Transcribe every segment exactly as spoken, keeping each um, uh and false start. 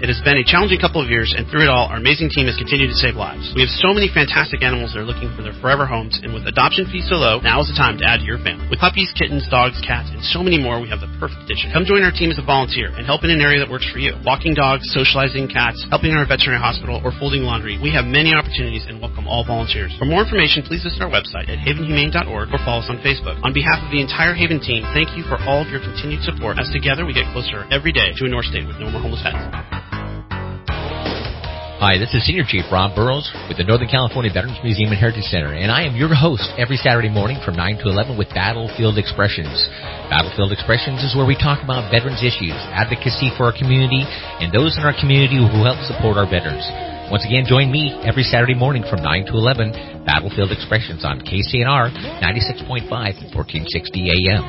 It has been a challenging couple of years, and through it all, our amazing team has continued to save lives. We have so many fantastic animals that are looking for their forever homes, and with adoption fees so low, now is the time to add to your family. With puppies, kittens, dogs, cats, and so many more, we have the perfect addition. Come join our team as a volunteer and help in an area that works for you. Walking dogs, socializing cats, helping in our veterinary hospital, or folding laundry. We have many opportunities and welcome all volunteers. For more information, please visit our website at haven humane dot org or follow us on Facebook. On behalf of the entire Haven team, thank you for all of your continued support, as together we get closer every day to a North State with no more homeless pets. Hi, this is Senior Chief Ron Burrows with the Northern California Veterans Museum and Heritage Center, and I am your host every Saturday morning from nine to eleven with Battlefield Expressions. Battlefield Expressions is where we talk about veterans issues, advocacy for our community, and those in our community who help support our veterans. Once again, join me every Saturday morning from nine to eleven, Battlefield Expressions on K C N R ninety-six point five and fourteen sixty A M.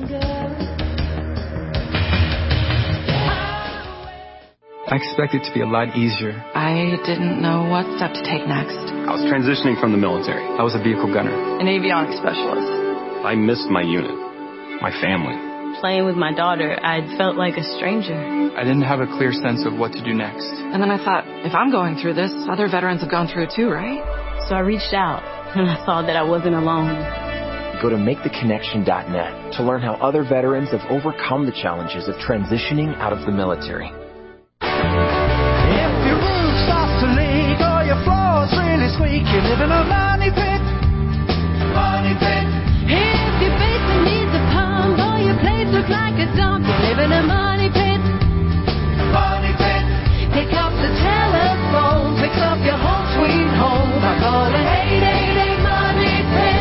I expected it to be a lot easier. I didn't know what step to take next. I was transitioning from the military. I was a vehicle gunner. An avionics specialist. I missed my unit, my family. Playing with my daughter, I felt like a stranger. I didn't have a clear sense of what to do next. And then I thought, if I'm going through this, other veterans have gone through it too, right? So I reached out, and I saw that I wasn't alone. Go to make the connection dot net to learn how other veterans have overcome the challenges of transitioning out of the military. If your roof starts to leak or your floor's really squeak, you live in a money pit. Money pit. If your basement needs a pump or your place looks like a dump, you live in a money pit. Money pit. Pick up the telephone, fix up your home sweet home by calling eight eight eight money pit.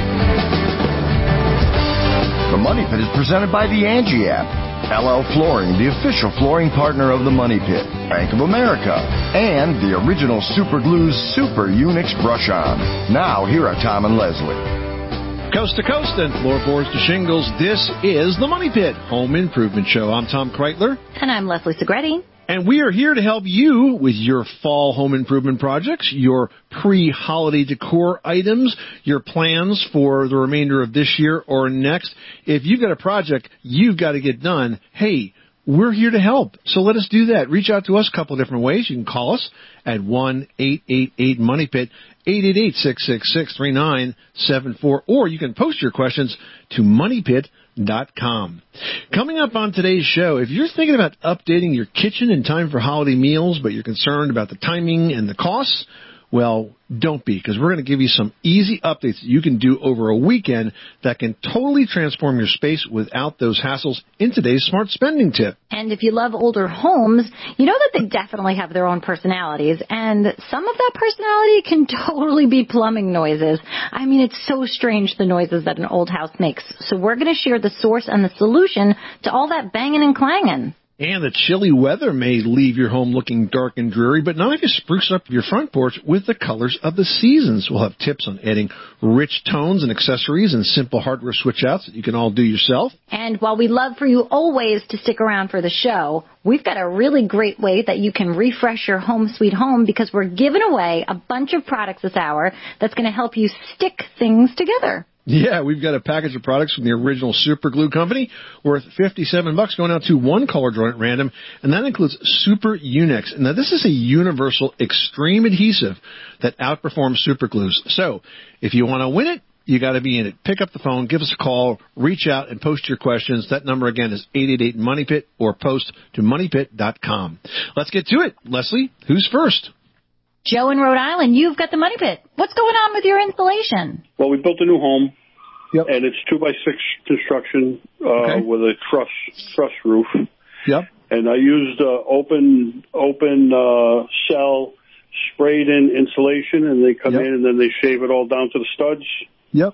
The Money Pit is presented by the Angie app, L L Flooring, the official flooring partner of the Money Pit, Bank of America, and the original Super Glue's Super Unix Brush On. Now, here are Tom and Leslie. Coast to coast and floorboards to shingles, this is the Money Pit Home Improvement Show. I'm Tom Kreitler. And I'm Leslie Segretti. And we are here to help you with your fall home improvement projects, your pre-holiday decor items, your plans for the remainder of this year or next. If you've got a project you've got to get done, hey, we're here to help. So let us do that. Reach out to us a couple of different ways. You can call us at one eight eight eight money pit, eight eight eight, six six six, three nine seven four, or you can post your questions to money pit dot com. Coming up on today's show, if you're thinking about updating your kitchen in time for holiday meals, but you're concerned about the timing and the costs, well, don't be, because we're going to give you some easy updates that you can do over a weekend that can totally transform your space without those hassles in today's smart spending tip. And if you love older homes, you know that they definitely have their own personalities, and some of that personality can totally be plumbing noises. I mean, it's so strange, the noises that an old house makes. So we're going to share the source and the solution to all that banging and clanging. And the chilly weather may leave your home looking dark and dreary, but not if you spruce up your front porch with the colors of the seasons. We'll have tips on adding rich tones and accessories and simple hardware switch-outs that you can all do yourself. And while we love for you always to stick around for the show, we've got a really great way that you can refresh your home sweet home, because we're giving away a bunch of products this hour that's going to help you stick things together. Yeah, we've got a package of products from the original Super Glue Company worth fifty-seven bucks going out to one color joint at random, and that includes Super Unix. Now, this is a universal extreme adhesive that outperforms super glues. So, if you want to win it, you got to be in it. Pick up the phone, give us a call, reach out, and post your questions. That number again is eight eight eight money pit, or post to money pit dot com. Let's get to it. Leslie, who's first? Joe in Rhode Island, you've got the Money Pit. What's going on with your installation? Well, we built a new home, yep. and it's two by six construction uh, okay. with a truss truss roof. Yep. And I used uh, open open uh, cell sprayed in insulation, and they come yep. in and then they shave it all down to the studs. Yep.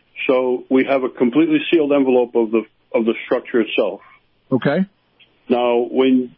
So we have a completely sealed envelope of the of the structure itself. Okay. Now, when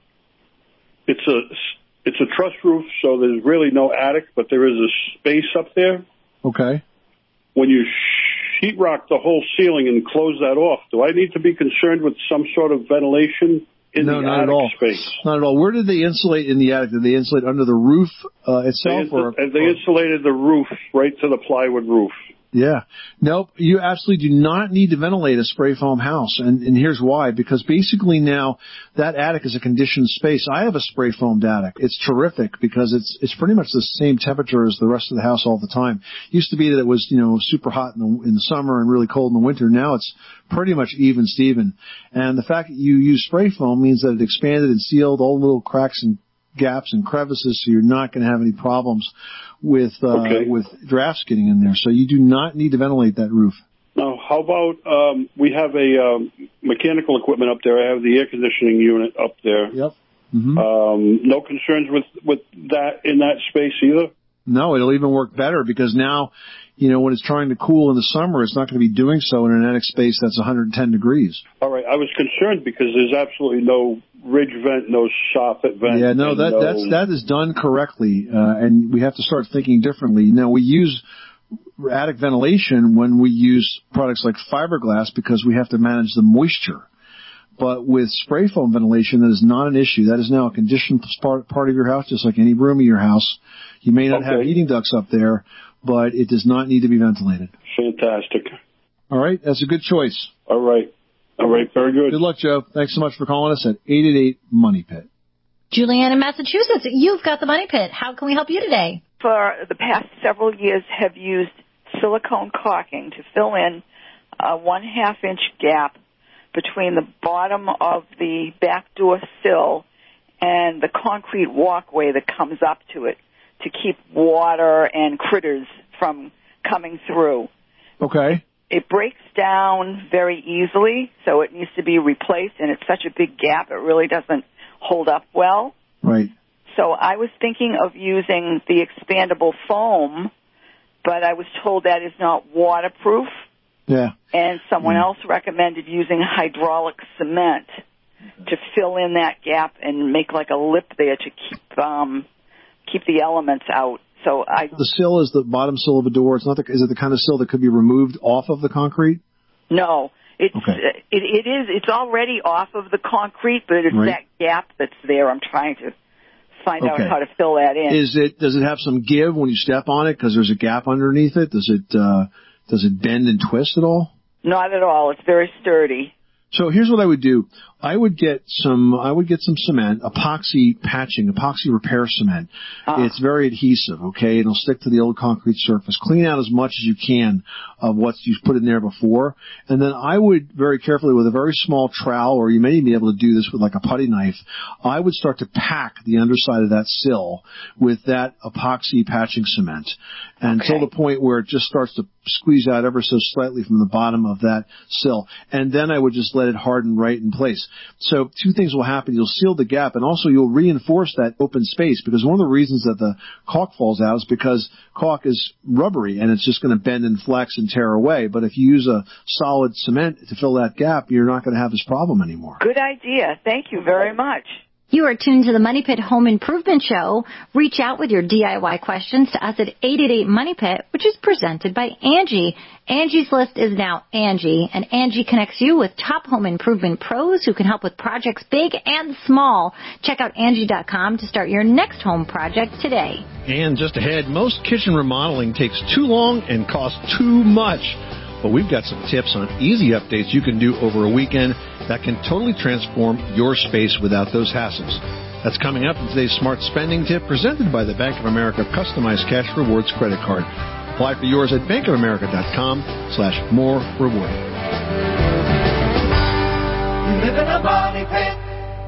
it's a It's a truss roof, so there's really no attic, but there is a space up there. Okay. When you sheetrock the whole ceiling and close that off, do I need to be concerned with some sort of ventilation in no, the not attic at all. space? Not at all. Where did they insulate in the attic? Did they insulate under the roof uh, itself? They, or they insulated the roof right to the plywood roof. Yeah. Nope. You absolutely do not need to ventilate a spray foam house. And, and here's why. Because basically now that attic is a conditioned space. I have a spray foamed attic. It's terrific because it's, it's pretty much the same temperature as the rest of the house all the time. It used to be that it was, you know, super hot in the, in the summer and really cold in the winter. Now it's pretty much even Steven. And the fact that you use spray foam means that it expanded and sealed all the little cracks and gaps and crevices, so you're not going to have any problems with uh, okay. with drafts getting in there. So you do not need to ventilate that roof. Now, how about um, we have a um, mechanical equipment up there. I have the air conditioning unit up there. Yep. Mm-hmm. Um, no concerns with, with that in that space either? No, it'll even work better because now, you know, when it's trying to cool in the summer, it's not going to be doing so in an attic space that's one hundred ten degrees. All right. I was concerned because there's absolutely no ridge vent, no soffit vent. Yeah, no, that no... that's that is done correctly, uh, and we have to start thinking differently. Now, we use attic ventilation when we use products like fiberglass because we have to manage the moisture. But with spray foam ventilation, that is not an issue. That is now a conditioned part, part of your house, just like any room of your house. You may not okay. have heating ducts up there, but it does not need to be ventilated. Fantastic. All right, that's a good choice. All right. All right, very good. Good luck, Joe. Thanks so much for calling us at eight eight eight money pit. Julianne in Massachusetts, you've got the Money Pit. How can we help you today? For the past several years, have used silicone caulking to fill in a one-half-inch gap between the bottom of the back door sill and the concrete walkway that comes up to it to keep water and critters from coming through. Okay. It breaks down very easily, so it needs to be replaced, and it's such a big gap, it really doesn't hold up well. Right. So I was thinking of using the expandable foam, but I was told that is not waterproof. Yeah. And someone yeah. else recommended using hydraulic cement to fill in that gap and make like a lip there to keep um, keep the elements out. So I the sill is the bottom sill of a door. It's not the, is it the kind of sill that could be removed off of the concrete? No, it's okay. uh, it, it is. It's already off of the concrete, but it's right. that gap that's there. I'm trying to find okay. out how to fill that in. Is it? Does it have some give when you step on it because there's a gap underneath it? Does it? Uh, does it bend and twist at all? Not at all. It's very sturdy. So here's what I would do. I would get some, I would get some cement, epoxy patching, epoxy repair cement. Uh. It's very adhesive, okay? It'll stick to the old concrete surface. Clean out as much as you can of what you've put in there before. And then I would very carefully with a very small trowel, or you may be able to do this with like a putty knife, I would start to pack the underside of that sill with that epoxy patching cement okay. until the point where it just starts to squeeze out ever so slightly from the bottom of that sill. And then I would just let it harden right in place. So two things will happen. You'll seal the gap, and also you'll reinforce that open space, because one of the reasons that the caulk falls out is because caulk is rubbery, and it's just going to bend and flex and tear away. But if you use a solid cement to fill that gap, you're not going to have this problem anymore. Good idea. Thank you very much. You are tuned to the Money Pit Home Improvement Show. Reach out with your D I Y questions to us at eight eight eight money pit, which is presented by Angie. Angie's List is now Angie, and Angie connects you with top home improvement pros who can help with projects big and small. Check out Angie dot com to start your next home project today. And just ahead, most kitchen remodeling takes too long and costs too much. But we've got some tips on easy updates you can do over a weekend that can totally transform your space without those hassles. That's coming up in today's Smart Spending Tip, presented by the Bank of America Customized Cash Rewards Credit Card. Apply for yours at bankofamerica.com slash more reward. You live in a money pit.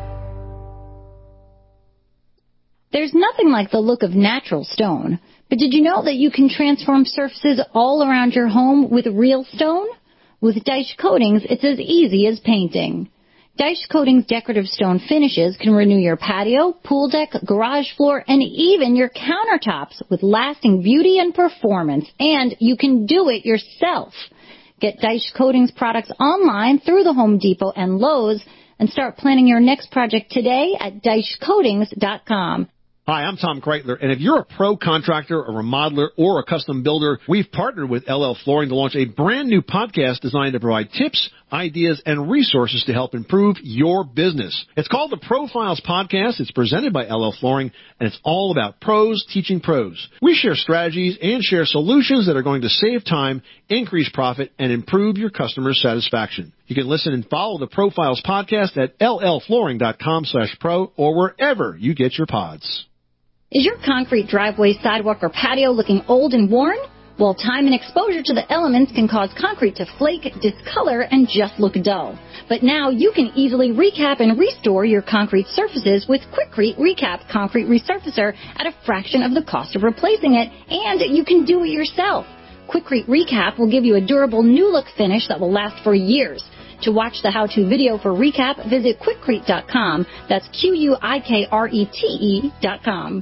There's nothing like the look of natural stone. But did you know that you can transform surfaces all around your home with real stone? With Dyche Coatings, it's as easy as painting. Dyche Coatings decorative stone finishes can renew your patio, pool deck, garage floor, and even your countertops with lasting beauty and performance. And you can do it yourself. Get Dyche Coatings products online through the Home Depot and Lowe's and start planning your next project today at dyche coatings dot com. Hi, I'm Tom Kreitler, and if you're a pro contractor, a remodeler, or a custom builder, we've partnered with L L Flooring to launch a brand new podcast designed to provide tips, ideas, and resources to help improve your business. It's called the Profiles Podcast. It's presented by L L Flooring, and it's all about pros teaching pros. We share strategies and share solutions that are going to save time, increase profit, and improve your customer satisfaction. You can listen and follow the Profiles Podcast at llflooring.com slash pro or wherever you get your pods. Is your concrete driveway, sidewalk, or patio looking old and worn? Well, time and exposure to the elements can cause concrete to flake, discolor, and just look dull. But now you can easily recap and restore your concrete surfaces with Quikrete Recap Concrete Resurfacer at a fraction of the cost of replacing it, and you can do it yourself. Quikrete Recap will give you a durable new look finish that will last for years. To watch the how-to video for Recap, visit Quikrete dot com. That's Q U I K R E T E dot com.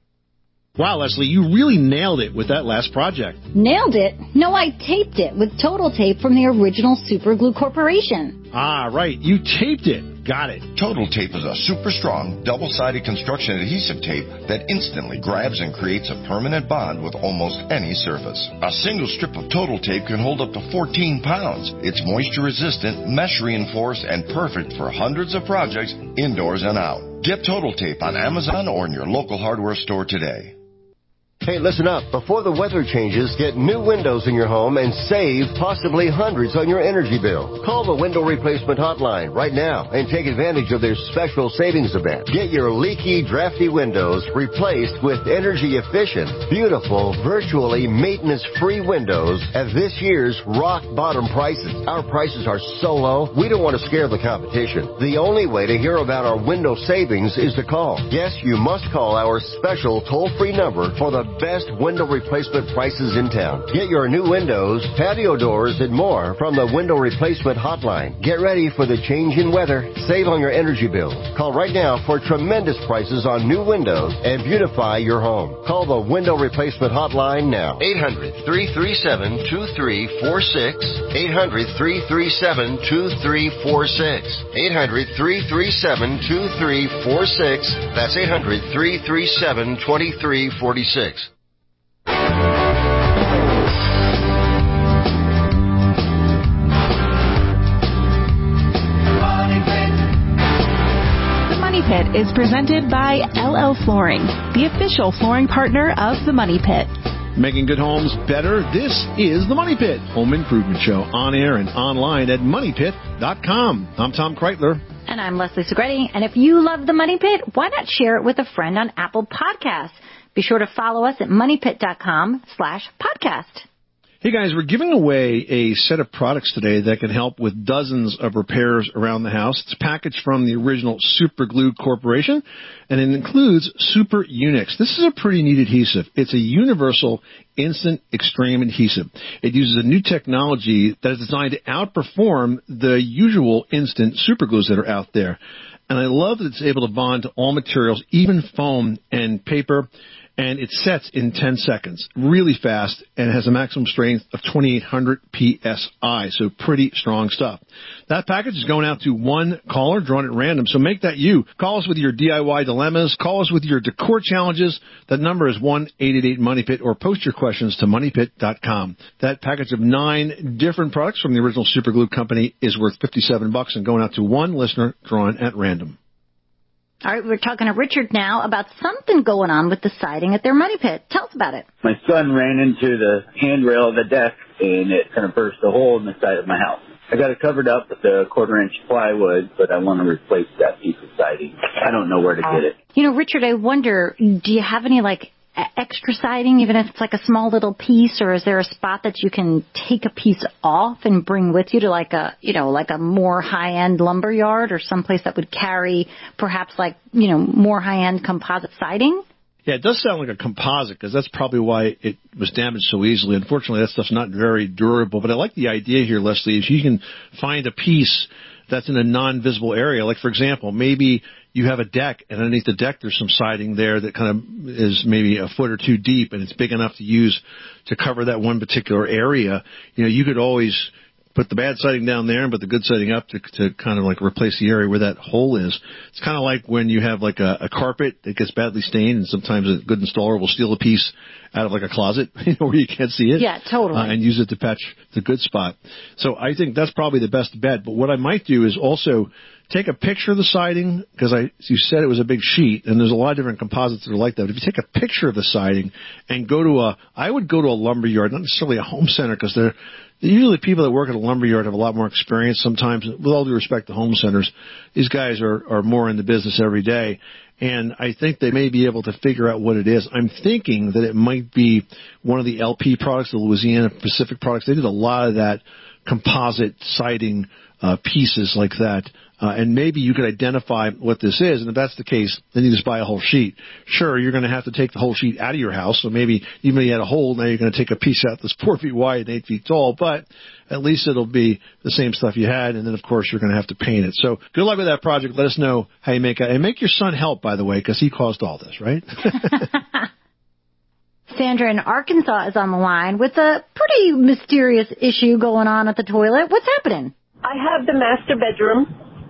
Wow, Leslie, you really nailed it with that last project. Nailed it? No, I taped it with Total Tape from the original Super Glue Corporation. Ah, right. You taped it. Got it. Total Tape is a super strong, double-sided construction adhesive tape that instantly grabs and creates a permanent bond with almost any surface. A single strip of Total Tape can hold up to fourteen pounds. It's moisture-resistant, mesh-reinforced, and perfect for hundreds of projects indoors and out. Get Total Tape on Amazon or in your local hardware store today. Hey, listen up. Before the weather changes, get new windows in your home and save possibly hundreds on your energy bill. Call the Window Replacement Hotline right now and take advantage of their special savings event. Get your leaky, drafty windows replaced with energy-efficient, beautiful, virtually maintenance-free windows at this year's rock-bottom prices. Our prices are so low, we don't want to scare the competition. The only way to hear about our window savings is to call. Yes, you must call our special toll-free number for the best window replacement prices in town. Get your new windows, patio doors, and more from the Window Replacement Hotline. Get ready for the change in weather. Save on your energy bills. Call right now for tremendous prices on new windows and beautify your home. Call the Window Replacement Hotline now. eight hundred, three three seven, two three four six. eight hundred, three three seven, two three four six. eight hundred, three three seven, two three four six. That's eight hundred, three three seven, two three four six. Pit is presented by L L Flooring, the official flooring partner of the Money Pit. Making good homes better. This is the Money Pit Home Improvement Show, on air and online at money pit dot com. I'm Tom Kreitler. And I'm Leslie Segretti. And if you love the Money Pit, why not share it with a friend on Apple Podcasts? Be sure to follow us at money pit dot com slash podcast. Hey guys, we're giving away a set of products today that can help with dozens of repairs around the house. It's packaged from the original Super Glue Corporation, and it includes Super Unix. This is a pretty neat adhesive. It's a universal instant extreme adhesive. It uses a new technology that is designed to outperform the usual instant super glues that are out there. And I love that it's able to bond to all materials, even foam and paper. And it sets in ten seconds, really fast, and it has a maximum strength of twenty-eight hundred P S I, so pretty strong stuff. That package is going out to one caller, drawn at random, so make that you. Call us with your D I Y dilemmas. Call us with your decor challenges. That number is one eight eight eight money pit, or post your questions to money pit dot com. That package of nine different products from the original Super Glue Company is worth fifty-seven bucks and going out to one listener drawn at random. All right, we're talking to Richard now about something going on with the siding at their Money Pit. Tell us about it. My son ran into the handrail of the deck, and it kind of burst a hole in the side of my house. I got it covered up with a quarter-inch plywood, but I want to replace that piece of siding. I don't know where to get it. You know, Richard, I wonder, do you have any, like, extra siding, even if it's like a small little piece, or is there a spot that you can take a piece off and bring with you to like a, you know, like a more high-end lumber yard or someplace that would carry perhaps like, you know, more high-end composite siding? Yeah, it does sound like a composite because that's probably why it was damaged so easily. Unfortunately, that stuff's not very durable, but I like the idea here, Leslie, is you can find a piece that's in a non-visible area. Like, for example, maybe you have a deck, and underneath the deck there's some siding there that kind of is maybe a foot or two deep, and it's big enough to use to cover that one particular area. You know, you could always put the bad siding down there and put the good siding up to, to kind of like replace the area where that hole is. It's kind of like when you have like a, a carpet that gets badly stained, and sometimes a good installer will steal a piece out of like a closet, you know, where you can't see it. Yeah, totally. Uh, and use it to patch the good spot. So I think that's probably the best bet. But what I might do is also take a picture of the siding, because I, you said it was a big sheet, and there's a lot of different composites that are like that. But if you take a picture of the siding and go to a, I would go to a lumber yard, not necessarily a home center, because they're usually people that work at a lumber yard have a lot more experience sometimes. With all due respect to home centers, these guys are, are more in the business every day. And I think they may be able to figure out what it is. I'm thinking that it might be one of the L P products, the Louisiana Pacific products. They did a lot of that composite siding uh, pieces like that. Uh, and maybe you could identify what this is. And if that's the case, then you just buy a whole sheet. Sure, you're going to have to take the whole sheet out of your house. So maybe even if you had a hole, now you're going to take a piece out that's four feet wide and eight feet tall. But at least it'll be the same stuff you had. And then, of course, you're going to have to paint it. So good luck with that project. Let us know how you make it. And make your son help, by the way, because he caused all this, right? Sandra in Arkansas is on the line with a pretty mysterious issue going on at the toilet. What's happening? I have the master bedroom,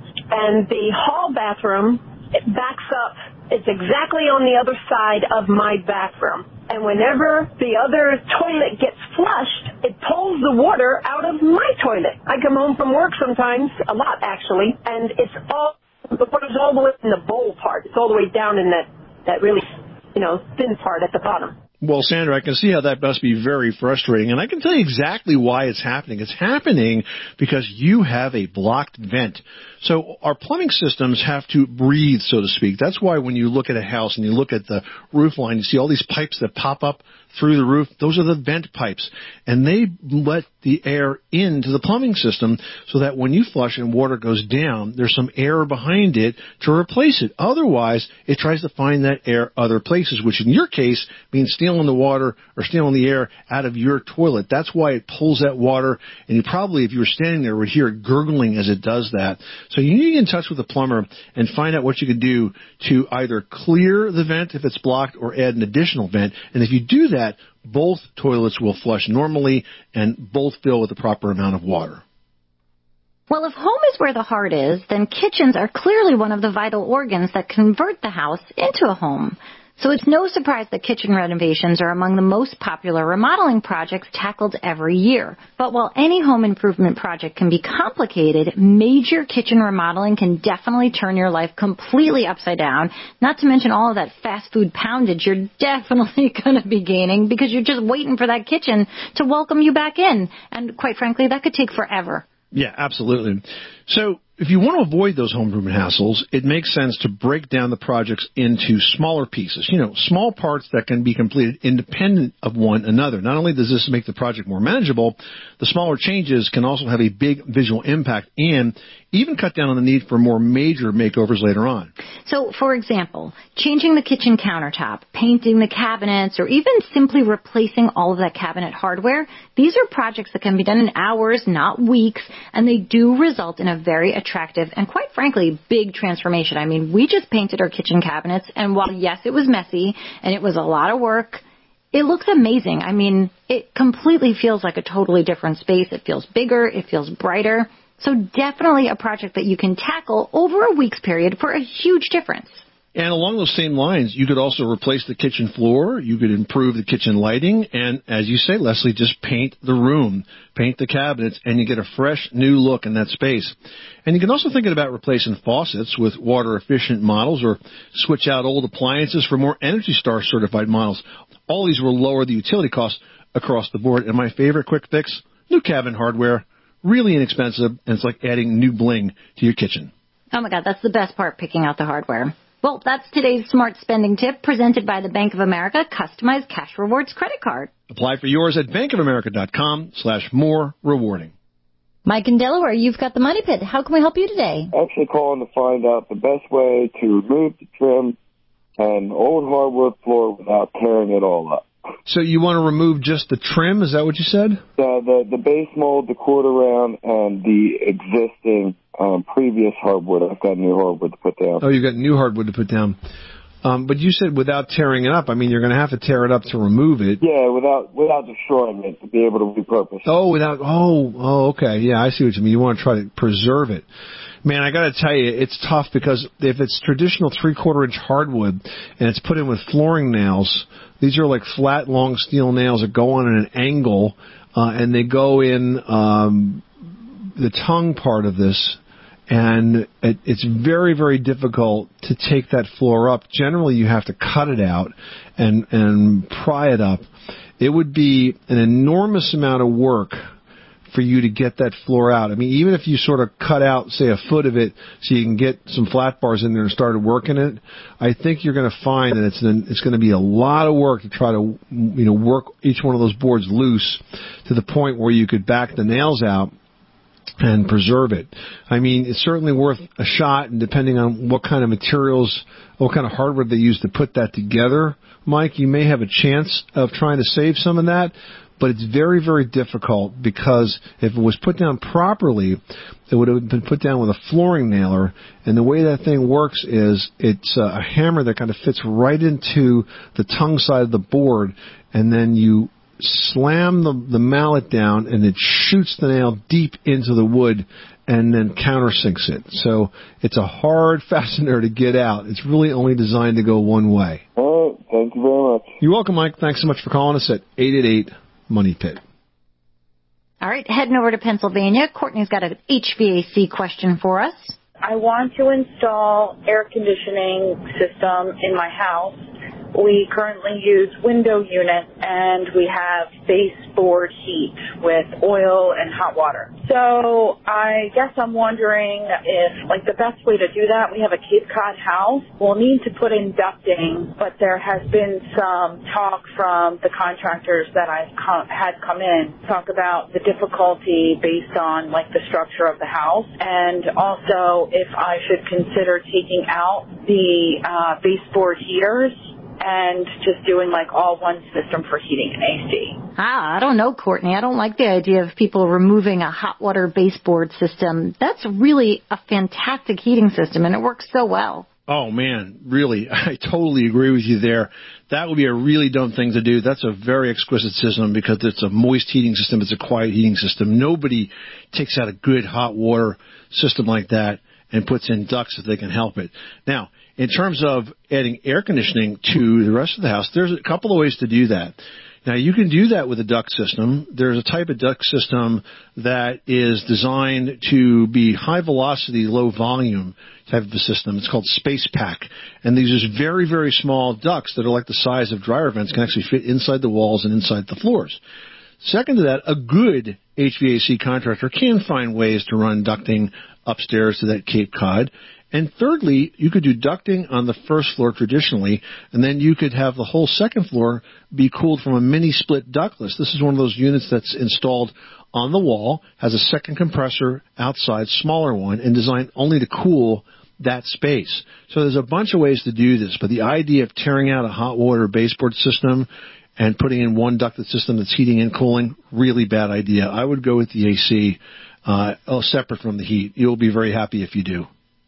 and the hall bathroom, it backs up. It's exactly on the other side of my bathroom. And whenever the other toilet gets flushed, it pulls the water out of my toilet. I come home from work sometimes, a lot actually, and it's all, the water's all the way in the bowl part. It's all the way down in that, that really, you know, thin part at the bottom. Well, Sandra, I can see how that must be very frustrating, and I can tell you exactly why it's happening. It's happening because you have a blocked vent. So our plumbing systems have to breathe, so to speak. That's why when you look at a house and you look at the roof line, you see all these pipes that pop up through the roof. Those are the vent pipes, and they let the air into the plumbing system so that when you flush and water goes down, there's some air behind it to replace it. Otherwise, it tries to find that air other places, which in your case means stealing the water or stealing the air out of your toilet. That's why it pulls that water, and you probably, if you were standing there, would hear it gurgling as it does that. So you need to get in touch with the plumber and find out what you can do to either clear the vent if it's blocked or add an additional vent. And if you do that, both toilets will flush normally and both fill with the proper amount of water. Well, if home is where the heart is, then kitchens are clearly one of the vital organs that convert the house into a home. So it's no surprise that kitchen renovations are among the most popular remodeling projects tackled every year. But while any home improvement project can be complicated, major kitchen remodeling can definitely turn your life completely upside down, not to mention all of that fast food poundage you're definitely going to be gaining because you're just waiting for that kitchen to welcome you back in. And quite frankly, that could take forever. Yeah, absolutely. So if you want to avoid those home improvement hassles, it makes sense to break down the projects into smaller pieces, you know, small parts that can be completed independent of one another. Not only does this make the project more manageable, the smaller changes can also have a big visual impact and even cut down on the need for more major makeovers later on. So, for example, changing the kitchen countertop, painting the cabinets, or even simply replacing all of that cabinet hardware, these are projects that can be done in hours, not weeks, and they do result in a very attractive and, quite frankly, big transformation. I mean, we just painted our kitchen cabinets, and while, yes, it was messy and it was a lot of work, it looks amazing. I mean, it completely feels like a totally different space. It feels bigger. It feels brighter. So definitely a project that you can tackle over a week's period for a huge difference. And along those same lines, you could also replace the kitchen floor. You could improve the kitchen lighting. And as you say, Leslie, just paint the room, paint the cabinets, and you get a fresh new look in that space. And you can also think about replacing faucets with water-efficient models or switch out old appliances for more Energy Star certified models. All these will lower the utility costs across the board. And my favorite quick fix, new cabinet hardware. Really inexpensive, and it's like adding new bling to your kitchen. Oh, my God, that's the best part, picking out the hardware. Well, that's today's smart spending tip presented by the Bank of America Customized Cash Rewards credit card. Apply for yours at bankofamerica.com slash more rewarding. Mike in Delaware, you've got the Money Pit. How can we help you today? Actually calling to find out the best way to remove the trim and old hardwood floor without tearing it all up. So you want to remove just the trim? Is that what you said? The the, the base mold, the quarter round, and the existing um, previous hardwood. I've got new hardwood to put down. Oh, you've got new hardwood to put down. Um, but you said without tearing it up. I mean, you're going to have to tear it up to remove it. Yeah, without without destroying it to be able to repurpose. Oh, without. Oh, oh, okay. Yeah, I see what you mean. You want to try to preserve it. Man, I got to tell you, it's tough because if it's traditional three-quarter inch hardwood and it's put in with flooring nails, these are like flat, long steel nails that go on at an angle, uh, and they go in um, the tongue part of this. And it, it's very, very difficult to take that floor up. Generally, you have to cut it out and, and pry it up. It would be an enormous amount of work for you to get that floor out. I mean, even if you sort of cut out, say, a foot of it so you can get some flat bars in there and start working it, I think you're going to find that it's an, it's going to be a lot of work to try to, you know, work each one of those boards loose to the point where you could back the nails out and preserve it. I mean, it's certainly worth a shot, and depending on what kind of materials, what kind of hardware they use to put that together, Mike, you may have a chance of trying to save some of that, but it's very, very difficult because if it was put down properly, it would have been put down with a flooring nailer, and the way that thing works is it's a hammer that kind of fits right into the tongue side of the board, and then you slam the, the mallet down, and it shoots the nail deep into the wood and then countersinks it. So it's a hard fastener to get out. It's really only designed to go one way. All right. Thank you very much. You're welcome, Mike. Thanks so much for calling us at eight eight eight, money pit. All right, heading over to Pennsylvania. Courtney's got an H V A C question for us. I want to install air conditioning system in my house. We currently use window unit, and we have baseboard heat with oil and hot water. So I guess I'm wondering if, like, the best way to do that, we have a Cape Cod house. We'll need to put in ducting, but there has been some talk from the contractors that I've com- had come in, talk about the difficulty based on, like, the structure of the house, and also if I should consider taking out the uh, baseboard heaters and just doing like all one system for heating and A C. Ah, I don't know, Courtney. I don't like the idea of people removing a hot water baseboard system. That's really a fantastic heating system, and it works so well. Oh, man, really, I totally agree with you there. That would be a really dumb thing to do. That's a very exquisite system because it's a moist heating system. It's a quiet heating system. Nobody takes out a good hot water system like that and puts in ducts if they can help it. Now, in terms of adding air conditioning to the rest of the house, there's a couple of ways to do that. Now, you can do that with a duct system. There's a type of duct system that is designed to be high velocity, low volume type of a system. It's called Space Pack. And these are very, very small ducts that are like the size of dryer vents, can actually fit inside the walls and inside the floors. Second to that, a good H V A C contractor can find ways to run ducting upstairs to that Cape Cod. And thirdly, you could do ducting on the first floor traditionally, and then you could have the whole second floor be cooled from a mini split ductless. This is one of those units that's installed on the wall, has a second compressor outside, smaller one, and designed only to cool that space. So there's a bunch of ways to do this, but the idea of tearing out a hot water baseboard system and putting in one ducted system that's heating and cooling, really bad idea. I would go with the A C uh, separate from the heat. You'll be very happy if you do.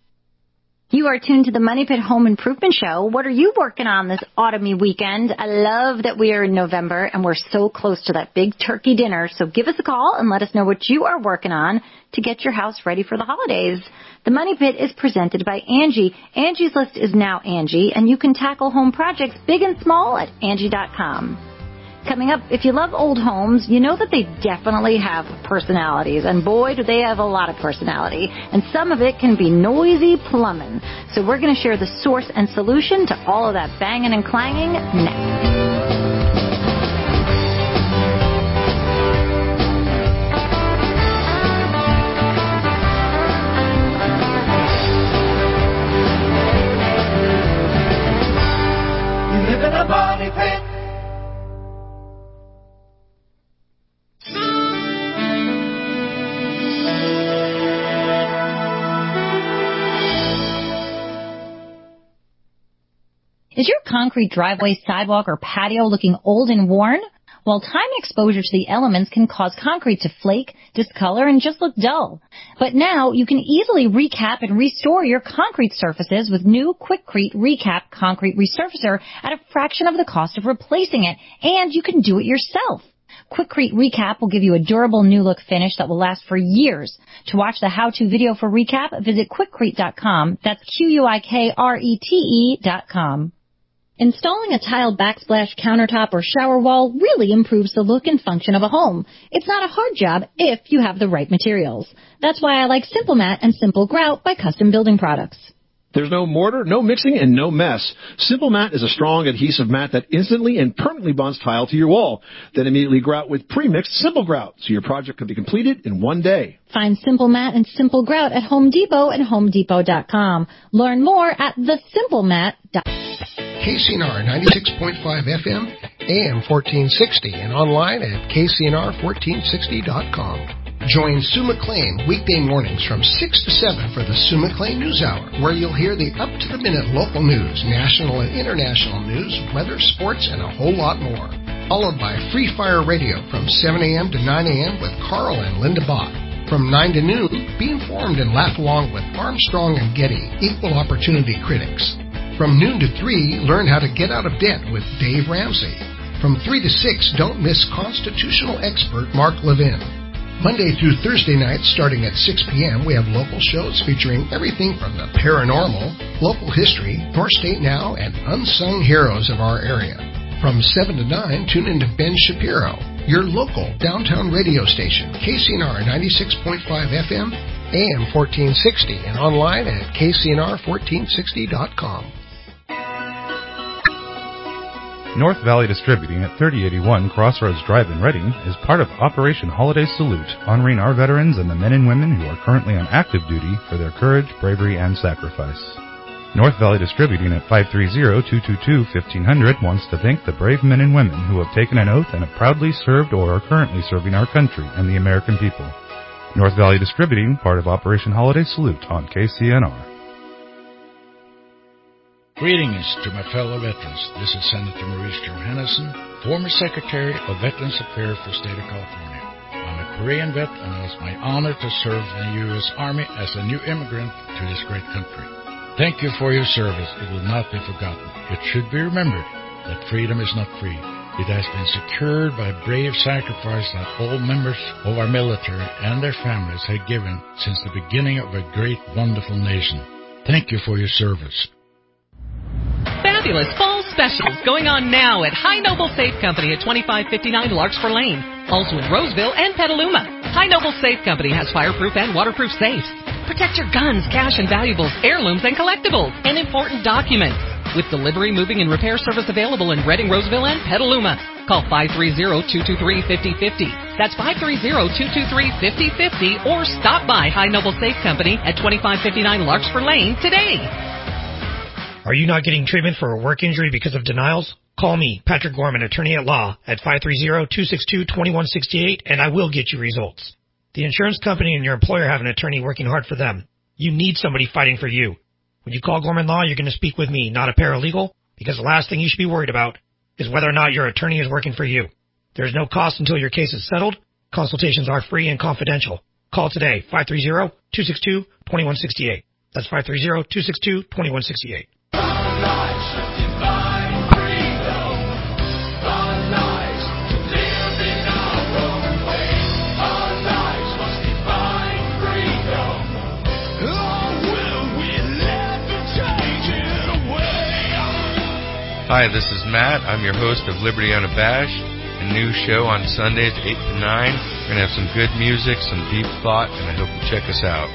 You are tuned to the Money Pit Home Improvement Show. What are you working on this autumny weekend? I love that we are in November and we're so close to that big turkey dinner. So give us a call and let us know what you are working on to get your house ready for the holidays. The Money Pit is presented by Angie. Angie's List is now Angie, and you can tackle home projects big and small at Angie dot com. Coming up, if you love old homes, you know that they definitely have personalities. And boy, do they have a lot of personality. And some of it can be noisy plumbing. So we're going to share the source and solution to all of that banging and clanging next. You live in a money pit. Is your concrete driveway, sidewalk, or patio looking old and worn? while time exposure to the elements can cause concrete to flake, discolor, and just look dull. But now you can easily recap and restore your concrete surfaces with new Quikrete Recap Concrete Resurfacer at a fraction of the cost of replacing it, and you can do it yourself. Quikrete Recap will give you a durable new look finish that will last for years. To watch the how-to video for Recap, visit Quikrete dot com. That's Q U I K R E T E dot com. Installing a tile backsplash countertop or shower wall really improves the look and function of a home. It's not a hard job if you have the right materials. That's why I like Simple Mat and Simple Grout by Custom Building Products. There's no mortar, no mixing, and no mess. Simple Mat is a strong adhesive mat that instantly and permanently bonds tile to your wall. Then immediately grout with pre-mixed Simple Grout, so your project can be completed in one day. Find Simple Mat and Simple Grout at Home Depot and Home Depot dot com. Learn more at the simple mat dot com. K C N R ninety-six point five F M, A M fourteen sixty, and online at K C N R fourteen sixty dot com. Join Sue McLean weekday mornings from six to seven for the Sue McLean News Hour, where you'll hear the up-to-the-minute local news, national and international news, weather, sports, and a whole lot more. Followed by Free Fire Radio from seven a.m. to nine a.m. with Carl and Linda Bach. From nine to noon, be informed and laugh along with Armstrong and Getty, equal opportunity critics. From noon to three, learn how to get out of debt with Dave Ramsey. From three to six, don't miss constitutional expert Mark Levin. Monday through Thursday nights, starting at six p.m., we have local shows featuring everything from the paranormal, local history, North State Now, and unsung heroes of our area. From seven to nine, tune into Ben Shapiro, your local downtown radio station, K C N R ninety-six point five F M, A M fourteen sixty, and online at K C N R fourteen sixty dot com. North Valley Distributing at thirty eighty-one Crossroads Drive in Reading is part of Operation Holiday Salute, honoring our veterans and the men and women who are currently on active duty for their courage, bravery, and sacrifice. North Valley Distributing at five three zero, two two two, fifteen hundred wants to thank the brave men and women who have taken an oath and have proudly served or are currently serving our country and the American people. North Valley Distributing, part of Operation Holiday Salute on K C N R. Greetings to my fellow veterans. This is Senator Maurice Johannesson, former Secretary of Veterans Affairs for the state of California. I'm a Korean vet, and it is my honor to serve in the U S Army as a new immigrant to this great country. Thank you for your service. It will not be forgotten. It should be remembered that freedom is not free. It has been secured by brave sacrifice that all members of our military and their families have given since the beginning of a great, wonderful nation. Thank you for your service. Fabulous fall specials going on now at High Noble Safe Company at twenty-five fifty-nine Larkspur Lane. Also in Roseville and Petaluma. High Noble Safe Company has fireproof and waterproof safes. Protect your guns, cash and valuables, heirlooms and collectibles, and important documents. With delivery, moving, and repair service available in Reading, Roseville, and Petaluma. Call five three zero, two two three, five zero five zero. That's five three zero, two two three, five zero five zero, or stop by High Noble Safe Company at twenty-five fifty-nine Larkspur Lane today. Are you not getting treatment for a work injury because of denials? Call me, Patrick Gorman, attorney at law, at five three zero, two six two, two one six eight, and I will get you results. The insurance company and your employer have an attorney working hard for them. You need somebody fighting for you. When you call Gorman Law, you're going to speak with me, not a paralegal, because the last thing you should be worried about is whether or not your attorney is working for you. There's no cost until your case is settled. Consultations are free and confidential. Call today, five three zero, two six two, two one six eight. That's five three zero, two six two, two one six eight. Hi, this is Matt. I'm your host of Liberty Unabashed, a new show on Sundays, eight to nine. We're going to have some good music, some deep thought, and I hope you check us out.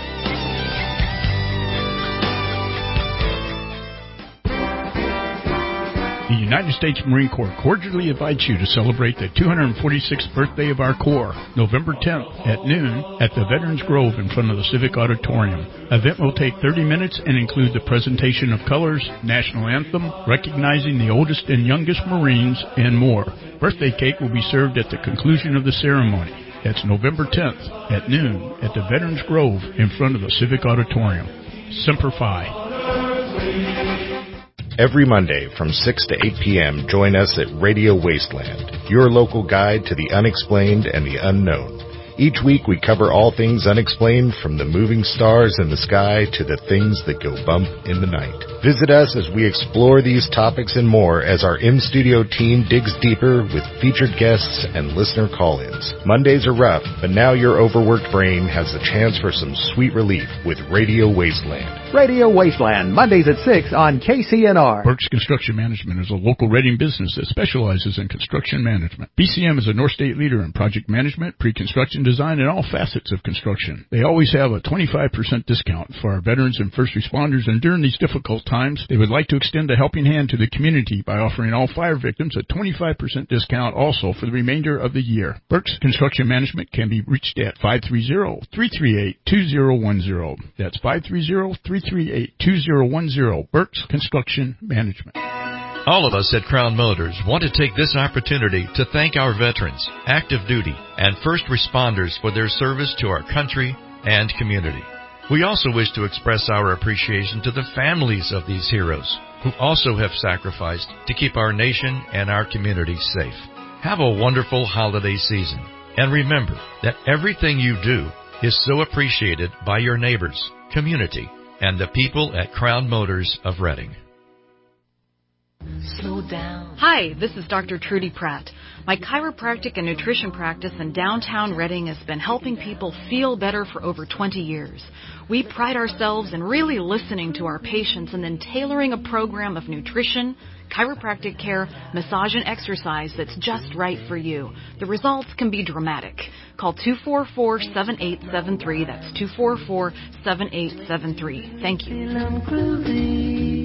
The United States Marine Corps cordially invites you to celebrate the two hundred forty-sixth birthday of our Corps, November tenth at noon at the Veterans Grove in front of the Civic Auditorium. The event will take thirty minutes and include the presentation of colors, national anthem, recognizing the oldest and youngest Marines, and more. Birthday cake will be served at the conclusion of the ceremony. That's November tenth at noon at the Veterans Grove in front of the Civic Auditorium. Semper Fi. Every Monday from six to eight p.m., join us at Radio Wasteland, your local guide to the unexplained and the unknown. Each week we cover all things unexplained, from the moving stars in the sky to the things that go bump in the night. Visit us as we explore these topics and more as our in-studio team digs deeper with featured guests and listener call-ins. Mondays are rough, but now your overworked brain has the chance for some sweet relief with Radio Wasteland. Radio Wasteland, Mondays at six on K C N R. Burks Construction Management is a local Reading business that specializes in construction management. B C M is a North State leader in project management, pre-construction design, and all facets of construction. They always have a twenty-five percent discount for our veterans and first responders, and during these difficult times, they would like to extend a helping hand to the community by offering all fire victims a twenty-five percent discount also for the remainder of the year. Burks Construction Management can be reached at five three zero, three three eight, two zero one zero. That's five three zero, three three eight, two zero one zero. Burks Construction Management. All of us at Crown Motors want to take this opportunity to thank our veterans, active duty, and first responders for their service to our country and community. We also wish to express our appreciation to the families of these heroes, who also have sacrificed to keep our nation and our community safe. Have a wonderful holiday season, and remember that everything you do is so appreciated by your neighbors, community, and the people at Crown Motors of Reading. Slow down. Hi, this is Doctor Trudy Pratt. My chiropractic and nutrition practice in downtown Reading has been helping people feel better for over twenty years. We pride ourselves in really listening to our patients and then tailoring a program of nutrition, chiropractic care, massage, and exercise that's just right for you. The results can be dramatic. Call two four four, seven eight seven three. That's two four four, seven eight seven three. Thank you.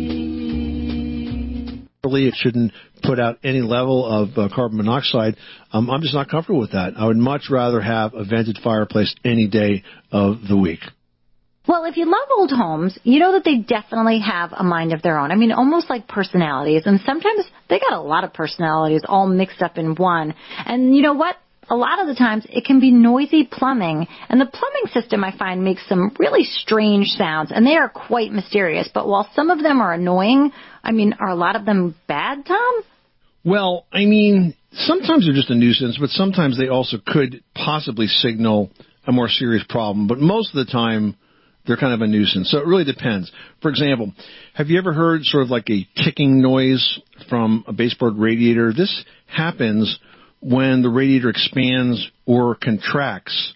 It shouldn't put out any level of uh, carbon monoxide. Um, I'm just not comfortable with that. I would much rather have a vented fireplace any day of the week. Well, if you love old homes, you know that they definitely have a mind of their own. I mean, almost like personalities. And sometimes they got a lot of personalities all mixed up in one. And you know what? A lot of the times it can be noisy plumbing. And the plumbing system, I find, makes some really strange sounds. And they are quite mysterious. But while some of them are annoying, I mean, are a lot of them bad, Tom? Well, I mean, sometimes they're just a nuisance, but sometimes they also could possibly signal a more serious problem. But most of the time, they're kind of a nuisance. So it really depends. For example, have you ever heard sort of like a ticking noise from a baseboard radiator? This happens when the radiator expands or contracts,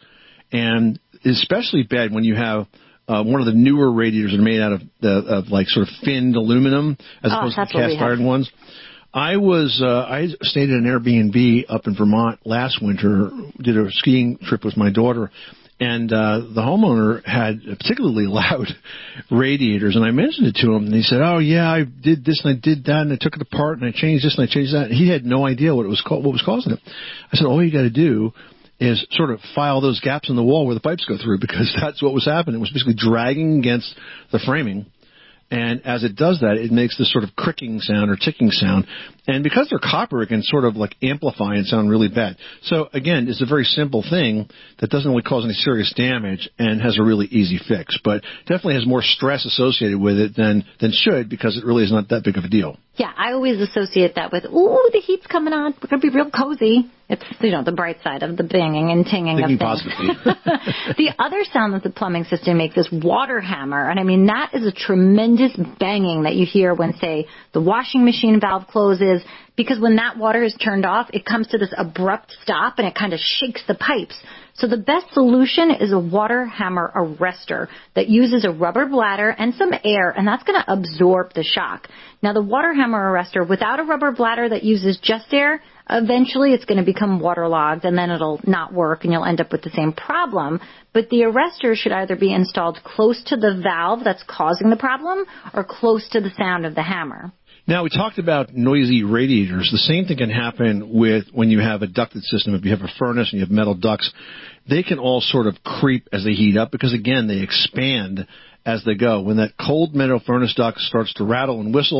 and especially bad when you have uh, one of the newer radiators that are made out of, the, of like sort of finned aluminum as oh, opposed to cast iron ones. I was uh, I stayed at an Airbnb up in Vermont last winter, did a skiing trip with my daughter, and uh, the homeowner had particularly loud radiators, and I mentioned it to him, and he said, "Oh yeah, I did this and I did that, and I took it apart and I changed this and I changed that." And he had no idea what it was called, what was causing it. I said, "All you got to do is sort of file those gaps in the wall where the pipes go through, because that's what was happening. It was basically dragging against the framing." And as it does that, it makes this sort of cricking sound or ticking sound. And because they're copper, it can sort of like amplify and sound really bad. So again, it's a very simple thing that doesn't really cause any serious damage and has a really easy fix, but definitely has more stress associated with it than, than should, because it really is not that big of a deal. Yeah, I always associate that with, ooh, the heat's coming on. We're going to be real cozy. It's, you know, the bright side of the banging and tinging Thinking of things. positively. The other sound that the plumbing system makes is water hammer. And I mean, that is a tremendous banging that you hear when, say, the washing machine valve closes, because when that water is turned off, it comes to this abrupt stop and it kind of shakes the pipes. So the best solution is a water hammer arrestor that uses a rubber bladder and some air, and that's going to absorb the shock. Now, the water hammer arrestor without a rubber bladder that uses just air, eventually it's going to become waterlogged, and then it'll not work, and you'll end up with the same problem. But the arrestor should either be installed close to the valve that's causing the problem or close to the sound of the hammer. Now, we talked about noisy radiators. The same thing can happen with when you have a ducted system. If you have a furnace and you have metal ducts, they can all sort of creep as they heat up because, again, they expand as they go. When that cold metal furnace duct starts to rattle and whistle,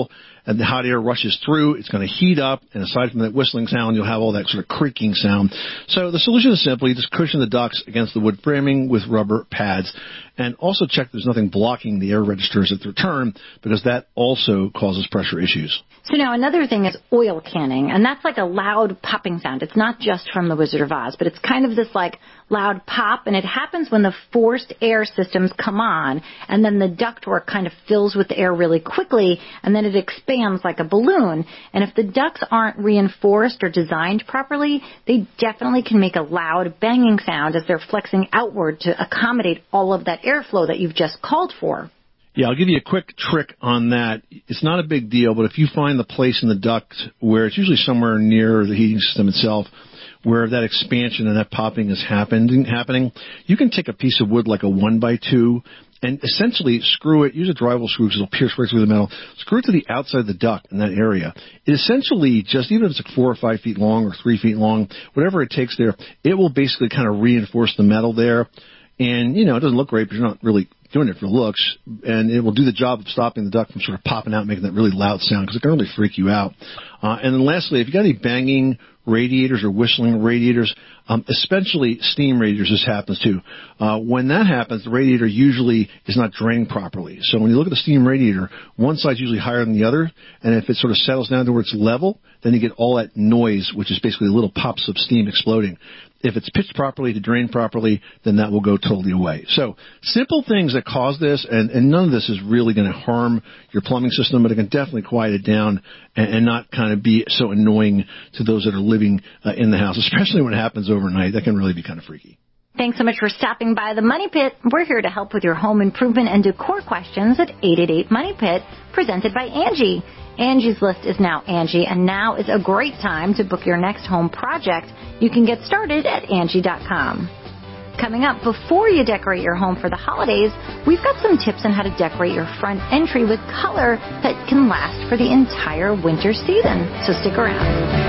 and the hot air rushes through. It's going to heat up, and aside from that whistling sound, you'll have all that sort of creaking sound. So the solution is simply just cushion the ducts against the wood framing with rubber pads, and also check there's nothing blocking the air registers at the return, because that also causes pressure issues. So now another thing is oil canning, and that's like a loud popping sound. It's not just from The Wizard of Oz, but it's kind of this like loud pop, and it happens when the forced air systems come on, and then the ductwork kind of fills with the air really quickly, and then it expands like a balloon. And if the ducts aren't reinforced or designed properly, they definitely can make a loud banging sound as they're flexing outward to accommodate all of that airflow that you've just called for. Yeah, I'll give you a quick trick on that. It's not a big deal, but if you find the place in the duct where it's usually somewhere near the heating system itself, where that expansion and that popping is happening, happening, you can take a piece of wood like a one by two and essentially screw it, use a drywall screw because it'll pierce right through the metal, screw it to the outside of the duct in that area. It essentially just, even if it's like four or five feet long or three feet long, whatever it takes there, it will basically kind of reinforce the metal there. And, you know, it doesn't look great, but you're not really doing it for looks, and it will do the job of stopping the duct from sort of popping out, making that really loud sound, because it can really freak you out. Uh, and then lastly, if you got any banging radiators or whistling radiators, um, especially steam radiators, this happens too. Uh, when that happens, the radiator usually is not draining properly. So when you look at the steam radiator, one side's usually higher than the other, and if it sort of settles down to where it's level, then you get all that noise, which is basically little pops of steam exploding. If it's pitched properly to drain properly, then that will go totally away. So simple things that cause this, and, and none of this is really going to harm your plumbing system, but it can definitely quiet it down and, and not kind of be so annoying to those that are living uh, in the house, especially when it happens overnight. That can really be kind of freaky. Thanks so much for stopping by the Money Pit. We're here to help with your home improvement and decor questions at eight eight eight Money Pit, presented by Angie. Angie's List is now Angie, and now is a great time to book your next home project. You can get started at Angie dot com. Coming up, before you decorate your home for the holidays, we've got some tips on how to decorate your front entry with color that can last for the entire winter season. So stick around.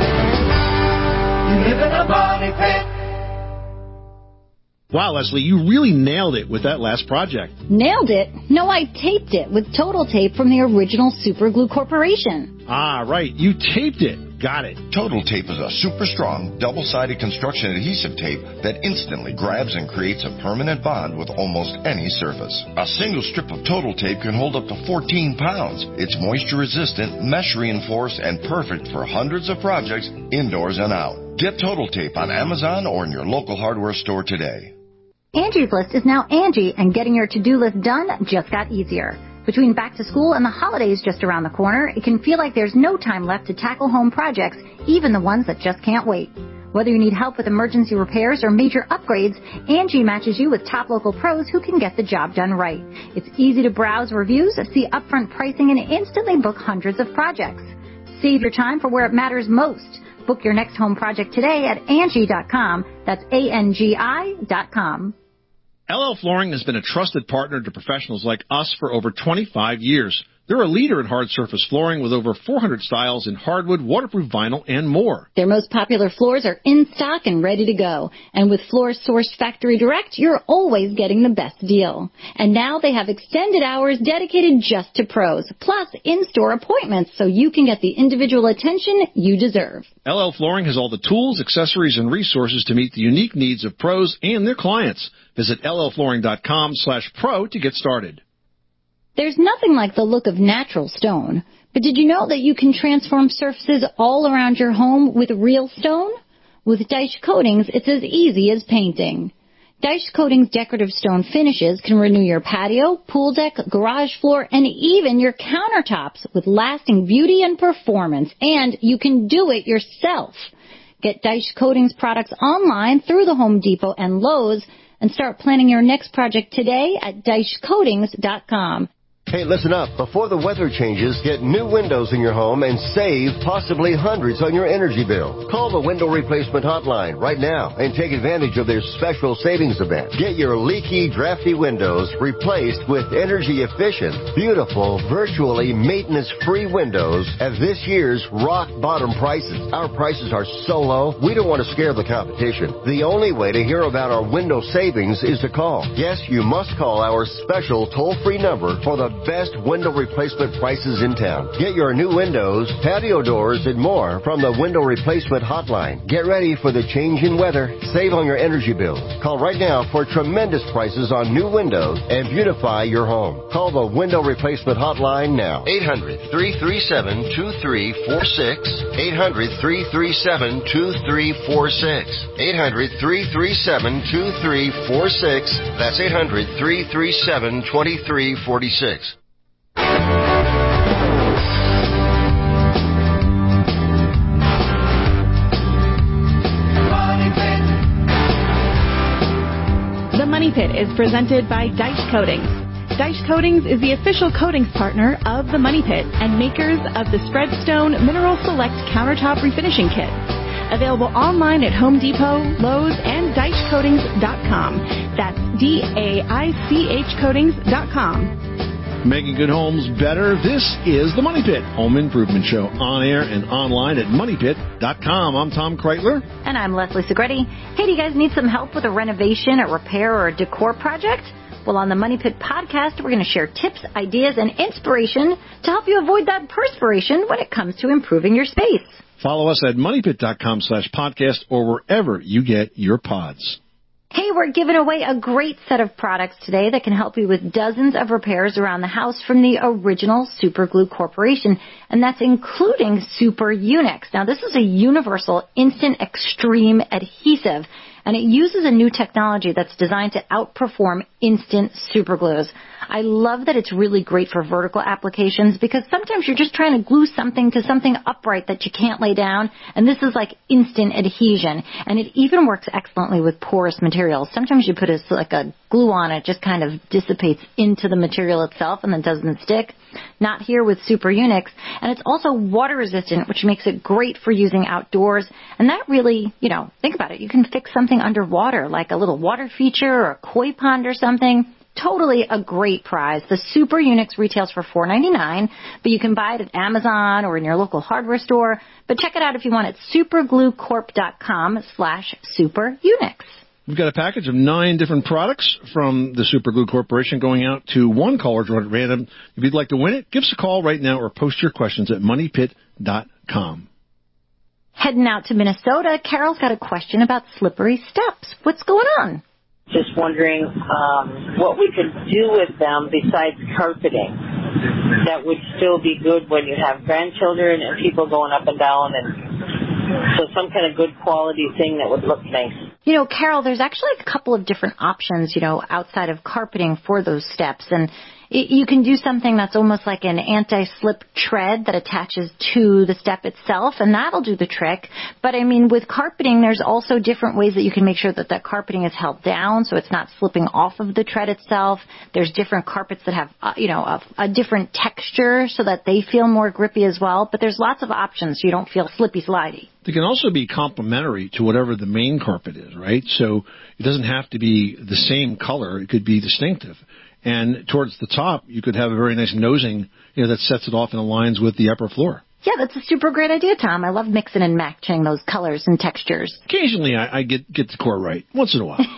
You live in a money pit. Wow, Leslie, you really nailed it with that last project. Nailed it? No, I taped it with Total Tape from the original Super Glue Corporation. Ah, right. You taped it. Got it. Total Tape is a super strong, double-sided construction adhesive tape that instantly grabs and creates a permanent bond with almost any surface. A single strip of Total Tape can hold up to fourteen pounds. It's moisture-resistant, mesh-reinforced, and perfect for hundreds of projects indoors and out. Get Total Tape on Amazon or in your local hardware store today. Angie's List is now Angie, and getting your to-do list done just got easier. Between back to school and the holidays just around the corner, it can feel like there's no time left to tackle home projects, even the ones that just can't wait. Whether you need help with emergency repairs or major upgrades, Angie matches you with top local pros who can get the job done right. It's easy to browse reviews, see upfront pricing, and instantly book hundreds of projects. Save your time for where it matters most. Book your next home project today at Angie dot com. That's A N G I dot com. L L Flooring has been a trusted partner to professionals like us for over twenty-five years. They're a leader in hard surface flooring with over four hundred styles in hardwood, waterproof vinyl, and more. Their most popular floors are in stock and ready to go. And with floors sourced factory direct, you're always getting the best deal. And now they have extended hours dedicated just to pros, plus in-store appointments so you can get the individual attention you deserve. L L Flooring has all the tools, accessories, and resources to meet the unique needs of pros and their clients. Visit L L flooring dot com slash pro to get started. There's nothing like the look of natural stone, but did you know that you can transform surfaces all around your home with real stone? With Dyche Coatings, it's as easy as painting. Dyche Coatings decorative stone finishes can renew your patio, pool deck, garage floor, and even your countertops with lasting beauty and performance, and you can do it yourself. Get Dyche Coatings products online through the Home Depot and Lowe's, and start planning your next project today at Dyche Coatings dot com. Hey, listen up. Before the weather changes, get new windows in your home and save possibly hundreds on your energy bill. Call the Window Replacement Hotline right now and take advantage of their special savings event. Get your leaky, drafty windows replaced with energy-efficient, beautiful, virtually maintenance-free windows at this year's rock-bottom prices. Our prices are so low, we don't want to scare the competition. The only way to hear about our window savings is to call. Yes, you must call our special toll-free number for the best window replacement prices in town. Get your new windows, patio doors, and more from the Window Replacement Hotline. Get ready for the change in weather. Save on your energy bills. Call right now for tremendous prices on new windows and beautify your home. Call the Window Replacement Hotline now. eight hundred, three three seven, two three four six. eight hundred, three three seven, two three four six. eight hundred, three three seven, two three four six. That's eight hundred, three three seven, two three four six. The Money Pit is presented by Deitch Coatings. Deitch Coatings is the official coatings partner of The Money Pit and makers of the Spreadstone Mineral Select Countertop Refinishing Kit. Available online at Home Depot, Lowe's, and Deitch Coatings dot com. That's D A I C H Coatings dot com. Making good homes better. This is the Money Pit Home Improvement Show, on air and online at money pit dot com. I'm Tom Kreitler. And I'm Leslie Segretti. Hey, do you guys need some help with a renovation, a repair, or a decor project? Well, on the Money Pit podcast, we're going to share tips, ideas, and inspiration to help you avoid that perspiration when it comes to improving your space. Follow us at money pit dot com slash podcast or wherever you get your pods. Hey, we're giving away a great set of products today that can help you with dozens of repairs around the house from the original Super Glue Corporation, and that's including Super Unix. Now, this is a universal instant extreme adhesive, and it uses a new technology that's designed to outperform instant super glues. I love that it's really great for vertical applications because sometimes you're just trying to glue something to something upright that you can't lay down, and this is like instant adhesion. And it even works excellently with porous materials. Sometimes you put a, like a glue on, it just kind of dissipates into the material itself and then doesn't stick. Not here with Super Unix. And it's also water resistant, which makes it great for using outdoors. And that really, you know, think about it. You can fix something underwater, like a little water feature or a koi pond or something. Totally a great prize. The Super Unix retails for four ninety-nine, but you can buy it at Amazon or in your local hardware store. But check it out if you want at supergluecorp.com slash superunix. We've got a package of nine different products from the Super Glue Corporation going out to one caller drawn at random. If you'd like to win it, give us a call right now or post your questions at money pit dot com. Heading out to Minnesota, Carol's got a question about slippery steps. What's going on? Just wondering um, what we could do with them besides carpeting that would still be good when you have grandchildren and people going up and down, and so some kind of good quality thing that would look nice. You know, Carol, there's actually a couple of different options, you know, outside of carpeting for those steps. And it, you can do something that's almost like an anti-slip tread that attaches to the step itself, and that'll do the trick. But, I mean, with carpeting, there's also different ways that you can make sure that that carpeting is held down so it's not slipping off of the tread itself. There's different carpets that have, uh, you know, a, a different texture so that they feel more grippy as well. But there's lots of options so you don't feel slippy-slidey. They can also be complementary to whatever the main carpet is, right? So it doesn't have to be the same color. It could be distinctive. And towards the top, you could have a very nice nosing, you know, that sets it off and aligns with the upper floor. Yeah, that's a super great idea, Tom. I love mixing and matching those colors and textures. Occasionally, I, I get get the core right. Once in a while.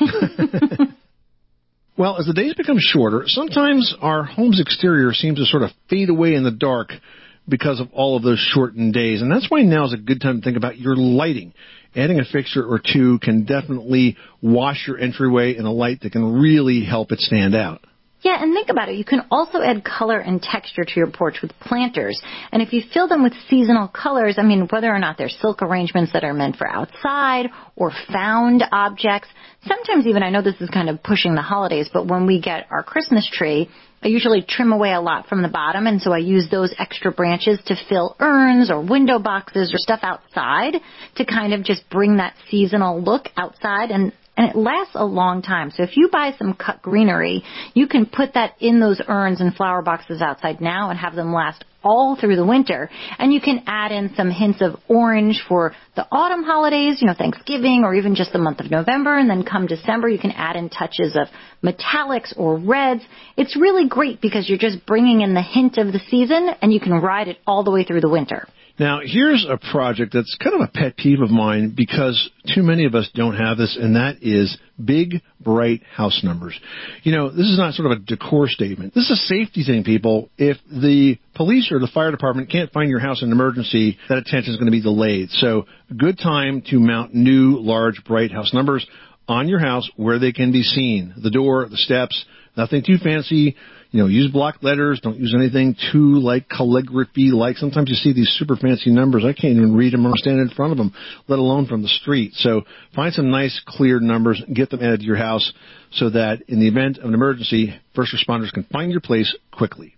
Well, as the days become shorter, sometimes our home's exterior seems to sort of fade away in the dark because of all of those shortened days. And that's why now is a good time to think about your lighting. Adding a fixture or two can definitely wash your entryway in a light that can really help it stand out. Yeah, and think about it. You can also add color and texture to your porch with planters. And if you fill them with seasonal colors, I mean, whether or not they're silk arrangements that are meant for outside or found objects, sometimes even, I know this is kind of pushing the holidays, but when we get our Christmas tree, I usually trim away a lot from the bottom, and so I use those extra branches to fill urns or window boxes or stuff outside to kind of just bring that seasonal look outside, and And it lasts a long time. So if you buy some cut greenery, you can put that in those urns and flower boxes outside now and have them last all through the winter. And you can add in some hints of orange for the autumn holidays, you know, Thanksgiving, or even just the month of November. And then come December, you can add in touches of metallics or reds. It's really great because you're just bringing in the hint of the season and you can ride it all the way through the winter. Now, here's a project that's kind of a pet peeve of mine because too many of us don't have this, and that is big, bright house numbers. You know, this is not sort of a decor statement. This is a safety thing, people. If the police or the fire department can't find your house in an emergency, that attention is going to be delayed. So, a good time to mount new, large, bright house numbers on your house where they can be seen. The door, the steps, nothing too fancy. You know, use block letters. Don't use anything too, like, calligraphy-like. Sometimes you see these super fancy numbers. I can't even read them or stand in front of them, let alone from the street. So find some nice, clear numbers and get them added to your house so that in the event of an emergency, first responders can find your place quickly.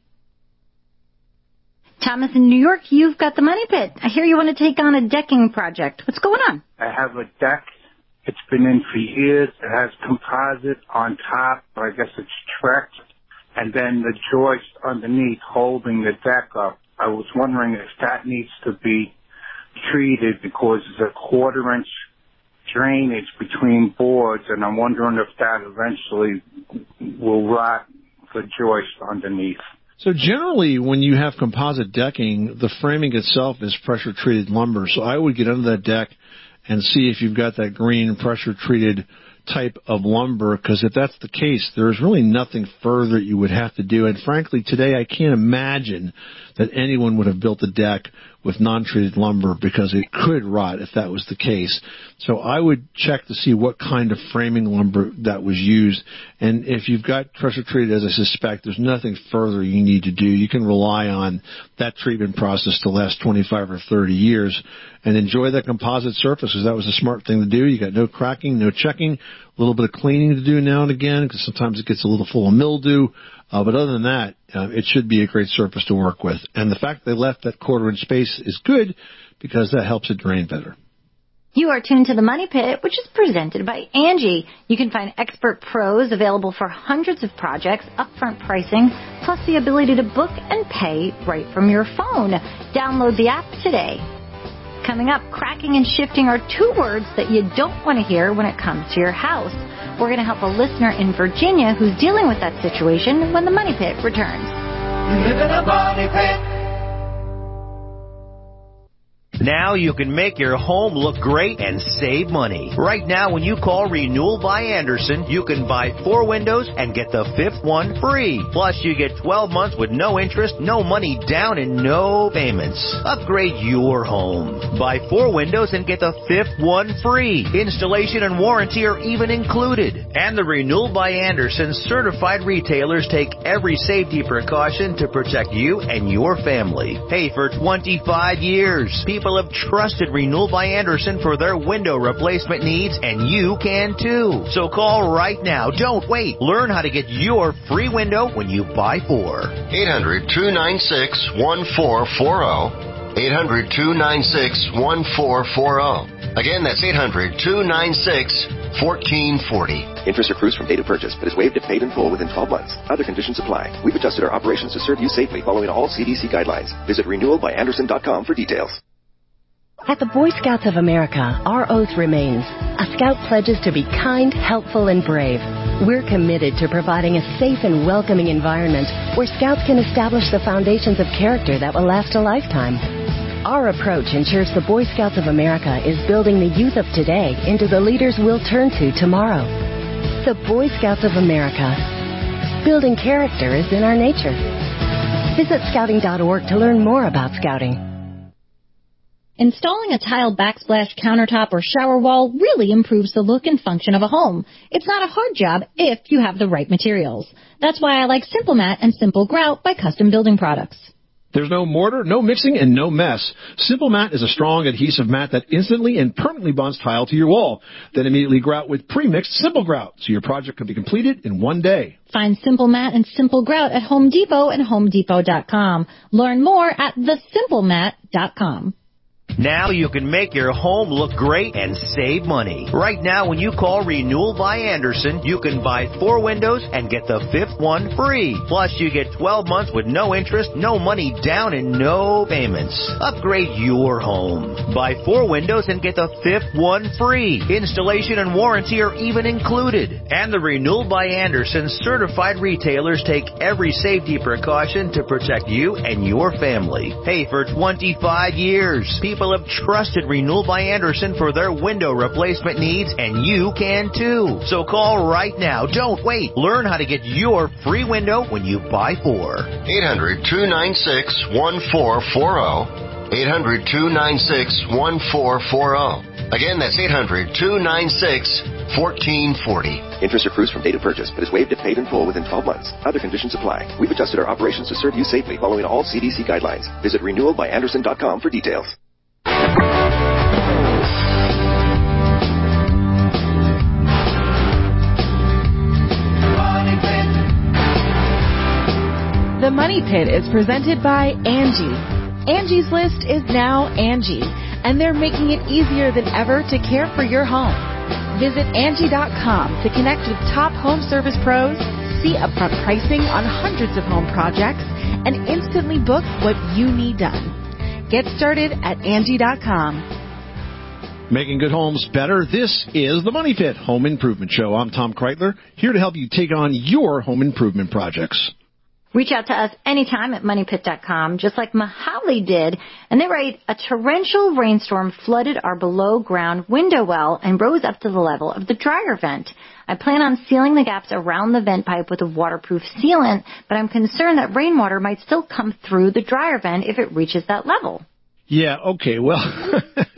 Thomas, in New York, you've got the Money Pit. I hear you want to take on a decking project. What's going on? I have a deck. It's been in for years. It has composite on top, or I guess it's Trex, and then the joist underneath holding the deck up. I was wondering if that needs to be treated because there's a quarter-inch drainage between boards, and I'm wondering if that eventually will rot the joist underneath. So generally, when you have composite decking, the framing itself is pressure-treated lumber. So I would get under that deck and see if you've got that green pressure-treated type of lumber, because if that's the case, there's really nothing further you would have to do. And frankly, today I can't imagine that anyone would have built a deck with non-treated lumber because it could rot if that was the case. So I would check to see what kind of framing lumber that was used. And if you've got pressure-treated, as I suspect, there's nothing further you need to do. You can rely on that treatment process to last twenty-five or thirty years and enjoy that composite surface, because that was a smart thing to do. You got no cracking, no checking, a little bit of cleaning to do now and again because sometimes it gets a little full of mildew. Uh, but other than that, uh, it should be a great surface to work with. And the fact they left that quarter-inch space is good because that helps it drain better. You are tuned to the Money Pit, which is presented by Angie. You can find expert pros available for hundreds of projects, upfront pricing, plus the ability to book and pay right from your phone. Download the app today. Coming up, cracking and shifting are two words that you don't want to hear when it comes to your house. We're going to help a listener in Virginia who's dealing with that situation when the Money Pit returns. Live in a money pit. Now you can make your home look great and save money. Right now, when you call Renewal by Andersen, you can buy four windows and get the fifth one free. Plus, you get twelve months with no interest, no money down, and no payments. Upgrade your home. Buy four windows and get the fifth one free. Installation and warranty are even included. And the Renewal by Andersen certified retailers take every safety precaution to protect you and your family. Hey, for twenty-five years, people have trusted Renewal by Andersen for their window replacement needs, and you can too. So call right now. Don't wait. Learn how to get your free window when you buy four. eight hundred, two nine six, one four four zero. eight hundred, two nine six, one four four zero. Again, that's eight hundred, two nine six, one four four zero. Interest accrues from date of purchase, but is waived if paid in full within twelve months. Other conditions apply. We've adjusted our operations to serve you safely following all C D C guidelines. Visit renewal by andersen dot com for details. At the Boy Scouts of America, our oath remains. A Scout pledges to be kind, helpful, and brave. We're committed to providing a safe and welcoming environment where Scouts can establish the foundations of character that will last a lifetime. Our approach ensures the Boy Scouts of America is building the youth of today into the leaders we'll turn to tomorrow. The Boy Scouts of America. Building character is in our nature. Visit scouting dot org to learn more about Scouting. Installing a tile backsplash countertop or shower wall really improves the look and function of a home. It's not a hard job if you have the right materials. That's why I like Simple Mat and Simple Grout by Custom Building Products. There's no mortar, no mixing, and no mess. Simple Mat is a strong adhesive mat that instantly and permanently bonds tile to your wall. Then immediately grout with pre-mixed Simple Grout, so your project can be completed in one day. Find Simple Mat and Simple Grout at Home Depot and home depot dot com. Learn more at the simple mat dot com. Now you can make your home look great and save money. Right now, when you call Renewal by Andersen, you can buy four windows and get the fifth one free. Plus, you get twelve months with no interest, no money down, and no payments. Upgrade your home. Buy four windows and get the fifth one free. Installation and warranty are even included. And the Renewal by Andersen certified retailers take every safety precaution to protect you and your family. Hey, for twenty-five years, people have trusted Renewal by Andersen for their window replacement needs, and you can too. So call right now. Don't wait. Learn how to get your free window when you buy four. eight hundred, two nine six, one four four zero. eight hundred, two nine six, one four four zero. Again, that's eight hundred, two nine six, one four four zero. Interest accrues from date of purchase, but is waived if paid in full within twelve months. Other conditions apply. We've adjusted our operations to serve you safely following all C D C guidelines. Visit renewal by andersen dot com for details. The Money Pit is presented by Angie. Angie's List is now Angie, and they're making it easier than ever to care for your home. Visit Angie dot com to connect with top home service pros, see upfront pricing on hundreds of home projects, and instantly book what you need done. Get started at Angie dot com. Making good homes better. This is the Money Pit Home Improvement Show. I'm Tom Kreitler, here to help you take on your home improvement projects. Reach out to us anytime at money pit dot com, just like Mahali did, and they write, a torrential rainstorm flooded our below-ground window well and rose up to the level of the dryer vent. I plan on sealing the gaps around the vent pipe with a waterproof sealant, but I'm concerned that rainwater might still come through the dryer vent if it reaches that level. Yeah, okay, well,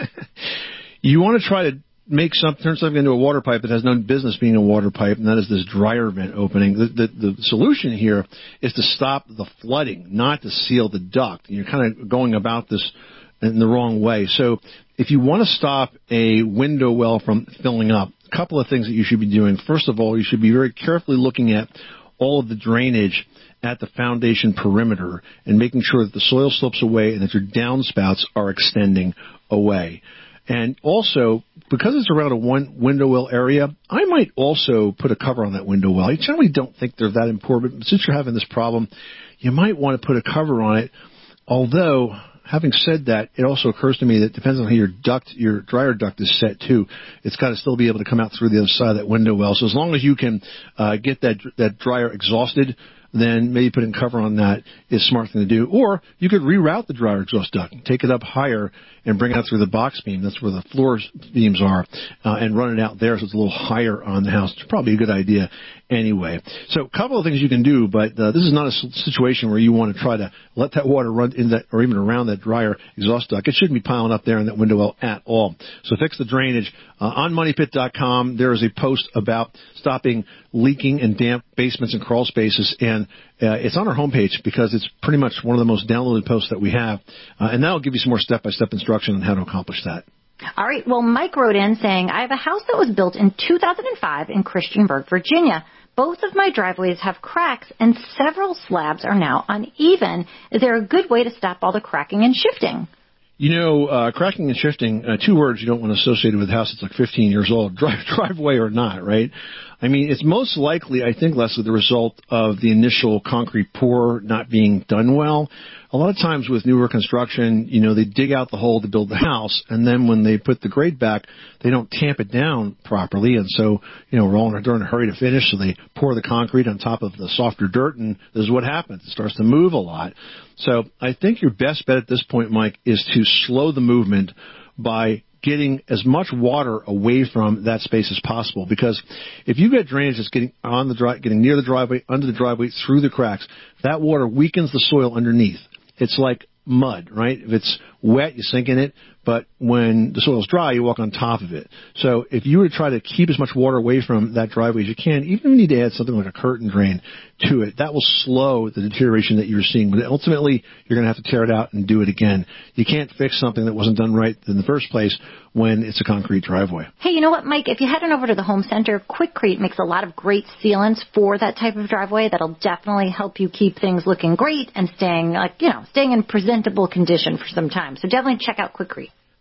you want to try to make some, turn something into a water pipe that has no business being a water pipe, and that is this dryer vent opening. The, the, the solution here is to stop the flooding, not to seal the duct. You're kind of going about this in the wrong way. So if you want to stop a window well from filling up, a couple of things that you should be doing. First of all, you should be very carefully looking at all of the drainage at the foundation perimeter and making sure that the soil slopes away and that your downspouts are extending away. And also, because it's around a one window well area, I might also put a cover on that window well. I generally don't think they're that important, but since you're having this problem, you might want to put a cover on it. Although, having said that, it also occurs to me that it depends on how your duct, your dryer duct is set too. It's got to still be able to come out through the other side of that window well. So as long as you can uh, get that that dryer exhausted, then maybe putting cover on that is a smart thing to do. Or you could reroute the dryer exhaust duct, take it up higher and bring it out through the box beam. That's where the floor beams are, uh, and run it out there so it's a little higher on the house. It's probably a good idea anyway. So a couple of things you can do, but uh, this is not a situation where you want to try to let that water run in that or even around that dryer exhaust duct. It shouldn't be piling up there in that window well at all. So fix the drainage. Uh, on money pit dot com, there is a post about stopping leaking and damp basements and crawl spaces, and uh, it's on our homepage because it's pretty much one of the most downloaded posts that we have, uh, and that'll give you some more step-by-step instruction on how to accomplish that. All right. Well, Mike wrote in saying, I have a house that was built in two thousand five in Christiansburg, Virginia. Both of my driveways have cracks, and several slabs are now uneven. Is there a good way to stop all the cracking and shifting? You know, uh, cracking and shifting, uh, two words you don't want to associate with a house that's like fifteen years old, drive, driveway or not, right? I mean, it's most likely, I think, Leslie, the result of the initial concrete pour not being done well. A lot of times with newer construction, you know, they dig out the hole to build the house, and then when they put the grade back, they don't tamp it down properly, and so, you know, we're all in a, in a hurry to finish, so they pour the concrete on top of the softer dirt, and this is what happens. It starts to move a lot. So I think your best bet at this point, Mike, is to slow the movement by getting as much water away from that space as possible. Because if you get drainage that's getting on the dri- getting near the driveway, under the driveway, through the cracks, that water weakens the soil underneath. It's like mud, right? If it's wet, you sink in it, but when the soil's dry, you walk on top of it. So if you were to try to keep as much water away from that driveway as you can, even if you need to add something like a curtain drain to it, that will slow the deterioration that you're seeing. But ultimately, you're going to have to tear it out and do it again. You can't fix something that wasn't done right in the first place when it's a concrete driveway. Hey, you know what, Mike? If you head on over to the home center, Quikrete makes a lot of great sealants for that type of driveway that'll definitely help you keep things looking great and staying, like, you know, staying in presentable condition for some time. So definitely check out Quikrete.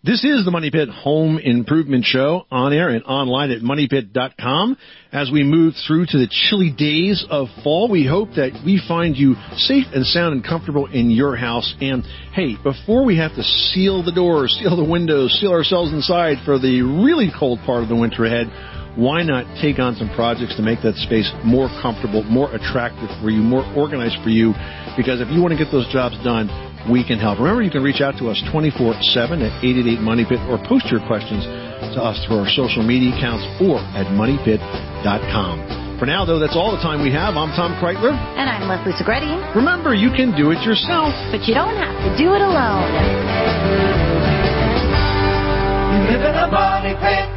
This is the Money Pit Home Improvement Show, on air and online at money pit dot com. As we move through to the chilly days of fall, we hope that we find you safe and sound and comfortable in your house. And, hey, before we have to seal the doors, seal the windows, seal ourselves inside for the really cold part of the winter ahead, why not take on some projects to make that space more comfortable, more attractive for you, more organized for you? Because if you want to get those jobs done, we can help. Remember, you can reach out to us twenty-four seven at eight eight eight money pit or post your questions to us through our social media accounts or at money pit dot com. For now, though, that's all the time we have. I'm Tom Kreitler. And I'm Leslie Segretti. Remember, you can do it yourself. But you don't have to do it alone. You live in a money pit.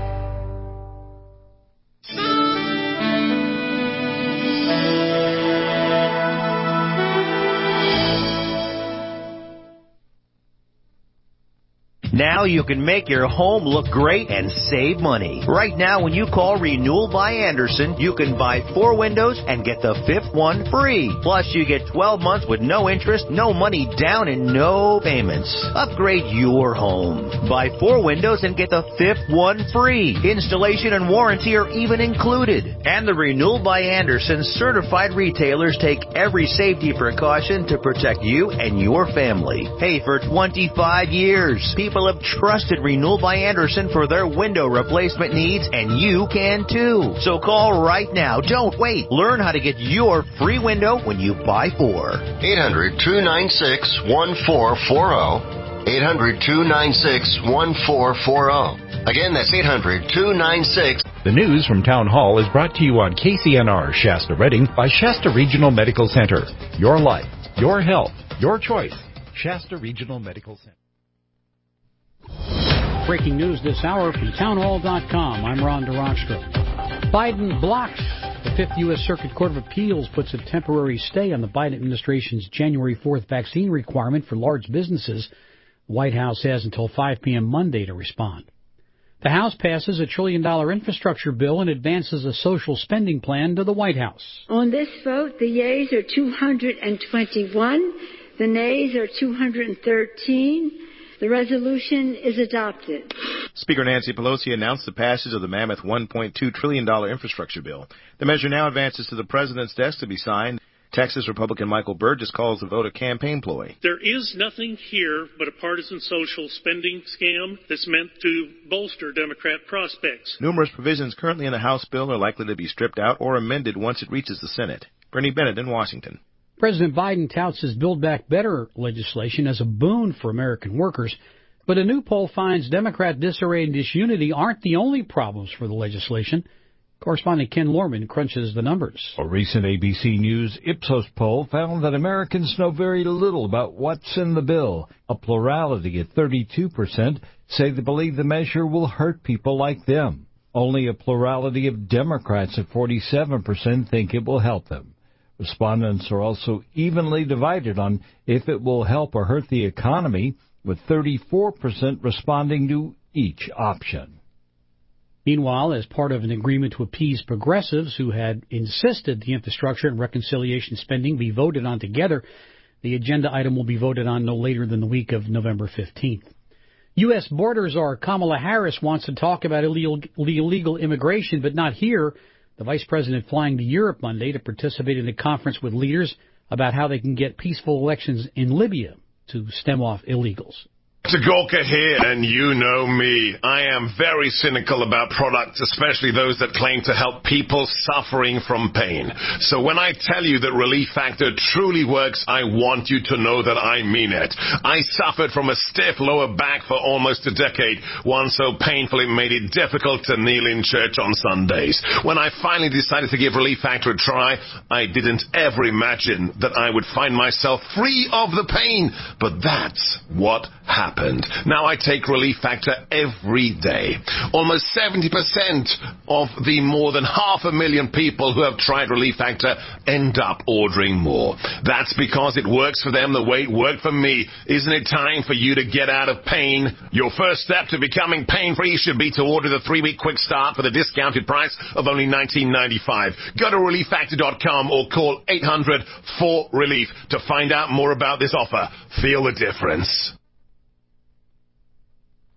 Now you can make your home look great and save money. Right now, when you call Renewal by Andersen, you can buy four windows and get the fifth one free. Plus, you get twelve months with no interest, no money down, and no payments. Upgrade your home. Buy four windows and get the fifth one free. Installation and warranty are even included. And the Renewal by Andersen certified retailers take every safety precaution to protect you and your family. Hey, for twenty-five years, people have trusted Renewal by Andersen for their window replacement needs, and you can too. So call right now. Don't wait. Learn how to get your free window when you buy four. eight hundred, two nine six, one four four zero. eight hundred, two nine six, one four four zero. Again, that's eight hundred, two nine six. The news from Town Hall is brought to you on K C N R Shasta Redding by Shasta Regional Medical Center. Your life, your health, your choice. Shasta Regional Medical Center. Breaking news this hour from town hall dot com. I'm Ron DeRockstra. Biden blocks. The Fifth U S Circuit Court of Appeals puts a temporary stay on the Biden administration's January fourth vaccine requirement for large businesses. The White House has until five p.m. Monday to respond. The House passes a trillion-dollar infrastructure bill and advances a social spending plan to the White House. On this vote, the yeas are two hundred twenty-one, the nays are two hundred thirteen. The resolution is adopted. Speaker Nancy Pelosi announced the passage of the mammoth one point two trillion dollars infrastructure bill. The measure now advances to the president's desk to be signed. Texas Republican Michael Burgess calls the vote a campaign ploy. There is nothing here but a partisan social spending scam that's meant to bolster Democrat prospects. Numerous provisions currently in the House bill are likely to be stripped out or amended once it reaches the Senate. Bernie Bennett in Washington. President Biden touts his Build Back Better legislation as a boon for American workers, but a new poll finds Democrat disarray and disunity aren't the only problems for the legislation. Correspondent Ken Lorman crunches the numbers. A recent A B C News Ipsos poll found that Americans know very little about what's in the bill. A plurality at thirty-two percent say they believe the measure will hurt people like them. Only a plurality of Democrats at forty-seven percent think it will help them. Respondents are also evenly divided on if it will help or hurt the economy, with thirty-four percent responding to each option. Meanwhile, as part of an agreement to appease progressives who had insisted the infrastructure and reconciliation spending be voted on together, the agenda item will be voted on no later than the week of November fifteenth. U S border czar Kamala Harris wants to talk about illegal, illegal immigration, but not here. The vice president flying to Europe Monday to participate in a conference with leaders about how they can get peaceful elections in Libya to stem off illegals. Tagorka here, and you know me. I am very cynical about products, especially those that claim to help people suffering from pain. So when I tell you that Relief Factor truly works, I want you to know that I mean it. I suffered from a stiff lower back for almost a decade, one so painful it made it difficult to kneel in church on Sundays. When I finally decided to give Relief Factor a try, I didn't ever imagine that I would find myself free of the pain. But that's what happened. Now I take Relief Factor every day. Almost seventy percent of the more than half a million people who have tried Relief Factor end up ordering more. That's because it works for them the way it worked for me. Isn't it time for you to get out of pain? Your first step to becoming pain-free should be to order the three-week quick start for the discounted price of only nineteen ninety-five. Go to relief factor dot com or call eight hundred four relief to find out more about this offer. Feel the difference.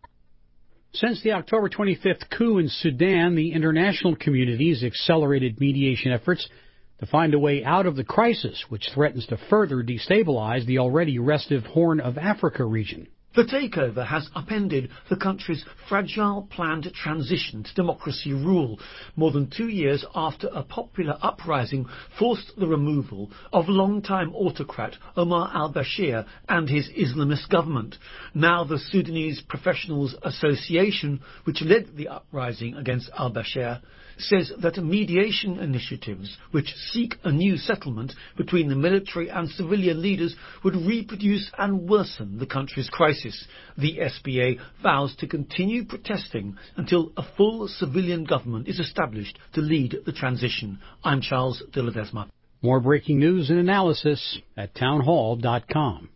Since the October twenty-fifth coup in Sudan, the international community has accelerated mediation efforts to find a way out of the crisis, which threatens to further destabilize the already restive Horn of Africa region. The takeover has upended the country's fragile planned transition to democracy rule, more than two years after a popular uprising forced the removal of longtime autocrat Omar al-Bashir and his Islamist government. Now the Sudanese Professionals Association, which led the uprising against al-Bashir, says that mediation initiatives which seek a new settlement between the military and civilian leaders would reproduce and worsen the country's crisis. The S P A vows to continue protesting until a full civilian government is established to lead the transition. I'm Charles de Ledesma. More breaking news and analysis at townhall dot com.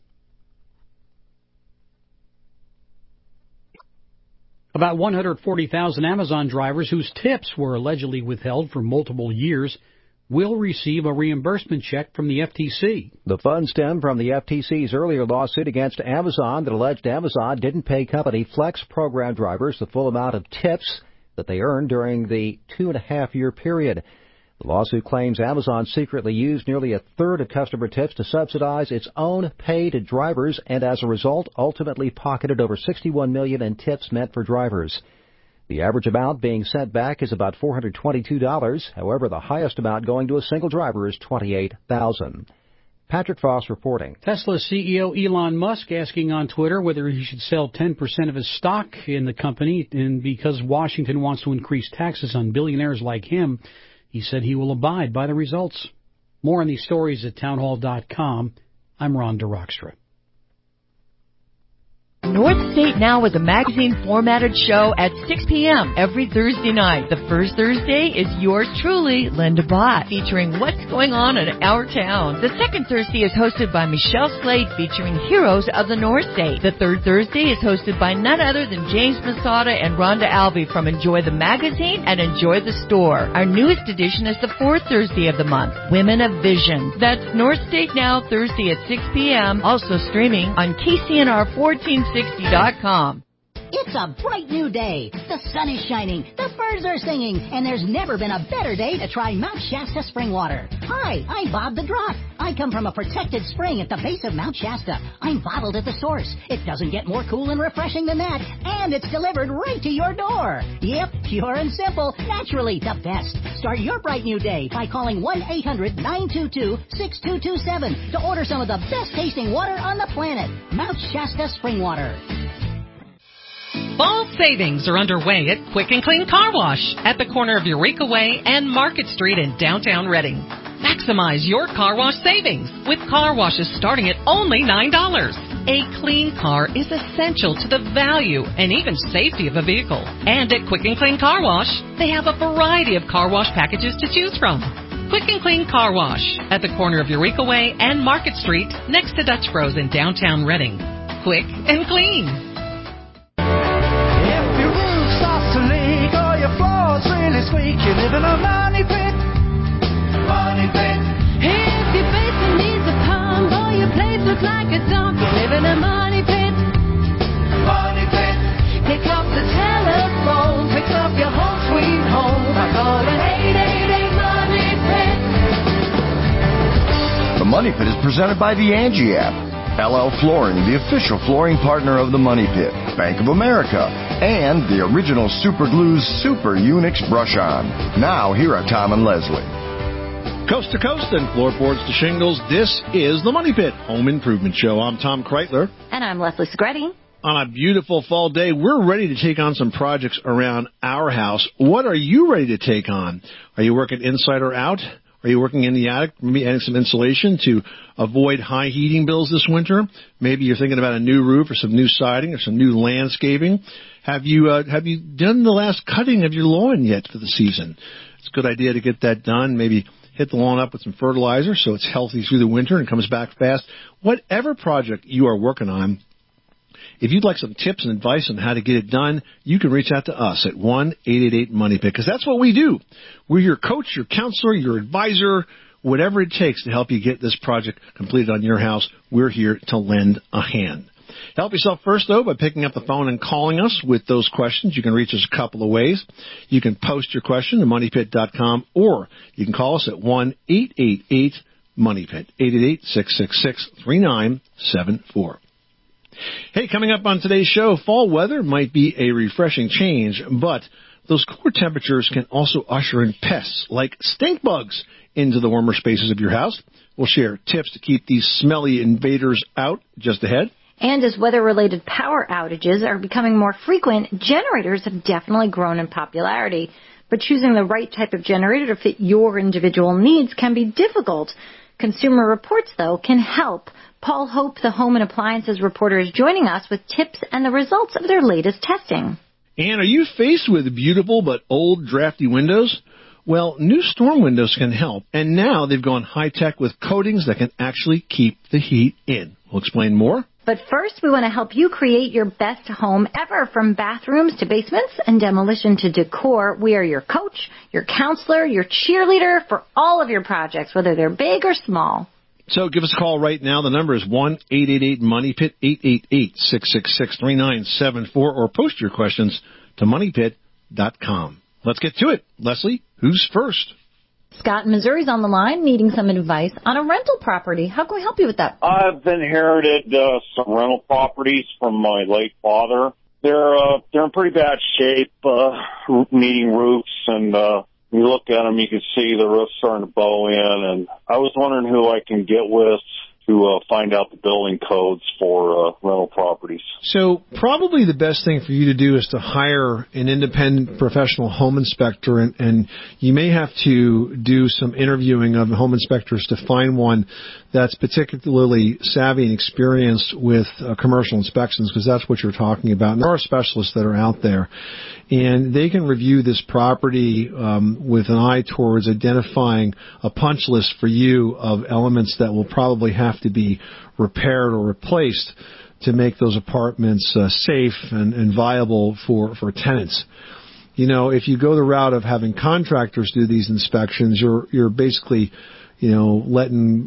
About one hundred forty thousand Amazon drivers whose tips were allegedly withheld for multiple years will receive a reimbursement check from the F T C. The funds stem from the F T C's earlier lawsuit against Amazon that alleged Amazon didn't pay company Flex program drivers the full amount of tips that they earned during the two-and-a-half-year period. The lawsuit claims Amazon secretly used nearly a third of customer tips to subsidize its own pay to drivers and, as a result, ultimately pocketed over sixty-one million dollars in tips meant for drivers. The average amount being sent back is about four hundred twenty-two dollars. However, the highest amount going to a single driver is twenty-eight thousand dollars. Patrick Foss reporting. Tesla C E O Elon Musk asking on Twitter whether he should sell ten percent of his stock in the company, and because Washington wants to increase taxes on billionaires like him, he said he will abide by the results. More on these stories at townhall dot com. I'm Ron DeRockstra. North State Now is a magazine-formatted show at six p.m. every Thursday night. The first Thursday is yours truly, Linda Bott, featuring what's going on in our town. The second Thursday is hosted by Michelle Slade, featuring heroes of the North State. The third Thursday is hosted by none other than James Masada and Rhonda Albee from Enjoy the Magazine and Enjoy the Store. Our newest edition is the fourth Thursday of the month, Women of Vision. That's North State Now, Thursday at six p.m., also streaming on K C N R fourteen sixty dot com. It's a bright new day. The sun is shining, the birds are singing, and there's never been a better day to try Mount Shasta spring water. Hi, I'm Bob the Drop. I come from a protected spring at the base of Mount Shasta. I'm bottled at the source. It doesn't get more cool and refreshing than that, and it's delivered right to your door. Yep, pure and simple, naturally the best. Start your bright new day by calling one eight hundred nine two two six two two seven to order some of the best tasting water on the planet. Mount Shasta spring water. Fall savings are underway at Quick and Clean Car Wash at the corner of Eureka Way and Market Street in downtown Reading. Maximize your car wash savings with car washes starting at only nine dollars. A clean car is essential to the value and even safety of a vehicle. And at Quick and Clean Car Wash, they have a variety of car wash packages to choose from. Quick and Clean Car Wash at the corner of Eureka Way and Market Street next to Dutch Bros in downtown Reading. Quick and clean. Your floor's really squeak. You live in a money pit. Money pit. If your basement needs a pump or your place looks like a dump, you live in a money pit. Money pit. Pick up the telephone, pick up your home sweet home by calling eight eight eight Money Pit. The Money Pit is presented by the Angie app. L L Flooring, the official flooring partner of the Money Pit, Bank of America, and the original Super Glue's Super Unix Brush On. Now, here are Tom and Leslie. Coast to coast and floorboards to shingles, this is the Money Pit Home Improvement Show. I'm Tom Kreitler. And I'm Leslie Segretti. On a beautiful fall day, we're ready to take on some projects around our house. What are you ready to take on? Are you working inside or out? Are you working in the attic, maybe adding some insulation to avoid high heating bills this winter? Maybe you're thinking about a new roof or some new siding or some new landscaping. Have you uh, have you done the last cutting of your lawn yet for the season? It's a good idea to get that done. Maybe hit the lawn up with some fertilizer so it's healthy through the winter and comes back fast. Whatever project you are working on, if you'd like some tips and advice on how to get it done, you can reach out to us at one eight eight eight Money Pit, because that's what we do. We're your coach, your counselor, your advisor, whatever it takes to help you get this project completed on your house. We're here to lend a hand. Help yourself first, though, by picking up the phone and calling us with those questions. You can reach us a couple of ways. You can post your question to money pit dot com, or you can call us at one eight eight eight money pit, eight eight eight, six six six, three nine seven four. Hey, coming up on today's show, fall weather might be a refreshing change, but those cooler temperatures can also usher in pests like stink bugs into the warmer spaces of your house. We'll share tips to keep these smelly invaders out just ahead. And as weather-related power outages are becoming more frequent, generators have definitely grown in popularity. But choosing the right type of generator to fit your individual needs can be difficult. Consumer Reports, though, can help. Paul Hope, the home and appliances reporter, is joining us with tips and the results of their latest testing. And are you faced with beautiful but old, drafty windows? Well, new storm windows can help, and now they've gone high-tech with coatings that can actually keep the heat in. We'll explain more. But first, we want to help you create your best home ever. From bathrooms to basements and demolition to decor, we are your coach, your counselor, your cheerleader for all of your projects, whether they're big or small. So give us a call right now. The number is one eight eight eight money pit, eight eight eight, six six six, three nine seven four, or post your questions to money pit dot com. Let's get to it. Leslie, who's first? Scott in Missouri's on the line needing some advice on a rental property. How can we help you with that? I've inherited uh, some rental properties from my late father. They're uh, they're in pretty bad shape, uh, needing roofs, and uh, you look at them, you can see the roof's starting to bow in. And I was wondering who I can get with to uh, find out the building codes for uh, rental properties. So probably the best thing for you to do is to hire an independent professional home inspector, and, and you may have to do some interviewing of home inspectors to find one that's particularly savvy and experienced with uh, commercial inspections, because that's what you're talking about. And there are specialists that are out there, and they can review this property um, with an eye towards identifying a punch list for you of elements that will probably have to be repaired or replaced to make those apartments uh, safe and, and viable for, for tenants. You know, if you go the route of having contractors do these inspections, you're you're basically, you know, letting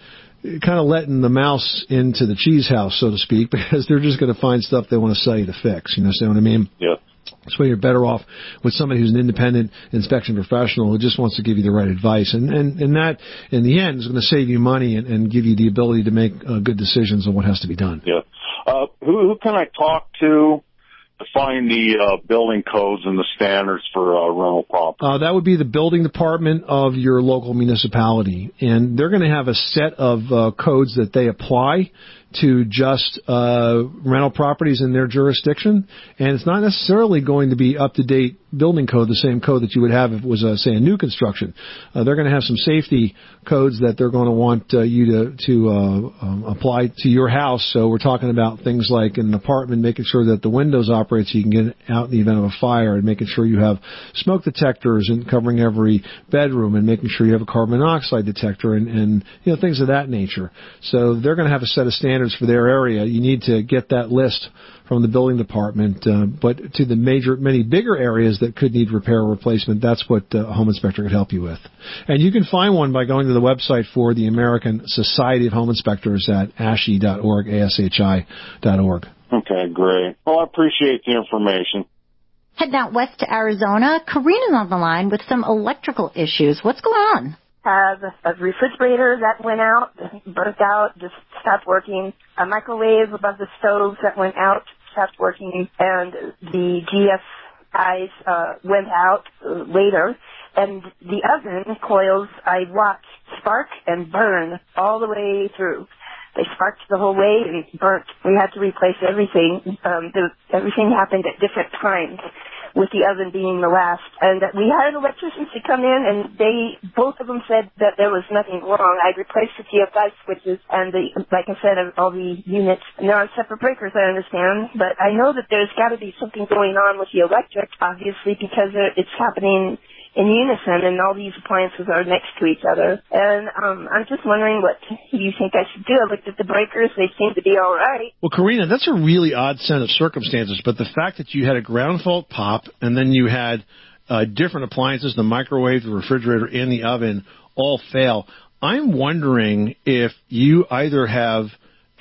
kind of letting the mouse into the cheese house, so to speak, because they're just going to find stuff they want to sell you to fix. You know, see what I mean? Yeah. So you're better off with somebody who's an independent inspection professional who just wants to give you the right advice. And, and, and that, in the end, is going to save you money and, and give you the ability to make uh, good decisions on what has to be done. Yeah. Uh, who, who can I talk to to find the uh, building codes and the standards for uh, rental property? Uh, that would be the building department of your local municipality. And they're going to have a set of uh, codes that they apply to just uh, rental properties in their jurisdiction, and it's not necessarily going to be up-to-date building code, the same code that you would have if it was, uh, say, a new construction. Uh, they're going to have some safety codes that they're going to want uh, you to, to uh, um, apply to your house. So we're talking about things like in an apartment, making sure that the windows operate so you can get out in the event of a fire, and making sure you have smoke detectors and covering every bedroom, and making sure you have a carbon monoxide detector, and, and you know, things of that nature. So they're going to have a set of standards for their area. You need to get that list from the building department, uh, but to the major, many bigger areas that could need repair or replacement, that's what uh, a home inspector could help you with. And you can find one by going to the website for the American Society of Home Inspectors at A S H I dot org, A S H I dot org. Okay, great. Well, I appreciate the information. Heading out west to Arizona, Karina's on the line with some electrical issues. What's going on? Have a refrigerator that went out, burnt out, just stopped working, a microwave above the stove that went out, stopped working, and the G F Is uh, went out uh, later, and the oven coils I watched spark and burn all the way through. They sparked the whole way and burnt. We had to replace everything. Um, the, everything happened at different times, with the oven being the last. And we had electricians to come in, and they, both of them said that there was nothing wrong. I replaced the G F I switches and the, like I said, all the units. And they're on separate breakers, I understand. But I know that there's got to be something going on with the electric, obviously, because it's happening in unison, and all these appliances are next to each other. And um, I'm just wondering what you think I should do. I looked at the breakers. They seem to be all right. Well, Karina, that's a really odd set of circumstances, but the fact that you had a ground fault pop and then you had uh, different appliances, the microwave, the refrigerator, and the oven all fail, I'm wondering if you either have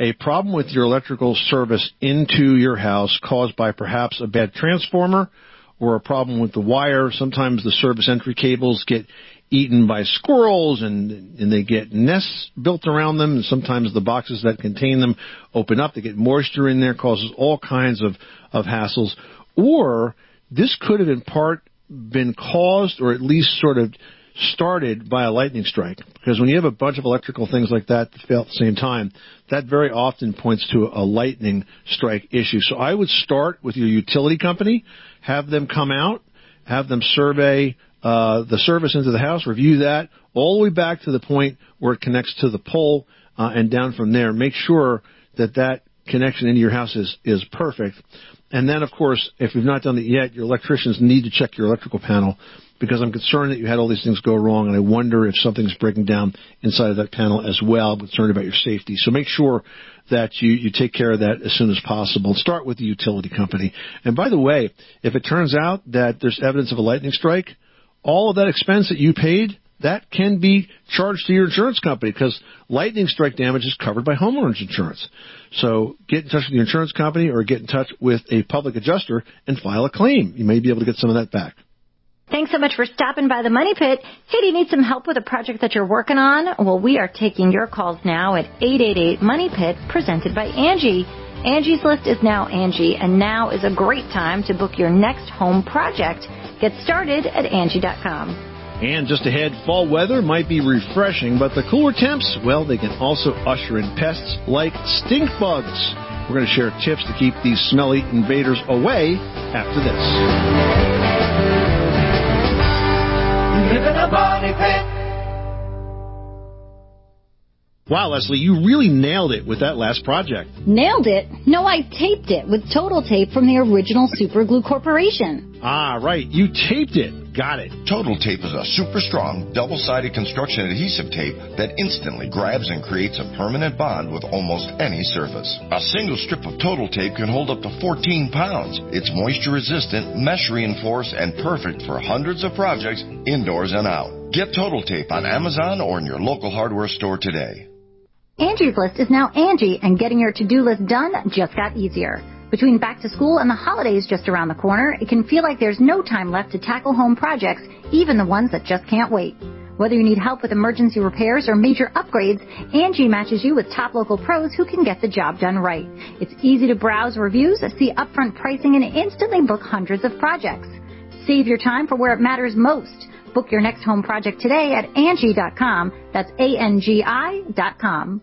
a problem with your electrical service into your house caused by perhaps a bad transformer or a problem with the wire. Sometimes the service entry cables get eaten by squirrels and, and they get nests built around them. And sometimes the boxes that contain them open up. They get moisture in there, causes all kinds of, of hassles. Or this could have in part been caused or at least sort of started by a lightning strike, because when you have a bunch of electrical things like that that fail at the same time, that very often points to a lightning strike issue. So I would start with your utility company, have them come out, have them survey uh, the service into the house, review that, all the way back to the point where it connects to the pole uh, and down from there. Make sure that that connection into your house is, is perfect. And then, of course, if you've not done it yet, your electricians need to check your electrical panel, because I'm concerned that you had all these things go wrong, and I wonder if something's breaking down inside of that panel as well. I'm concerned about your safety. So make sure that you, you take care of that as soon as possible. Start with the utility company. And by the way, if it turns out that there's evidence of a lightning strike, all of that expense that you paid, that can be charged to your insurance company, because lightning strike damage is covered by homeowners insurance. So get in touch with your insurance company or get in touch with a public adjuster and file a claim. You may be able to get some of that back. Thanks so much for stopping by the Money Pit. Hey, do you need some help with a project that you're working on? Well, we are taking your calls now at eight eight eight, MONEY PIT, presented by Angie. Angie's List is now Angie, and now is a great time to book your next home project. Get started at Angie dot com. And just ahead, fall weather might be refreshing, but the cooler temps, well, they can also usher in pests like stink bugs. We're going to share tips to keep these smelly invaders away after this. Live in a money pit. Wow, Leslie, you really nailed it with that last project. Nailed it? No, I taped it with Total Tape from the original Super Glue Corporation. Ah, right. You taped it. Got it. Total Tape is a super strong, double-sided construction adhesive tape that instantly grabs and creates a permanent bond with almost any surface. A single strip of Total Tape can hold up to fourteen pounds. It's moisture-resistant, mesh-reinforced, and perfect for hundreds of projects indoors and out. Get Total Tape on Amazon or in your local hardware store today. Angie's List is now Angie, and getting your to-do list done just got easier. Between back to school and the holidays just around the corner, it can feel like there's no time left to tackle home projects, even the ones that just can't wait. Whether you need help with emergency repairs or major upgrades, Angie matches you with top local pros who can get the job done right. It's easy to browse reviews, see upfront pricing, and instantly book hundreds of projects. Save your time for where it matters most. Book your next home project today at Angie dot com. That's A N G I dot com.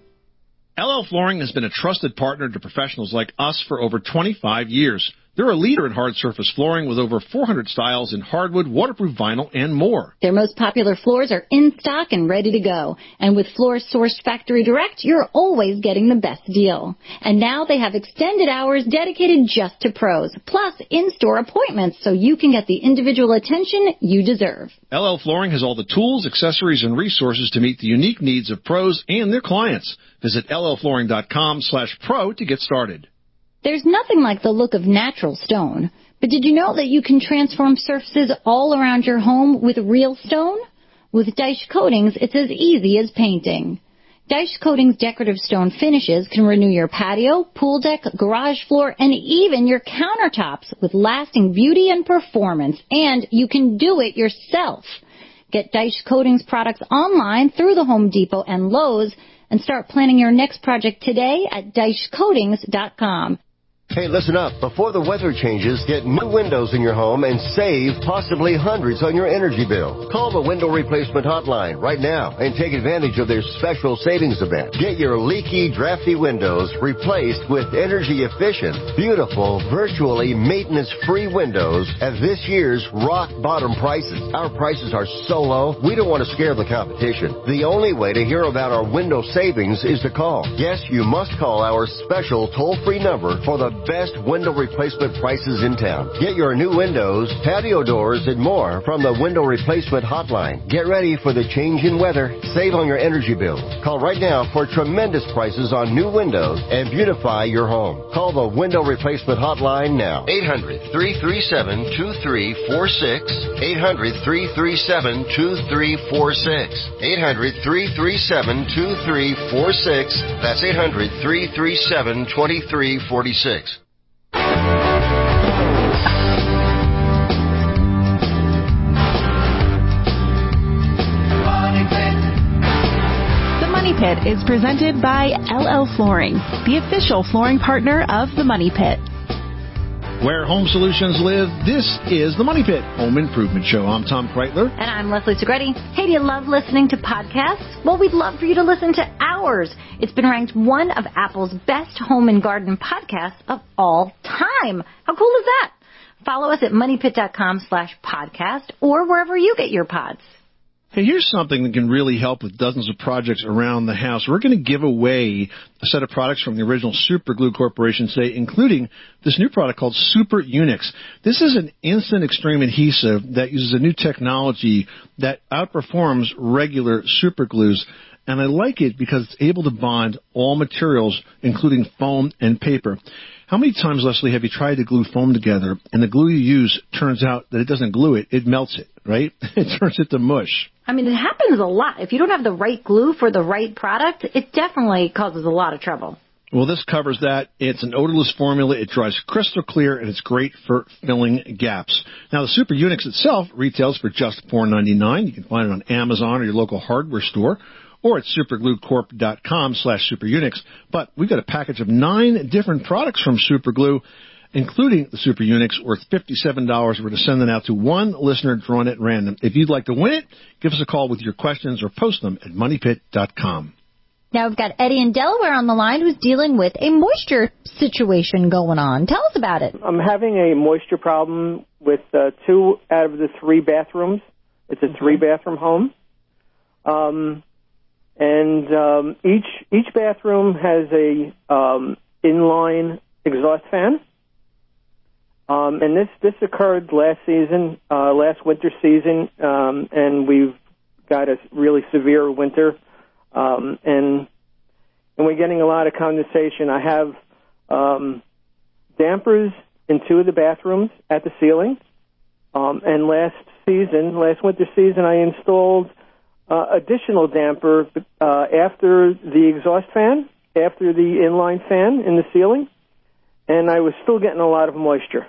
L L Flooring has been a trusted partner to professionals like us for over twenty-five years. They're a leader in hard surface flooring with over four hundred styles in hardwood, waterproof vinyl, and more. Their most popular floors are in stock and ready to go. And with floors sourced factory direct, you're always getting the best deal. And now they have extended hours dedicated just to pros, plus in-store appointments so you can get the individual attention you deserve. L L Flooring has all the tools, accessories, and resources to meet the unique needs of pros and their clients. Visit L L flooring dot com slash pro to get started. There's nothing like the look of natural stone, but did you know that you can transform surfaces all around your home with real stone? With Dyche Coatings, it's as easy as painting. Dyche Coatings decorative stone finishes can renew your patio, pool deck, garage floor, and even your countertops with lasting beauty and performance, and you can do it yourself. Get Dyche Coatings products online through the Home Depot and Lowe's, and start planning your next project today at Dyche Coatings dot com. Hey, listen up. Before the weather changes, get new windows in your home and save possibly hundreds on your energy bill. Call the Window Replacement Hotline right now and take advantage of their special savings event. Get your leaky, drafty windows replaced with energy-efficient, beautiful, virtually maintenance-free windows at this year's rock-bottom prices. Our prices are so low, we don't want to scare the competition. The only way to hear about our window savings is to call. Yes, you must call our special toll-free number for the best window replacement prices in town. Get your new windows, patio doors, and more from the Window Replacement Hotline. Get ready for the change in weather. Save on your energy bill. Call right now for tremendous prices on new windows and beautify your home. Call the Window Replacement Hotline now. eight hundred, three three seven, two three four six. eight hundred, three three seven, two three four six. eight hundred, three three seven, two three four six. That's eight hundred, three three seven, two three four six. The Money Pit is presented by L L Flooring, the official flooring partner of the Money Pit. Where home solutions live, this is the Money Pit Home Improvement Show. I'm Tom Kreitler. And I'm Leslie Segretti. Hey, do you love listening to podcasts? Well, we'd love for you to listen to ours. It's been ranked one of Apple's best home and garden podcasts of all time. How cool is that? Follow us at moneypit.com slash podcast or wherever you get your pods. Hey, here's something that can really help with dozens of projects around the house. We're going to give away a set of products from the original Super Glue Corporation today, including this new product called Super Unix. This is an instant extreme adhesive that uses a new technology that outperforms regular super glues. And I like it because it's able to bond all materials, including foam and paper. How many times, Leslie, have you tried to glue foam together, and the glue you use turns out that it doesn't glue it, it melts it, right? It turns it to mush. I mean, it happens a lot. If you don't have the right glue for the right product, it definitely causes a lot of trouble. Well, this covers that. It's an odorless formula. It dries crystal clear, and it's great for filling gaps. Now, the Super Unix itself retails for just four ninety-nine. You can find it on Amazon or your local hardware store, or at supergluecorp.com slash superunix. But we've got a package of nine different products from Superglue, including the Super Unix, worth fifty-seven dollars. We're going to send them out to one listener drawn at random. If you'd like to win it, give us a call with your questions or post them at money pit dot com. Now we've got Eddie in Delaware on the line who's dealing with a moisture situation going on. Tell us about it. I'm having a moisture problem with uh, two out of the three bathrooms. It's a mm-hmm. three-bathroom home. Um... And um, each each bathroom has a um, inline exhaust fan. Um, and this, this occurred last season, uh, last winter season, um, and we've got a really severe winter. Um, and and we're getting a lot of condensation. I have um, dampers in two of the bathrooms at the ceiling. Um, and last season, last winter season, I installed Uh, additional damper uh, after the exhaust fan, after the inline fan in the ceiling, and I was still getting a lot of moisture.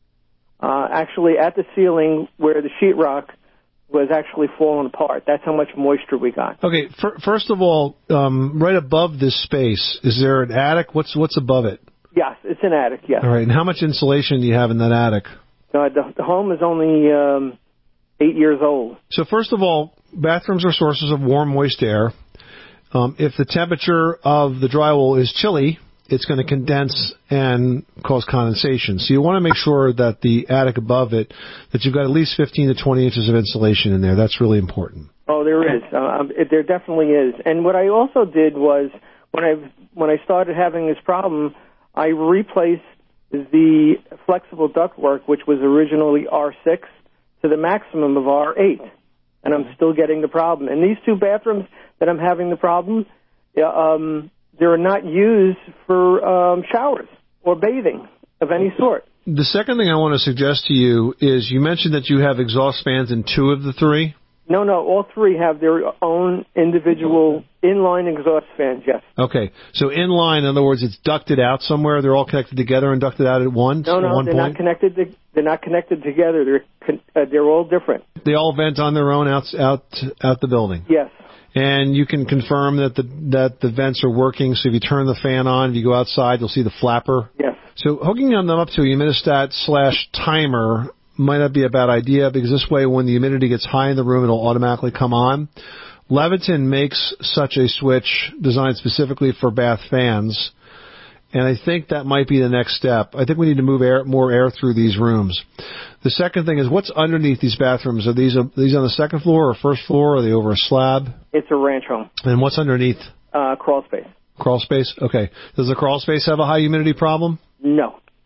Uh, actually, at the ceiling where the sheetrock was actually falling apart. That's how much moisture we got. Okay, for, first of all, um, right above this space, is there an attic? What's what's above it? Yes, it's an attic, yes. All right, and how much insulation do you have in that attic? Uh, the, the home is only um, eight years old. So first of all, bathrooms are sources of warm, moist air. Um, if the temperature of the drywall is chilly, it's going to condense and cause condensation. So you want to make sure that the attic above it, that you've got at least fifteen to twenty inches of insulation in there. That's really important. Oh, there is. Uh, it, there definitely is. And what I also did was, when I when I started having this problem, I replaced the flexible ductwork, which was originally R six, to the maximum of R eight. And I'm still getting the problem. And these two bathrooms that I'm having the problem, um, they're not used for um, showers or bathing of any sort. The second thing I want to suggest to you is you mentioned that you have exhaust fans in two of the three. No, no, all three have their own individual inline exhaust fans, yes. Okay, so inline, in other words, it's ducted out somewhere. They're all connected together and ducted out at once. No, no, at one they're point? not connected. To, they're not connected together. They're con- uh, they're all different. They all vent on their own out out out the building. Yes. And you can confirm that the that the vents are working. So if you turn the fan on, if you go outside, you'll see the flapper. Yes. So hooking them up to a humidistat slash timer might not be a bad idea, because this way, when the humidity gets high in the room, it'll automatically come on. Leviton makes such a switch designed specifically for bath fans, and I think that might be the next step. I think we need to move air, more air through these rooms. The second thing is, what's underneath these bathrooms? Are these, are these on the second floor or first floor? Are they over a slab? It's a ranch home. And what's underneath? Uh, crawl space. Crawl space? Okay. Does the crawl space have a high humidity problem? No.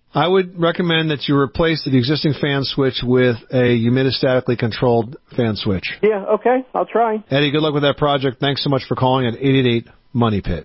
I would recommend that you replace the existing fan switch with a humidistatically controlled fan switch. Yeah, okay, I'll try. Eddie, good luck with that project. Thanks so much for calling at eight eight eight, money pit.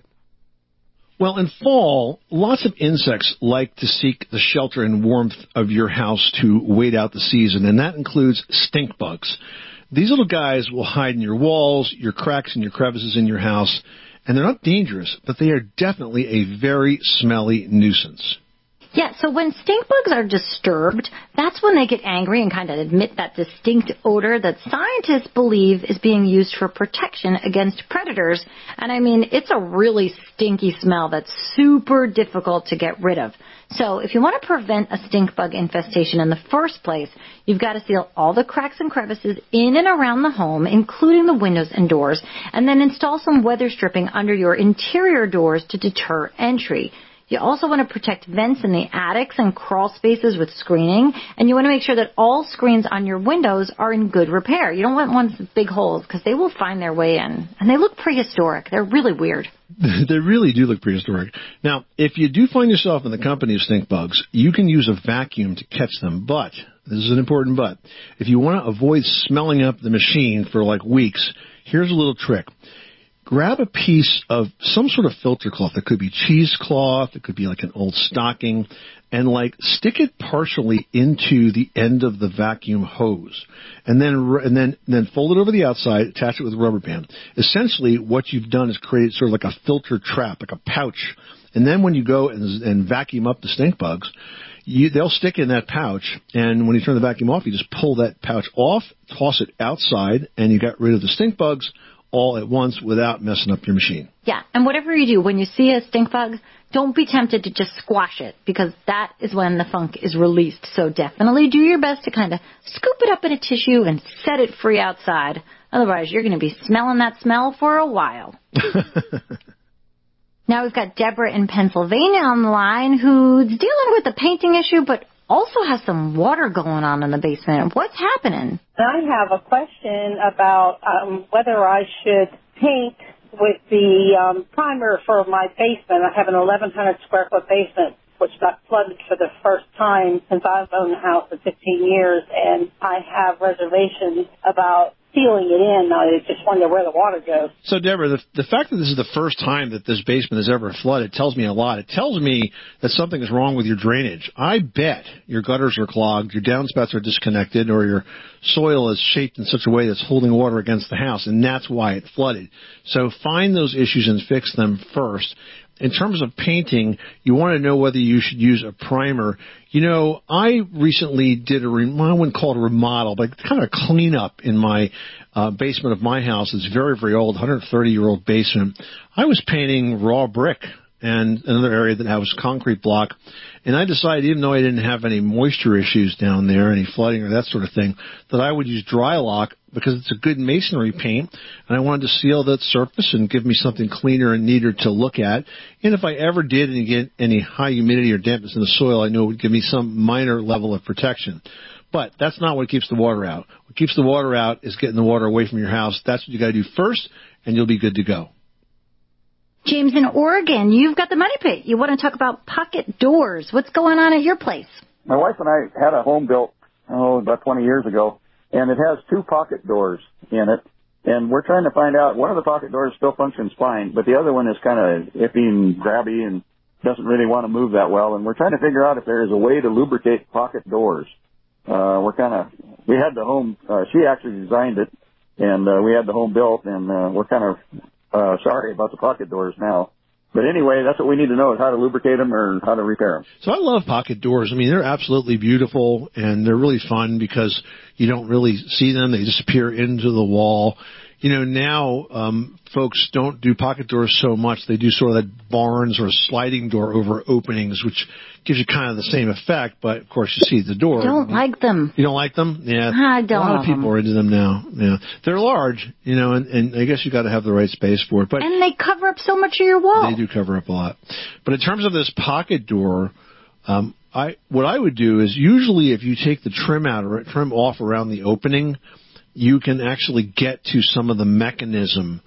Well, in fall, lots of insects like to seek the shelter and warmth of your house to wait out the season, and that includes stink bugs. These little guys will hide in your walls, your cracks, and your crevices in your house, and they're not dangerous, but they are definitely a very smelly nuisance. Yeah, so when stink bugs are disturbed, that's when they get angry and kind of emit that distinct odor that scientists believe is being used for protection against predators. And I mean, it's a really stinky smell that's super difficult to get rid of. So if you want to prevent a stink bug infestation in the first place, you've got to seal all the cracks and crevices in and around the home, including the windows and doors, and then install some weather stripping under your interior doors to deter entry. You also want to protect vents in the attics and crawl spaces with screening, and you want to make sure that all screens on your windows are in good repair. You don't want ones with big holes because they will find their way in, and they look prehistoric. They're really weird. They really do look prehistoric. Now, if you do find yourself in the company of stink bugs, you can use a vacuum to catch them, but, this is an important but, if you want to avoid smelling up the machine for like weeks, here's a little trick. Grab a piece of some sort of filter cloth. It could be cheesecloth. It could be like an old stocking. And like stick it partially into the end of the vacuum hose. And then and then, then fold it over the outside, attach it with a rubber band. Essentially, what you've done is create sort of like a filter trap, like a pouch. And then when you go and, and vacuum up the stink bugs, you, they'll stick in that pouch. And when you turn the vacuum off, you just pull that pouch off, toss it outside, and you got rid of the stink bugs all at once without messing up your machine. Yeah, and whatever you do, when you see a stink bug, don't be tempted to just squash it, because that is when the funk is released. So definitely do your best to kind of scoop it up in a tissue and set it free outside. Otherwise, you're going to be smelling that smell for a while. Now we've got Deborah in Pennsylvania on the line who's dealing with a painting issue, but also has some water going on in the basement. What's happening? I have a question about um, whether I should paint with the um, primer for my basement. I have an eleven hundred square foot basement, which got flooded for the first time since I've owned the house for fifteen years, and I have reservations about sealing it in. I just wonder where the water goes. So, Deborah, the, the fact that this is the first time that this basement has ever flooded tells me a lot. It tells me that something is wrong with your drainage. I bet your gutters are clogged, your downspouts are disconnected, or your soil is shaped in such a way that's holding water against the house, and that's why it flooded. So find those issues and fix them first. In terms of painting, you want to know whether you should use a primer. You know, I recently did a, I wouldn't call it a remodel, but kind of a cleanup in my uh, basement of my house. It's very, very old, one hundred thirty year old basement. I was painting raw brick and another area that has concrete block. And I decided, even though I didn't have any moisture issues down there, any flooding or that sort of thing, that I would use Drylok because it's a good masonry paint, and I wanted to seal that surface and give me something cleaner and neater to look at. And if I ever did and get any high humidity or dampness in the soil, I knew it would give me some minor level of protection. But that's not what keeps the water out. What keeps the water out is getting the water away from your house. That's what you got to do first, and you'll be good to go. James in Oregon, you've got the money pit. You want to talk about pocket doors. What's going on at your place? My wife and I had a home built, oh, about twenty years ago, and it has two pocket doors in it. And we're trying to find out, one of the pocket doors still functions fine, but the other one is kind of iffy and grabby and doesn't really want to move that well. And we're trying to figure out if there is a way to lubricate pocket doors. Uh, we're kind of, we had the home, uh, she actually designed it, and uh, we had the home built, and uh, we're kind of Uh, sorry about the pocket doors now. But anyway, that's what we need to know, is how to lubricate them or how to repair them. So I love pocket doors. I mean, they're absolutely beautiful, and they're really fun because you don't really see them. They disappear into the wall. You know, now um, folks don't do pocket doors so much. They do sort of that barns or sliding door over openings, which gives you kind of the same effect, but of course you see the door. I don't like them. You don't like them? Yeah. I don't. A lot of people them. are into them now. Yeah. They're large, you know, and, and I guess you got to have the right space for it. But and they cover up so much of your wall. They do cover up a lot. But in terms of this pocket door, um, I what I would do is usually if you take the trim out or trim off around the opening, you can actually get to some of the mechanism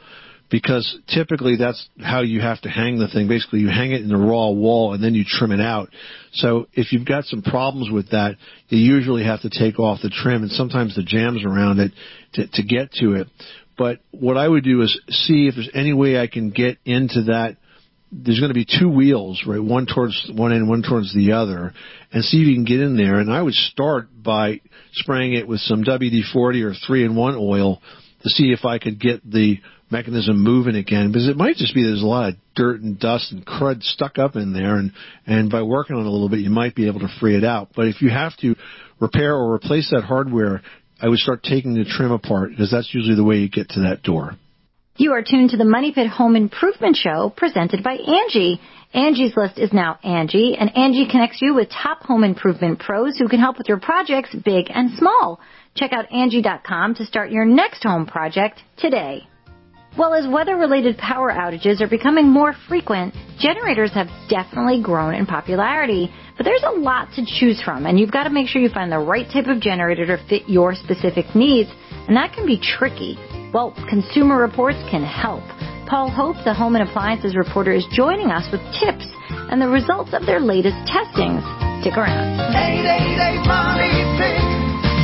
because typically that's how you have to hang the thing. Basically, you hang it in the raw wall and then you trim it out. So if you've got some problems with that, you usually have to take off the trim and sometimes the jams around it to, to get to it. But what I would do is see if there's any way I can get into that. There's going to be two wheels, right? One towards one end, one towards the other, and see if you can get in there. And I would start by spraying it with some W D forty or three in one oil to see if I could get the mechanism moving again, because it might just be there's a lot of dirt and dust and crud stuck up in there, and, and by working on it a little bit, you might be able to free it out. But if you have to repair or replace that hardware, I would start taking the trim apart, because that's usually the way you get to that door. You are tuned to the Money Pit Home Improvement Show presented by Angie. Angie's List is now Angie, and Angie connects you with top home improvement pros who can help with your projects big and small. Check out Angie dot com to start your next home project today. Well, as weather-related power outages are becoming more frequent, generators have definitely grown in popularity. But there's a lot to choose from, and you've got to make sure you find the right type of generator to fit your specific needs, and that can be tricky. Well, Consumer Reports can help. Paul Hope, the Home and Appliances reporter, is joining us with tips and the results of their latest testings. Stick around. eight eight eight Money Pit.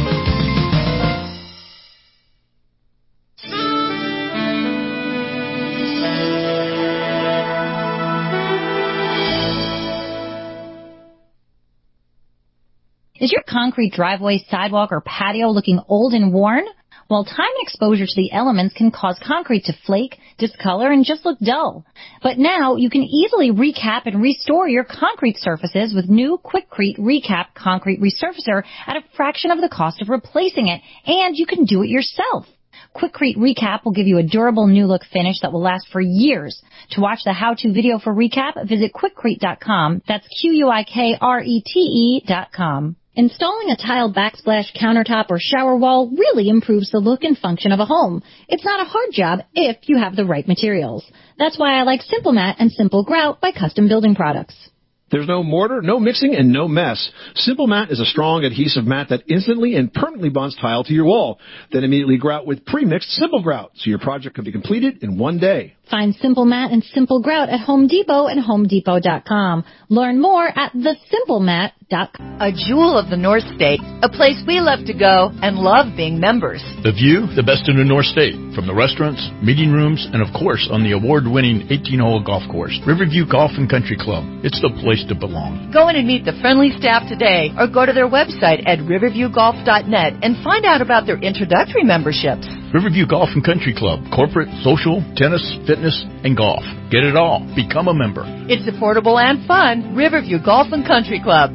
Is your concrete driveway, sidewalk, or patio looking old and worn? Well, time and exposure to the elements can cause concrete to flake, discolor, and just look dull. But now you can easily recap and restore your concrete surfaces with new Quikrete Recap Concrete Resurfacer at a fraction of the cost of replacing it, and you can do it yourself. Quikrete Recap will give you a durable new look finish that will last for years. To watch the how-to video for Recap, visit Quikrete dot com. That's Q U I K R E T E dot com. Installing a tile backsplash countertop or shower wall really improves the look and function of a home. It's not a hard job if you have the right materials. That's why I like Simple Mat and Simple Grout by Custom Building Products. There's no mortar, no mixing, and no mess. Simple Mat is a strong adhesive mat that instantly and permanently bonds tile to your wall. Then immediately grout with pre-mixed Simple Grout, so your project can be completed in one day. Find Simple Mat and Simple Grout at Home Depot and Home Depot dot com. Learn more at the simple mat dot com. A jewel of the North State, a place we love to go and love being members. The view, the best in the North State, from the restaurants, meeting rooms, and of course on the award-winning eighteen-hole golf course, Riverview Golf and Country Club. It's the place to belong. Go in and meet the friendly staff today, or go to their website at riverview golf dot net and find out about their introductory memberships. Riverview Golf and Country Club, corporate, social, tennis, fitness, and golf. Get it all. Become a member. It's affordable and fun. Riverview Golf and Country Club.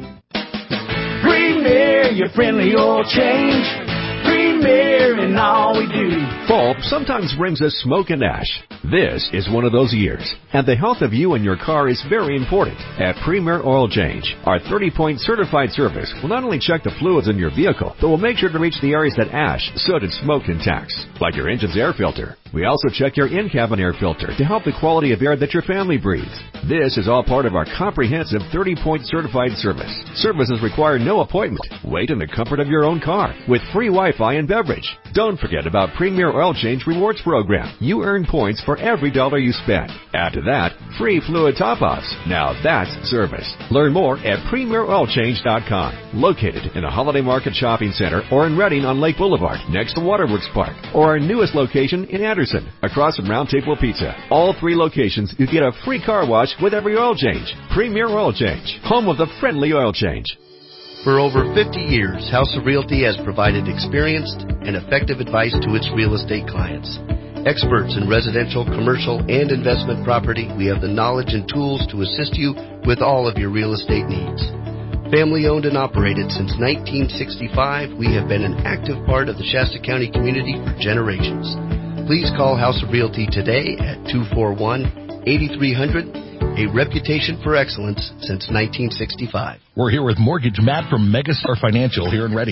Premier, your friendly oil change. Premier in all we do. Fall sometimes brings us smoke and ash. This is one of those years, and the health of you and your car is very important. At Premier Oil Change, our thirty-point certified service will not only check the fluids in your vehicle, but will make sure to reach the areas that ash, soot, and smoke can tax, like your engine's air filter. We also check your in-cabin air filter to help the quality of air that your family breathes. This is all part of our comprehensive thirty-point certified service. Services require no appointment. Wait in the comfort of your own car with free Wi-Fi and beverage. Don't forget about Premier Oil Change Rewards Program. You earn points for every dollar you spend. Add to that, free fluid top-offs. Now that's service. Learn more at premier oil change dot com. Located in a Holiday Market Shopping Center or in Reading on Lake Boulevard next to Waterworks Park, or our newest location in Anderson across from Round Table Pizza. All three locations, you get a free car wash with every oil change. Premier Oil Change, home of the friendly oil change. For over fifty years, House of Realty has provided experienced and effective advice to its real estate clients. Experts in residential, commercial, and investment property, we have the knowledge and tools to assist you with all of your real estate needs. Family owned and operated since nineteen sixty-five, we have been an active part of the Shasta County community for generations. Please call House of Realty today at two four one, eight three zero zero. A reputation for excellence since nineteen sixty-five. We're here with Mortgage Matt from Megastar Financial here in Reading.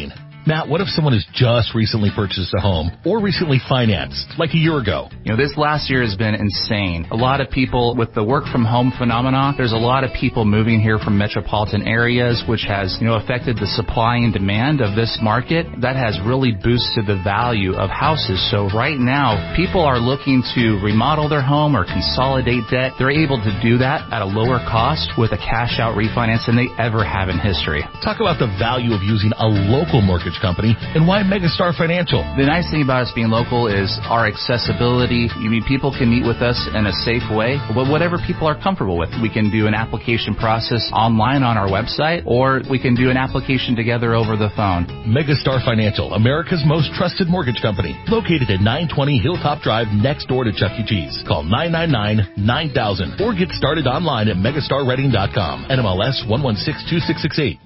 Matt, what if someone has just recently purchased a home or recently financed, like a year ago? You know, this last year has been insane. A lot of people, with the work from home phenomenon, there's a lot of people moving here from metropolitan areas, which has, you know, affected the supply and demand of this market. That has really boosted the value of houses. So right now, people are looking to remodel their home or consolidate debt. They're able to do that at a lower cost with a cash out refinance than they ever have in history. Talk about the value of using a local mortgage company and why Megastar Financial. The nice thing about us being local is our accessibility. You mean people can meet with us in a safe way, but whatever people are comfortable with. We can do an application process online on our website, or we can do an application together over the phone. Megastar Financial, America's most trusted mortgage company, located at nine twenty Hilltop Drive next door to Chuck E. Cheese. Call nine nine nine, nine thousand or get started online at megastar redding dot com. N M L S one one six two six six eight.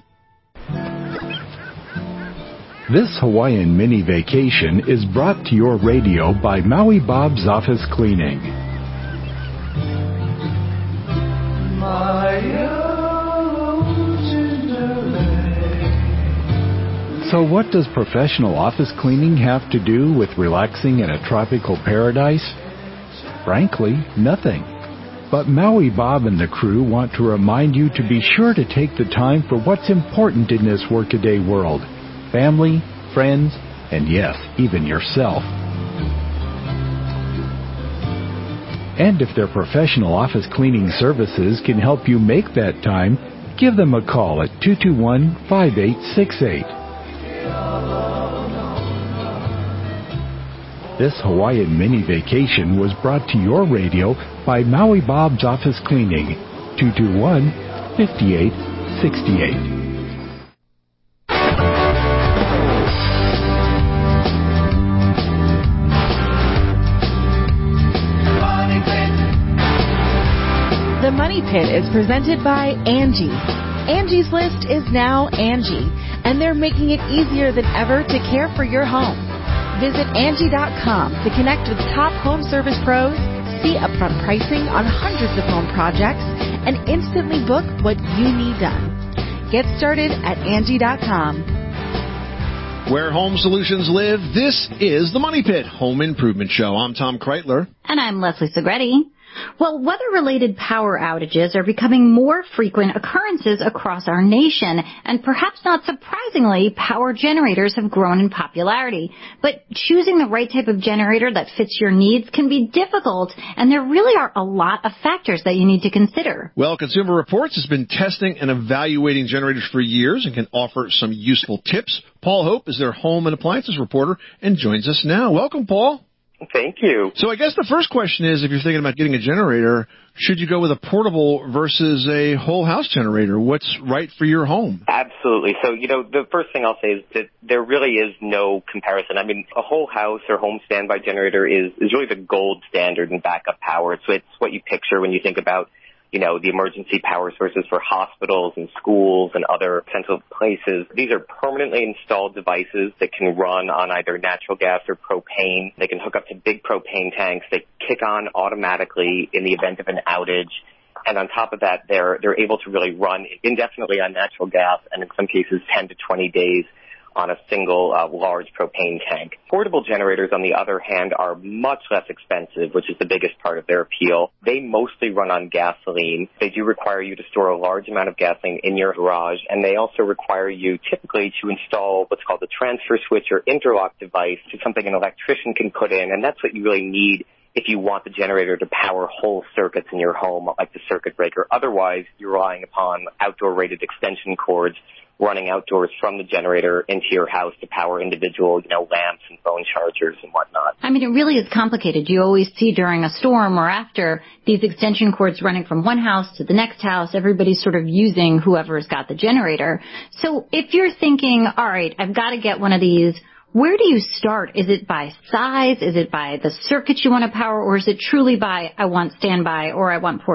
This Hawaiian mini vacation is brought to your radio by Maui Bob's Office Cleaning. So what does professional office cleaning have to do with relaxing in a tropical paradise? Frankly, nothing. But Maui Bob and the crew want to remind you to be sure to take the time for what's important in this workaday world. Family, friends, and yes, even yourself. And if their professional office cleaning services can help you make that time, give them a call at two two one, five eight six eight. This Hawaiian mini vacation was brought to your radio by Maui Bob's Office Cleaning, two two one, five eight six eight. The Money Pit is presented by Angie. Angie's List is now Angie, and they're making it easier than ever to care for your home. Visit Angie dot com to connect with top home service pros, see upfront pricing on hundreds of home projects, and instantly book what you need done. Get started at Angie dot com. Where home solutions live, this is the Money Pit Home Improvement Show. I'm Tom Kreitler. And I'm Leslie Segretti. Well, weather-related power outages are becoming more frequent occurrences across our nation, and perhaps not surprisingly, power generators have grown in popularity. But choosing the right type of generator that fits your needs can be difficult, and there really are a lot of factors that you need to consider. Well, Consumer Reports has been testing and evaluating generators for years and can offer some useful tips. Paul Hope is their home and appliances reporter and joins us now. Welcome, Paul. Thank you. So I guess the first question is, if you're thinking about getting a generator, should you go with a portable versus a whole house generator? What's right for your home? Absolutely. So, you know, the first thing I'll say is that there really is no comparison. I mean, a whole house or home standby generator is, is really the gold standard in backup power. So it's what you picture when you think about, you know, the emergency power sources for hospitals and schools and other central places. These are permanently installed devices that can run on either natural gas or propane. They can hook up to big propane tanks. They kick on automatically in the event of an outage. And on top of that, they're, they're able to really run indefinitely on natural gas and in some cases ten to twenty days on a single uh, large propane tank. Portable generators, on the other hand, are much less expensive, which is the biggest part of their appeal. They mostly run on gasoline. They do require you to store a large amount of gasoline in your garage, and they also require you typically to install what's called a transfer switch or interlock device to something an electrician can put in, and that's what you really need if you want the generator to power whole circuits in your home, like the circuit breaker. Otherwise, you're relying upon outdoor-rated extension cords running outdoors from the generator into your house to power individual, you know, lamps and phone chargers and whatnot. I mean, it really is complicated. You always see during a storm or after these extension cords running from one house to the next house. Everybody's sort of using whoever's got the generator. So if you're thinking, all right, I've got to get one of these, where do you start? Is it by size? Is it by the circuit you want to power? Or is it truly by I want standby or I want portable?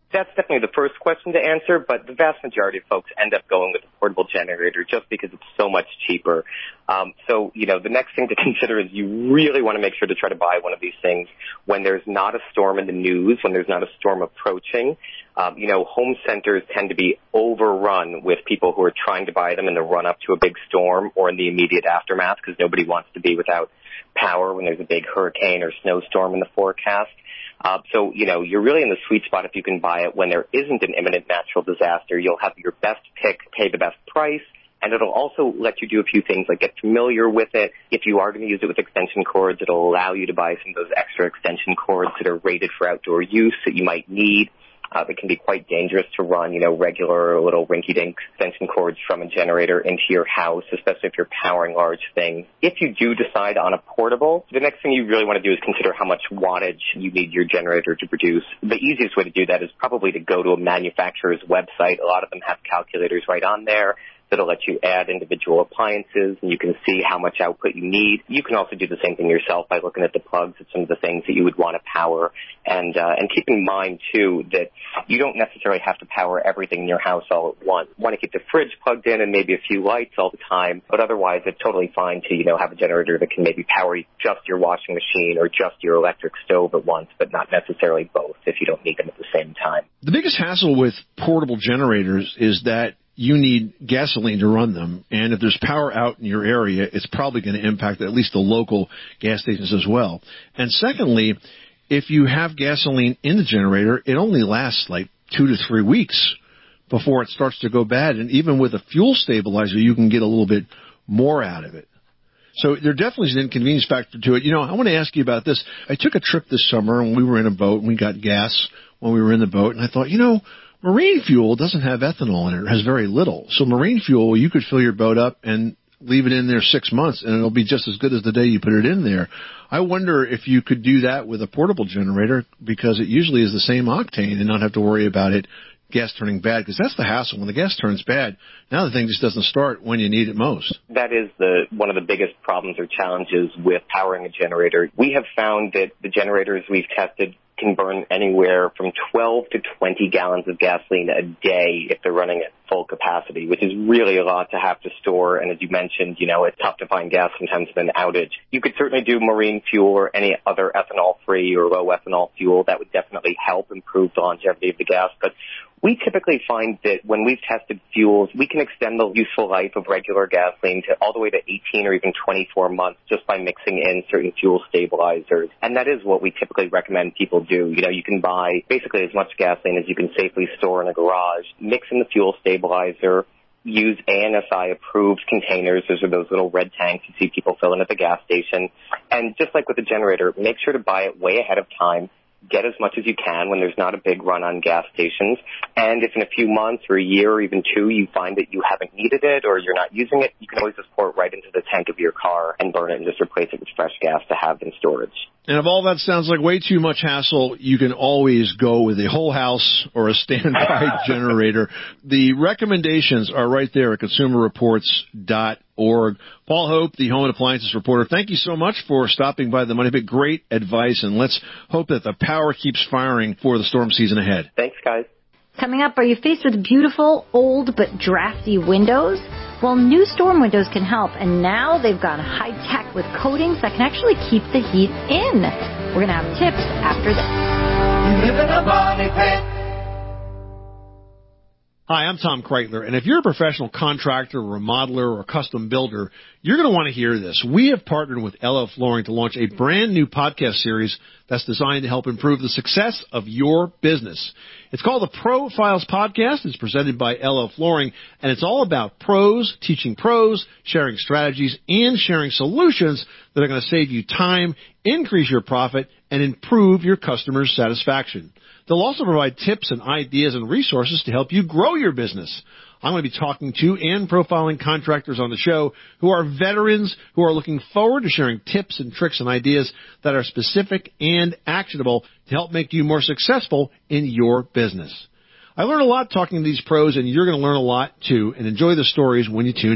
That's definitely the first question to answer, but the vast majority of folks end up going with a portable generator just because it's so much cheaper. Um, so, you know, the next thing to consider is you really want to make sure to try to buy one of these things when there's not a storm in the news, when there's not a storm approaching. Um, you know, home centers tend to be overrun with people who are trying to buy them in the run-up to a big storm or in the immediate aftermath because nobody wants to be without power when there's a big hurricane or snowstorm in the forecast. Uh, so, you know, you're really in the sweet spot if you can buy it when there isn't an imminent natural disaster. You'll have your best pick, pay the best price, and it'll also let you do a few things like get familiar with it. If you are going to use it with extension cords, it'll allow you to buy some of those extra extension cords that are rated for outdoor use that you might need. Uh, that can be quite dangerous to run, you know, regular little rinky-dink extension cords from a generator into your house, especially if you're powering large things. If you do decide on a portable, the next thing you really want to do is consider how much wattage you need your generator to produce. The easiest way to do that is probably to go to a manufacturer's website. A lot of them have calculators right on there that'll let you add individual appliances, and you can see how much output you need. You can also do the same thing yourself by looking at the plugs at some of the things that you would want to power. And uh, and keep in mind, too, that you don't necessarily have to power everything in your house all at once. You want to keep the fridge plugged in and maybe a few lights all the time, but otherwise it's totally fine to, you know, have a generator that can maybe power just your washing machine or just your electric stove at once, but not necessarily both if you don't need them at the same time. The biggest hassle with portable generators is that you need gasoline to run them, and if there's power out in your area, it's probably going to impact at least the local gas stations as well. And secondly, if you have gasoline in the generator, it only lasts like two to three weeks before it starts to go bad, and even with a fuel stabilizer, you can get a little bit more out of it. So there definitely is an inconvenience factor to it. You know, I want to ask you about this. I took a trip this summer, and we were in a boat, and we got gas when we were in the boat, and I thought, you know, marine fuel doesn't have ethanol in it. It has very little. So marine fuel, you could fill your boat up and leave it in there six months, and it'll be just as good as the day you put it in there. I wonder if you could do that with a portable generator because it usually is the same octane and not have to worry about it gas turning bad, because that's the hassle. When the gas turns bad, now the thing just doesn't start when you need it most. That is the one of the biggest problems or challenges with powering a generator. We have found that the generators we've tested can burn anywhere from twelve to twenty gallons of gasoline a day if they're running at full capacity, which is really a lot to have to store. And as you mentioned, you know, it's tough to find gas sometimes with an outage. You could certainly do marine fuel or any other ethanol-free or low ethanol fuel. That would definitely help improve the longevity of the gas. But we typically find that when we've tested fuels, we can extend the useful life of regular gasoline to all the way to eighteen or even twenty-four months just by mixing in certain fuel stabilizers. And that is what we typically recommend people do. You know, you can buy basically as much gasoline as you can safely store in a garage, mix in the fuel stabilizer, use A N S I-approved containers. Those are those little red tanks you see people filling at the gas station. And just like with the generator, make sure to buy it way ahead of time. Get as much as you can when there's not a big run on gas stations. And if in a few months or a year or even two you find that you haven't needed it or you're not using it, you can always just pour it right into the tank of your car and burn it and just replace it with fresh gas to have in storage. And if all that sounds like way too much hassle, you can always go with a whole house or a standby generator. The recommendations are right there at consumer reports dot org. Paul Hope, the Home and Appliances reporter, thank you so much for stopping by the Money Pit. Great advice, and let's hope that the power keeps firing for the storm season ahead. Thanks, guys. Coming up, are you faced with beautiful, old, but drafty windows? Well, new storm windows can help, and now they've gone high-tech with coatings that can actually keep the heat in. We're going to have tips after this. You live in a Money Pit. Hi, I'm Tom Kreitler, and if you're a professional contractor, remodeler, or custom builder, you're going to want to hear this. We have partnered with L L Flooring to launch a brand new podcast series that's designed to help improve the success of your business. It's called the Profiles Podcast. It's presented by L L Flooring, and it's all about pros, teaching pros, sharing strategies, and sharing solutions that are going to save you time, increase your profit, and improve your customers' satisfaction. They'll also provide tips and ideas and resources to help you grow your business. I'm going to be talking to and profiling contractors on the show who are veterans who are looking forward to sharing tips and tricks and ideas that are specific and actionable to help make you more successful in your business. I learn a lot talking to these pros, and you're going to learn a lot too, and enjoy the stories when you tune in.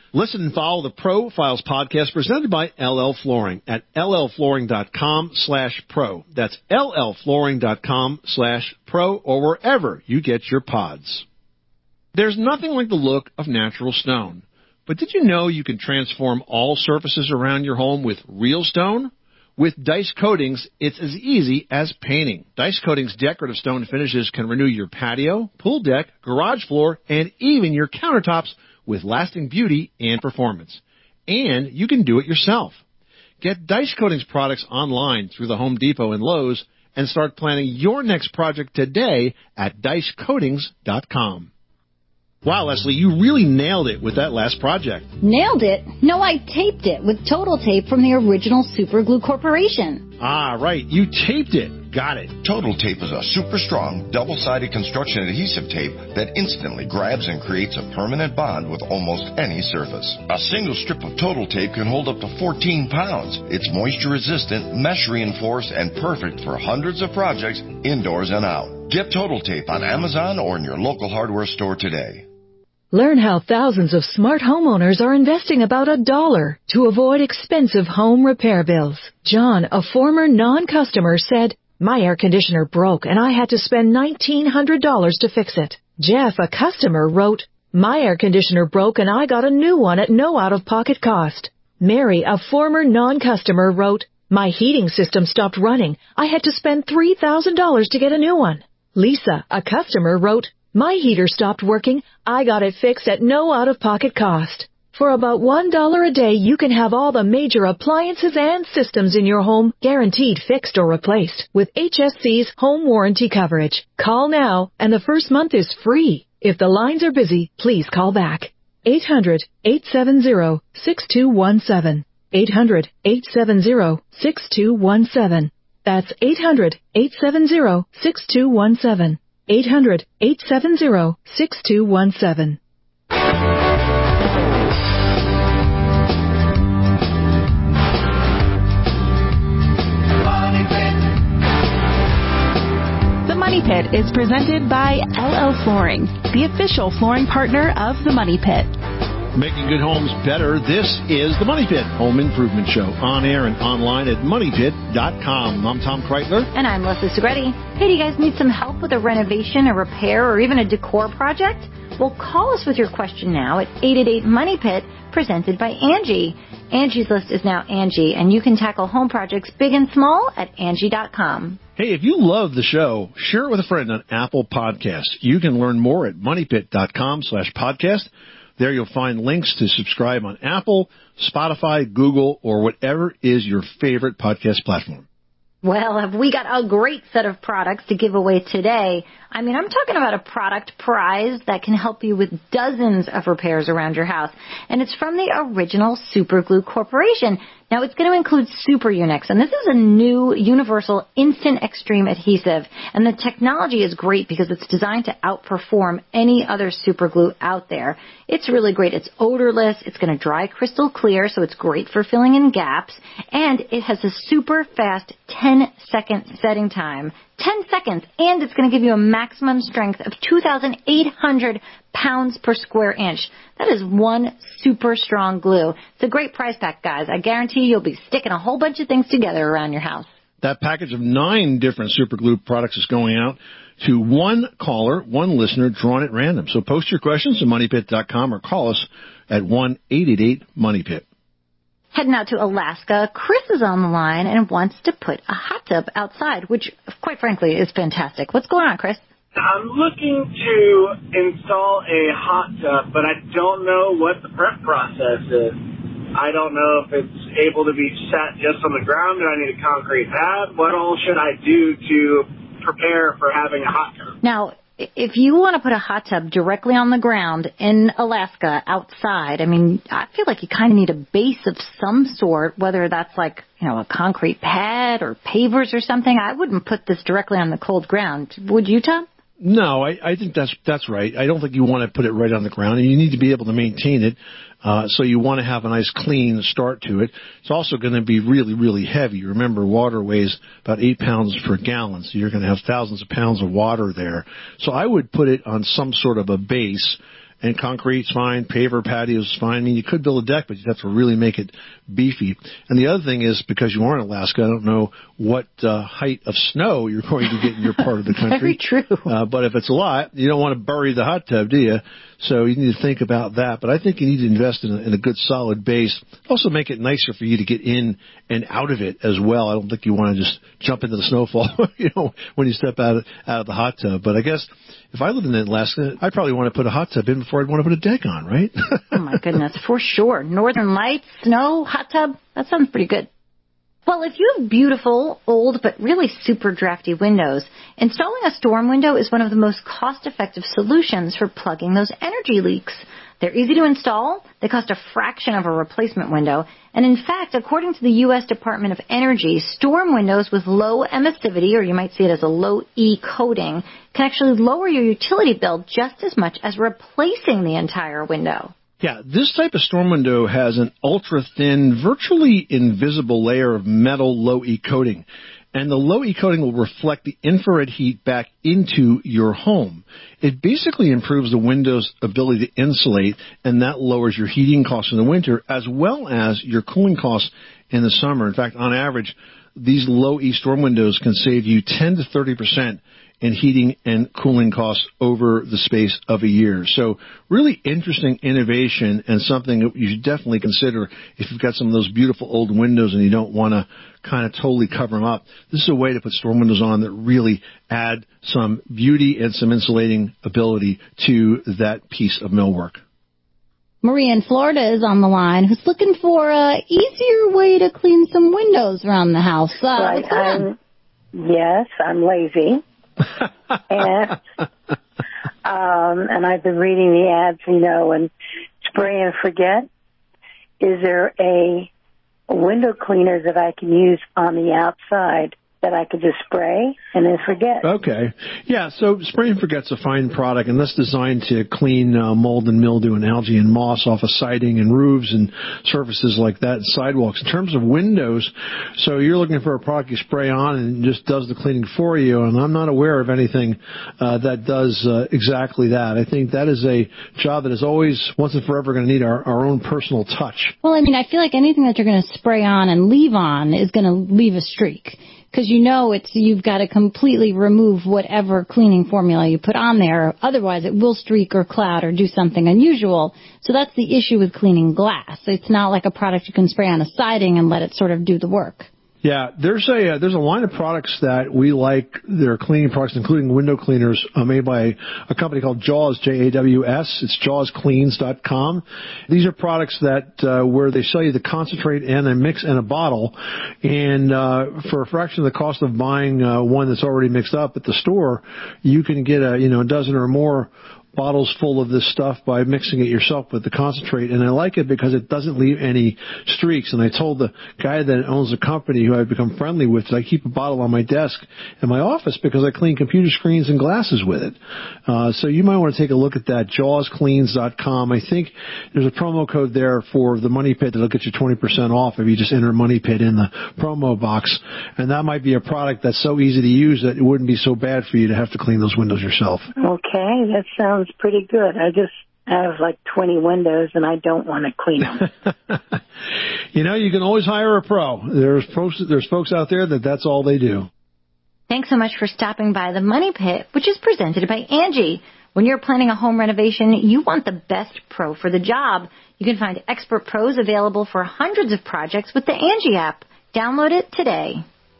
Listen and follow the Profiles podcast presented by L L Flooring at llflooring.com slash pro. That's llflooring.com slash pro or wherever you get your pods. There's nothing like the look of natural stone. But did you know you can transform all surfaces around your home with real stone? With Dice Coatings, it's as easy as painting. Dice Coatings' decorative stone finishes can renew your patio, pool deck, garage floor, and even your countertops with lasting beauty and performance. And you can do it yourself. Get Dice Coatings products online through the Home Depot and Lowe's and start planning your next project today at dice coatings dot com. Wow, Leslie, you really nailed it with that last project. Nailed it? No, I taped it with Total Tape from the original Super Glue Corporation. Ah, right. You taped it. Got it. Total Tape is a super strong, double-sided construction adhesive tape that instantly grabs and creates a permanent bond with almost any surface. A single strip of Total Tape can hold up to fourteen pounds. It's moisture-resistant, mesh-reinforced, and perfect for hundreds of projects indoors and out. Get Total Tape on Amazon or in your local hardware store today. Learn how thousands of smart homeowners are investing about a dollar to avoid expensive home repair bills. John, a former non-customer, said, "My air conditioner broke and I had to spend nineteen hundred dollars to fix it." Jeff, a customer, wrote, "My air conditioner broke and I got a new one at no out-of-pocket cost." Mary, a former non-customer, wrote, "My heating system stopped running. I had to spend three thousand dollars to get a new one." Lisa, a customer, wrote, "My heater stopped working. I got it fixed at no out-of-pocket cost." For about one dollar a day, you can have all the major appliances and systems in your home guaranteed fixed or replaced with H S C's home warranty coverage. Call now, and the first month is free. If the lines are busy, please call back. eight hundred, eight seven zero, six two one seven. eight hundred, eight seven zero, six two one seven. That's eight hundred, eight seven zero, six two one seven. eight hundred, eight seven zero, six two one seven. The Money Pit is presented by L L Flooring, the official flooring partner of The Money Pit. Making good homes better, this is The Money Pit Home Improvement Show, on air and online at money pit dot com. I'm Tom Kreitler. And I'm Leslie Segretti. Hey, do you guys need some help with a renovation, a repair, or even a decor project? Well, call us with your question now at eight eight eight, money pit, presented by Angie. Angie's List is now Angie, and you can tackle home projects big and small at angie dot com. Hey, if you love the show, share it with a friend on Apple Podcasts. You can learn more at money pit dot com slash podcast. There you'll find links to subscribe on Apple, Spotify, Google, or whatever is your favorite podcast platform. Well, have we got a great set of products to give away today. I mean, I'm talking about a product prize that can help you with dozens of repairs around your house. And it's from the original Super Glue Corporation. Now, it's going to include Super Unix, and this is a new universal instant extreme adhesive. And the technology is great because it's designed to outperform any other super glue out there. It's really great. It's odorless. It's going to dry crystal clear, so it's great for filling in gaps. And it has a super fast ten second setting time. ten seconds, and it's going to give you a maximum strength of two thousand eight hundred pounds per square inch. That is one super strong glue. It's a great price pack, guys. I guarantee you'll be sticking a whole bunch of things together around your house. That package of nine different super glue products is going out to one caller, one listener drawn at random. So post your questions to money pit dot com or call us at one eight eight eight, money pit. Heading out to Alaska, Chris is on the line and wants to put a hot tub outside, which, quite frankly, is fantastic. What's going on, Chris? I'm looking to install a hot tub, but I don't know what the prep process is. I don't know if it's able to be set just on the ground. Do I need a concrete pad? What all should I do to prepare for having a hot tub? Now, if you want to put a hot tub directly on the ground in Alaska outside, I mean, I feel like you kind of need a base of some sort, whether that's like, you know, a concrete pad or pavers or something. I wouldn't put this directly on the cold ground. Would you, Tom? No, I, I think that's that's right. I don't think you want to put it right on the ground, and you need to be able to maintain it. Uh, so you want to have a nice clean start to it. It's also going to be really, really heavy. Remember, water weighs about eight pounds per gallon, so you're going to have thousands of pounds of water there. So I would put it on some sort of a base and concrete's fine, paver patio's fine. I mean, you could build a deck, but you'd have to really make it beefy. And the other thing is, because you are in Alaska, I don't know what uh, height of snow you're going to get in your part of the country. Very true. Uh, but if it's a lot, you don't want to bury the hot tub, do you? So you need to think about that. But I think you need to invest in a, in a good, solid base. Also make it nicer for you to get in and out of it as well. I don't think you want to just jump into the snowfall, you know, when you step out of, out of the hot tub. But I guess if I lived in Alaska, I'd probably want to put a hot tub in before I'd want to put a deck on, right? Oh, my goodness, for sure. Northern Lights, snow, hot tub, that sounds pretty good. Well, if you have beautiful, old, but really super drafty windows, installing a storm window is one of the most cost-effective solutions for plugging those energy leaks. They're easy to install, they cost a fraction of a replacement window, and in fact, according to the U S Department of Energy, storm windows with low emissivity, or you might see it as a low E coating, can actually lower your utility bill just as much as replacing the entire window. Yeah, this type of storm window has an ultra-thin, virtually invisible layer of metal low-E coating. And the low-E coating will reflect the infrared heat back into your home. It basically improves the window's ability to insulate, and that lowers your heating costs in the winter as well as your cooling costs in the summer. In fact, on average, these low-E storm windows can save you ten to thirty percent in heating and cooling costs over the space of a year. So really interesting innovation and something that you should definitely consider if you've got some of those beautiful old windows and you don't want to kind of totally cover them up. This is a way to put storm windows on that really add some beauty and some insulating ability to that piece of millwork. Maria in Florida is on the line, who's looking for an easier way to clean some windows around the house. Uh, right. what's going on? I'm, yes, I'm lazy. and, um, and I've been reading the ads, you know, and spray and forget. Is there a window cleaner that I can use on the outside that I could just spray and then forget? Okay. Yeah, so spray and forget's a fine product, and that's designed to clean uh, mold and mildew and algae and moss off of siding and roofs and surfaces like that and sidewalks. In terms of windows, so you're looking for a product you spray on and it just does the cleaning for you, and I'm not aware of anything uh, that does uh, exactly that. I think that is a job that is always, once and forever, going to need our, our own personal touch. Well, I mean, I feel like anything that you're going to spray on and leave on is going to leave a streak. Because you know it's you've got to completely remove whatever cleaning formula you put on there. Otherwise, it will streak or cloud or do something unusual. So that's the issue with cleaning glass. It's not like a product you can spray on a siding and let it sort of do the work. Yeah, there's a uh, there's a line of products that we like. They're cleaning products, including window cleaners, uh, made by a company called Jaws, J A W S. It's jaws cleans dot com. These are products that uh, where they sell you the concentrate and a mix in a bottle, and uh, for a fraction of the cost of buying uh, one that's already mixed up at the store, you can get a you know a dozen or more bottles full of this stuff by mixing it yourself with the concentrate. And I like it because it doesn't leave any streaks. And I told the guy that owns the company who I've become friendly with that I keep a bottle on my desk in my office because I clean computer screens and glasses with it. Uh, so you might want to take a look at that, jaws cleans dot com. I think there's a promo code there for the Money Pit that'll get you twenty percent off if you just enter Money Pit in the promo box. And that might be a product that's so easy to use that it wouldn't be so bad for you to have to clean those windows yourself. Okay, that sounds pretty good. I just have like twenty windows and I don't want to clean them. You know, you can always hire a pro. There's folks, there's folks out there that that's all they do. Thanks so much for stopping by the Money Pit, which is presented by Angie. When you're planning a home renovation, you want the best pro for the job. You can find expert pros available for hundreds of projects with the Angie app. Download it today.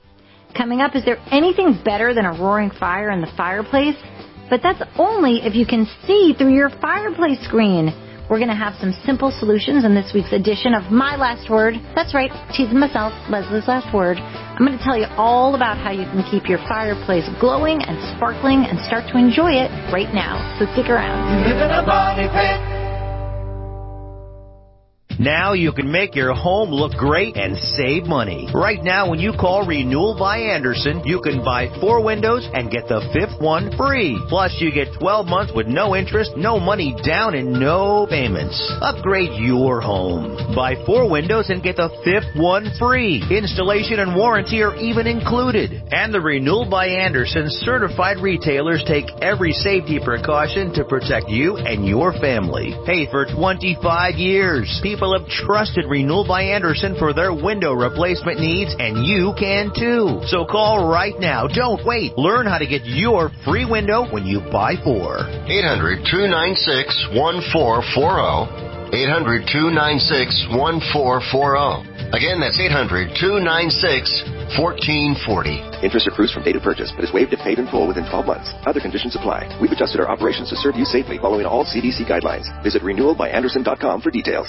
Coming up, is there anything better than a roaring fire in the fireplace? But that's only if you can see through your fireplace screen. We're going to have some simple solutions in this week's edition of My Last Word. That's right, teasing myself, Leslie's Last Word. I'm going to tell you all about how you can keep your fireplace glowing and sparkling and start to enjoy it right now. So stick around. You live in a money pit. Now you can make your home look great and save money. Right now, when you call Renewal by Andersen, you can buy four windows and get the fifth one free. Plus, you get twelve months with no interest, no money down, and no payments. Upgrade your home. Buy four windows and get the fifth one free. Installation and warranty are even included. And the Renewal by Andersen certified retailers take every safety precaution to protect you and your family. Hey, for twenty-five years, people have trusted Renewal by Andersen for their window replacement needs, and you can too. So call right now. Don't wait. Learn how to get your free window when you buy four. eight hundred, two nine six, one four four zero. eight hundred, two nine six, one four four zero. Again, that's eight hundred, two nine six, one four four zero. Interest accrues from date of purchase, but is waived if paid in full within twelve months. Other conditions apply. We've adjusted our operations to serve you safely following all C D C guidelines. Visit renewal by andersen dot com for details.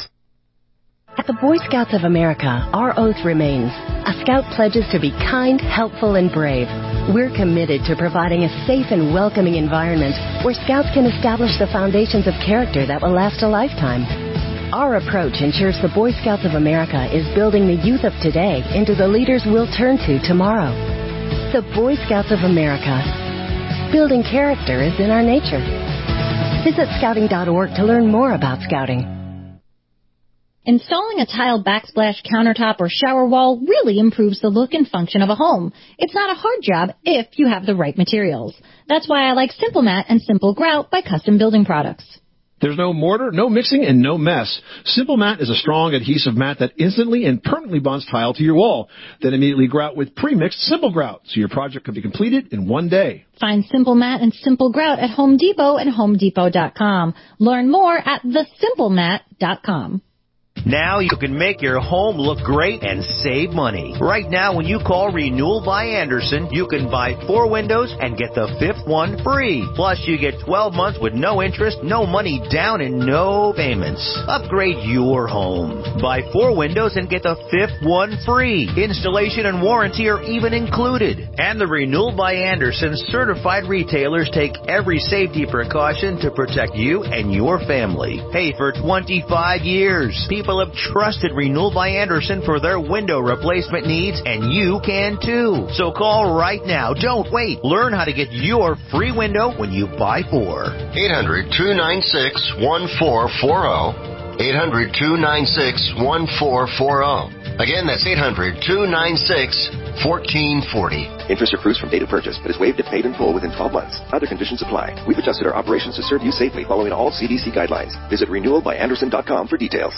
At the Boy Scouts of America, our oath remains. A Scout pledges to be kind, helpful, and brave. We're committed to providing a safe and welcoming environment where Scouts can establish the foundations of character that will last a lifetime. Our approach ensures the Boy Scouts of America is building the youth of today into the leaders we'll turn to tomorrow. The Boy Scouts of America. Building character is in our nature. Visit scouting dot org to learn more about Scouting. Installing a tile backsplash countertop or shower wall really improves the look and function of a home. It's not a hard job if you have the right materials. That's why I like Simple Mat and Simple Grout by Custom Building Products. There's no mortar, no mixing, and no mess. Simple Mat is a strong adhesive mat that instantly and permanently bonds tile to your wall. Then immediately grout with pre-mixed Simple Grout, so your project can be completed in one day. Find Simple Mat and Simple Grout at Home Depot and home depot dot com. Learn more at the simple mat dot com. Now you can make your home look great and save money. Right now, when you call Renewal by Andersen, you can buy four windows and get the fifth one free. Plus, you get twelve months with no interest, no money down, and no payments. Upgrade your home. Buy four windows and get the fifth one free. Installation and warranty are even included. And the Renewal by Andersen certified retailers take every safety precaution to protect you and your family. Hey, for twenty-five years, people have trusted Renewal by Andersen for their window replacement needs, and you can too. So call right now. Don't wait. Learn how to get your free window when you buy four. eight hundred, two nine six, one four four zero. eight hundred, two nine six, one four four zero. Again, that's eight hundred, two nine six, one four four zero. Interest accrues from date of purchase, but is waived if paid in full within twelve months. Other conditions apply. We've adjusted our operations to serve you safely following all C D C guidelines. Visit renewal by andersen dot com for details.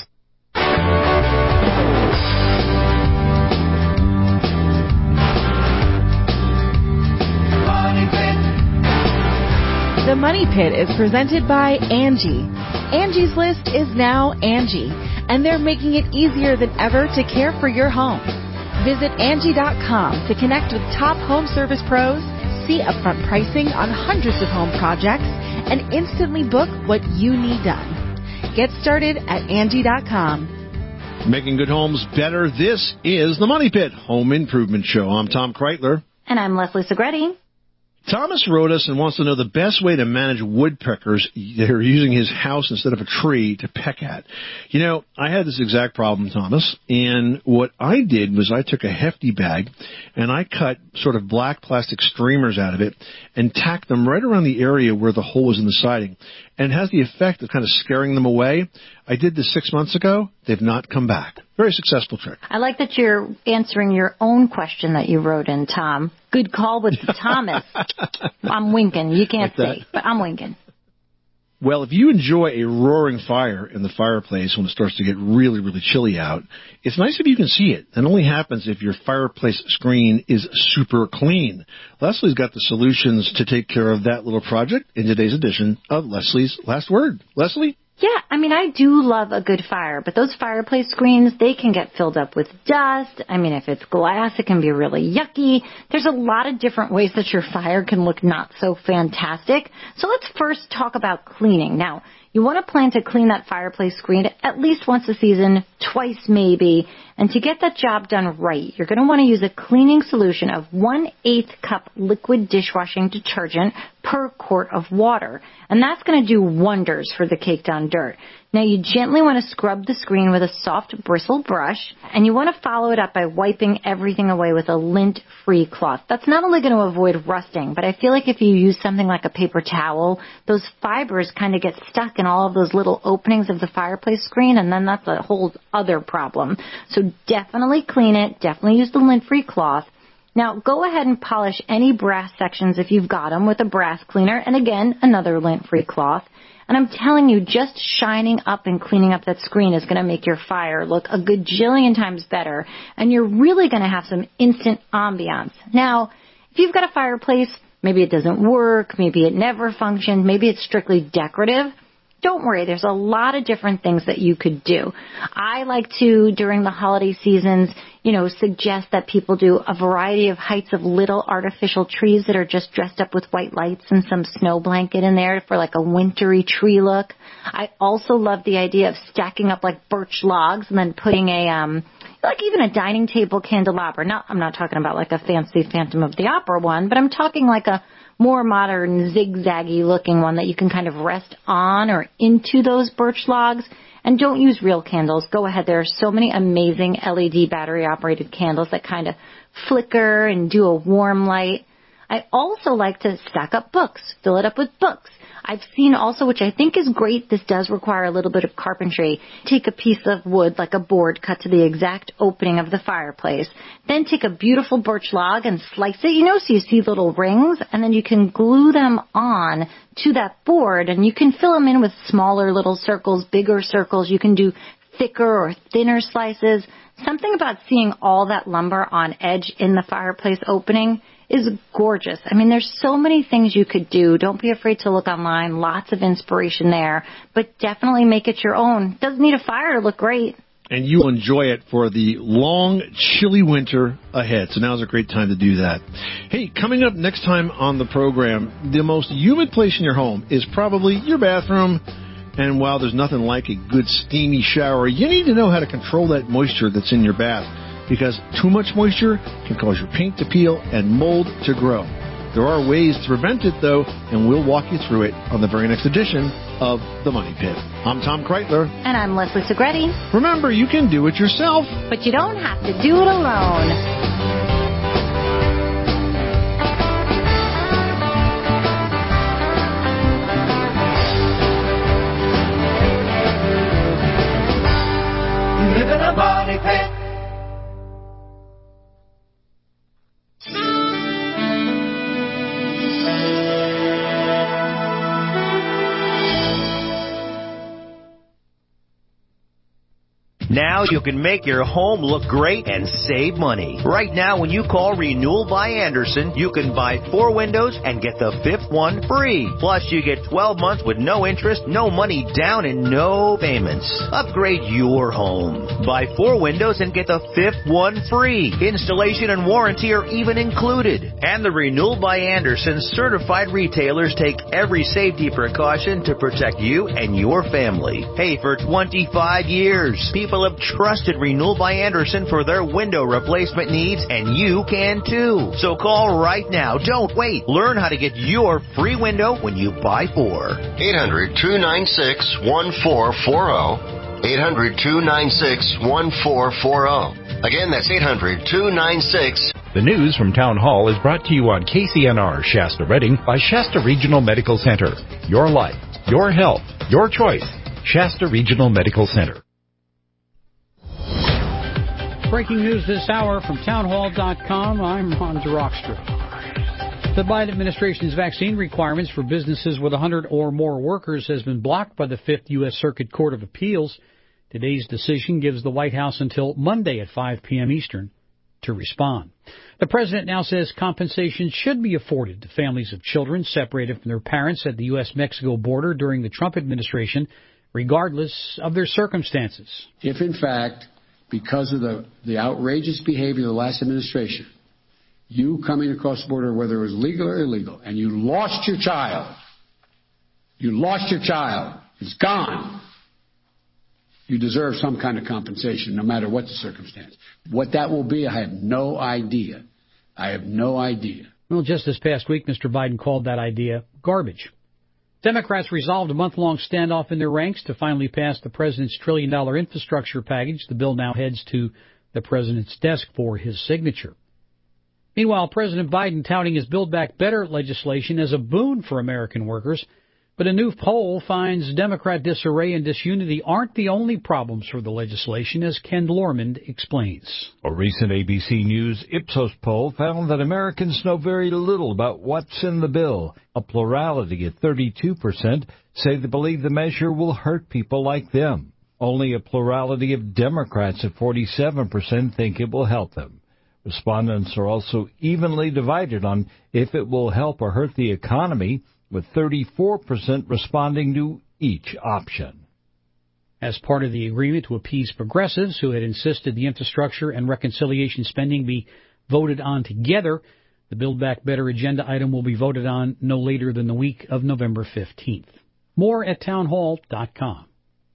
The Money Pit is presented by Angie. Angie's List is now Angie, and they're making it easier than ever to care for your home. Visit Angie dot com to connect with top home service pros, see upfront pricing on hundreds of home projects, and instantly book what you need done. Get started at Angie dot com. Making good homes better. This is the Money Pit Home Improvement Show. I'm Tom Kreitler. And I'm Leslie Segretti. Thomas wrote us and wants to know the best way to manage woodpeckers that are using his house instead of a tree to peck at. You know, I had this exact problem, Thomas, and what I did was I took a hefty bag and I cut sort of black plastic streamers out of it and tacked them right around the area where the hole was in the siding. And it has the effect of kind of scaring them away. I did this six months ago. They've not come back. Very successful trick. I like that you're answering your own question that you wrote in, Tom. Good call with Thomas. I'm winking. You can't like see, but I'm winking. Well, if you enjoy a roaring fire in the fireplace when it starts to get really, really chilly out, it's nice if you can see it. It only happens if your fireplace screen is super clean. Leslie's got the solutions to take care of that little project in today's edition of Leslie's Last Word. Leslie? Yeah, I mean, I do love a good fire, but those fireplace screens, they can get filled up with dust. I mean, if it's glass, it can be really yucky. There's a lot of different ways that your fire can look not so fantastic. So let's first talk about cleaning. Now, You want to plan to clean that fireplace screen at least once a season, twice maybe. And to get that job done right, you're going to want to use a cleaning solution of one eighth cup liquid dishwashing detergent per quart of water. And that's going to do wonders for the caked on dirt. Now you gently want to scrub the screen with a soft bristle brush, and you want to follow it up by wiping everything away with a lint-free cloth. That's not only going to avoid rusting, but I feel like if you use something like a paper towel, those fibers kind of get stuck in all of those little openings of the fireplace screen, and then that's a whole other problem. So definitely clean it, definitely use the lint-free cloth. Now, go ahead and polish any brass sections if you've got them with a brass cleaner, and again, another lint-free cloth. And I'm telling you, just shining up and cleaning up that screen is going to make your fire look a gajillion times better, and you're really going to have some instant ambiance. Now, if you've got a fireplace, maybe it doesn't work, maybe it never functioned, maybe it's strictly decorative, don't worry, there's a lot of different things that you could do. I like to, during the holiday seasons, you know, suggest that people do a variety of heights of little artificial trees that are just dressed up with white lights and some snow blanket in there for like a wintry tree look. I also love the idea of stacking up like birch logs and then putting a, um, like even a dining table candelabra. Not, I'm not talking about like a fancy Phantom of the Opera one, but I'm talking like a more modern, zigzaggy looking one that you can kind of rest on or into those birch logs. And don't use real candles. Go ahead. There are so many amazing L E D battery operated candles that kind of flicker and do a warm light. I also like to stack up books, fill it up with books. I've seen also, which I think is great, this does require a little bit of carpentry. Take a piece of wood, like a board, cut to the exact opening of the fireplace. Then take a beautiful birch log and slice it, you know, so you see little rings, and then you can glue them on to that board, and you can fill them in with smaller little circles, bigger circles. You can do thicker or thinner slices. Something about seeing all that lumber on edge in the fireplace opening is gorgeous. I mean, there's so many things you could do. Don't be afraid to look online. Lots of inspiration there, but definitely make it your own. Doesn't need a fire to look great. And you'll enjoy it for the long, chilly winter ahead. So now's a great time to do that. Hey, coming up next time on the program, the most humid place in your home is probably your bathroom. And while there's nothing like a good steamy shower, you need to know how to control that moisture that's in your bath, because too much moisture can cause your paint to peel and mold to grow. There are ways to prevent it, though, and we'll walk you through it on the very next edition of The Money Pit. I'm Tom Kreitler. And I'm Leslie Segretti. Remember, you can do it yourself, but you don't have to do it alone. Live in a money pit. Now you can make your home look great and save money. Right now, when you call Renewal by Andersen, you can buy four windows and get the fifth one free. Plus, you get twelve months with no interest, no money down, and no payments. Upgrade your home. Buy four windows and get the fifth one free. Installation and warranty are even included. And the Renewal by Andersen certified retailers take every safety precaution to protect you and your family. Hey, for twenty-five years, people have trusted Renewal by Andersen for their window replacement needs, and you can too. So call right now. Don't wait. Learn how to get your free window when you buy four. eight hundred, two nine six, one four four zero. eight hundred, two nine six, one four four zero. Again, that's eight hundred, two nine six. The news from Town Hall is brought to you on K C N R Shasta Redding by Shasta Regional Medical Center. Your life, your health, your choice. Shasta Regional Medical Center. Breaking news this hour from townhall dot com. I'm Ron DeRockstra. The Biden administration's vaccine requirements for businesses with one hundred or more workers has been blocked by the Fifth U S. Circuit Court of Appeals. Today's decision gives the White House until Monday at five p.m. Eastern to respond. The president now says compensation should be afforded to families of children separated from their parents at the U S Mexico border during the Trump administration, regardless of their circumstances. If, in fact, because of the, the outrageous behavior of the last administration, you coming across the border, whether it was legal or illegal, and you lost your child, you lost your child, It's gone. You deserve some kind of compensation, no matter what the circumstance. What that will be, I have no idea. I have no idea. Well, just this past week, Mister Biden called that idea garbage. Democrats resolved a month-long standoff in their ranks to finally pass the president's trillion-dollar infrastructure package. The bill now heads to the president's desk for his signature. Meanwhile, President Biden touting his Build Back Better legislation as a boon for American workers. But a new poll finds Democrat disarray and disunity aren't the only problems for the legislation, as Ken Lormond explains. A recent A B C News Ipsos poll found that Americans know very little about what's in the bill. A plurality at thirty-two percent say they believe the measure will hurt people like them. Only a plurality of Democrats at forty-seven percent think it will help them. Respondents are also evenly divided on if it will help or hurt the economy, with thirty-four percent responding to each option. As part of the agreement to appease progressives who had insisted the infrastructure and reconciliation spending be voted on together, the Build Back Better agenda item will be voted on no later than the week of November fifteenth. More at townhall dot com.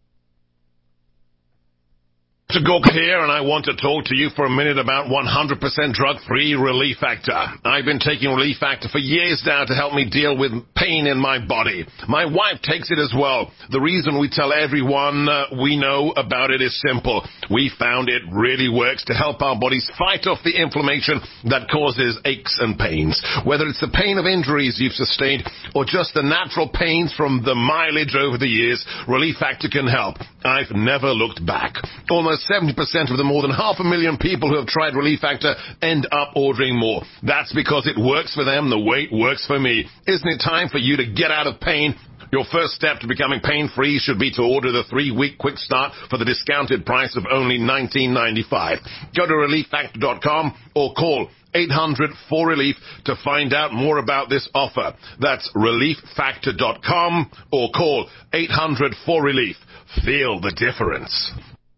To go here, and I want to talk to you for a minute about one hundred percent drug-free Relief Factor. I've been taking Relief Factor for years now to help me deal with pain in my body. My wife takes it as well. The reason we tell everyone uh, we know about it is simple. We found it really works to help our bodies fight off the inflammation that causes aches and pains. Whether it's the pain of injuries you've sustained or just the natural pains from the mileage over the years, Relief Factor can help. I've never looked back. Almost seventy percent of the more than half a million people who have tried Relief Factor end up ordering more. That's because it works for them the way it works for me. Isn't it time for you to get out of pain? Your first step to becoming pain-free should be to order the three-week quick start for the discounted price of only nineteen ninety-five. Go to relief factor dot com or call eight hundred four relief to find out more about this offer. That's relief factor dot com or call eight hundred four relief. Feel the difference.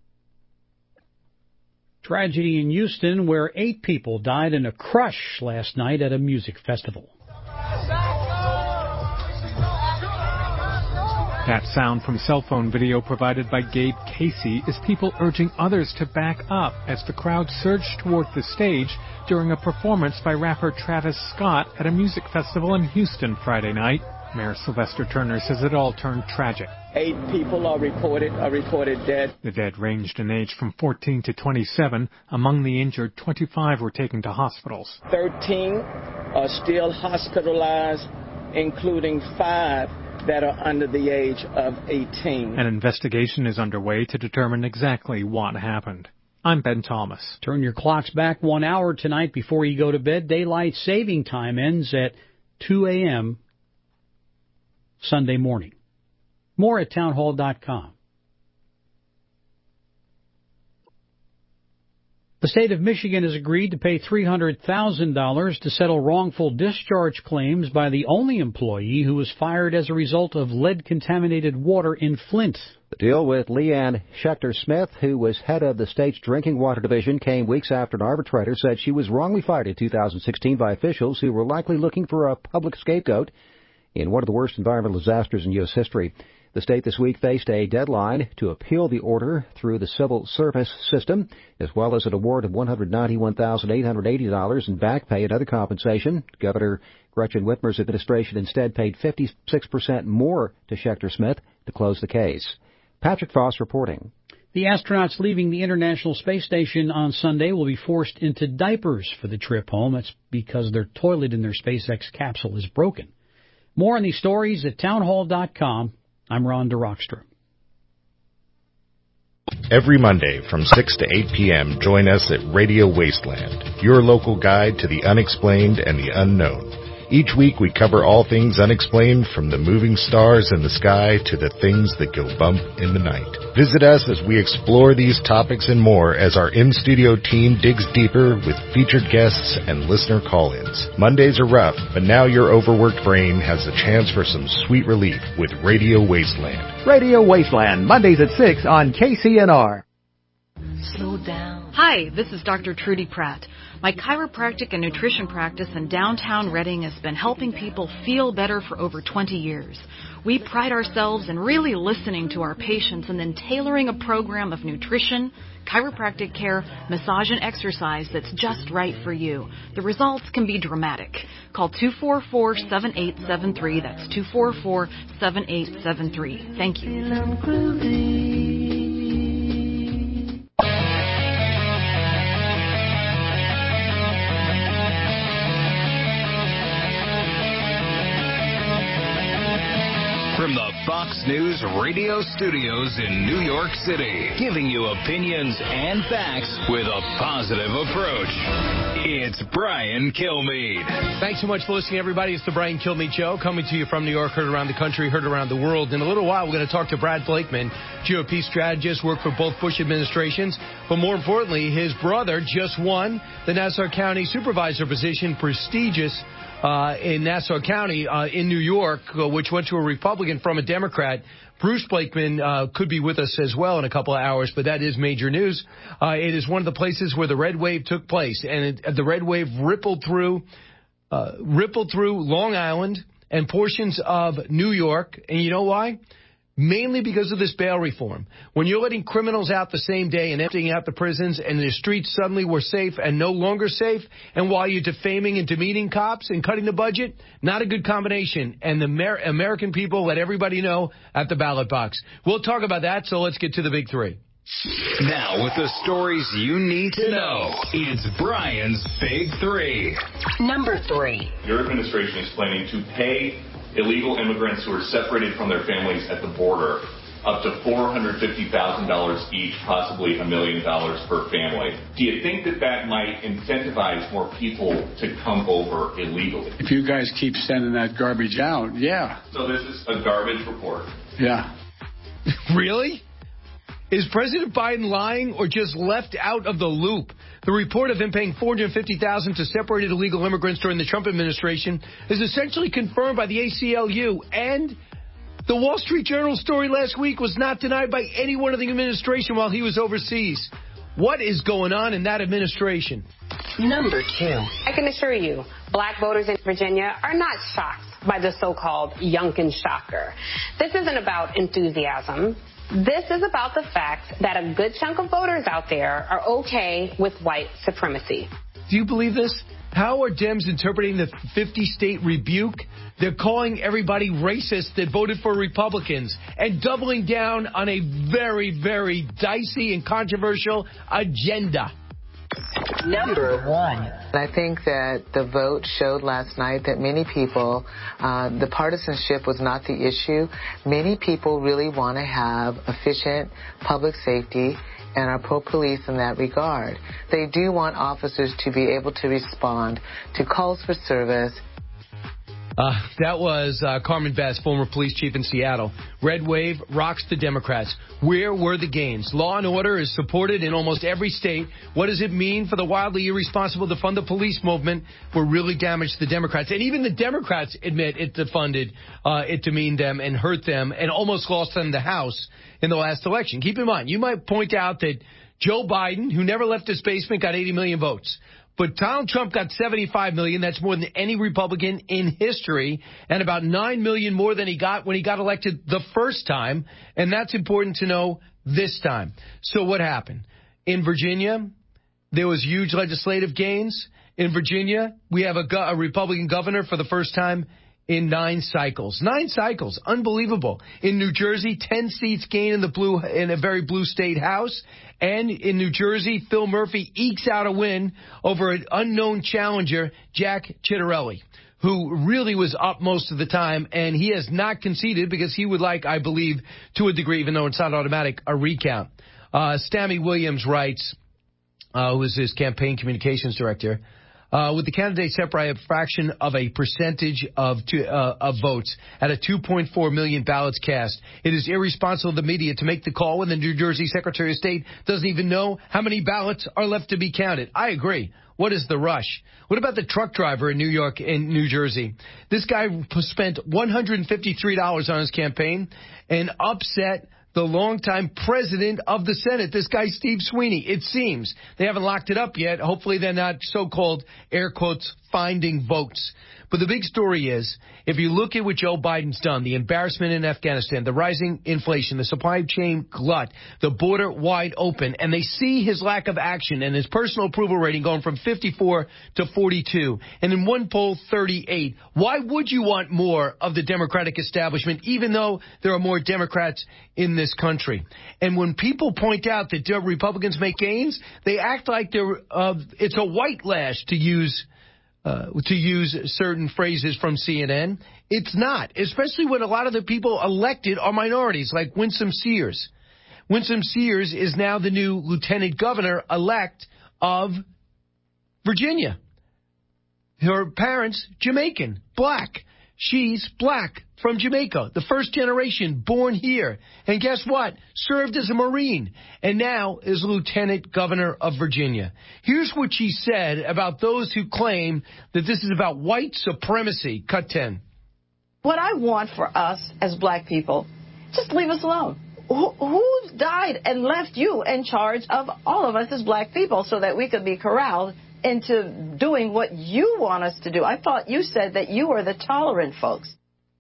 Tragedy in Houston, where eight people died in a crush last night at a music festival. That sound from cell phone video provided by Gabe Casey is people urging others to back up as the crowd surged toward the stage during a performance by rapper Travis Scott at a music festival in Houston Friday night. Mayor Sylvester Turner says it all turned tragic. Eight people are reported are reported dead. The dead ranged in age from fourteen to twenty-seven. Among the injured, twenty-five were taken to hospitals. thirteen are still hospitalized, including five that are under the age of eighteen. An investigation is underway to determine exactly what happened. I'm Ben Thomas. Turn your clocks back one hour tonight before you go to bed. Daylight saving time ends at two a.m. Sunday morning. More at townhall dot com. The state of Michigan has agreed to pay three hundred thousand dollars to settle wrongful discharge claims by the only employee who was fired as a result of lead-contaminated water in Flint. The deal with Leanne Schechter-Smith, who was head of the state's drinking water division, came weeks after an arbitrator said she was wrongly fired in two thousand sixteen by officials who were likely looking for a public scapegoat in one of the worst environmental disasters in U S history. The state this week faced a deadline to appeal the order through the civil service system, as well as an award of one hundred ninety-one thousand eight hundred eighty dollars in back pay and other compensation. Governor Gretchen Whitmer's administration instead paid fifty-six percent more to Schechter-Smith to close the case. Patrick Foss reporting. The astronauts leaving the International Space Station on Sunday will be forced into diapers for the trip home. That's because their toilet in their SpaceX capsule is broken. More on these stories at townhall dot com. I'm Ron DeRockstra. Every Monday from six to eight p.m., join us at Radio Wasteland, your local guide to the unexplained and the unknown. Each week we cover all things unexplained, from the moving stars in the sky to the things that go bump in the night. Visit us as we explore these topics and more as our in-studio team digs deeper with featured guests and listener call-ins. Mondays are rough, but now your overworked brain has a chance for some sweet relief with Radio Wasteland. Radio Wasteland, Mondays at six on K C N R. Slow down. Hi, this is Doctor Trudy Pratt. My chiropractic and nutrition practice in downtown Reading has been helping people feel better for over twenty years. We pride ourselves in really listening to our patients and then tailoring a program of nutrition, chiropractic care, massage, and exercise that's just right for you. The results can be dramatic. Call two four four, seven eight seven three. That's two four four, seven eight seven three. Thank you. From the Fox News radio studios in New York City, giving you opinions and facts with a positive approach. It's Brian Kilmeade. Thanks so much for listening, everybody. It's the Brian Kilmeade Show, coming to you from New York, heard around the country, heard around the world. In a little while, we're going to talk to Brad Blakeman, G O P strategist, worked for both Bush administrations. But more importantly, his brother just won the Nassau County supervisor position, prestigious Uh, in Nassau County, uh, in New York, uh, which went to a Republican from a Democrat. Bruce Blakeman uh, could be with us as well in a couple of hours, but that is major news. Uh, it is one of the places where the red wave took place, and it, the red wave rippled through, uh, rippled through Long Island and portions of New York. And you know why? Mainly because of this bail reform. When you're letting criminals out the same day and emptying out the prisons, and the streets suddenly were safe and no longer safe, and while you're defaming and demeaning cops and cutting the budget, not a good combination. And the Amer- American people let everybody know at the ballot box. We'll talk about that, so let's get to the big three. Now, with the stories you need to know, it's Brian's Big Three. Number three. Your administration is planning to pay illegal immigrants who are separated from their families at the border up to four hundred fifty thousand dollars each, possibly a million dollars per family. Do you think that that might incentivize more people to come over illegally? If you guys keep sending that garbage out, yeah. So this is a garbage report. Yeah. Really? Is President Biden lying or just left out of the loop? The report of him paying four hundred fifty thousand dollars to separated illegal immigrants during the Trump administration is essentially confirmed by the A C L U, and the Wall Street Journal story last week was not denied by anyone in the administration while he was overseas. What is going on in that administration? Number two. I can assure you, black voters in Virginia are not shocked by the so-called Youngkin shocker. This isn't about enthusiasm. This is about the fact that a good chunk of voters out there are okay with white supremacy. Do you believe this? How are Dems interpreting the fifty-state rebuke? They're calling everybody racist that voted for Republicans and doubling down on a very, very dicey and controversial agenda. Number one. I think that the vote showed last night that many people, uh, the partisanship was not the issue. Many people really want to have efficient public safety and are pro-police in that regard. They do want officers to be able to respond to calls for service. Uh, that was uh, Carmen Bass, former police chief in Seattle. Red wave rocks the Democrats. Where were the gains? Law and order is supported in almost every state. What does it mean for the wildly irresponsible defund the police movement? Will really damage the Democrats. And even the Democrats admit it defunded, uh, it demeaned them and hurt them and almost lost them the House in the last election. Keep in mind, you might point out that Joe Biden, who never left his basement, got eighty million votes. But Donald Trump got seventy-five million. That's more than any Republican in history, and about nine million more than he got when he got elected the first time. And that's important to know this time. So what happened? In Virginia, there was huge legislative gains. In Virginia, we have a, go- a Republican governor for the first time in nine cycles. Nine cycles. Unbelievable. In New Jersey, ten seats gained in the blue, in a very blue state house. And in New Jersey, Phil Murphy ekes out a win over an unknown challenger, Jack Ciattarelli, who really was up most of the time. And he has not conceded because he would like, I believe, to a degree, even though it's not automatic, a recount. Uh, Stammy Williams writes, uh, who is his campaign communications director, Uh, with the candidates separate by a fraction of a percentage of two, uh, of votes at a two point four million ballots cast. It is irresponsible of the media to make the call when the New Jersey Secretary of State doesn't even know how many ballots are left to be counted. I agree. What is the rush? What about the truck driver in New York and New Jersey? This guy spent one hundred fifty-three dollars on his campaign and upset the longtime president of the Senate, this guy Steve Sweeney. It seems they haven't locked it up yet. Hopefully they're not so-called, air quotes, finding votes. But the big story is, if you look at what Joe Biden's done, the embarrassment in Afghanistan, the rising inflation, the supply chain glut, the border wide open, and they see his lack of action and his personal approval rating going from fifty-four to forty-two, and in one poll, thirty-eight. Why would you want more of the Democratic establishment, even though there are more Democrats in this country? And when people point out that Republicans make gains, they act like they're uh, it's a white lash, to use Uh, to use certain phrases from C N N. It's not, especially when a lot of the people elected are minorities, like Winsome Sears. Winsome Sears is now the new lieutenant governor-elect of Virginia. Her parents, Jamaican, black. She's black from Jamaica, the first generation born here. And guess what? Served as a Marine and now is lieutenant governor of Virginia. Here's what she said about those who claim that this is about white supremacy. Cut ten. What I want for us as black people, just leave us alone. Who, who died and left you in charge of all of us as black people so that we could be corralled into doing what you want us to do? I thought you said that you were the tolerant folks.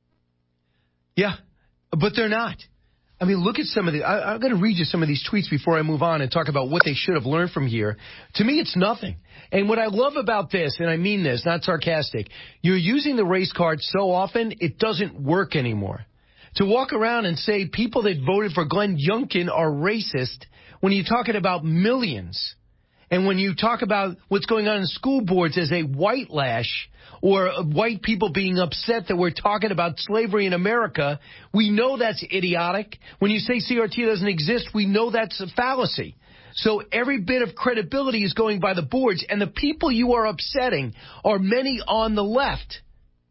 Yeah, but they're not. I mean, look at some of the, I, I'm going to read you some of these tweets before I move on and talk about what they should have learned from here. To me, it's nothing. And what I love about this, and I mean this, not sarcastic, you're using the race card so often, it doesn't work anymore. To walk around and say people that voted for Glenn Youngkin are racist when you're talking about millions. And when you talk about what's going on in school boards as a white lash, or white people being upset that we're talking about slavery in America, we know that's idiotic. When you say C R T doesn't exist, we know that's a fallacy. So every bit of credibility is going by the boards, and the people you are upsetting are many on the left.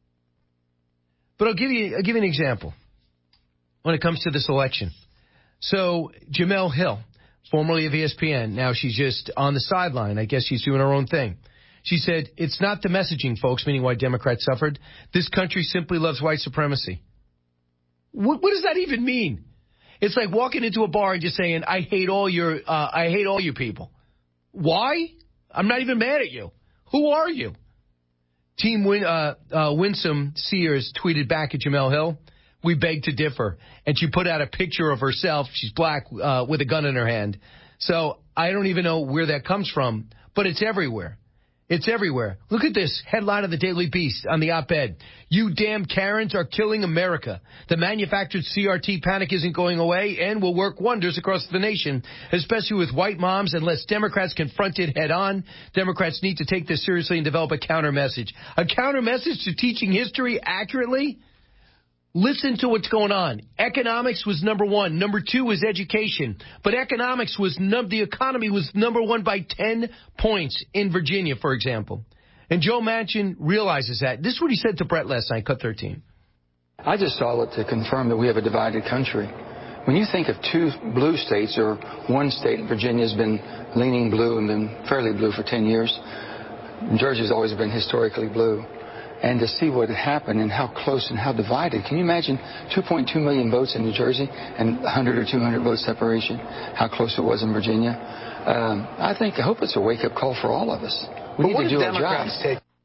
But I'll give you, I'll give you an example when it comes to this election. So Jemele Hill, formerly of E S P N, now she's just on the sideline. I guess she's doing her own thing. She said, it's not the messaging, folks, meaning why Democrats suffered. This country simply loves white supremacy. What, what does that even mean? It's like walking into a bar and just saying, I hate all your, uh, I hate all you people. Why? I'm not even mad at you. Who are you? Team Win, uh, uh, Winsome Sears tweeted back at Jemele Hill, we beg to differ. And she put out a picture of herself. She's black, uh, with a gun in her hand. So I don't even know where that comes from, but it's everywhere. It's everywhere. Look at this headline of the Daily Beast on the op-ed. You damn Karens are killing America. The manufactured C R T panic isn't going away and will work wonders across the nation, especially with white moms. Unless Democrats confront it head on, Democrats need to take this seriously and develop a counter message. A counter message to teaching history accurately? Listen to what's going on. Economics was number one. Number two was education. But economics was num- the economy was number one by ten points in Virginia, for example. And Joe Manchin realizes that. This is what he said to Brett last night, cut thirteen. I just saw it to confirm that we have a divided country. When you think of two blue states, or one state, Virginia has been leaning blue and been fairly blue for ten years. Georgia's always been historically blue. And to see what happened and how close and how divided. Can you imagine two point two million votes in New Jersey and one hundred or two hundred votes separation? How close it was in Virginia. Um, I think, I hope it's a wake-up call for all of us. We need to do our jobs.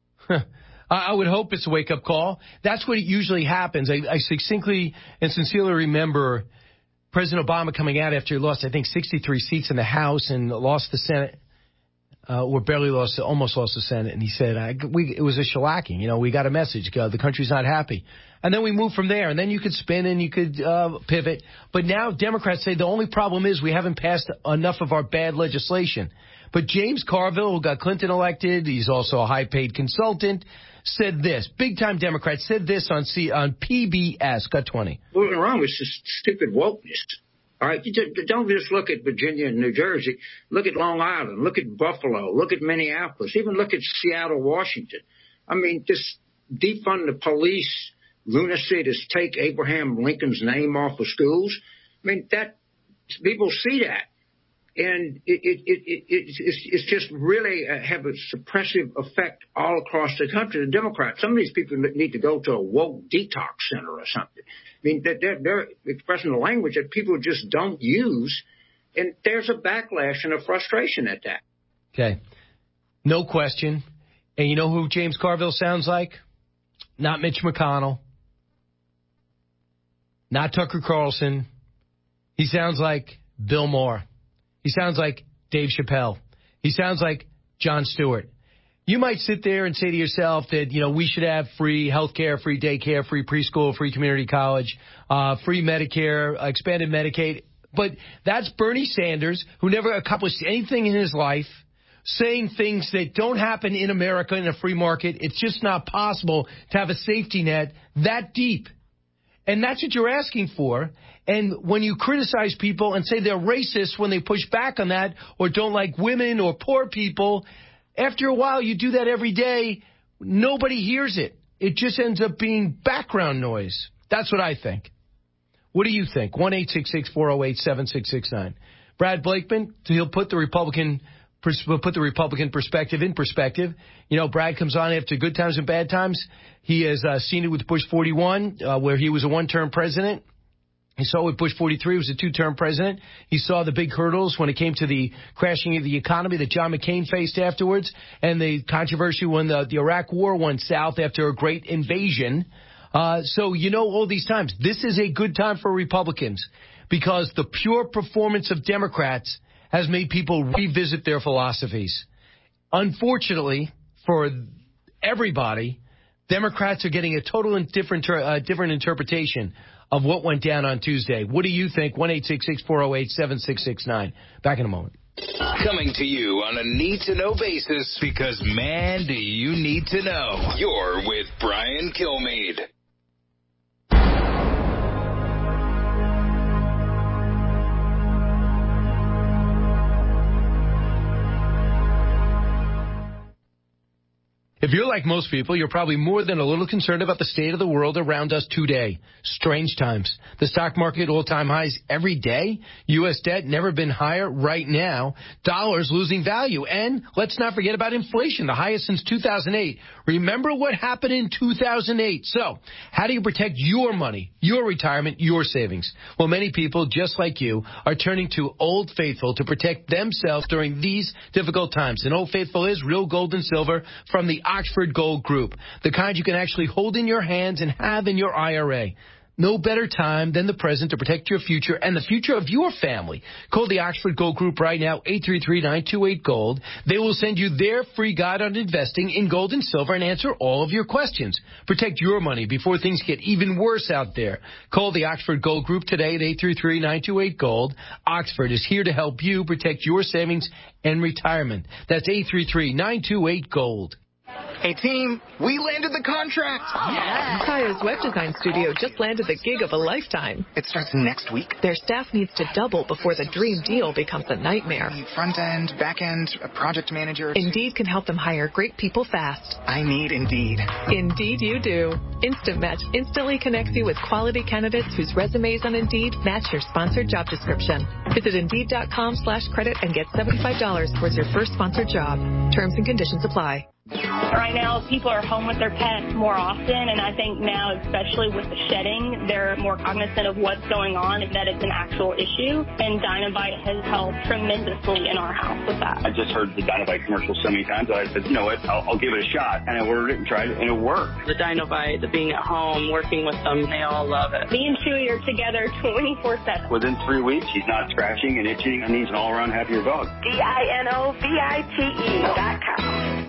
I would hope it's a wake-up call. That's what usually happens. I, I succinctly and sincerely remember President Obama coming out after he lost, I think, sixty-three seats in the House and lost the Senate. Uh, or barely lost, almost lost the Senate, and he said, I, we, it was a shellacking. You know, we got a message. Uh, the country's not happy. And then we moved from there, and then you could spin and you could uh, pivot. But now Democrats say the only problem is we haven't passed enough of our bad legislation. But James Carville, who got Clinton elected, he's also a high-paid consultant, said this. Big-time Democrat said this on C, on P B S. Cut twenty. What's wrong with this stupid wokeness? All right, don't just look at Virginia and New Jersey. Look at Long Island. Look at Buffalo. Look at Minneapolis. Even look at Seattle, Washington. I mean, just defund the police, lunacy, to take Abraham Lincoln's name off of schools. I mean, that people see that. And it, it, it, it, it's, it's just really uh, have a suppressive effect all across the country. The Democrats, some of these people need to go to a woke detox center or something. mean, they're, they're expressing a language that people just don't use, and there's a backlash and a frustration at that. Okay. No question. And you know who James Carville sounds like? Not Mitch McConnell. Not Tucker Carlson. He sounds like Bill Maher. He sounds like Dave Chappelle. He sounds like Jon Stewart. You might sit there and say to yourself that, you know, we should have free health care, free daycare, free preschool, free community college, uh, free Medicare, expanded Medicaid. But that's Bernie Sanders, who never accomplished anything in his life, saying things that don't happen in America in a free market. It's just not possible to have a safety net that deep. And that's what you're asking for. And when you criticize people and say they're racist when they push back on that or don't like women or poor people, after a while you do that every day, nobody hears it. It just ends up being background noise. That's what I think. What do you think? one eight six six, four oh eight, seven six six nine. Brad Blakeman, he'll put the Republican put the Republican perspective in perspective. You know, Brad comes on after good times and bad times. He has uh, seen it with Bush forty-one, uh, where he was a one-term president. He saw it with Bush forty-three, he was a two-term president. He saw the big hurdles when it came to the crashing of the economy that John McCain faced afterwards, and the controversy when the, the Iraq War went south after a great invasion. Uh, so you know all these times. This is a good time for Republicans because the pure performance of Democrats has made people revisit their philosophies. Unfortunately, for everybody, Democrats are getting a total and different, uh, different interpretation of what went down on Tuesday. What do you think? one eight six six, four oh eight, seven six six nine. Back in a moment. Coming to you on a need-to-know basis because, man, do you need to know. You're with Brian Kilmeade. If you're like most people, you're probably more than a little concerned about the state of the world around us today. Strange times. The stock market all-time highs every day. U S debt never been higher right now. Dollars losing value. And let's not forget about inflation, the highest since two thousand eight. Remember what happened in two thousand eight. So how do you protect your money, your retirement, your savings? Well, many people, just like you, are turning to Old Faithful to protect themselves during these difficult times. And Old Faithful is real gold and silver from the Oxford Gold Group, the kind you can actually hold in your hands and have in your I R A. No better time than the present to protect your future and the future of your family. Call the Oxford Gold Group right now, eight three three, nine two eight, GOLD. They will send you their free guide on investing in gold and silver and answer all of your questions. Protect your money before things get even worse out there. Call the Oxford Gold Group today at eight three three, nine two eight, GOLD. Oxford is here to help you protect your savings and retirement. That's eight three three, nine two eight, GOLD. Hey, team, we landed the contract. Yeah. Kaya's web design studio just landed the gig of a lifetime. It starts next week. Their staff needs to double before the dream deal becomes a nightmare. Front end, back end, a project manager. Indeed can help them hire great people fast. I need Indeed. Indeed you do. Instant Match instantly connects you with quality candidates whose resumes on Indeed match your sponsored job description. Visit Indeed.com slash credit and get seventy-five dollars towards your first sponsored job. Terms and conditions apply. Right now, people are home with their pets more often, and I think now, especially with the shedding, they're more cognizant of what's going on and that it's an actual issue, and Dinovite has helped tremendously in our house with that. I just heard the Dinovite commercial so many times, I said, you know what, I'll, I'll give it a shot, and I ordered it and tried it, and it worked. The Dinovite, the being at home, working with them, they all love it. Me and Chewy are together twenty-four seven. Within three weeks, he's not scratching and itching, and he's an all-around happier dog. D I N O V I T E dot com.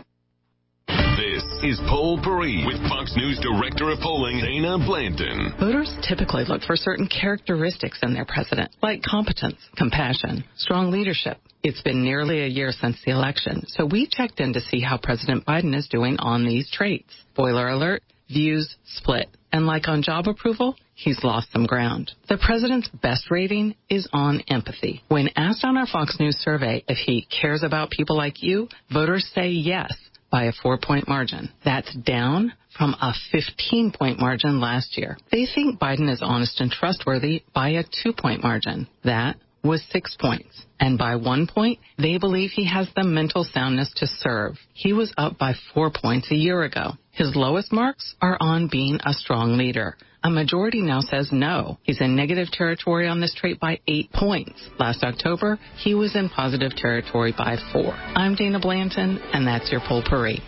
This is Poll Parade with Fox News Director of Polling, Dana Blanton. Voters typically look for certain characteristics in their president, like competence, compassion, strong leadership. It's been nearly a year since the election, so we checked in to see how President Biden is doing on these traits. Spoiler alert, views split. And like on job approval, he's lost some ground. The president's best rating is on empathy. When asked on our Fox News survey if he cares about people like you, voters say yes by a four-point margin. That's down from a fifteen-point margin last year. They think Biden is honest and trustworthy by a two-point margin. That was six points. And by one point, they believe he has the mental soundness to serve. He was up by four points a year ago. His lowest marks are on being a strong leader, A majority now says no. He's in negative territory on this trait by eight points. Last October, he was in positive territory by four. I'm Dana Blanton, and that's your Potpourri.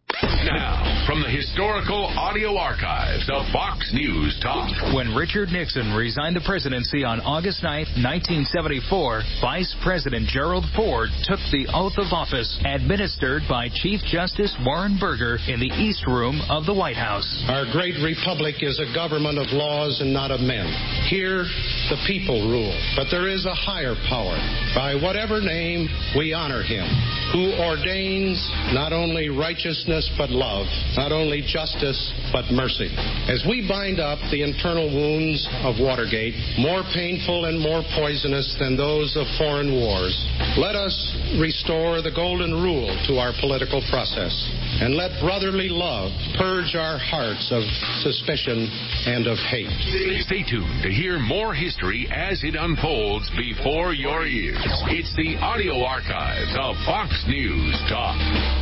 Now, from the historical audio archives of Fox News Talk. When Richard Nixon resigned the presidency on August ninth, nineteen seventy-four, Vice President Gerald Ford took the oath of office administered by Chief Justice Warren Burger in the East Room of the White House. Our great republic is a government of laws and not of men. Here, the people rule, but there is a higher power. By whatever name, we honor him, who ordains not only righteousness but love, not only justice but mercy. As we bind up the internal wounds of Watergate, more painful and more poisonous than those of foreign wars, let us restore the golden rule to our political process and let brotherly love purge our hearts of suspicion and of hate. Stay tuned to hear more history as it unfolds before your ears. It's the audio archives of Fox News Talk.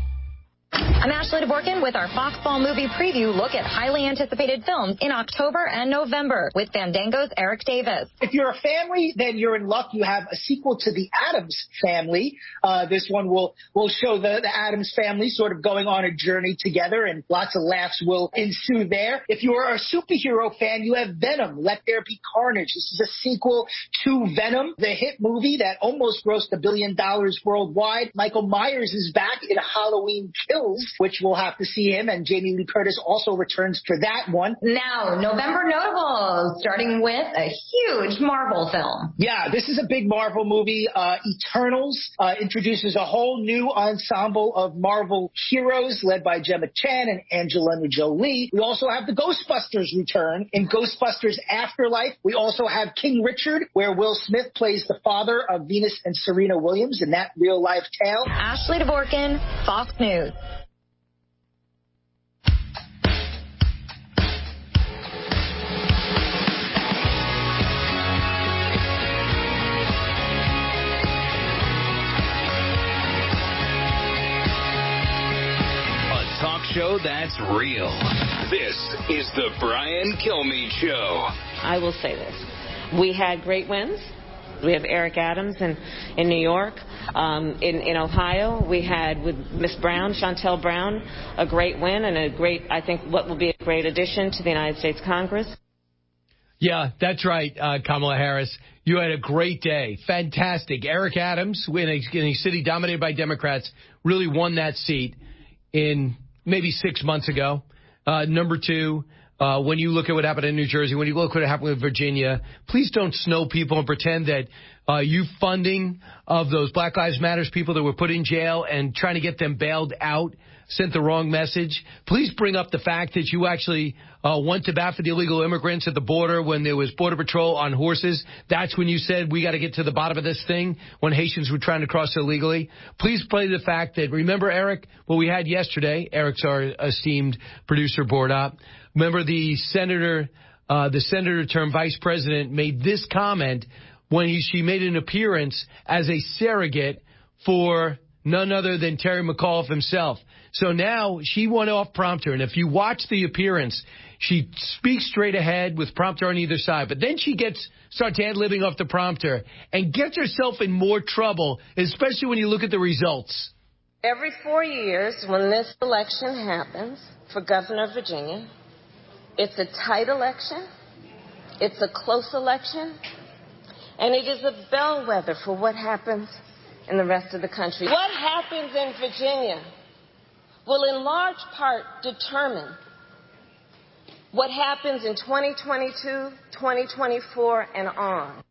I'm Ashley DeBorkin with our Foxball movie preview look at highly anticipated films in October and November with Fandango's Eric Davis. If you're a family, then you're in luck. You have a sequel to The Addams Family. Uh, this one will will show the, the Addams family sort of going on a journey together, and lots of laughs will ensue there. If you're a superhero fan, you have Venom, Let There Be Carnage. This is a sequel to Venom, the hit movie that almost grossed a billion dollars worldwide. Michael Myers is back in Halloween Kills, which we'll have to see him, and Jamie Lee Curtis also returns for that one. Now, November notables, starting with a huge Marvel film. Yeah, this is a big Marvel movie. Uh, Eternals uh, introduces a whole new ensemble of Marvel heroes led by Gemma Chan and Angelina Jolie. We also have the Ghostbusters return in Ghostbusters Afterlife. We also have King Richard, where Will Smith plays the father of Venus and Serena Williams in that real-life tale. Ashley DeBorkin, Fox News. Show that's real. This is the Brian Kilmeade Show. I will say this. We had great wins. We have Eric Adams in, in New York. Um, in, in Ohio, we had with Miss Brown, Chantel Brown, a great win and a great, I think, what will be a great addition to the United States Congress. Yeah, that's right, uh, Kamala Harris. You had a great day. Fantastic. Eric Adams, in a, in a city dominated by Democrats, really won that seat in maybe six months ago. Uh, number two, uh, when you look at what happened in New Jersey, when you look at what happened with Virginia, please don't snow people and pretend that uh, you funding of those Black Lives Matter people that were put in jail and trying to get them bailed out sent the wrong message. Please bring up the fact that you actually uh, went to bat for the illegal immigrants at the border when there was Border Patrol on horses. That's when you said we got to get to the bottom of this thing when Haitians were trying to cross illegally. Please play the fact that, remember, Eric, what we had yesterday, Eric's our esteemed producer board up. Remember the senator, uh, the senator turned vice president made this comment when he, she made an appearance as a surrogate for none other than Terry McAuliffe himself. So now she went off prompter, and if you watch the appearance, she speaks straight ahead with prompter on either side. But then she gets starts ad-libbing off the prompter and gets herself in more trouble, especially when you look at the results. Every four years, when this election happens for governor of Virginia, it's a tight election, it's a close election, and it is a bellwether for what happens in the rest of the country. What happens in Virginia will in large part determine what happens in twenty twenty-two, twenty twenty-four, and on.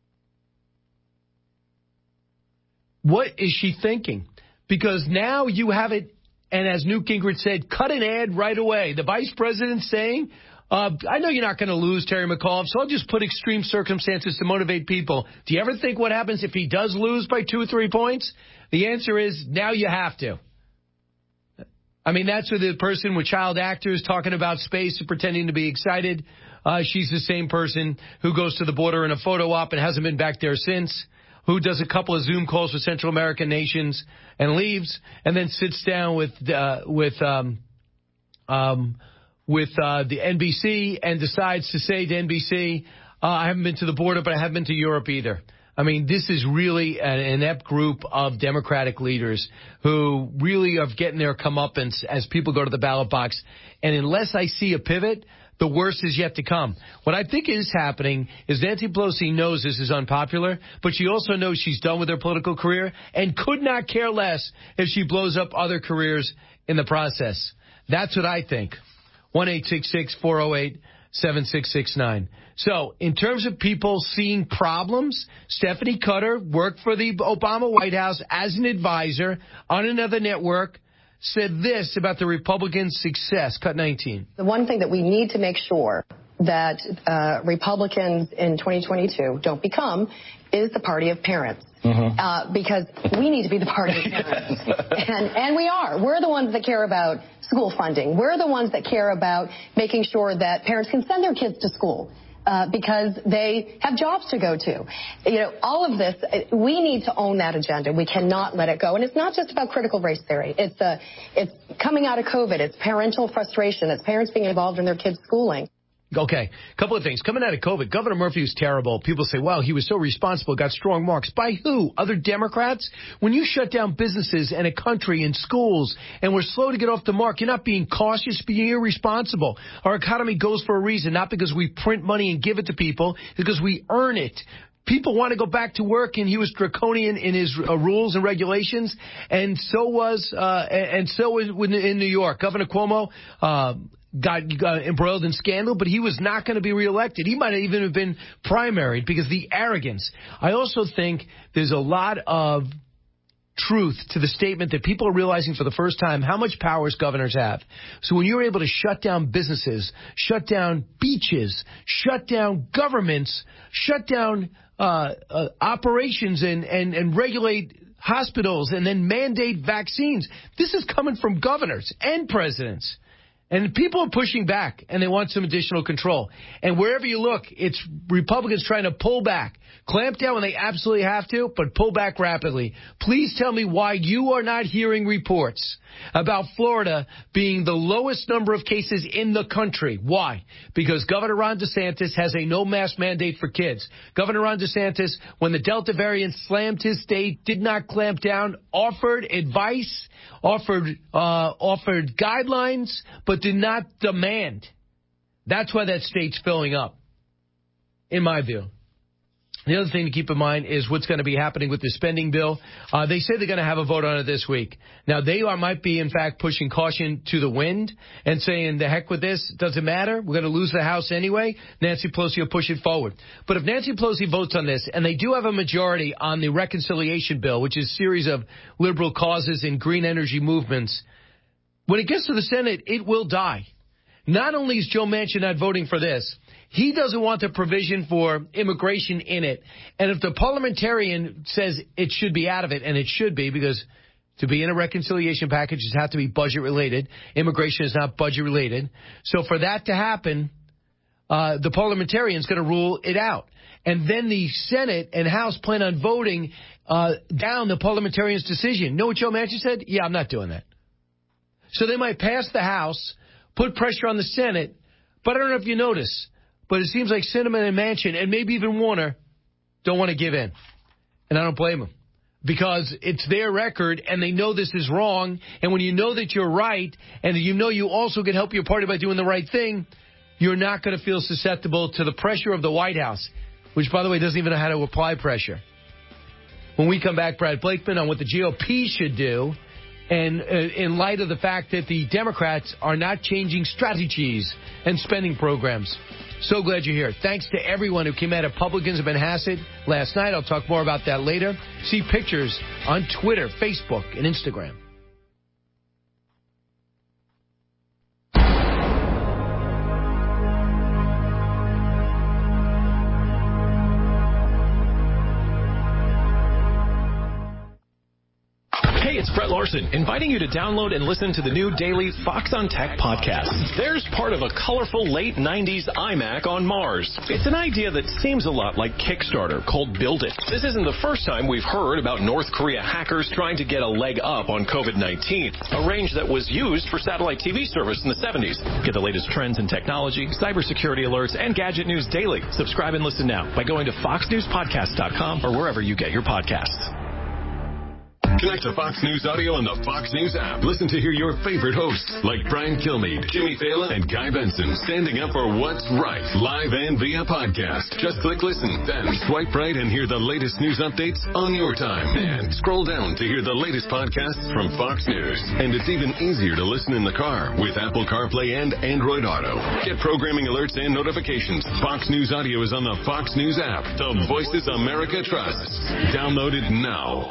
What is she thinking? Because now you have it, and as Newt Gingrich said, cut an ad right away. The vice president saying, uh, I know you're not going to lose Terry McAuliffe, so I'll just put extreme circumstances to motivate people. Do you ever think what happens if he does lose by two or three points? The answer is now you have to. I mean, that's where the person with child actors talking about space and pretending to be excited. Uh, she's the same person who goes to the border in a photo op and hasn't been back there since, who does a couple of Zoom calls with Central American nations and leaves, and then sits down with uh, with um, um, with uh, the N B C and decides to say to N B C, uh, I haven't been to the border, but I haven't been to Europe either. I mean, this is really an inept group of Democratic leaders who really are getting their comeuppance as people go to the ballot box. And unless I see a pivot, the worst is yet to come. What I think is happening is Nancy Pelosi knows this is unpopular, but she also knows she's done with her political career and could not care less if she blows up other careers in the process. That's what I think. one eight six six, four oh eight, seven six six nine. So in terms of people seeing problems, Stephanie Cutter worked for the Obama White House as an advisor on another network, said this about the Republicans' success. Cut nineteen. The one thing that we need to make sure that uh, Republicans in twenty twenty-two don't become is the party of parents. Mm-hmm. Uh, because we need to be the party of parents. and, and we are. We're the ones that care about school funding. We're the ones that care about making sure that parents can send their kids to school. Uh, because they have jobs to go to. You know, all of this, we need to own that agenda. We cannot let it go. And it's not just about critical race theory. It's, uh, it's coming out of COVID. It's parental frustration. It's parents being involved in their kids' schooling. Okay, a couple of things. Coming out of COVID, Governor Murphy was terrible. People say, well, he was so responsible, got strong marks. By who? Other Democrats? When you shut down businesses and a country and schools and we're slow to get off the mark, you're not being cautious, being irresponsible. Our economy goes for a reason, not because we print money and give it to people, because we earn it. People want to go back to work, and he was draconian in his uh, rules and regulations, and so was, uh, and so was in New York. Governor Cuomo, uh, Got, got embroiled in scandal, but he was not going to be reelected. He might have even have been primaried because the arrogance. I also think there's a lot of truth to the statement that people are realizing for the first time how much powers governors have. So when you're able to shut down businesses, shut down beaches, shut down governments, shut down uh, uh, operations and, and, and regulate hospitals and then mandate vaccines, this is coming from governors and presidents. And people are pushing back, and they want some additional control. And wherever you look, it's Republicans trying to pull back, clamp down when they absolutely have to, but pull back rapidly. Please tell me why you are not hearing reports about Florida being the lowest number of cases in the country. Why? Because Governor Ron DeSantis has a no-mask mandate for kids. Governor Ron DeSantis, when the Delta variant slammed his state, did not clamp down, offered advice, offered uh, offered guidelines, but did not demand. That's why that state's filling up, in my view. The other thing to keep in mind is what's going to be happening with the spending bill. Uh, they say they're going to have a vote on it this week. Now, they are, might be, in fact, pushing caution to the wind and saying, the heck with this, doesn't matter. We're going to lose the House anyway. Nancy Pelosi will push it forward. But if Nancy Pelosi votes on this, and they do have a majority on the reconciliation bill, which is a series of liberal causes and green energy movements, when it gets to the Senate, it will die. Not only is Joe Manchin not voting for this, he doesn't want the provision for immigration in it. And if the parliamentarian says it should be out of it, and it should be, because to be in a reconciliation package, it has to be budget related. Immigration is not budget related. So for that to happen, uh, the parliamentarian is going to rule it out. And then the Senate and House plan on voting uh, down the parliamentarian's decision. Know what Joe Manchin said? Yeah, I'm not doing that. So they might pass the House, put pressure on the Senate, but I don't know if you notice, but it seems like Sinema and Manchin, and maybe even Warner, don't want to give in. And I don't blame them, because it's their record, and they know this is wrong. And when you know that you're right, and you know you also can help your party by doing the right thing, you're not going to feel susceptible to the pressure of the White House, which, by the way, doesn't even know how to apply pressure. When we come back, Brad Blakeman on what the G O P should do, and uh, in light of the fact that the Democrats are not changing strategies and spending programs. So glad you're here. Thanks to everyone who came out of Publicans of Manhasset last night. I'll talk more about that later. See pictures on Twitter, Facebook, and Instagram. Hey, it's Brett Larson, inviting you to download and listen to the new daily Fox on Tech podcast. There's part of a colorful late nineties iMac on Mars. It's an idea that seems a lot like Kickstarter, called Build It. This isn't the first time we've heard about North Korea hackers trying to get a leg up on COVID nineteen, a range that was used for satellite T V service in the seventies. Get the latest trends in technology, cybersecurity alerts, and gadget news daily. Subscribe and listen now by going to fox news podcast dot com or wherever you get your podcasts. Connect to Fox News Audio on the Fox News app. Listen to hear your favorite hosts like Brian Kilmeade, Jimmy Fallon, and Guy Benson standing up for what's right, live and via podcast. Just click listen, then swipe right and hear the latest news updates on your time. And scroll down to hear the latest podcasts from Fox News. And it's even easier to listen in the car with Apple CarPlay and Android Auto. Get programming alerts and notifications. Fox News Audio is on the Fox News app. The voices America trusts. Download it now.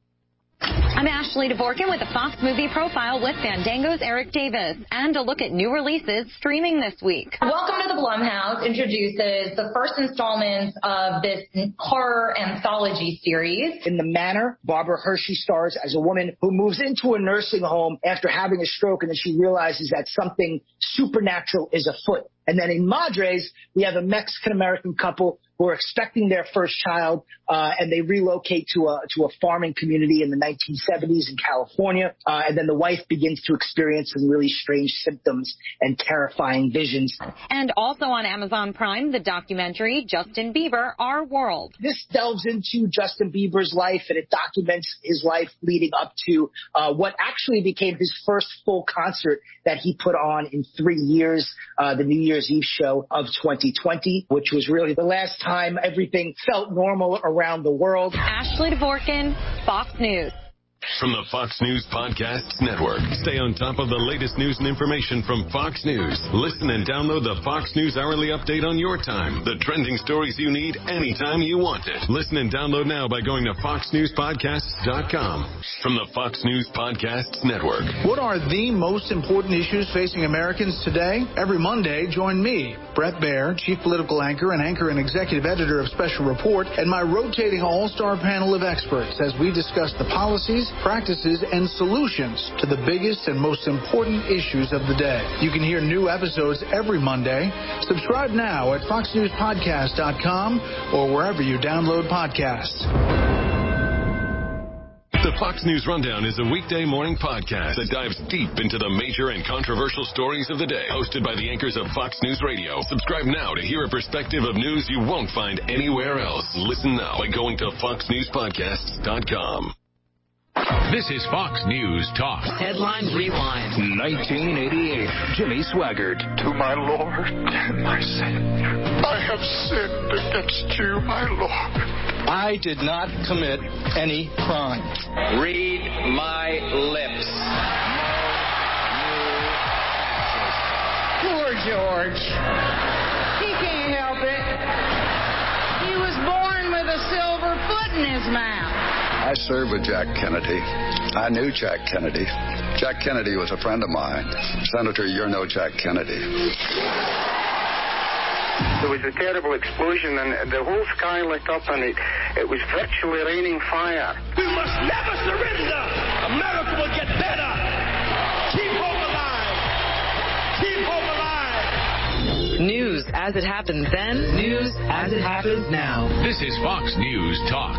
I'm Ashley Dvorkin with the Fox Movie Profile with Fandango's Eric Davis and a look at new releases streaming this week. Welcome to the Blumhouse introduces the first installment of this horror anthology series. In The Manor, Barbara Hershey stars as a woman who moves into a nursing home after having a stroke, and then she realizes that something supernatural is afoot. And then in Madres, we have a Mexican-American couple who are expecting their first child, uh, and they relocate to a to a farming community in the nineteen seventies in California. Uh, and then the wife begins to experience some really strange symptoms and terrifying visions. And also on Amazon Prime, the documentary Justin Bieber, Our World. This delves into Justin Bieber's life, and it documents his life leading up to uh, what actually became his first full concert that he put on in three years, uh, the New Year's Eve show of twenty twenty, which was really the last time everything felt normal around the world. Ashley Dvorkin, Fox News. From the Fox News Podcasts Network. Stay on top of the latest news and information from Fox News. Listen and download the Fox News Hourly Update on your time. The trending stories you need anytime you want it. Listen and download now by going to fox news podcasts dot com. From the Fox News Podcasts Network. What are the most important issues facing Americans today? Every Monday, join me, Brett Baer, Chief Political Anchor and Anchor and Executive Editor of Special Report, and my rotating all-star panel of experts as we discuss the policies, practices, and solutions to the biggest and most important issues of the day. You can hear new episodes every Monday. Subscribe now at fox news podcast dot com or wherever you download podcasts. The Fox News Rundown is a weekday morning podcast that dives deep into the major and controversial stories of the day. Hosted by the anchors of Fox News Radio. Subscribe now to hear a perspective of news you won't find anywhere else. Listen now by going to fox news podcasts dot com. This is Fox News Talk. Headline Rewind. nineteen eighty-eight. Jimmy Swaggart. To my Lord and my Savior, I have sinned against you, my Lord. I did not commit any crime. Read my lips. Poor George. He can't help it. He was born with a silver foot in his mouth. I served with Jack Kennedy. I knew Jack Kennedy. Jack Kennedy was a friend of mine. Senator, you're no Jack Kennedy. There was a terrible explosion, and the whole sky lit up, and it, it was virtually raining fire. We must never surrender. America will get better. Keep hope alive. Keep hope alive. News as it happened then, news as it happens now. This is Fox News Talk.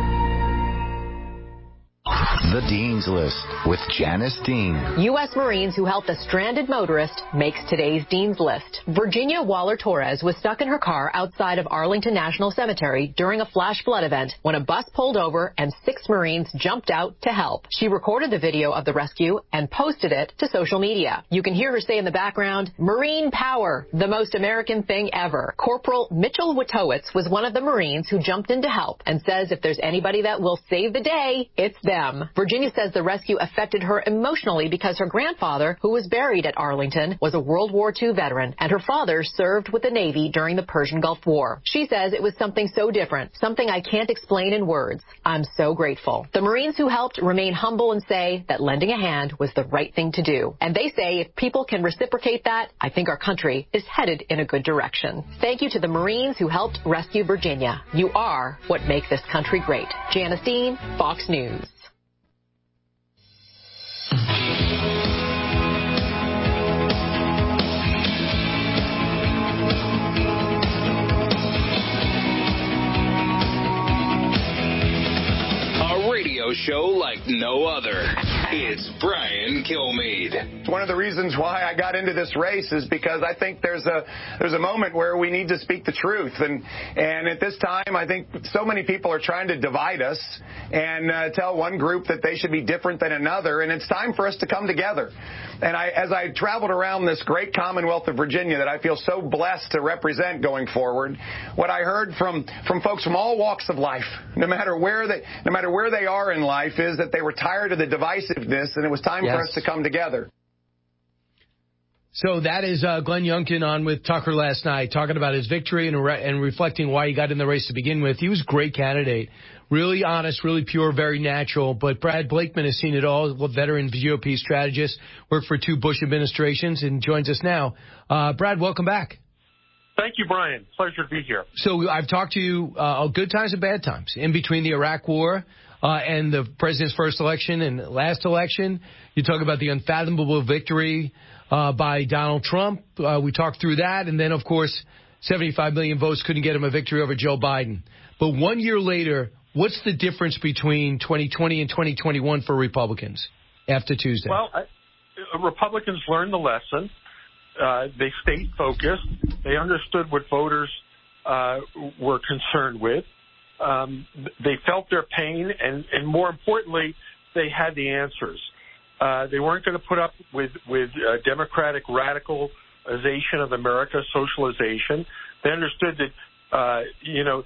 The Dean's List with Janice Dean. U S Marines who helped a stranded motorist makes today's Dean's List. Virginia Waller Torres was stuck in her car outside of Arlington National Cemetery during a flash flood event when a bus pulled over and six Marines jumped out to help. She recorded the video of the rescue and posted it to social media. You can hear her say in the background, "Marine power, the most American thing ever." Corporal Mitchell Witowitz was one of the Marines who jumped in to help and says if there's anybody that will save the day, it's them. Virginia says the rescue affected her emotionally because her grandfather, who was buried at Arlington, was a World War Two veteran, and her father served with the Navy during the Persian Gulf War. She says it was something so different, something I can't explain in words. I'm so grateful. The Marines who helped remain humble and say that lending a hand was the right thing to do. And they say if people can reciprocate that, I think our country is headed in a good direction. Thank you to the Marines who helped rescue Virginia. You are what make this country great. Janice Dean, Fox News. show like no other. It's Brian Kilmeade. One of the reasons why I got into this race is because I think there's a there's a moment where we need to speak the truth. And, and at this time, I think so many people are trying to divide us and uh, tell one group that they should be different than another. And it's time for us to come together. And I, as I traveled around this great Commonwealth of Virginia that I feel so blessed to represent going forward, what I heard from, from folks from all walks of life, no matter where they no matter where they are in life, is that they were tired of the divisiveness and it was time yes. for us to come together. So that is uh, Glenn Youngkin on with Tucker last night, talking about his victory and, re- and reflecting why he got in the race to begin with. He was a great candidate, really honest, really pure, very natural. But Brad Blakeman has seen it all, a veteran G O P strategist, worked for two Bush administrations, and joins us now. Uh, Brad, welcome back. Thank you, Brian. Pleasure to be here. So I've talked to you uh, good times and bad times in between the Iraq War uh, and the president's first election and last election. You talk about the unfathomable victory Uh, by Donald Trump. Uh, we talked through that. And then, of course, seventy-five million votes couldn't get him a victory over Joe Biden. But one year later, what's the difference between twenty twenty and twenty twenty-one for Republicans after Tuesday? Well, I, Republicans learned the lesson. Uh, they stayed focused. They understood what voters uh, were concerned with. Um, they felt their pain. And, and more importantly, they had the answers. Uh, they weren't going to put up with, with uh, democratic radicalization of America, socialization. They understood that, uh, you know,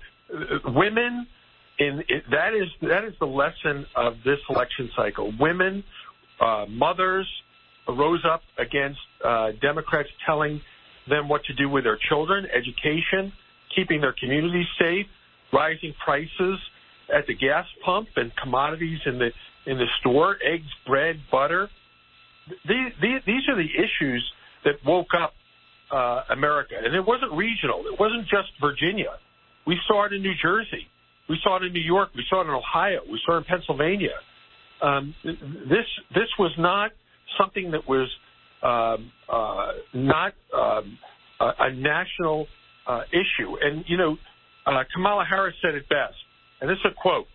women, in it, that is that is the lesson of this election cycle. Women, uh, mothers, rose up against uh, Democrats telling them what to do with their children, education, keeping their communities safe, rising prices at the gas pump and commodities in the in the store, eggs, bread, butter. These, these, these are the issues that woke up uh, America. And it wasn't regional. It wasn't just Virginia. We saw it in New Jersey. We saw it in New York. We saw it in Ohio. We saw it in Pennsylvania. Um, this this was not something that was um, uh, not um, a, a national uh, issue. And, you know, uh, Kamala Harris said it best. And this is a quote.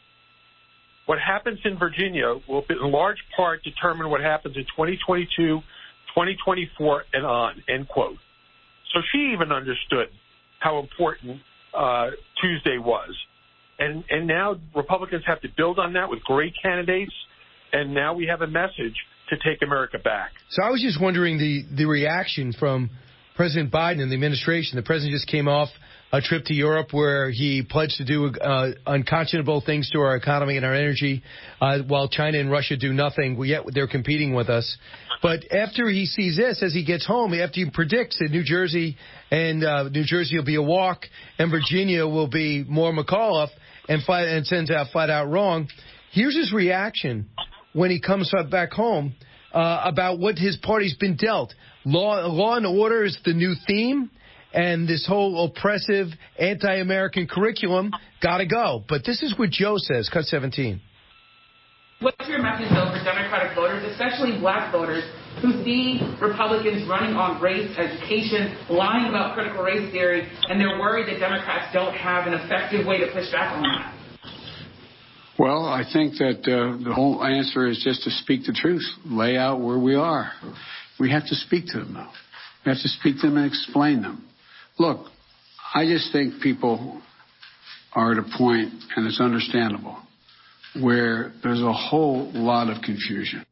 What happens in Virginia will in large part determine what happens in twenty twenty-two, twenty twenty-four, and on, end quote. So she even understood how important uh, Tuesday was. And, and now Republicans have to build on that with great candidates, and now we have a message to take America back. So I was just wondering the, the reaction from President Biden and the administration. The president just came off a trip to Europe where he pledged to do uh, unconscionable things to our economy and our energy, uh, while China and Russia do nothing, yet they're competing with us. But after he sees this, as he gets home, after he predicts that New Jersey and uh, New Jersey will be a walk and Virginia will be more McAuliffe and, flat, and sends out flat out wrong, here's his reaction when he comes back home uh, about what his party's been dealt. Law, law and order is the new theme. And this whole oppressive, anti-American curriculum got to go. But this is what Joe says. Cut seventeen. What's your message, though, for Democratic voters, especially black voters, who see Republicans running on race, education, lying about critical race theory, and they're worried that Democrats don't have an effective way to push back on that? Well, I think that uh, the whole answer is just to speak the truth, lay out where we are. We have to speak to them, though. We have to speak to them and explain them. Look, I just think people are at a point, and it's understandable, where there's a whole lot of confusion.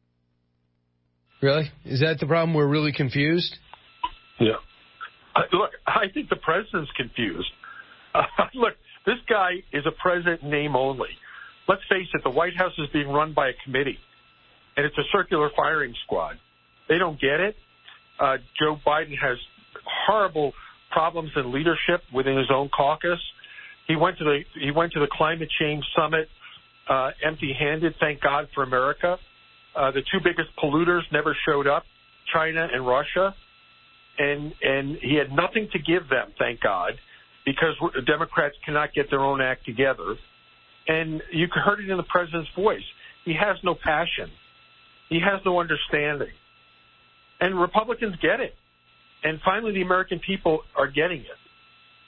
Really? Is that the problem? We're really confused? Yeah. Uh, look, I think the president's confused. Uh, look, this guy is a president in name only. Let's face it, the White House is being run by a committee, and it's a circular firing squad. They don't get it. Uh, Joe Biden has horrible problems in leadership within his own caucus. He went to the he went to the climate change summit uh, empty-handed. Thank God for America. Uh, the two biggest polluters never showed up, China and Russia, and and he had nothing to give them. Thank God, because Democrats cannot get their own act together. And you heard it in the president's voice. He has no passion. He has no understanding. And Republicans get it. And finally, the American people are getting it.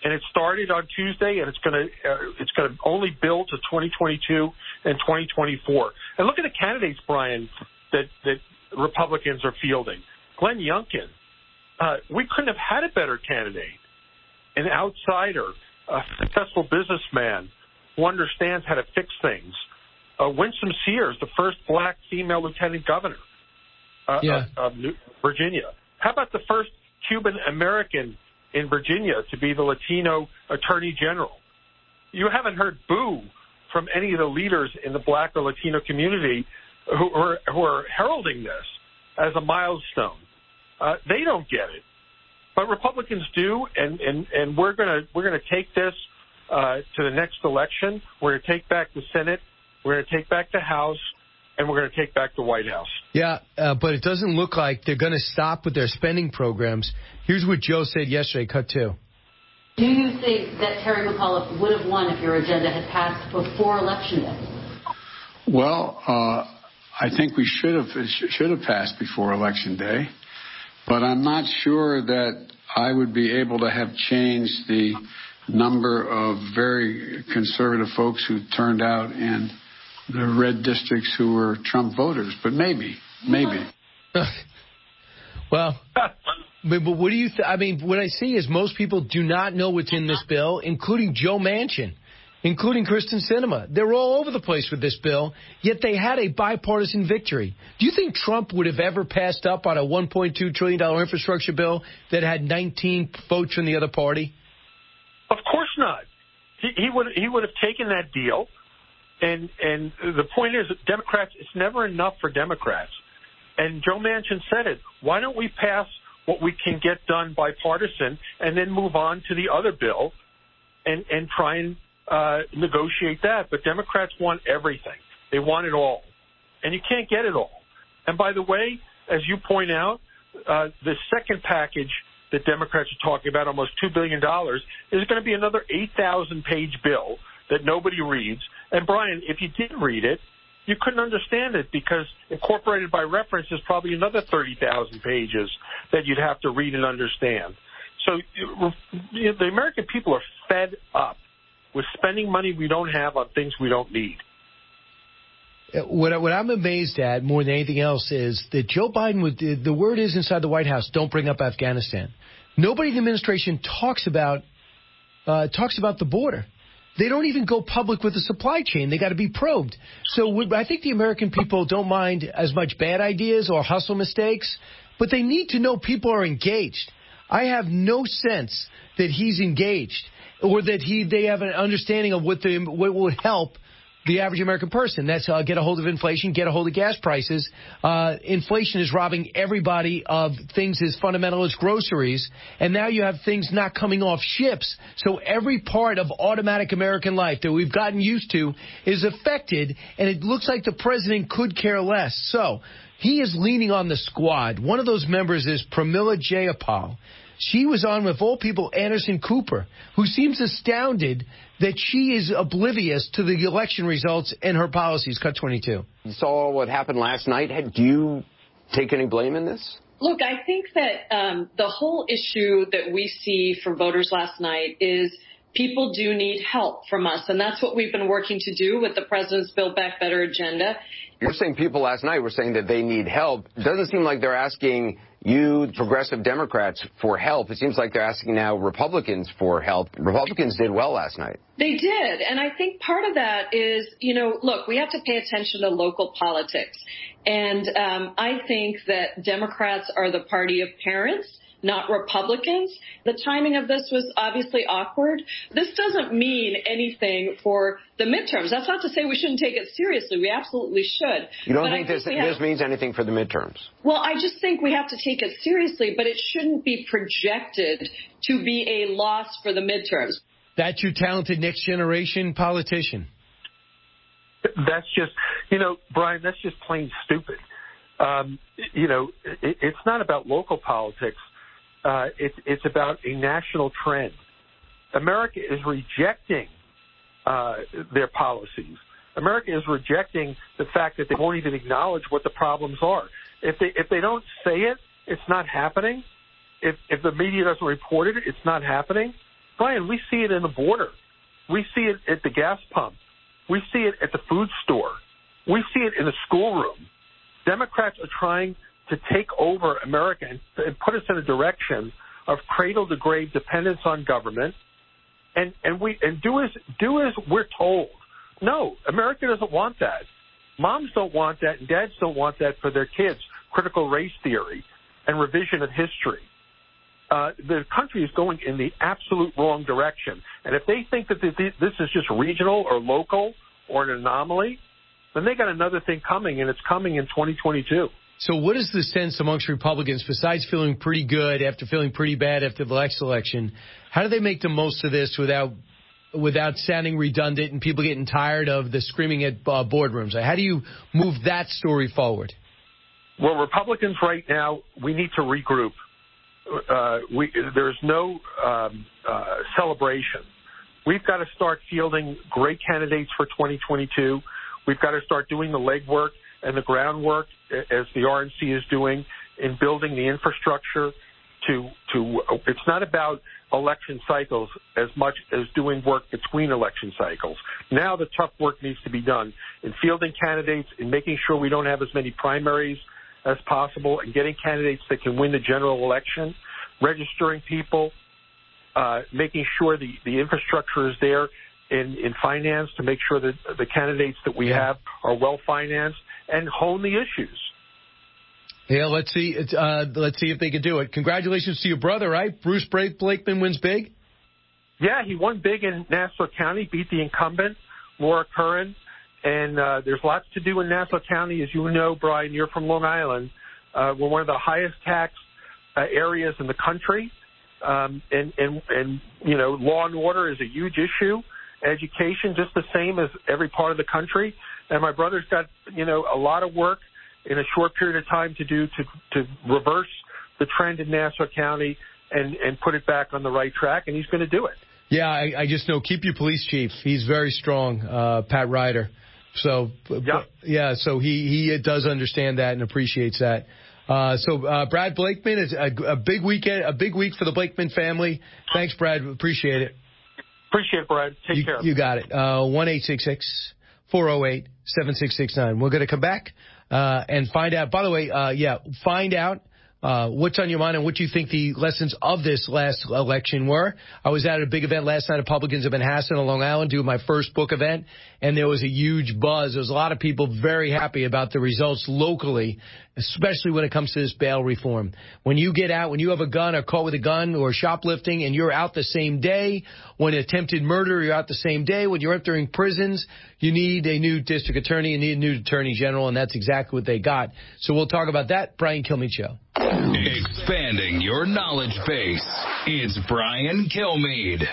and it started on Tuesday, and it's going to uh, it's going to only build to twenty twenty-two and twenty twenty-four. And look at the candidates, Brian, that that Republicans are fielding. Glenn Youngkin, uh, we couldn't have had a better candidate, an outsider, a successful businessman who understands how to fix things. Uh, Winsome Sears, the first black female lieutenant governor uh, yeah. of, of New- Virginia. How about the first Cuban American in Virginia to be the Latino attorney general? You haven't heard boo from any of the leaders in the black or Latino community who are, who are heralding this as a milestone. Uh, they don't get it, but Republicans do, and, and, and we're gonna we're gonna take this uh, to the next election. We're gonna take back the Senate. We're going to take back the House, and we're going to take back the White House. Yeah, uh, but it doesn't look like they're going to stop with their spending programs. Here's what Joe said yesterday, cut two. Do you think that Terry McAuliffe would have won if your agenda had passed before Election Day? Well, uh, I think we should have it should have passed before Election Day, but I'm not sure that I would be able to have changed the number of very conservative folks who turned out in the red districts who were Trump voters, but maybe, maybe. Well, but, but what do you th- I mean, what I see is most people do not know what's in this bill, including Joe Manchin, including Kristen Sinema. They're all over the place with this bill, yet they had a bipartisan victory. Do you think Trump would have ever passed up on a one point two trillion dollars infrastructure bill that had nineteen votes from the other party? Of course not. He, he would he would have taken that deal. And and the point is, Democrats, it's never enough for Democrats. And Joe Manchin said it. Why don't we pass what we can get done bipartisan and then move on to the other bill and, and try and uh, negotiate that? But Democrats want everything. They want it all. And you can't get it all. And by the way, as you point out, uh, the second package that Democrats are talking about, almost two billion dollars, is going to be another eight thousand page bill that nobody reads. And, Brian, if you did read it, you couldn't understand it because incorporated by reference is probably another thirty thousand pages that you'd have to read and understand. So you know, the American people are fed up with spending money we don't have on things we don't need. What, what I'm amazed at more than anything else is that Joe Biden, would, the word is inside the White House, don't bring up Afghanistan. Nobody in the administration talks about uh, talks about the border. They don't even go public with the supply chain. They got to be probed. So I think the American people don't mind as much bad ideas or hustle mistakes, but they need to know people are engaged. I have no sense that he's engaged or that he they have an understanding of what the what would help the average American person. That's uh, get a hold of inflation, get a hold of gas prices. Uh, inflation is robbing everybody of things as fundamental as groceries. And now you have things not coming off ships. So every part of automatic American life that we've gotten used to is affected. And it looks like the president could care less. So he is leaning on the squad. One of those members is Pramila Jayapal. She was on, with all people, Anderson Cooper, who seems astounded that she is oblivious to the election results and her policies. Cut twenty-two. You saw what happened last night. Do you take any blame in this? Look, I think that um, the whole issue that we see from voters last night is people do need help from us. And that's what we've been working to do with the president's Build Back Better agenda. You're saying people last night were saying that they need help. It doesn't seem like they're asking you, progressive Democrats, for help. It seems like they're asking now Republicans for help. Republicans did well last night. They did. And I think part of that is, you know, look, we have to pay attention to local politics. And um, I think that Democrats are the party of parents, not Republicans. The timing of this was obviously awkward. This doesn't mean anything for the midterms. That's not to say we shouldn't take it seriously. We absolutely should. You don't but think, think this, have, this means anything for the midterms? Well, I just think we have to take it seriously, but it shouldn't be projected to be a loss for the midterms. That's your talented next generation politician. That's just, you know, Brian, that's just plain stupid. Um, you know, it, it's not about local politics. Uh, it, it's about a national trend. America is rejecting uh, their policies. America is rejecting the fact that they won't even acknowledge what the problems are. If they if they don't say it, it's not happening. If if the media doesn't report it, it's not happening. Brian, we see it in the border. We see it at the gas pump. We see it at the food store. We see it in the schoolroom. Democrats are trying to take over America and, and put us in a direction of cradle-to-grave dependence on government, and, and we and do as do as we're told. No, America doesn't want that. Moms don't want that, and dads don't want that for their kids. Critical race theory and revision of history. Uh, the country is going in the absolute wrong direction. And if they think that this is just regional or local or an anomaly, then they got another thing coming, and it's coming in twenty twenty-two. So what is the sense amongst Republicans, besides feeling pretty good after feeling pretty bad after the last election, how do they make the most of this without without sounding redundant and people getting tired of the screaming at uh, boardrooms? How do you move that story forward? Well, Republicans right now, we need to regroup. Uh, we, there's no um, uh, celebration. We've got to start fielding great candidates for twenty twenty-two. We've got to start doing the legwork and the groundwork, as the R N C is doing, in building the infrastructure. To to it's not about election cycles as much as doing work between election cycles. Now the tough work needs to be done in fielding candidates, in making sure we don't have as many primaries as possible, and getting candidates that can win the general election, registering people, uh, making sure the, the infrastructure is there in, in finance to make sure that the candidates that we yeah. have are well financed, and hone the issues. Yeah, let's see. Uh, let's see if they can do it. Congratulations to your brother, right? Bruce Blakeman wins big. Yeah, he won big in Nassau County, beat the incumbent, Laura Curran. And uh, there's lots to do in Nassau County. As you know, Brian, you're from Long Island. Uh, we're one of the highest tax uh, areas in the country. Um, and, and, and, you know, law and order is a huge issue. Education, just the same as every part of the country. And my brother's got, you know, a lot of work in a short period of time to do to, to reverse the trend in Nassau County and, and put it back on the right track, and he's going to do it. Yeah, I, I just know. Keep your police chief. He's very strong, uh, Pat Ryder. So, yep. yeah, so he, he does understand that and appreciates that. Uh, so, uh, Brad Blakeman, is a, a big weekend, a big week for the Blakeman family. Thanks, Brad. Appreciate it. Appreciate it, Brad. Take you, care. You got it. Uh, one eight six six, four oh eight, seven six six nine. We're going to come back uh, and find out. By the way, uh, yeah, find out Uh, what's on your mind and what you think the lessons of this last election were. I was at a big event last night at Republicans of Manhasset on Long Island doing my first book event, and there was a huge buzz. There was a lot of people very happy about the results locally, especially when it comes to this bail reform. When you get out, when you have a gun or caught with a gun or shoplifting and you're out the same day, when attempted murder, you're out the same day, when you're entering prisons, you need a new district attorney, you need a new attorney general, and that's exactly what they got. So we'll talk about that. Brian Kilmeade Show. Expanding your knowledge base. It's Brian Kilmeade.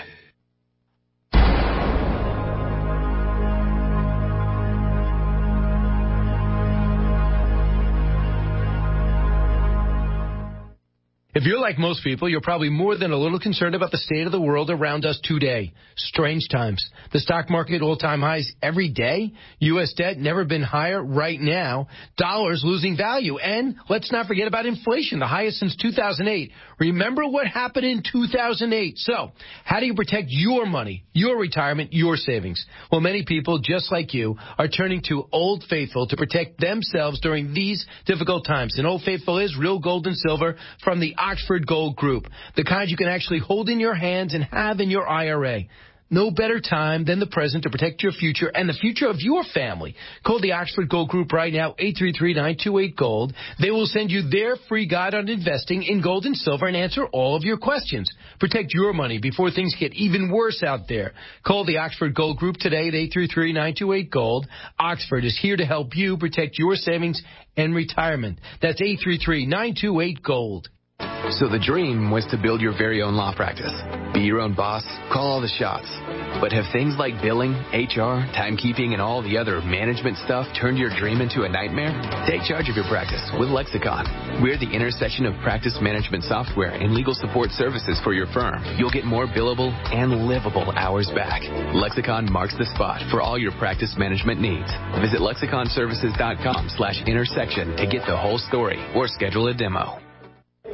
If you're like most people, you're probably more than a little concerned about the state of the world around us today. Strange times. The stock market all-time highs every day. U S debt never been higher right now. Dollars losing value. And let's not forget about inflation, the highest since two thousand eight. Remember what happened in two thousand eight. So how do you protect your money, your retirement, your savings? Well, many people, just like you, are turning to Old Faithful to protect themselves during these difficult times. And Old Faithful is real gold and silver from the Oxford Gold Group, the kind you can actually hold in your hands and have in your I R A. No better time than the present to protect your future and the future of your family. Call the Oxford Gold Group right now, eight three three, nine two eight, GOLD. They will send you their free guide on investing in gold and silver and answer all of your questions. Protect your money before things get even worse out there. Call the Oxford Gold Group today at eight three three, nine two eight, GOLD. Oxford is here to help you protect your savings and retirement. That's eight three three, nine two eight, GOLD. So the dream was to build your very own law practice. Be your own boss, call all the shots. But have things like billing, H R, timekeeping, and all the other management stuff turned your dream into a nightmare? Take charge of your practice with Lexicon. We're the intersection of practice management software and legal support services for your firm. You'll get more billable and livable hours back. Lexicon marks the spot for all your practice management needs. Visit lexiconservices.com slash intersection to get the whole story or schedule a demo.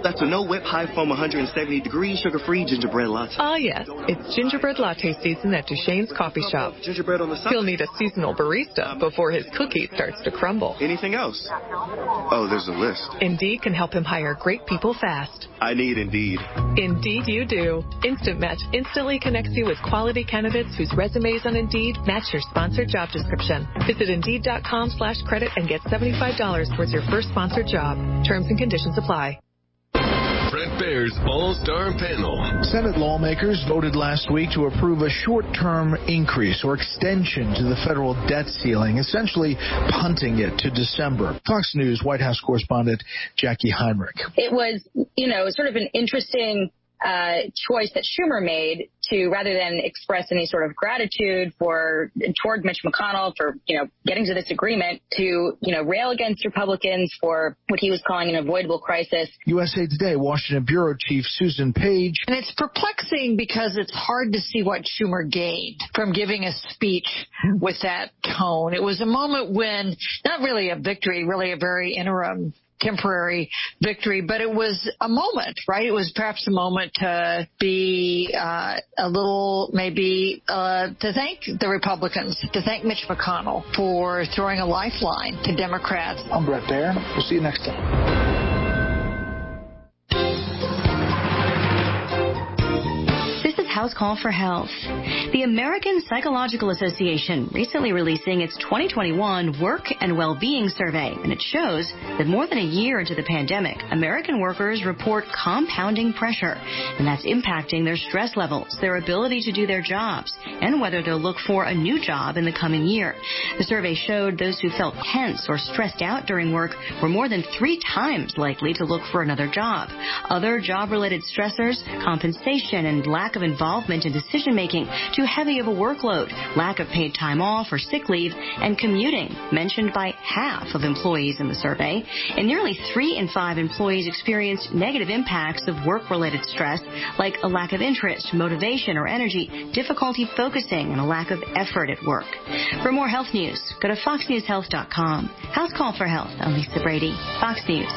That's a no-whip, high-foam, one hundred seventy degree, sugar-free gingerbread latte. Ah, yes. It's gingerbread latte season at Duchesne's Coffee Shop. Gingerbread on the side. He'll need a seasonal barista before his cookie starts to crumble. Anything else? Oh, there's a list. Indeed can help him hire great people fast. I need Indeed. Indeed you do. Instant Match instantly connects you with quality candidates whose resumes on Indeed match your sponsored job description. Visit Indeed.com slash credit and get seventy-five dollars towards your first sponsored job. Terms and conditions apply. Brett Baer's All-Star Panel. Senate lawmakers voted last week to approve a short-term increase or extension to the federal debt ceiling, essentially punting it to December. Fox News White House correspondent Jackie Heinrich. It was, you know, sort of an interesting uh, choice that Schumer made to, rather than express any sort of gratitude for toward Mitch McConnell for, you know, getting to this agreement, to, you know, rail against Republicans for what he was calling an avoidable crisis. U S A Today Washington Bureau Chief Susan Page. And it's perplexing because it's hard to see what Schumer gained from giving a speech with that tone. It was a moment when, not really a victory, really a very interim temporary victory, but it was a moment, right? It was perhaps a moment to be uh, a little, maybe, uh, to thank the Republicans, to thank Mitch McConnell for throwing a lifeline to Democrats. I'm Brett Baer. We'll see you next time. House Call for Health. The American Psychological Association recently releasing its twenty twenty-one Work and Well-Being Survey, and it shows that more than a year into the pandemic, American workers report compounding pressure, and that's impacting their stress levels, their ability to do their jobs, and whether they'll look for a new job in the coming year. The survey showed those who felt tense or stressed out during work were more than three times likely to look for another job. Other job-related stressors, compensation and lack of involvement in decision-making, too heavy of a workload, lack of paid time off or sick leave, and commuting, mentioned by half of employees in the survey. And nearly three in five employees experienced negative impacts of work-related stress, like a lack of interest, motivation, or energy, difficulty focusing, and a lack of effort at work. For more health news, go to fox news health dot com. House Call for Health. I'm Lisa Brady, Fox News.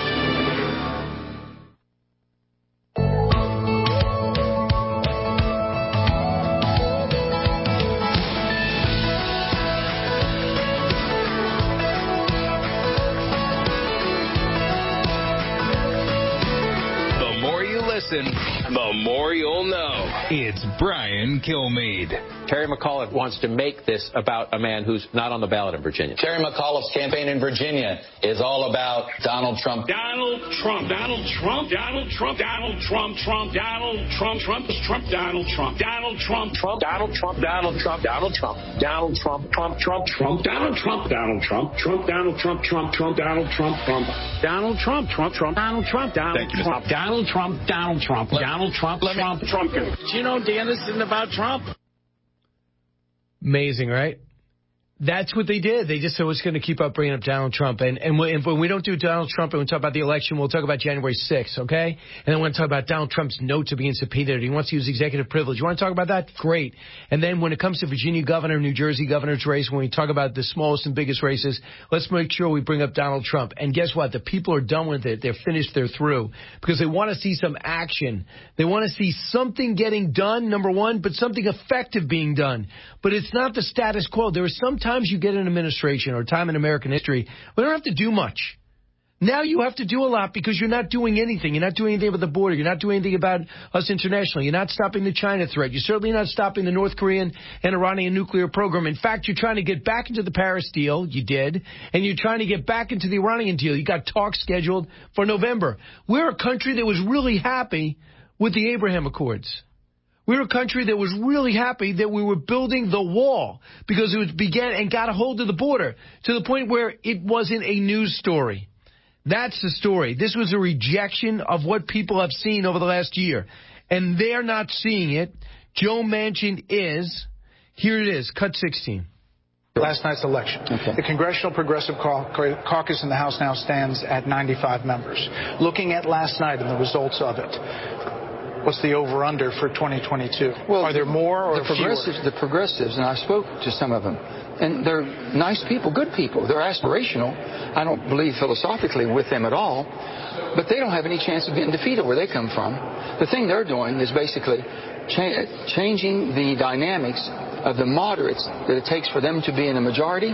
The more you'll know. It's Brian Kilmeade. Terry McAuliffe wants to make this about a man who's not on the ballot in Virginia. Terry McAuliffe's campaign in Virginia is all about Donald Trump. Donald Trump, Donald Trump, Donald Trump, Donald Trump, Trump, Donald Trump, Trump is Trump, Donald Trump, Donald Trump, Trump, Donald Trump, Donald Trump, Donald Trump, Donald Trump, Trump, Trump, Trump, Donald Trump, Donald Trump, Trump, Donald Trump, Trump, Trump, Donald Trump, Trump, Donald Trump, Trump, Trump, Donald Trump, Donald Trump, Donald Trump, Donald Trump, Donald Trump, Trump, Trump. Do you know, Dan, this isn't about Trump? Amazing, right? That's what they did. They just said, it's going to keep up bringing up Donald Trump. And, and when we don't do Donald Trump and we talk about the election, we'll talk about January sixth, okay? And then we're going to talk about Donald Trump's note to being subpoenaed. He wants to use executive privilege. You want to talk about that? Great. And then when it comes to Virginia governor, New Jersey governor's race, when we talk about the smallest and biggest races, let's make sure we bring up Donald Trump. And guess what? The people are done with it. They're finished. They're through. Because they want to see some action. They want to see something getting done, number one, but something effective being done. But it's not the status quo. There are sometimes you get an administration or time in American history, we don't have to do much. Now you have to do a lot because you're not doing anything. You're not doing anything about the border. You're not doing anything about us internationally. You're not stopping the China threat. You're certainly not stopping the North Korean and Iranian nuclear program. In fact, you're trying to get back into the Paris deal. You did. And you're trying to get back into the Iranian deal. You got talks scheduled for November. We're a country that was really happy with the Abraham Accords. We were a country that was really happy that we were building the wall because it was began and got a hold of the border to the point where it wasn't a news story. That's the story. This was a rejection of what people have seen over the last year. And they're not seeing it. Joe Manchin is. Here it is, cut sixteen. Last night's election. Okay. The Congressional Progressive Caucus in the House now stands at ninety-five members. Looking at last night and the results of it, what's the over-under for twenty twenty-two? Well, are there more or the progressives? fewer? The progressives, and I spoke to some of them, and they're nice people, good people. They're aspirational. I don't believe philosophically with them at all, but they don't have any chance of getting defeated where they come from. The thing they're doing is basically cha- changing the dynamics of the moderates that it takes for them to be in a majority,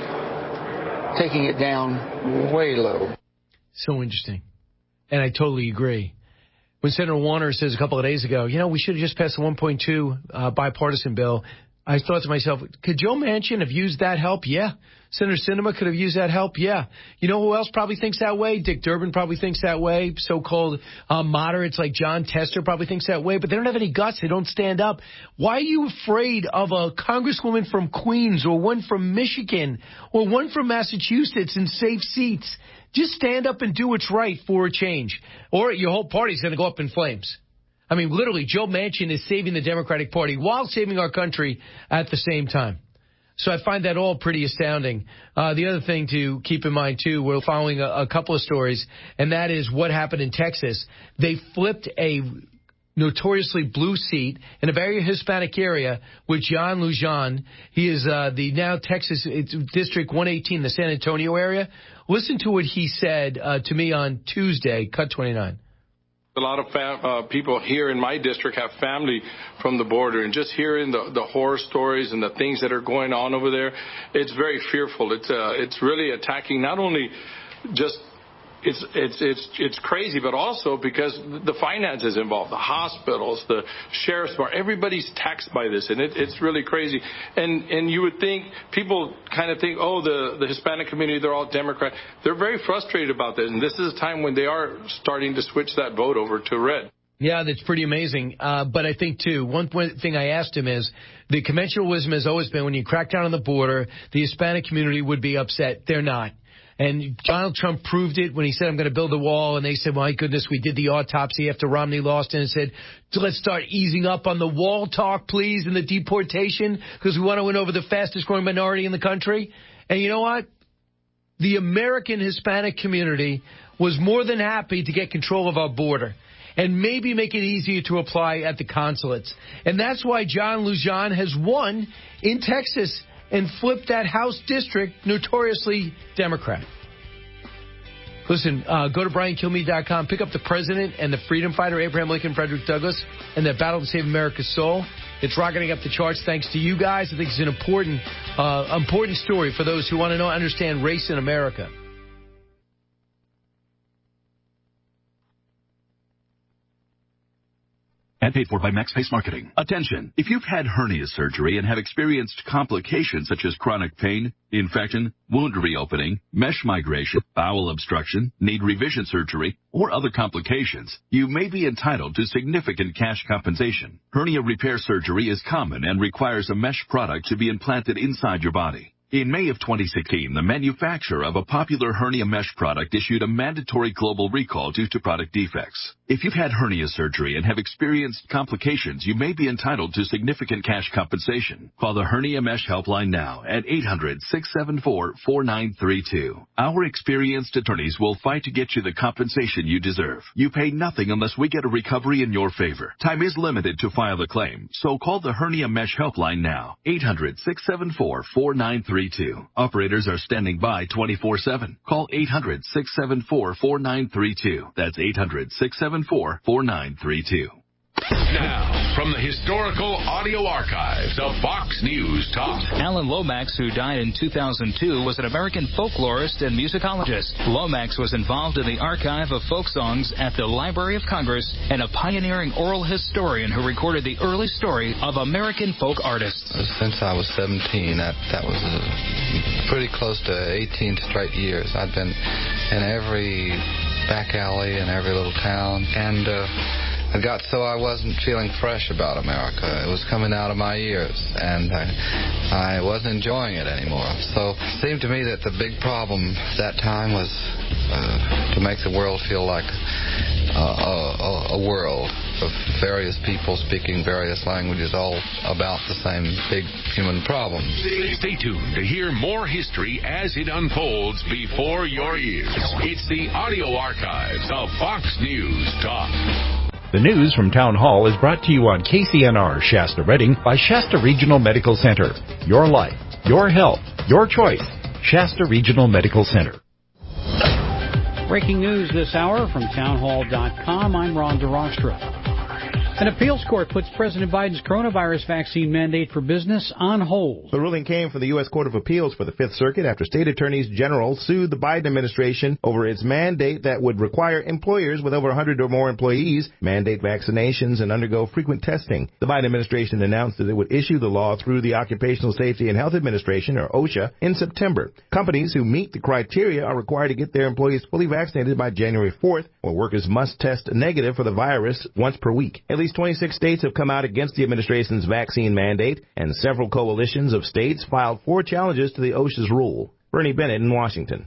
taking it down way low. So interesting. And I totally agree. When Senator Warner says a couple of days ago, you know, we should have just passed the one point two uh, bipartisan bill, I thought to myself, could Joe Manchin have used that help? Yeah. Senator Sinema could have used that help? Yeah. You know who else probably thinks that way? Dick Durbin probably thinks that way. So-called uh, moderates like John Tester probably thinks that way. But they don't have any guts. They don't stand up. Why are you afraid of a congresswoman from Queens or one from Michigan or one from Massachusetts in safe seats? Just stand up and do what's right for a change. Or your whole party's going to go up in flames. I mean, literally, Joe Manchin is saving the Democratic Party while saving our country at the same time. So I find that all pretty astounding. Uh, the other thing to keep in mind, too, we're following a, a couple of stories, and that is what happened in Texas. They flipped a notoriously blue seat in a very Hispanic area with John Lujan. He is uh, the now Texas it's District one eighteen, the San Antonio area. Listen to what he said uh, to me on Tuesday, cut twenty-nine. A lot of fam- uh, people here in my district have family from the border, and just hearing the, the horror stories and the things that are going on over there, it's very fearful. It's uh, it's really attacking not only just it's it's it's it's crazy, but also because the finances involved, the hospitals, the sheriff's bar, everybody's taxed by this, and it, it's really crazy. And and you would think people kind of think, oh, the the Hispanic community, they're all Democrat. They're very frustrated about this, and this is a time when they are starting to switch that vote over to red. Yeah, that's pretty amazing. Uh, but I think, too, one thing I asked him is the conventional wisdom has always been when you crack down on the border, the Hispanic community would be upset. They're not. And Donald Trump proved it when he said, I'm going to build a wall. And they said, my goodness, we did the autopsy after Romney lost and said, let's start easing up on the wall talk, please, and the deportation, because we want to win over the fastest growing minority in the country. And you know what? The American Hispanic community was more than happy to get control of our border and maybe make it easier to apply at the consulates. And that's why John Lujan has won in Texas and flipped that House district notoriously Democrat. Listen, uh, go to brian kilmeade dot com, pick up The President and the Freedom Fighter, Abraham Lincoln, Frederick Douglass, and their battle to save America's soul. It's rocketing up the charts thanks to you guys. I think it's an important, uh, important story for those who want to know, understand race in America. And paid for by MaxFace Marketing. Attention! If you've had hernia surgery and have experienced complications such as chronic pain, infection, wound reopening, mesh migration, bowel obstruction, need revision surgery, or other complications, you may be entitled to significant cash compensation. Hernia repair surgery is common and requires a mesh product to be implanted inside your body. In May of twenty sixteen, the manufacturer of a popular hernia mesh product issued a mandatory global recall due to product defects. If you've had hernia surgery and have experienced complications, you may be entitled to significant cash compensation. Call the Hernia Mesh Helpline now at eight hundred, six seven four, four nine three two. Our experienced attorneys will fight to get you the compensation you deserve. You pay nothing unless we get a recovery in your favor. Time is limited to file a claim, so call the Hernia Mesh Helpline now, eight hundred, six seven four, four nine three two. Operators are standing by twenty-four seven. Call eight hundred, six seven four, four nine three two. That's eight hundred, six seven four, four nine three two. Now, from the historical audio archives of Fox News Talk. Alan Lomax, who died in two thousand two, was an American folklorist and musicologist. Lomax was involved in the archive of folk songs at the Library of Congress and a pioneering oral historian who recorded the early story of American folk artists. Since I was seventeen, that, that was uh, pretty close to eighteen straight years. I'd been in every back alley in every little town, and uh, it got so I wasn't feeling fresh about America. It was coming out of my ears, and I, I wasn't enjoying it anymore. So it seemed to me that the big problem that time was uh, to make the world feel like uh, a, a world of various people speaking various languages, all about the same big human problem. Stay tuned to hear more history as it unfolds before your ears. It's the audio archives of Fox News Talk. The news from Town Hall is brought to you on K C N R Shasta Redding by Shasta Regional Medical Center. Your life, your health, your choice. Shasta Regional Medical Center. Breaking news this hour from townhall dot com. I'm Ron DeRostra. An appeals court puts President Biden's coronavirus vaccine mandate for business on hold. The ruling came from the U S Court of Appeals for the Fifth Circuit after state attorneys general sued the Biden administration over its mandate that would require employers with over one hundred or more employees mandate vaccinations and undergo frequent testing. The Biden administration announced that it would issue the law through the Occupational Safety and Health Administration, or OSHA, in September. Companies who meet the criteria are required to get their employees fully vaccinated by January fourth, or workers must test negative for the virus once per week. At least twenty-six states have come out against the administration's vaccine mandate, and several coalitions of states filed four challenges to the OSHA's rule. Bernie Bennett in Washington.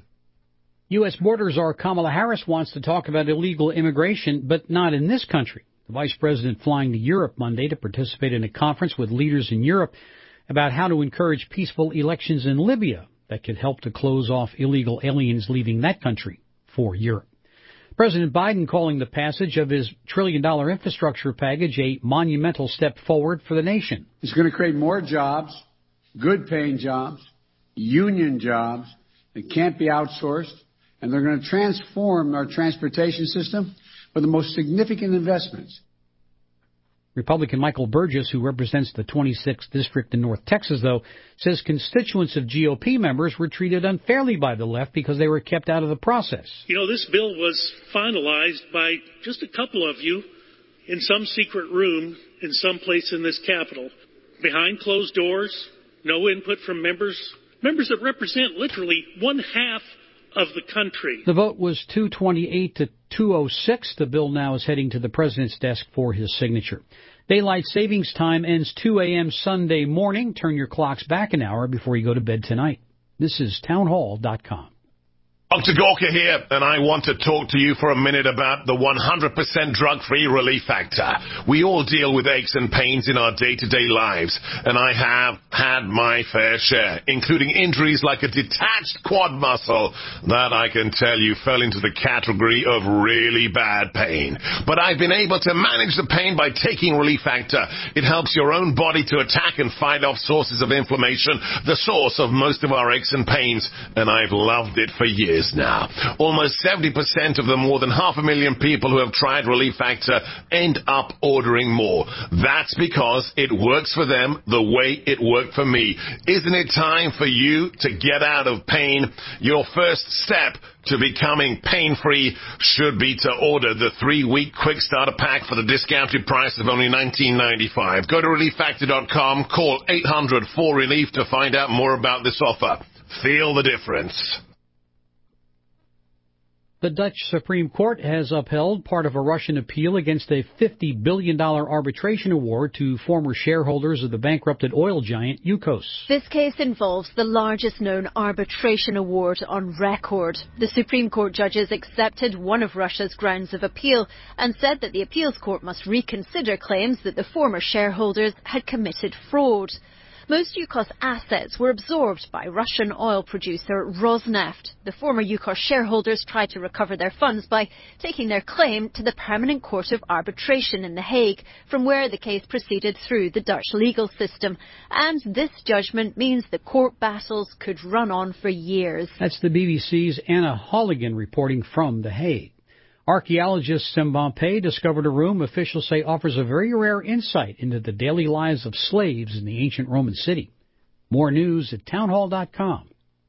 U S Border Czar Kamala Harris wants to talk about illegal immigration, but not in this country. The vice president flying to Europe Monday to participate in a conference with leaders in Europe about how to encourage peaceful elections in Libya that could help to close off illegal aliens leaving that country for Europe. President Biden calling the passage of his trillion-dollar infrastructure package a monumental step forward for the nation. It's going to create more jobs, good-paying jobs, union jobs that can't be outsourced, and they're going to transform our transportation system with the most significant investments. Republican Michael Burgess, who represents the twenty-sixth District in North Texas, though, says constituents of G O P members were treated unfairly by the left because they were kept out of the process. You know, this bill was finalized by just a couple of you in some secret room in some place in this Capitol, behind closed doors, no input from members, members that represent literally one half of the country. The vote was two twenty-eight to two oh six. The bill now is heading to the president's desk for his signature. Daylight savings time ends two a.m. Sunday morning. Turn your clocks back an hour before you go to bed tonight. This is townhall dot com. Doctor Gorka here, and I want to talk to you for a minute about the one hundred percent drug-free Relief Factor. We all deal with aches and pains in our day-to-day lives, and I have had my fair share, including injuries like a detached quad muscle that I can tell you fell into the category of really bad pain. But I've been able to manage the pain by taking Relief Factor. It helps your own body to attack and fight off sources of inflammation, the source of most of our aches and pains, and I've loved it for years now. Almost seventy percent of the more than half a million people who have tried Relief Factor end up ordering more. That's because it works for them the way it worked for me. Isn't it time for you to get out of pain? Your first step to becoming pain-free should be to order the three-week quick starter pack for the discounted price of only nineteen ninety-five. Go to relief factor dot com, call eight hundred four relief to find out more about this offer. Feel the difference. The Dutch Supreme Court has upheld part of a Russian appeal against a fifty billion dollars arbitration award to former shareholders of the bankrupted oil giant Yukos. This case involves the largest known arbitration award on record. The Supreme Court judges accepted one of Russia's grounds of appeal and said that the appeals court must reconsider claims that the former shareholders had committed fraud. Most Yukos assets were absorbed by Russian oil producer Rosneft. The former Yukos shareholders tried to recover their funds by taking their claim to the Permanent Court of Arbitration in The Hague, from where the case proceeded through the Dutch legal system. And this judgment means the court battles could run on for years. That's the B B C's Anna Holligan reporting from The Hague. Archaeologists in Pompeii discovered a room officials say offers a very rare insight into the daily lives of slaves in the ancient Roman city. More news at townhall dot com.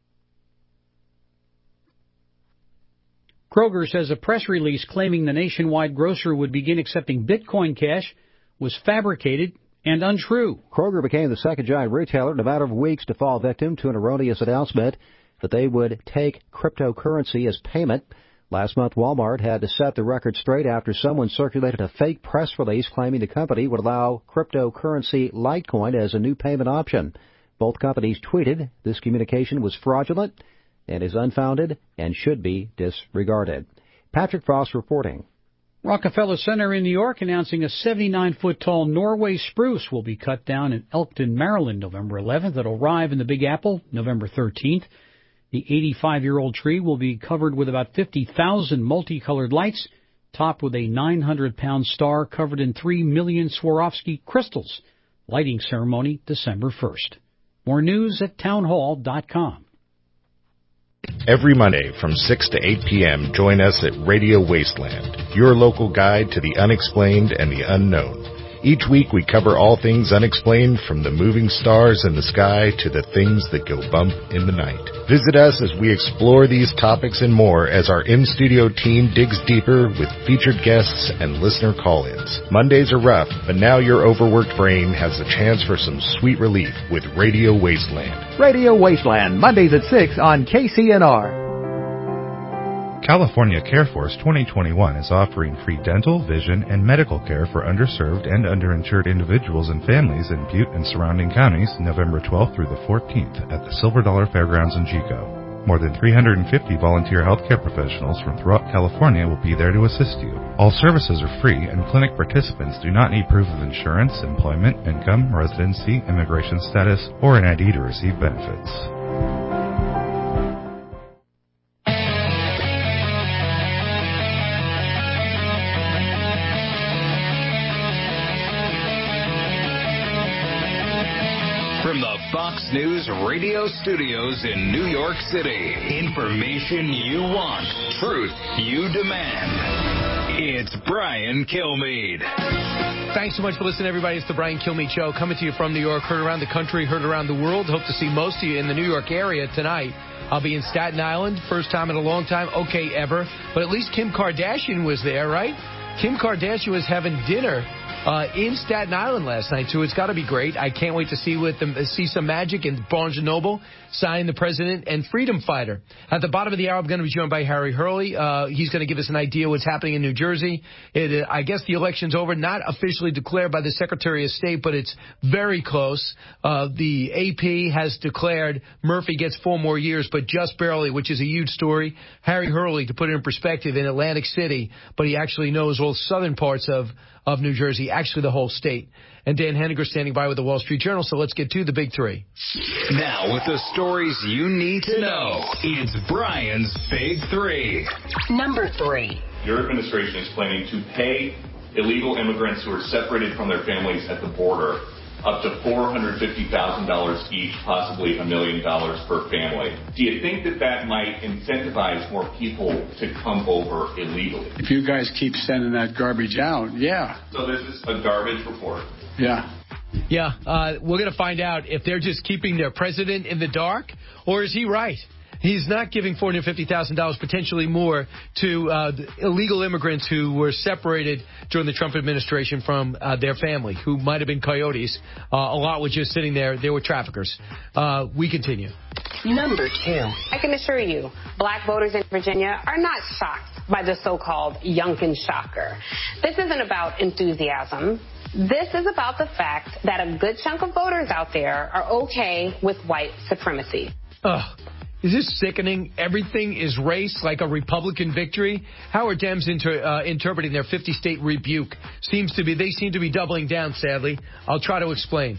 Kroger says a press release claiming the nationwide grocer would begin accepting Bitcoin Cash was fabricated and untrue. Kroger became the second giant retailer in a matter of weeks to fall victim to an erroneous announcement that they would take cryptocurrency as payment. Last month, Walmart had to set the record straight after someone circulated a fake press release claiming the company would allow cryptocurrency Litecoin as a new payment option. Both companies tweeted this communication was fraudulent and is unfounded and should be disregarded. Patrick Frost reporting. Rockefeller Center in New York announcing a seventy-nine foot tall Norway spruce will be cut down in Elkton, Maryland, November eleventh. It'll arrive in the Big Apple November thirteenth. The eighty-five-year-old tree will be covered with about fifty thousand multicolored lights topped with a nine hundred pound star covered in three million Swarovski crystals. Lighting ceremony December first. More news at townhall dot com. Every Monday from six to eight p.m., join us at Radio Wasteland, your local guide to the unexplained and the unknown. Each week we cover all things unexplained, from the moving stars in the sky to the things that go bump in the night. Visit us as we explore these topics and more as our in-studio team digs deeper with featured guests and listener call-ins. Mondays are rough, but now your overworked brain has the chance for some sweet relief with Radio Wasteland. Radio Wasteland, Mondays at six on K C N R. California CareForce twenty twenty-one is offering free dental, vision, and medical care for underserved and underinsured individuals and families in Butte and surrounding counties November twelfth through the fourteenth at the Silver Dollar Fairgrounds in Chico. More than three hundred fifty volunteer healthcare professionals from throughout California will be there to assist you. All services are free, and clinic participants do not need proof of insurance, employment, income, residency, immigration status, or an I D to receive benefits. From the Fox News radio studios in New York City, information you want, truth you demand. It's Brian Kilmeade. Thanks so much for listening, everybody. It's the Brian Kilmeade Show, coming to you from New York, heard around the country, heard around the world. Hope to see most of you in the New York area tonight. I'll be in Staten Island, first time in a long time, okay, ever. But at least Kim Kardashian was there, right? Kim Kardashian was having dinner Uh, in Staten Island last night, too. It's got to be great. I can't wait to see with them, see some magic in Barnes and Noble, sign the president and freedom fighter. At the bottom of the hour, I'm going to be joined by Harry Hurley. Uh, he's going to give us an idea what's happening in New Jersey. It, uh, I guess the election's over, not officially declared by the Secretary of State, but it's very close. Uh, the A P has declared Murphy gets four more years, but just barely, which is a huge story. Harry Hurley, to put it in perspective, in Atlantic City, but he actually knows all southern parts of of New Jersey, actually the whole state. And Dan Henniger standing by with the Wall Street Journal, so let's get to the big three. Now, with the stories you need to know, it's Brian's Big Three. Number three. Your administration is planning to pay illegal immigrants who are separated from their families at the border up to four hundred fifty thousand dollars each, possibly a million dollars per family. Do you think that that might incentivize more people to come over illegally? If you guys keep sending that garbage out, yeah. So this is a garbage report. Yeah. Yeah, uh, we're going to find out if they're just keeping their president in the dark, or is he right? He's not giving four hundred fifty thousand dollars, potentially more, to uh, illegal immigrants who were separated during the Trump administration from uh, their family, who might have been coyotes. Uh, a lot were just sitting there. They were traffickers. Uh, we continue. Number two. I can assure you, black voters in Virginia are not shocked by the so-called Youngkin shocker. This isn't about enthusiasm. This is about the fact that a good chunk of voters out there are okay with white supremacy. Ugh. Is this sickening? Everything is race, like a Republican victory. How are Dems inter, uh, interpreting their fifty-state rebuke? Seems to be they seem to be doubling down. Sadly, I'll try to explain.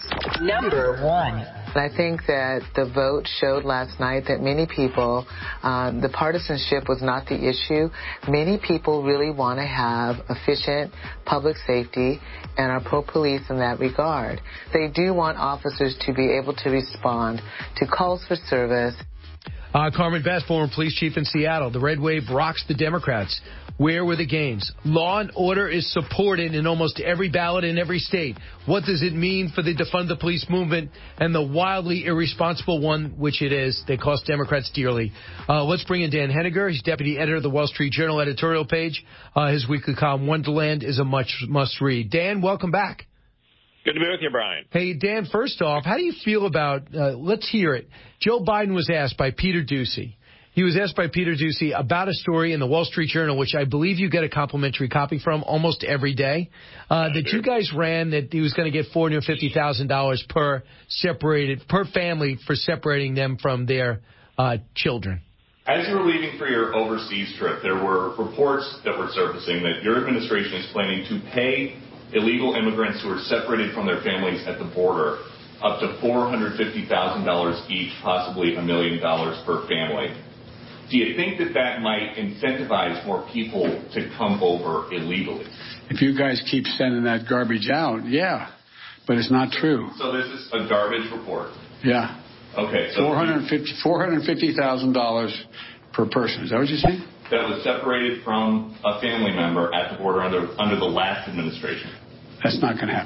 Number one. I think that the vote showed last night that many people, uh, the partisanship was not the issue. Many people really want to have efficient public safety and are pro-police in that regard. They do want officers to be able to respond to calls for service. Uh, Carmen Bass, former police chief in Seattle. The red wave rocks the Democrats. Where were the gains? Law and order is supported in almost every ballot in every state. What does it mean for the defund the police movement and the wildly irresponsible one, which it is, that cost Democrats dearly? Uh, let's bring in Dan Henniger. He's deputy editor of the Wall Street Journal editorial page. Uh, his weekly column, Wonderland, is a much must read. Dan, welcome back. Good to be with you, Brian. Hey, Dan, first off, how do you feel about, uh, let's hear it. Joe Biden was asked by Peter Doocy. He was asked by Peter Doocy about a story in the Wall Street Journal, which I believe you get a complimentary copy from almost every day, uh, that you guys ran, that he was going to get four hundred fifty thousand dollars per separated, per family for separating them from their uh, children. As you were leaving for your overseas trip, there were reports that were surfacing that your administration is planning to pay illegal immigrants who are separated from their families at the border up to four hundred fifty thousand dollars each, possibly a million dollars per family. Do you think that that might incentivize more people to come over illegally? If you guys keep sending that garbage out, yeah, but it's not true. So this is a garbage report? Yeah. Okay. So four hundred fifty thousand dollars per person. Is that what you're saying? That was separated from a family member at the border under under the last administration. That's not going to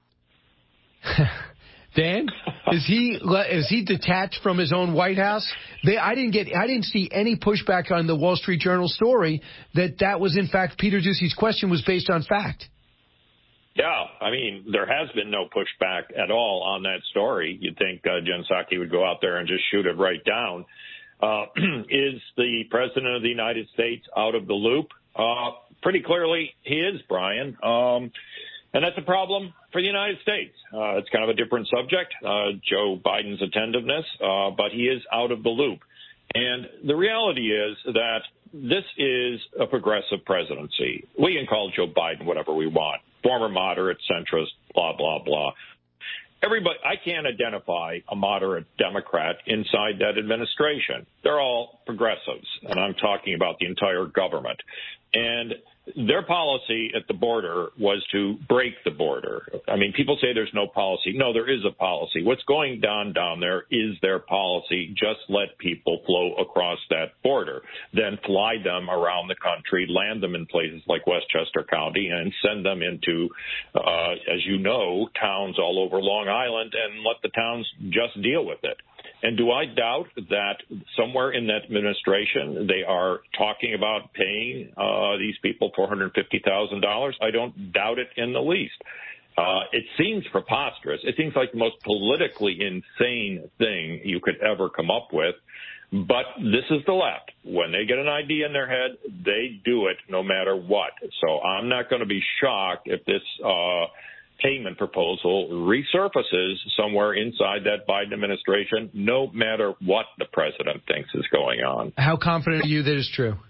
happen. Dan, is he is he detached from his own White House? They, I didn't get I didn't see any pushback on the Wall Street Journal story that that was in fact Peter Doocy's question was based on fact. Yeah, I mean, there has been no pushback at all on that story. You'd think uh, Jen Psaki would go out there and just shoot it right down. Uh, is the President of the United States out of the loop? Uh, pretty clearly he is, Brian. Um, and that's a problem for the United States. Uh, it's kind of a different subject, uh, Joe Biden's attentiveness, uh, but he is out of the loop. And the reality is that this is a progressive presidency. We can call Joe Biden whatever we want, former moderate, centrist, blah, blah, blah. Everybody, I can't identify a moderate Democrat inside that administration. They're all progressives, and I'm talking about the entire government. And their policy at the border was to break the border. I mean, people say there's no policy. No, there is a policy. What's going down down there is their policy. Just let people flow across that border, then fly them around the country, land them in places like Westchester County, and send them into, uh, as you know, towns all over Long Island, and let the towns just deal with it. And do I doubt that somewhere in that administration they are talking about paying uh, these people four hundred fifty thousand dollars? I don't doubt it in the least. Uh, it seems preposterous. It seems like the most politically insane thing you could ever come up with. But this is the left. When they get an idea in their head, they do it no matter what. So I'm not going to be shocked if this uh payment proposal resurfaces somewhere inside that Biden administration, no matter what the president thinks is going on. How confident are you that it's true?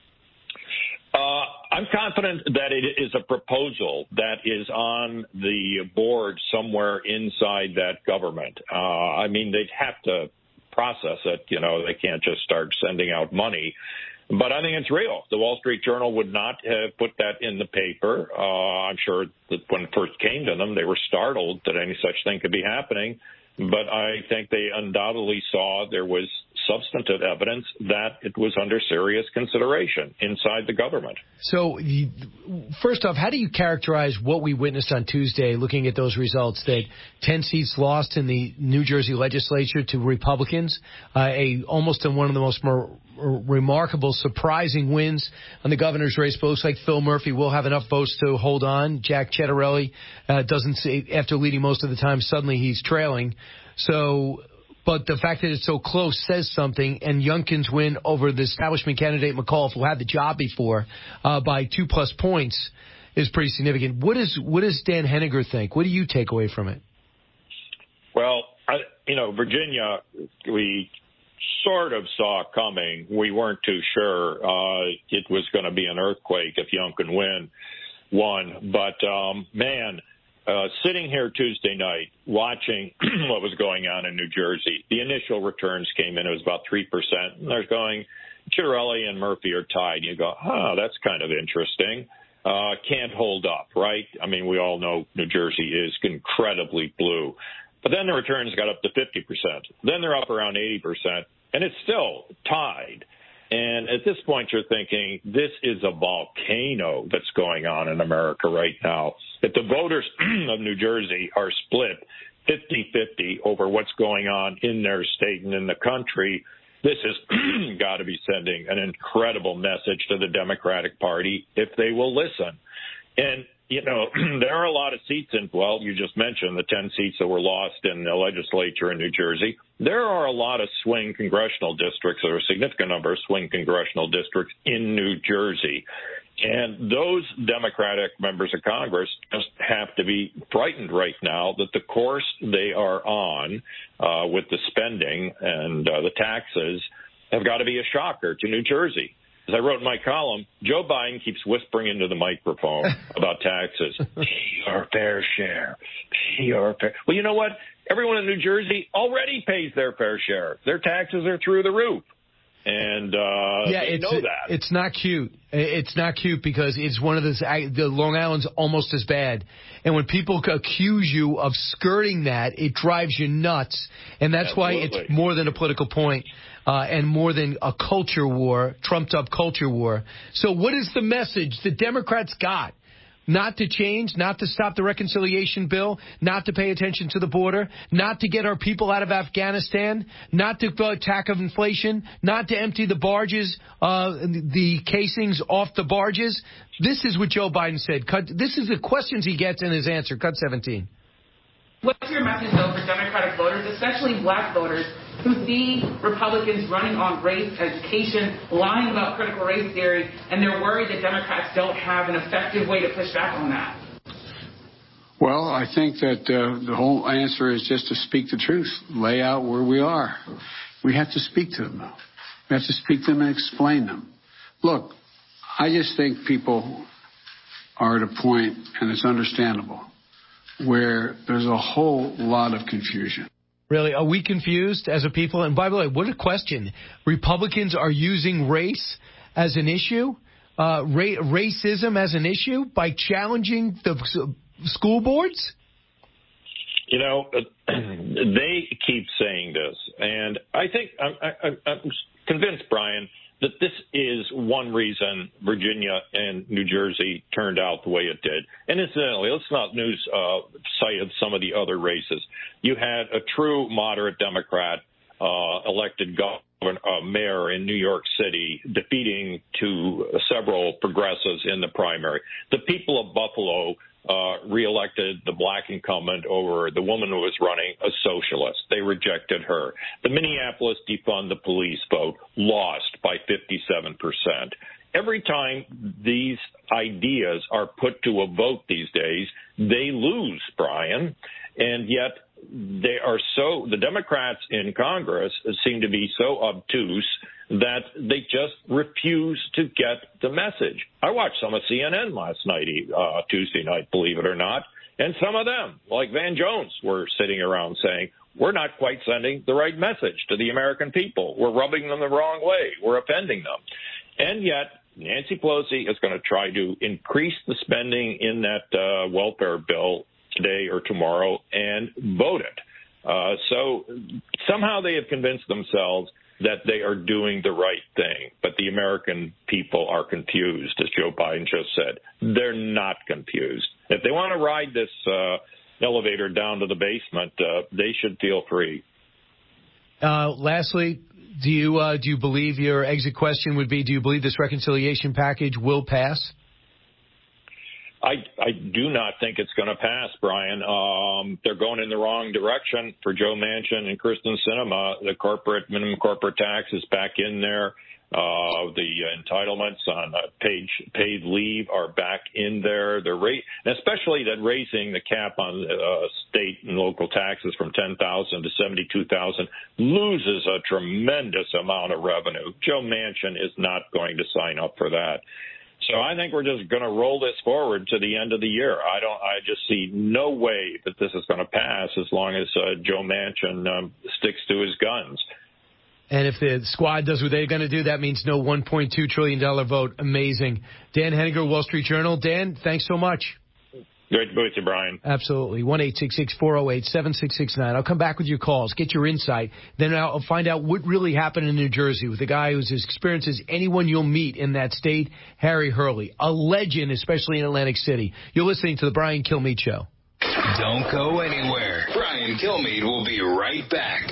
Uh, I'm confident that it is a proposal that is on the board somewhere inside that government. Uh, I mean, they'd have to process it. You know, they can't just start sending out money. But I think it's real. The Wall Street Journal would not have put that in the paper. Uh, I'm sure that when it first came to them, they were startled that any such thing could be happening. But I think they undoubtedly saw there was substantive evidence that it was under serious consideration inside the government. So, first off, how do you characterize what we witnessed on Tuesday, looking at those results, that ten seats lost in the New Jersey legislature to Republicans, uh, a almost one of the most more remarkable, surprising wins on the governor's race? But looks like Phil Murphy will have enough votes to hold on. Jack Ciattarelli uh, doesn't say, after leading most of the time, suddenly he's trailing. So, but the fact that it's so close says something, and Youngkin's win over the establishment candidate McAuliffe, who had the job before, uh, by two plus points is pretty significant. What is what does Dan Henniger think? What do you take away from it? Well, I, you know, Virginia, we sort of saw coming. We weren't too sure uh, it was going to be an earthquake if Youngkin win won. But, um, man, uh, sitting here Tuesday night watching what was going on in New Jersey, the initial returns came in. It was about three percent. And they're going, Ciattarelli and Murphy are tied. You go, oh, that's kind of interesting. Uh, can't hold up, right? I mean, we all know New Jersey is incredibly blue. But then the returns got up to fifty percent. Then they're up around eighty percent, and it's still tied. And at this point, you're thinking, this is a volcano that's going on in America right now. If the voters of New Jersey are split fifty-fifty over what's going on in their state and in the country, this has got to be sending an incredible message to the Democratic Party if they will listen. And you know, there are a lot of seats in, well, you just mentioned the ten seats that were lost in the legislature in New Jersey. There are a lot of swing congressional districts, or a significant number of swing congressional districts in New Jersey. And those Democratic members of Congress just have to be frightened right now that the course they are on uh, with the spending and uh, the taxes have got to be a shocker to New Jersey. As I wrote in my column, Joe Biden keeps whispering into the microphone about taxes. Pay your fair share. Pay your fair. Well, you know what? Everyone in New Jersey already pays their fair share. Their taxes are through the roof. And uh, yeah, they it's, know that. It's not cute. It's not cute because it's one of those, the Long Island's almost as bad. And when people accuse you of skirting that, it drives you nuts. And that's Absolutely. why it's more than a political point, uh, and more than a culture war, trumped up culture war. So what is the message the Democrats got? Not to change, not to stop the reconciliation bill, not to pay attention to the border, not to get our people out of Afghanistan, not to attack of inflation, not to empty the barges, uh, the casings off the barges. This is what Joe Biden said. Cut, this is the questions he gets in his answer. Cut seventeen. What's your message, though, for Democratic voters, especially black voters, who see Republicans running on race, education, lying about critical race theory, and they're worried that Democrats don't have an effective way to push back on that? Well, I think that uh, the whole answer is just to speak the truth, lay out where we are. We have to speak to them. We have to speak to them and explain them. Look, I just think people are at a point, and it's understandable, where there's a whole lot of confusion. Really, are we confused as a people? And by the way, what a question. Republicans are using race as an issue, uh, ra- racism as an issue by challenging the school boards? You know, they keep saying this, and I think I'm, I, I'm convinced, Brian, that this is one reason Virginia and New Jersey turned out the way it did. And incidentally, let's not lose uh, sight of some of the other races. You had a true moderate Democrat uh, elected governor, uh, mayor in New York City, defeating to several progressives in the primary. The people of Buffalo uh, reelected the black incumbent over the woman who was running, a socialist. They rejected her. The Minneapolis defund the police vote lost by fifty-seven percent. Every time these ideas are put to a vote these days, they lose, Brian. And yet they are so, the Democrats in Congress seem to be so obtuse that they just refuse to get the message. I watched some of C N N last night, uh, Tuesday night, believe it or not, and some of them, like Van Jones, were sitting around saying, we're not quite sending the right message to the American people. We're rubbing them the wrong way. We're offending them. And yet Nancy Pelosi is going to try to increase the spending in that uh, welfare bill today or tomorrow and vote it. Uh, so somehow they have convinced themselves that they are doing the right thing. But the American people are confused, as Joe Biden just said. They're not confused. If they want to ride this uh, elevator down to the basement, uh, they should feel free. Uh, lastly, do you uh, do you believe your exit question would be, do you believe this reconciliation package will pass? I, I do not think it's going to pass, Brian. Um, they're going in the wrong direction for Joe Manchin and Kristen Sinema. The corporate minimum corporate tax is back in there. Uh, the entitlements on uh, paid paid leave are back in there. They're ra- especially that raising the cap on uh, state and local taxes from ten thousand to seventy-two thousand loses a tremendous amount of revenue. Joe Manchin is not going to sign up for that. So I think we're just going to roll this forward to the end of the year. I don't. I just see no way that this is going to pass as long as uh, Joe Manchin um, sticks to his guns. And if the squad does what they're going to do, that means no one point two trillion dollars vote. Amazing. Dan Henniger, Wall Street Journal. Dan, thanks so much. Great to be with you, Brian. Absolutely. one eight six six, four oh eight, seven six six nine. I'll come back with your calls, get your insight. Then I'll find out what really happened in New Jersey with a guy who's as experienced as anyone you'll meet in that state, Harry Hurley. A legend, especially in Atlantic City. You're listening to the Brian Kilmeade Show. Don't go anywhere. Brian Kilmeade will be right back.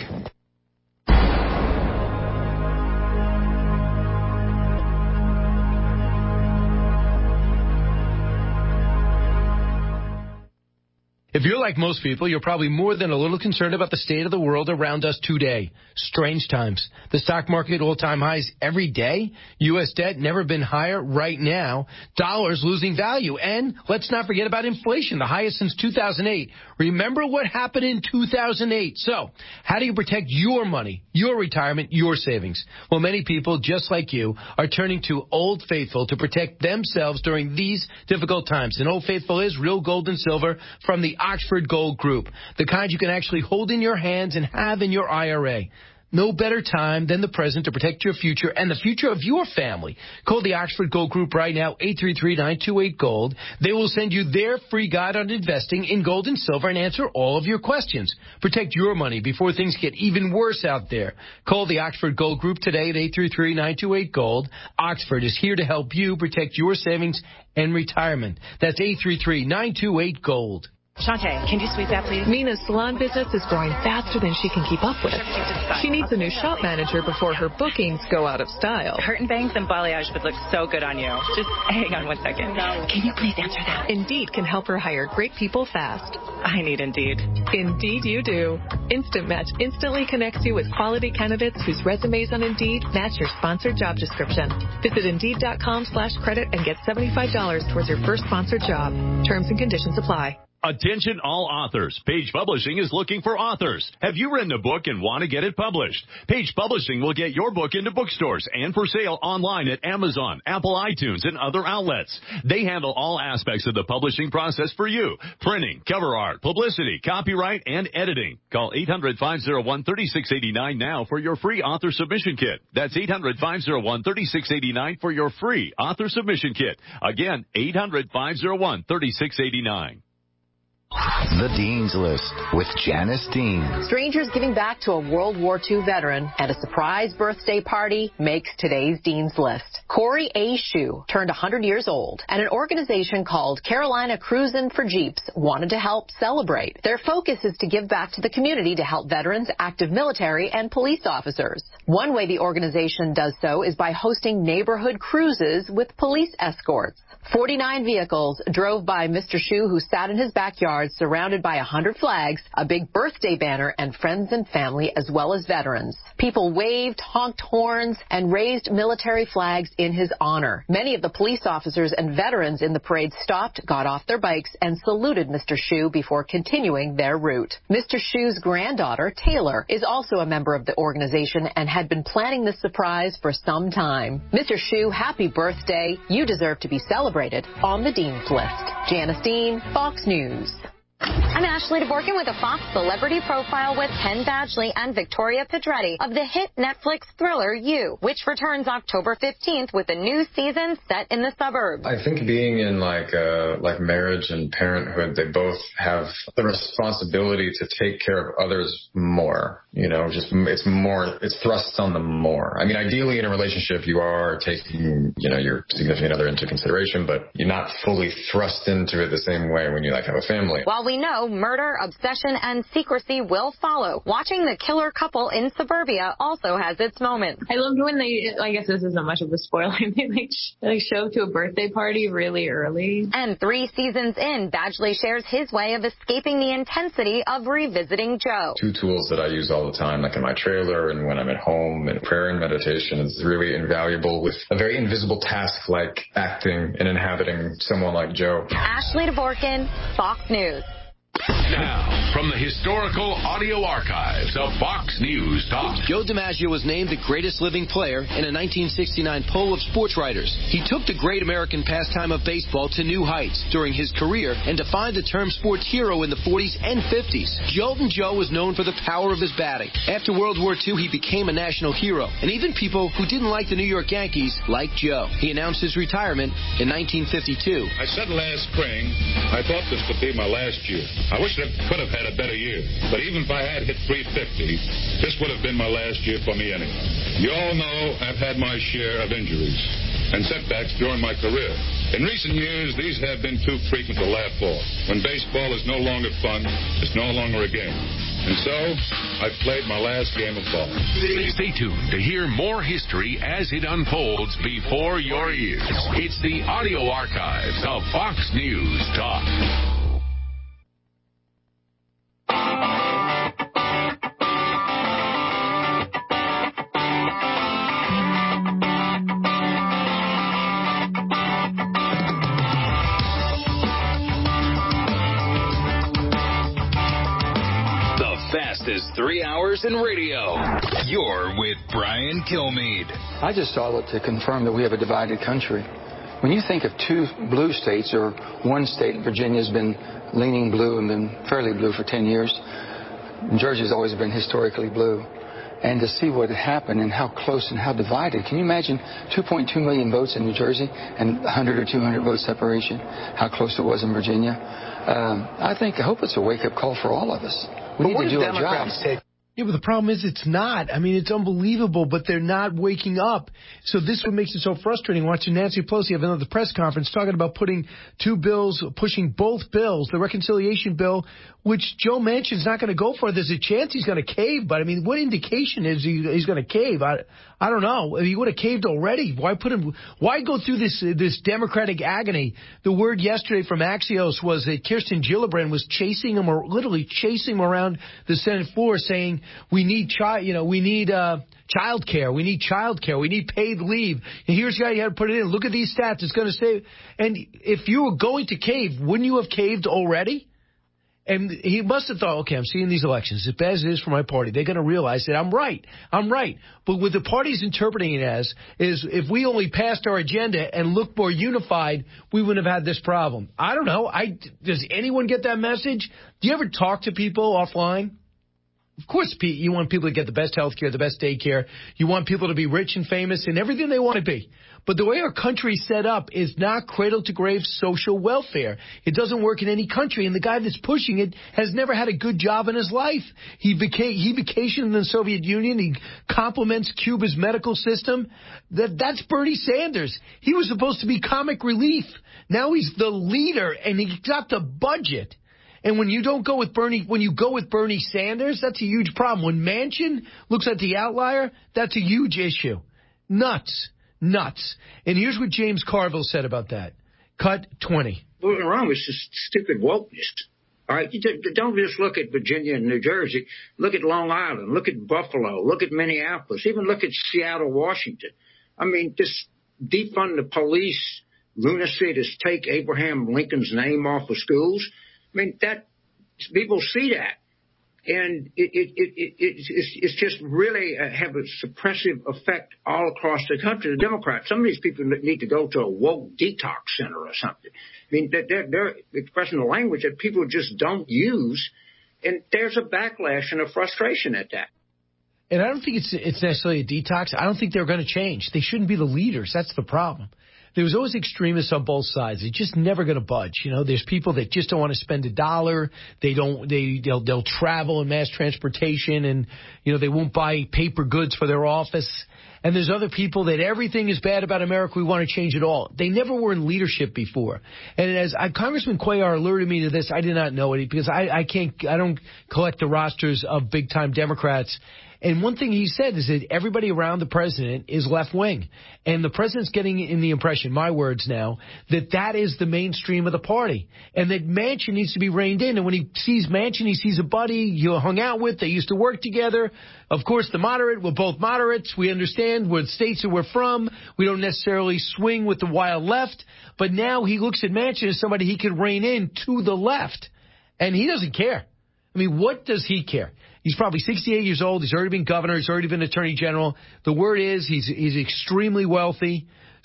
If you're like most people, you're probably more than a little concerned about the state of the world around us today. Strange times. The stock market all-time highs every day. U S debt never been higher right now. Dollars losing value. And let's not forget about inflation, the highest since two thousand eight. Remember what happened in two thousand eight. So how do you protect your money, your retirement, your savings? Well, many people, just like you, are turning to Old Faithful to protect themselves during these difficult times. And Old Faithful is real gold and silver from the Oxford Gold Group, the kind you can actually hold in your hands and have in your I R A. no better time than the present to protect your future and the future of your family. Call the Oxford Gold Group right now, eight three three, nine two eight, GOLD. They will send you their free guide on investing in gold and silver and answer all of your questions. Protect your money before things get even worse out there. Call the Oxford Gold Group today at eight three three, nine two eight, GOLD. Oxford is here to help you protect your savings and retirement. That's eight three three, nine two eight, GOLD. Shantae, can you sweep that, please? Mina's salon business is growing faster than she can keep up with. She needs a new shop manager before her bookings go out of style. Curtain bangs and balayage would look so good on you. Just hang on one second. Can you please answer that? Indeed can help her hire great people fast. I need Indeed. Indeed you do. Instant Match instantly connects you with quality candidates whose resumes on Indeed match your sponsored job description. Visit Indeed.com slash credit and get seventy-five dollars towards your first sponsored job. Terms and conditions apply. Attention all authors. Page Publishing is looking for authors. Have you written a book and want to get it published? Page Publishing will get your book into bookstores and for sale online at Amazon, Apple iTunes, and other outlets. They handle all aspects of the publishing process for you. Printing, cover art, publicity, copyright, and editing. Call eight hundred, five oh one, three six eight nine now for your free author submission kit. That's eight hundred, five oh one, three six eight nine for your free author submission kit. Again, eight hundred, five oh one, three six eight nine. The Dean's List with Janice Dean. Strangers giving back to a World War Two veteran and a surprise birthday party makes today's Dean's List. Corey A. Shue turned one hundred years old, and an organization called Carolina Cruisin' for Jeeps wanted to help celebrate. Their focus is to give back to the community to help veterans, active military, and police officers. One way the organization does so is by hosting neighborhood cruises with police escorts. forty-nine vehicles drove by Mister Shue, who sat in his backyard surrounded by one hundred flags, a big birthday banner, and friends and family as well as veterans. People waved, honked horns, and raised military flags in his honor. Many of the police officers and veterans in the parade stopped, got off their bikes, and saluted Mister Shue before continuing their route. Mister Shue's granddaughter, Taylor, is also a member of the organization and had been planning this surprise for some time. Mister Shue, happy birthday. You deserve to be celebrated on the Dean's List. Janice Dean, Fox News. I'm Ashley DeBorkin with a Fox Celebrity Profile with Ken Badgley and Victoria Pedretti of the hit Netflix thriller You, which returns October fifteenth with a new season set in the suburbs. I think being in like uh, like marriage and parenthood, they both have the responsibility to take care of others more. You know, just it's more, it's thrust on them more. I mean, ideally in a relationship, you are taking, you know, your significant other into consideration, but you're not fully thrust into it the same way when you like have a family. While we know murder, obsession, and secrecy will follow, watching the killer couple in suburbia also has its moments. I loved when they, I guess this isn't much of a spoiler, they like, like show up to a birthday party really early. And three seasons in, Badgley shares his way of escaping the intensity of revisiting Joe. Two tools that I use all the time, like in my trailer and when I'm at home, and prayer and meditation is really invaluable with a very invisible task like acting and inhabiting someone like Joe. Ashley DeBorkin, Fox News. Now, from the historical audio archives of Fox News Talk. Joe DiMaggio was named the greatest living player in a nineteen sixty-nine poll of sports writers. He took the great American pastime of baseball to new heights during his career and defined the term sports hero in the forties and fifties. Joltin' Joe was known for the power of his batting. After World War Two, he became a national hero, and even people who didn't like the New York Yankees liked Joe. He announced his retirement in nineteen fifty-two. I said last spring, I thought this would be my last year. I wish I could have had a better year, but even if I had hit three fifty, this would have been my last year for me anyway. You all know I've had my share of injuries and setbacks during my career. In recent years, these have been too frequent to laugh off. When baseball is no longer fun, it's no longer a game. And so, I've played my last game of ball. Stay tuned to hear more history as it unfolds before your ears. It's the audio archives of Fox News Talk. Fastest three hours in radio. You're with Brian Kilmeade. I just saw it to confirm that we have a divided country. When you think of two blue states, or one state, Virginia's been leaning blue and been fairly blue for ten years. Georgia's always been historically blue. and to see what happened and how close and how divided. Can you imagine two point two million votes in New Jersey and one hundred or two hundred vote separation, how close it was in Virginia? Um, I think, I hope it's a wake-up call for all of us. We but need what to do our Democrats jobs. Take? Yeah, but the problem is it's not. I mean, it's unbelievable, but they're not waking up. So this is what makes it so frustrating, watching Nancy Pelosi have another press conference talking about putting two bills, pushing both bills, the reconciliation bill, which Joe Manchin's not going to go for. There's a chance he's going to cave, but, I mean, what indication is he, he's going to cave? I, I don't know. He would have caved already. Why put him? Why go through this this Democratic agony? The word yesterday from Axios was that Kirsten Gillibrand was chasing him, or literally chasing him around the Senate floor, saying, we need child, you know, we need uh, child care. We need child care. We need paid leave. And here's how you had to put it in. Look at these stats. It's going to say. And if you were going to cave, wouldn't you have caved already? And he must have thought, okay, I'm seeing these elections. As bad as it is for my party, they're going to realize that I'm right. I'm right. But what the party's interpreting it as is if we only passed our agenda and looked more unified, we wouldn't have had this problem. I don't know. I, does anyone get that message? Do you ever talk to people offline? Of course, Pete, you want people to get the best health care, the best daycare. You want people to be rich and famous and everything they want to be. But the way our country is set up is not cradle-to-grave social welfare. It doesn't work in any country, and the guy that's pushing it has never had a good job in his life. He, vaca- he vacationed in the Soviet Union. He compliments Cuba's medical system. That, that's Bernie Sanders. He was supposed to be comic relief. Now he's the leader, and he got the budget. And when you don't go with Bernie, when you go with Bernie Sanders, that's a huge problem. When Manchin looks at the outlier, that's a huge issue. Nuts. Nuts. And here's what James Carville said about that. Cut twenty. What's wrong with just stupid wokeness? All right, you don't just look at Virginia and New Jersey. Look at Long Island. Look at Buffalo. Look at Minneapolis. Even look at Seattle, Washington. I mean, this defund the police lunacy to take Abraham Lincoln's name off of schools. I mean, that people see that, and it, it, it, it, it's, it's just really uh, have a suppressive effect all across the country. The Democrats, some of these people need to go to a woke detox center or something. I mean, they're, they're expressing a language that people just don't use, and there's a backlash and a frustration at that. And I don't think it's it's necessarily a detox. I don't think they're going to change. They shouldn't be the leaders. That's the problem. There was always extremists on both sides. They're just never going to budge. You know, there's people that just don't want to spend a dollar. They don't. They they'll they'll travel in mass transportation, and you know they won't buy paper goods for their office. And there's other people that everything is bad about America. We want to change it all. They never were in leadership before. And as I, Congressman Cuellar alerted me to this, I did not know it because I, I can't. I don't collect the rosters of big time Democrats. And one thing he said is that everybody around the president is left wing. And the president's getting in the impression, my words now, that that is the mainstream of the party. And that Manchin needs to be reined in. And when he sees Manchin, he sees a buddy you hung out with. They used to work together. Of course, the moderate, we're both moderates. We understand what states that we're from. We don't necessarily swing with the wild left. But now he looks at Manchin as somebody he could rein in to the left. And he doesn't care. I mean, what does he care? He's probably sixty-eight years old. He's already been governor. He's already been attorney general. The word is he's he's extremely wealthy.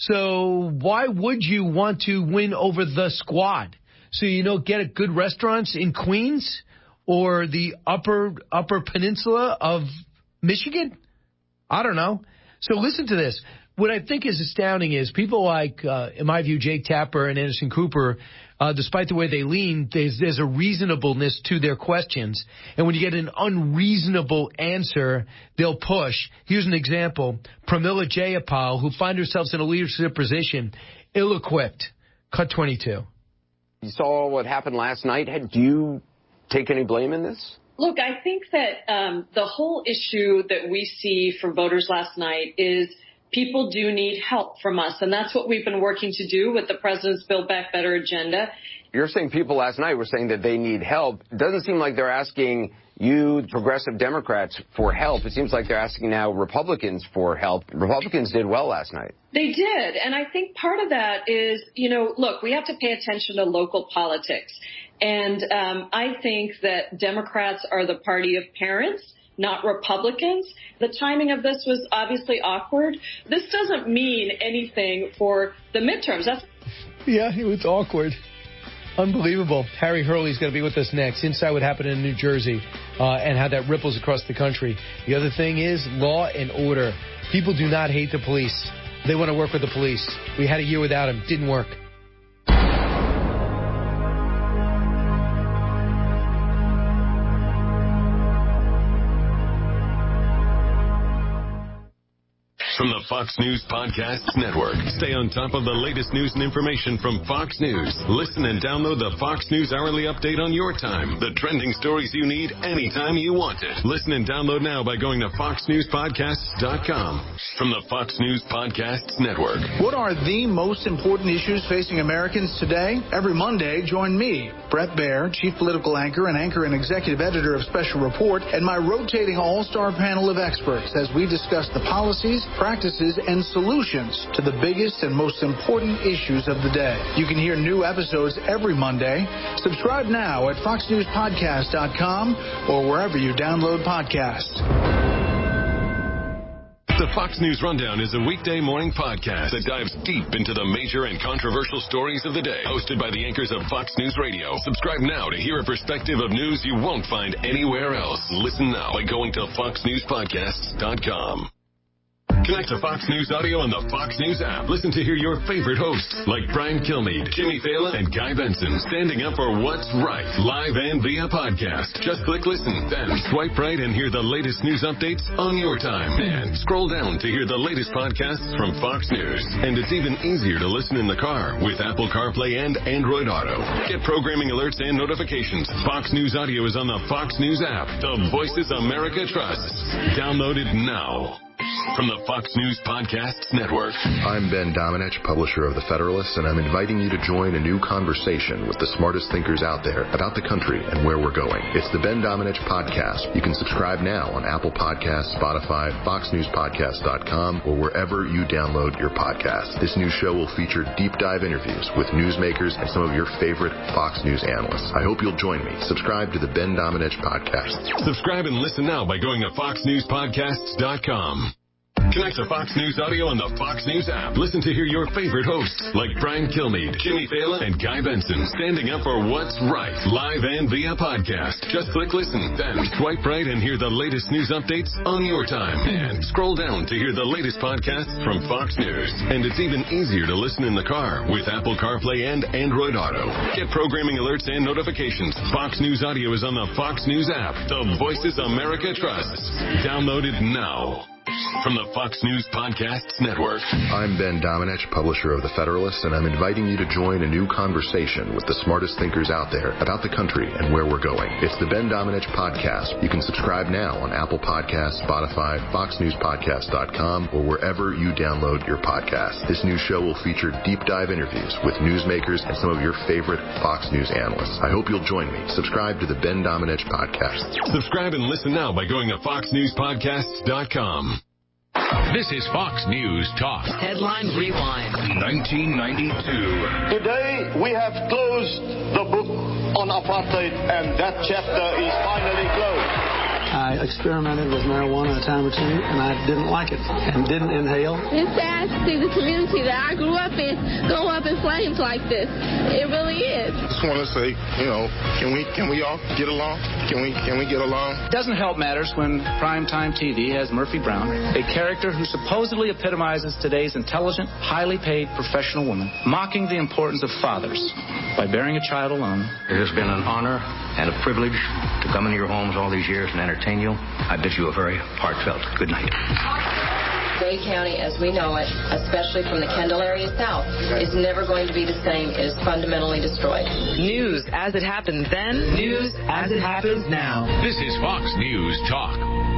So why would you want to win over the squad? So you know, get a good restaurants in Queens or the upper upper peninsula of Michigan? I don't know. So listen to this. What I think is astounding is people like, uh, in my view, Jake Tapper and Anderson Cooper, uh, despite the way they lean, there's, there's a reasonableness to their questions. And when you get an unreasonable answer, they'll push. Here's an example. Pramila Jayapal, who finds herself in a leadership position, ill-equipped. Cut twenty-two. You saw what happened last night. Do you take any blame in this? Look, I think that um, the whole issue that we see from voters last night is people do need help from us, and that's what we've been working to do with the president's Build Back Better agenda. You're saying people last night were saying that they need help. It doesn't seem like they're asking you, progressive Democrats, for help. It seems like they're asking now Republicans for help. Republicans did well last night. They did, and I think part of that is, you know, look, we have to pay attention to local politics. And um, I think that Democrats are the party of parents, not Republicans. The timing of this was obviously awkward. This doesn't mean anything for the midterms. That's yeah, it was awkward. Unbelievable. Harry Hurley's going to be with us next. Inside what happened in New Jersey uh, and how that ripples across the country. The other thing is law and order. People do not hate the police. They want to work with the police. We had a year without them. Didn't work. From the Fox News Podcasts Network. Stay on top of the latest news and information from Fox News. Listen and download the Fox News Hourly Update on your time. The trending stories you need anytime you want it. Listen and download now by going to fox news podcasts dot com. From the Fox News Podcasts Network. What are the most important issues facing Americans today? Every Monday, join me, Brett Baer, Chief Political Anchor and Anchor and Executive Editor of Special Report, and my rotating all-star panel of experts as we discuss the policies, practices, and solutions to the biggest and most important issues of the day. You can hear new episodes every Monday. Subscribe now at fox news podcast dot com or wherever you download podcasts. The Fox News Rundown is a weekday morning podcast that dives deep into the major and controversial stories of the day. Hosted by the anchors of Fox News Radio. Subscribe now to hear a perspective of news you won't find anywhere else. Listen now by going to fox news podcasts dot com. Connect to Fox News Audio on the Fox News app. Listen to hear your favorite hosts like Brian Kilmeade, Jimmy Fallon, and Guy Benson standing up for what's right, live and via podcast. Just click listen, then swipe right and hear the latest news updates on your time. And scroll down to hear the latest podcasts from Fox News. And it's even easier to listen in the car with Apple CarPlay and Android Auto. Get programming alerts and notifications. Fox News Audio is on the Fox News app. The Voices America trusts. Download it now. From the Fox News Podcasts Network. I'm Ben Domenech, publisher of The Federalist, and I'm inviting you to join a new conversation with the smartest thinkers out there about the country and where we're going. It's the Ben Domenech Podcast. You can subscribe now on Apple Podcasts, Spotify, fox news podcast dot com, or wherever you download your podcasts. This new show will feature deep dive interviews with newsmakers and some of your favorite Fox News analysts. I hope you'll join me. Subscribe to the Ben Domenech Podcast. Subscribe and listen now by going to fox news podcasts dot com. Connect to Fox News Audio on the Fox News app. Listen to hear your favorite hosts like Brian Kilmeade, Jimmy Fallon, and Guy Benson standing up for what's right, live and via podcast. Just click listen, then swipe right and hear the latest news updates on your time. And scroll down to hear the latest podcasts from Fox News. And it's even easier to listen in the car with Apple CarPlay and Android Auto. Get programming alerts and notifications. Fox News Audio is on the Fox News app. The Voices America trusts. Download it now. From the Fox News Podcasts Network. I'm Ben Domenech, publisher of The Federalist, and I'm inviting you to join a new conversation with the smartest thinkers out there about the country and where we're going. It's the Ben Domenech Podcast. You can subscribe now on Apple Podcasts, Spotify, fox news podcast dot com, or wherever you download your podcasts. This new show will feature deep dive interviews with newsmakers and some of your favorite Fox News analysts. I hope you'll join me. Subscribe to the Ben Domenech Podcast. Subscribe and listen now by going to fox news podcasts dot com. This is Fox News Talk. Headline Rewind. nineteen ninety-two. Today, we have closed the book on apartheid, and that chapter is finally closed. I experimented with marijuana a time or two, and I didn't like it and didn't inhale. It's sad to see the community that I grew up in go up in flames like this. It really is. I just want to say, you know, can we can we all get along? Can we can we get along? Doesn't help matters when primetime T V has Murphy Brown, a character who supposedly epitomizes today's intelligent, highly paid professional woman, mocking the importance of fathers by bearing a child alone. It has been an honor and a privilege to come into your homes all these years and entertain you. I bid you a very heartfelt good night. Dade County as we know it, especially from the Kendall area south, is never going to be the same. It is fundamentally destroyed. News as it happened then, news as it happens now. This is Fox News Talk.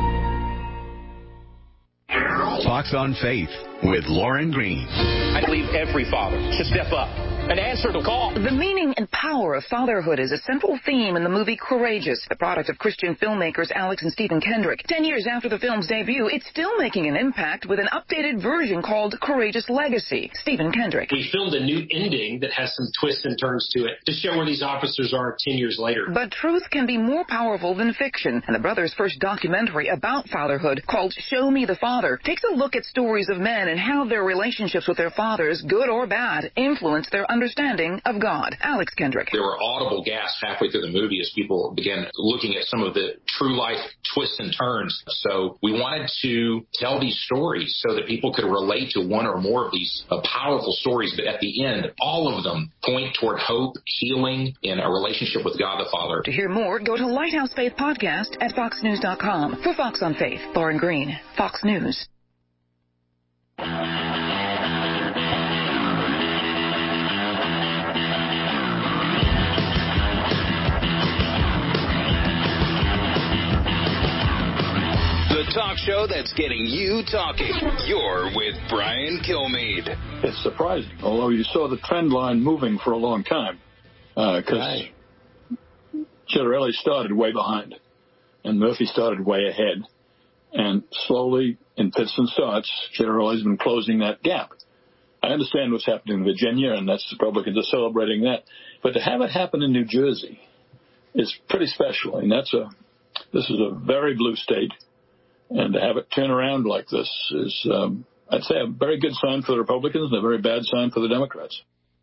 Fox on Faith with Lauren Green. I believe every father should step up and answer the call. The meaning and power of fatherhood is a central theme in the movie Courageous, the product of Christian filmmakers Alex and Stephen Kendrick. Ten years after the film's debut, it's still making an impact with an updated version called Courageous Legacy. Stephen Kendrick. We filmed a new ending that has some twists and turns to it to show where these officers are ten years later. But truth can be more powerful than fiction, and the brothers' first documentary about fatherhood, called Show Me the Father, takes a look at stories of men and how their relationships with their fathers, good or bad, influence their understanding of God. Alex Kendrick. There were audible gasps halfway through the movie as people began looking at some of the true life twists and turns. So we wanted to tell these stories so that people could relate to one or more of these uh, powerful stories. But at the end, all of them point toward hope, healing, and a relationship with God the Father. To hear more, go to Lighthouse Faith Podcast at fox news dot com. For Fox on Faith, Lauren Green, Fox News. The talk show that's getting you talking. You're with Brian Kilmeade. It's surprising, although you saw the trend line moving for a long time, because uh, right. Ciattarelli started way behind, and Murphy started way ahead. And slowly, in fits and starts, Ciattarelli's been closing that gap. I understand what's happening in Virginia, and that's the Republicans are celebrating that. But to have it happen in New Jersey is pretty special. And that's a this is a very blue state. And to have it turn around like this is, um, I'd say, a very good sign for the Republicans and a very bad sign for the Democrats.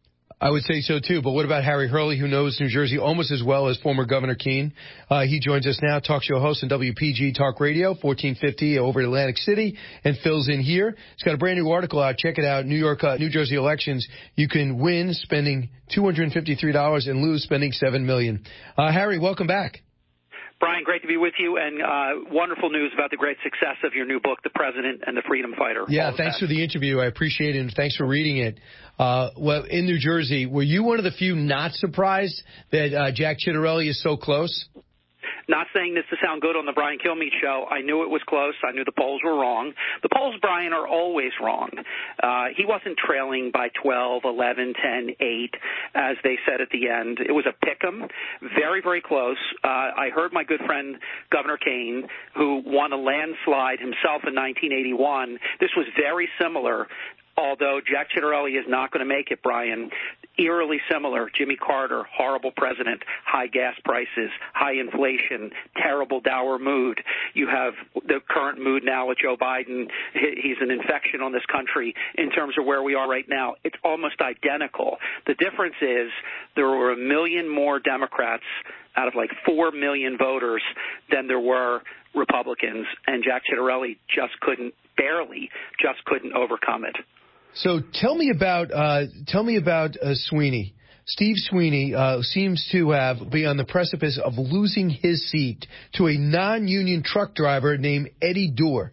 I would say so, too. But what about Harry Hurley, who knows New Jersey almost as well as former Governor Keene? Uh, he joins us now, talk show host on W P G Talk Radio, fourteen fifty over in Atlantic City, and fills in here. He's got a brand new article out. Check it out. New York, uh, New Jersey elections. You can win spending two hundred fifty-three dollars and lose spending seven million dollars. Uh, Harry, welcome back. Brian, great to be with you, and uh, wonderful news about the great success of your new book, The President and the Freedom Fighter. Yeah, thanks for the interview. I appreciate it, and thanks for reading it. Uh, well, in New Jersey, were you one of the few not surprised that uh, Jack Ciattarelli is so close? Not saying this to sound good on the Brian Kilmeade show. I knew it was close. I knew the polls were wrong. The polls, Brian, are always wrong. Uh, he wasn't trailing by twelve, eleven, ten, eight, as they said at the end. It was a pick'em, very, very close. Uh, I heard my good friend Governor Keene, who won a landslide himself in nineteen eighty-one. This was very similar. Although Jack Ciattarelli is not going to make it, Brian, eerily similar. Jimmy Carter, horrible president, high gas prices, high inflation, terrible dour mood. You have the current mood now with Joe Biden. He's an infection on this country in terms of where we are right now. It's almost identical. The difference is there were a million more Democrats out of like four million voters than there were Republicans, and Jack Ciattarelli just couldn't, barely, just couldn't overcome it. So tell me about uh, tell me about uh, Sweeney. Steve Sweeney uh, seems to have be on the precipice of losing his seat to a non-union truck driver named Eddie Durr.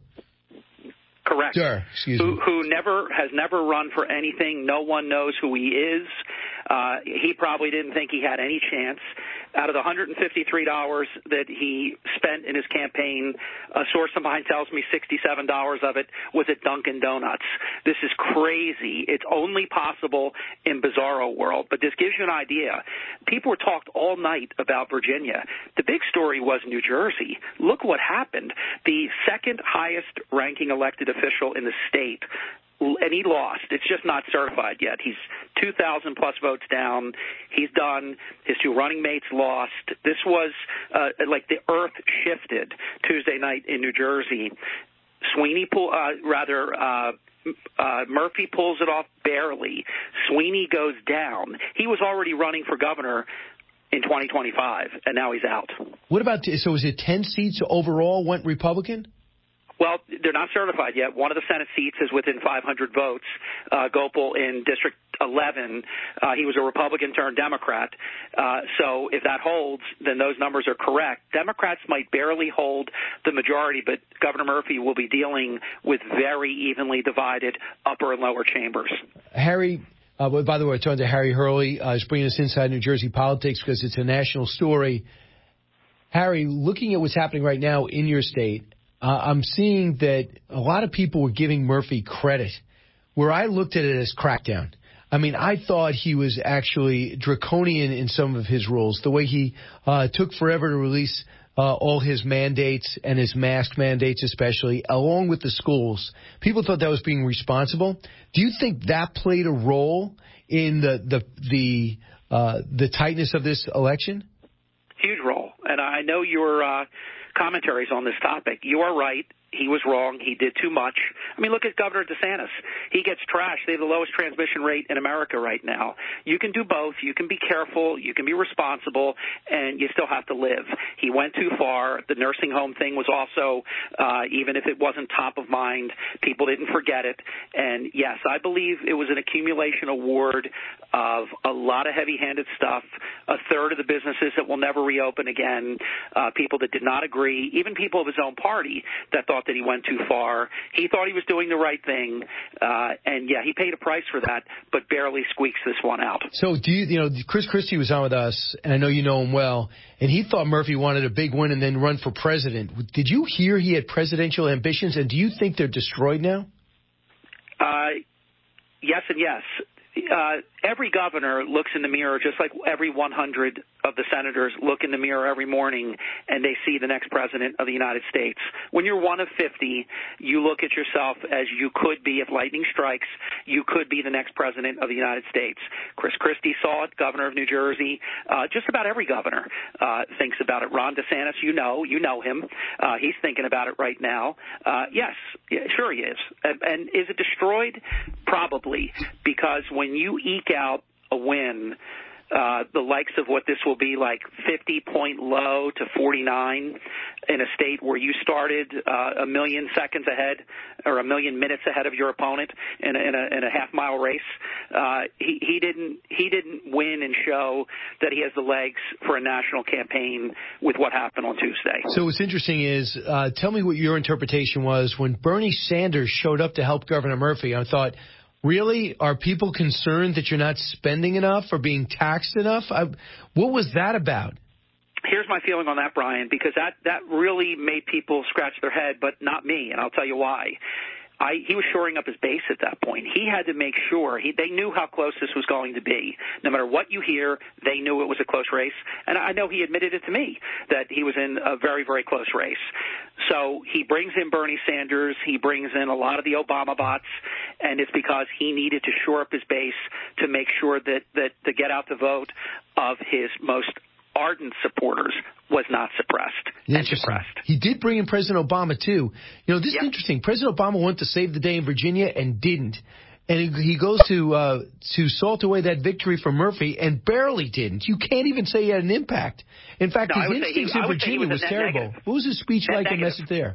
Correct. Durr, excuse who, me. Who never has never run for anything. No one knows who he is. Uh, he probably didn't think he had any chance. Out of the one hundred fifty-three dollars that he spent in his campaign, a source of mine tells me sixty-seven dollars of it was at Dunkin' Donuts. This is crazy. It's only possible in bizarro world, but this gives you an idea. People were talked all night about Virginia. The big story was New Jersey. Look what happened. The second highest ranking elected official in the state, and he lost. It's just not certified yet. He's two thousand plus votes down. He's done. His two running mates lost. This was uh, like the earth shifted Tuesday night in New Jersey. Sweeney, pull, uh, rather, uh, uh, Murphy pulls it off barely. Sweeney goes down. He was already running for governor in twenty twenty-five, and now he's out. What about, so is it ten seats overall went Republican? Well, they're not certified yet. One of the Senate seats is within five hundred votes. Uh, Gopal in District eleven, uh, he was a Republican turned Democrat. Uh, so if that holds, then those numbers are correct. Democrats might barely hold the majority, but Governor Murphy will be dealing with very evenly divided upper and lower chambers. Harry, uh, by the way, we're talking to Harry Hurley. Uh, he's bringing us inside New Jersey politics because it's a national story. Harry, looking at what's happening right now in your state, Uh, I'm seeing that a lot of people were giving Murphy credit, where I looked at it as crackdown. I mean, I thought he was actually draconian in some of his rules, the way he uh, took forever to release uh, all his mandates and his mask mandates especially, along with the schools. People thought that was being responsible. Do you think that played a role in the the the, uh, the tightness of this election? Huge role. And I know your uh, commentaries on this topic. You are right. he was wrong. He did too much. I mean, look at Governor DeSantis. He gets trashed. They have the lowest transmission rate in America right now. You can do both. You can be careful. You can be responsible, and you still have to live. He went too far. The nursing home thing was also, uh, even if it wasn't top of mind, people didn't forget it. And, yes, I believe it was an accumulation award of a lot of heavy-handed stuff, a third of the businesses that will never reopen again, uh, people that did not agree, even people of his own party that thought that he went too far. He thought he was doing the right thing, uh, and, yeah, he paid a price for that, but barely squeaks this one out. So, do you, you know, Chris Christie was on with us, and I know you know him well, and he thought Murphy wanted a big win and then run for president. Did you hear he had presidential ambitions, and do you think they're destroyed now? Uh, yes and yes. Uh, every governor looks in the mirror just like every one hundred of the senators look in the mirror every morning and they see the next president of the United States. When you're one of fifty, you look at yourself as you could be, if lightning strikes, you could be the next president of the United States. Chris Christie saw it, governor of New Jersey. Uh, just about every governor uh, thinks about it. Ron DeSantis, you know, you know him. Uh, he's thinking about it right now. Uh, yes, yeah, sure he is. And, and is it destroyed? Probably, because when you eke out a win, uh, the likes of what this will be, like fifty-point low to forty-nine in a state where you started uh, a million seconds ahead or a million minutes ahead of your opponent in a, in a, in a half-mile race. Uh, he, he didn't he didn't win and show that he has the legs for a national campaign with what happened on Tuesday. So what's interesting is, uh, tell me what your interpretation was when Bernie Sanders showed up to help Governor Murphy. I thought, really? Are people concerned that you're not spending enough or being taxed enough? I, what was that about? Here's my feeling on that, Brian, because that, that really made people scratch their head, but not me, and I'll tell you why. I, he was shoring up his base at that point. He had to make sure. He, they knew how close this was going to be. No matter what you hear, they knew it was a close race. And I know he admitted it to me that he was in a very, very close race. So he brings in Bernie Sanders. He brings in a lot of the Obama bots. And it's because he needed to shore up his base to make sure that, that the get out the vote of his most ardent supporters was not suppressed and suppressed. He did bring in President Obama, too. You know, this yep. is interesting. President Obama wanted to save the day in Virginia and didn't. And he goes to uh, to salt away that victory for Murphy and barely didn't. You can't even say he had an impact. In fact, no, his instincts he, in Virginia was, was terrible. Negative. What was his speech net like negative. and message there?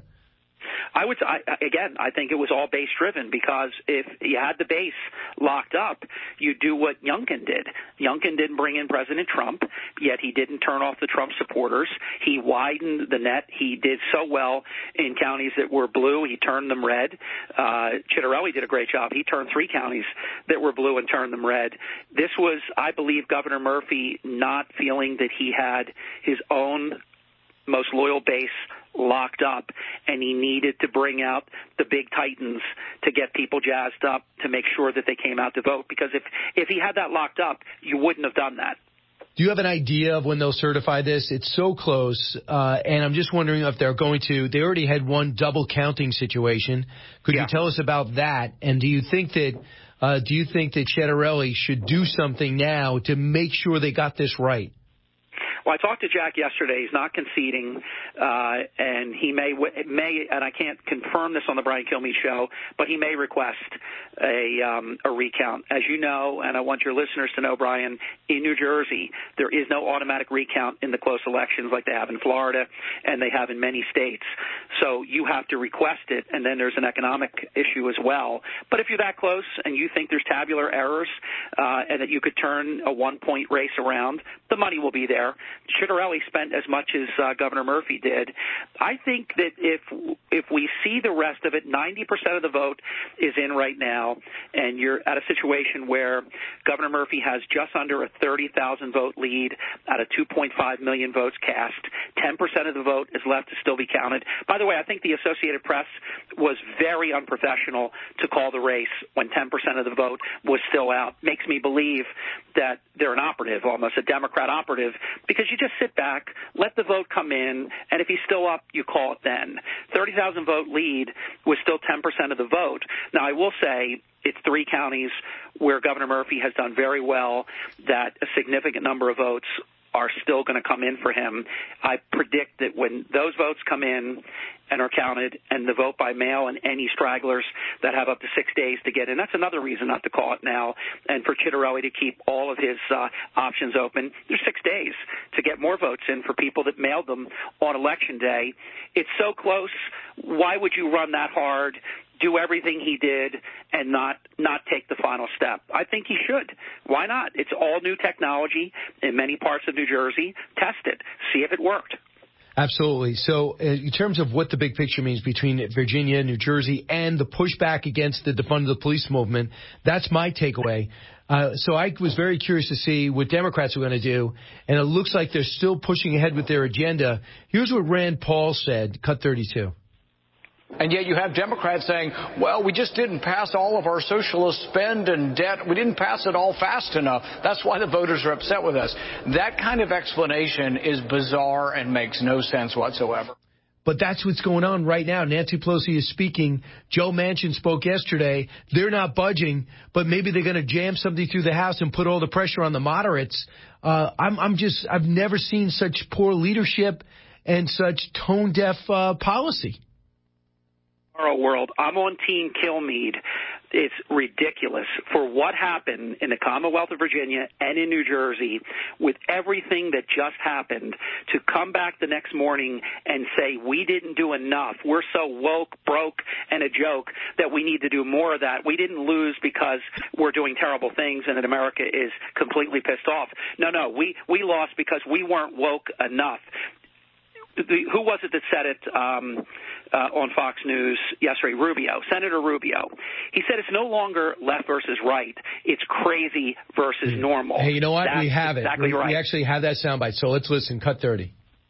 I would, I, again, I think it was all base-driven because if you had the base locked up, you do what Youngkin did. Youngkin didn't bring in President Trump, yet he didn't turn off the Trump supporters. He widened the net. He did so well in counties that were blue. He turned them red. Uh, Chitterelli did a great job. He turned three counties that were blue and turned them red. This was, I believe, Governor Murphy not feeling that he had his own most loyal base locked up, and he needed to bring out the big titans to get people jazzed up to make sure that they came out to vote. Because if, if he had that locked up, you wouldn't have done that. Do you have an idea of when they'll certify this? It's so close, uh, and I'm just wondering if they're going to – they already had one double counting situation. Could yeah. you tell us about that? And do you think that uh, do you think that Chitterelli should do something now to make sure they got this right? Well, I talked to Jack yesterday. He's not conceding, uh, and he may, may, and I can't confirm this on the Brian Kilmeade show, but he may request a, um, a recount. As you know, and I want your listeners to know, Brian, in New Jersey, there is no automatic recount in the close elections like they have in Florida and they have in many states. So you have to request it, and then there's an economic issue as well. But if you're that close and you think there's tabular errors uh, and that you could turn a one-point race around, the money will be there. Chitterelli spent as much as uh, Governor Murphy did. I think that if if we see the rest of it, ninety percent of the vote is in right now, and you're at a situation where Governor Murphy has just under a thirty thousand vote lead out of two point five million votes cast. ten percent of the vote is left to still be counted. By the way, I think the Associated Press was very unprofessional to call the race when ten percent of the vote was still out. Makes me believe that they're an operative, almost a Democrat operative, because you just sit back, let the vote come in, and if he's still up, you call it then. thirty thousand vote lead was still ten percent of the vote. Now, I will say it's three counties where Governor Murphy has done very well, that a significant number of votes are still going to come in for him. I predict that when those votes come in and are counted, and the vote by mail and any stragglers that have up to six days to get in, that's another reason not to call it now, and for Chitterelli to keep all of his uh, options open. There's six days to get more votes in for people that mailed them on Election Day. It's so close. Why would you run that hard, do everything he did, and not not take the final step? I think he should. Why not? It's all new technology in many parts of New Jersey. Test it. See if it worked. Absolutely. So uh, in terms of what the big picture means between Virginia, New Jersey, and the pushback against the defund the police movement, that's my takeaway. Uh, so I was very curious to see what Democrats are going to do, and it looks like they're still pushing ahead with their agenda. Here's what Rand Paul said, cut thirty-two. And yet you have Democrats saying, well, we just didn't pass all of our socialist spend and debt. We didn't pass it all fast enough. That's why the voters are upset with us. That kind of explanation is bizarre and makes no sense whatsoever. But that's what's going on right now. Nancy Pelosi is speaking. Joe Manchin spoke yesterday. They're not budging, but maybe they're going to jam something through the House and put all the pressure on the moderates. Uh, I'm, I'm just, I've never seen such poor leadership and such tone-deaf uh, policy. World. I'm on Team Kilmeade. It's ridiculous for what happened in the Commonwealth of Virginia and in New Jersey with everything that just happened to come back the next morning and say we didn't do enough. We're so woke, broke, and a joke that we need to do more of that. We didn't lose because we're doing terrible things and that America is completely pissed off. No, no, we, we lost because we weren't woke enough. The, who was it that said it um, uh, on Fox News yesterday? Rubio, Senator Rubio. He said it's no longer left versus right. It's crazy versus normal. Hey, you know what? That's we have exactly it. We, right. we actually have that soundbite. So let's listen. Cut thirty.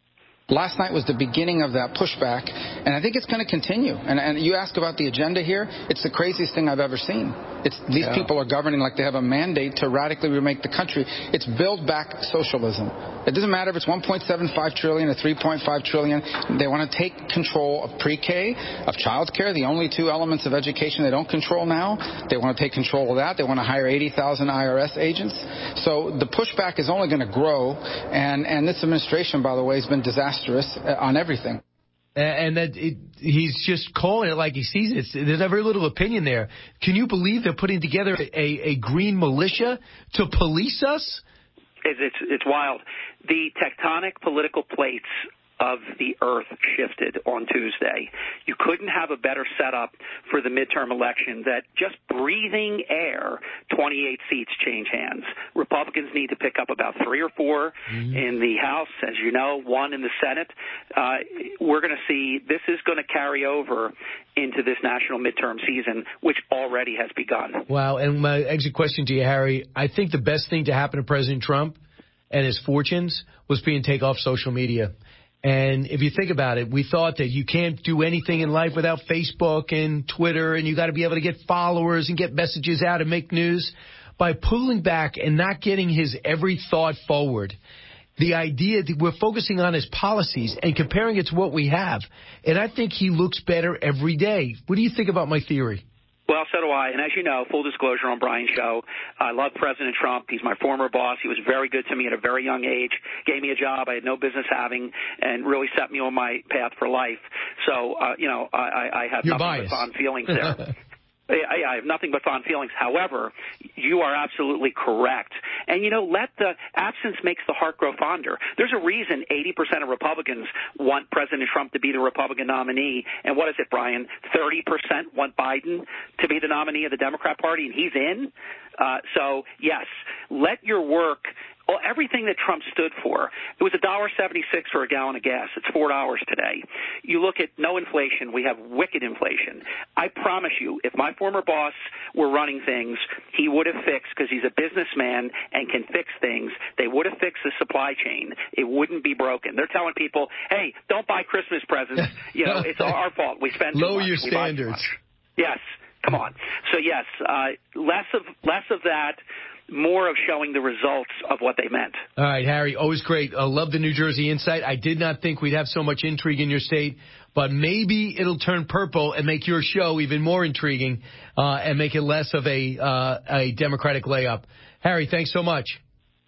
Last night was the beginning of that pushback, and I think it's going to continue. And, and you ask about the agenda here, it's the craziest thing I've ever seen. It's, these yeah. people are governing like they have a mandate to radically remake the country. It's build back socialism. It doesn't matter if it's one point seven five trillion dollars or three point five trillion dollars. They want to take control of pre-K, of child care, the only two elements of education they don't control now. They want to take control of that. They want to hire eighty thousand I R S agents. So the pushback is only going to grow, and, and this administration, by the way, has been disastrous on everything. And that it, he's just calling it like he sees it. There's very little opinion there. Can you believe they're putting together a, a green militia to police us? It's, it's, it's wild. The tectonic political plates of the earth shifted on Tuesday. You couldn't have a better setup for the midterm election that just breathing air, twenty-eight seats change hands. Republicans need to pick up about three or four mm-hmm. in the House, as you know, one in the Senate. Uh, we're going to see this is going to carry over into this national midterm season, which already has begun. Wow. And my exit question to you, Harry, I think the best thing to happen to President Trump and his fortunes was being take off social media. And if you think about it, we thought that you can't do anything in life without Facebook and Twitter, and you got to be able to get followers and get messages out and make news. By pulling back and not getting his every thought forward, the idea that we're focusing on his policies and comparing it to what we have, and I think he looks better every day. What do you think about my theory? Well, so do I. And as you know, full disclosure on Brian's show, I love President Trump. He's my former boss. He was very good to me at a very young age, gave me a job I had no business having, and really set me on my path for life. So, uh, you know, I, I have You're nothing biased. but fond feelings there. I, I have nothing but fond feelings. However, you are absolutely correct. And, you know, let the absence makes the heart grow fonder. There's a reason eighty percent of Republicans want President Trump to be the Republican nominee. And what is it, Brian? thirty percent want Biden to be the nominee of the Democrat Party, and he's in. Uh, so, yes, let your work – well, everything that Trump stood for, it was one dollar seventy-six for a gallon of gas. It's four dollars today. You look at no inflation. We have wicked inflation. I promise you, if my former boss were running things, he would have fixed, because he's a businessman and can fix things, they would have fixed the supply chain. It wouldn't be broken. They're telling people, hey, don't buy Christmas presents. You know, it's our fault. We spend too Lower much. your We buy too standards. much. Yes. Come on. So, yes, uh, less of less of that, more of showing the results of what they meant. All right, Harry, always great. I love the New Jersey insight. I did not think we'd have so much intrigue in your state, but maybe it'll turn purple and make your show even more intriguing uh, and make it less of a uh, a Democratic layup. Harry, thanks so much.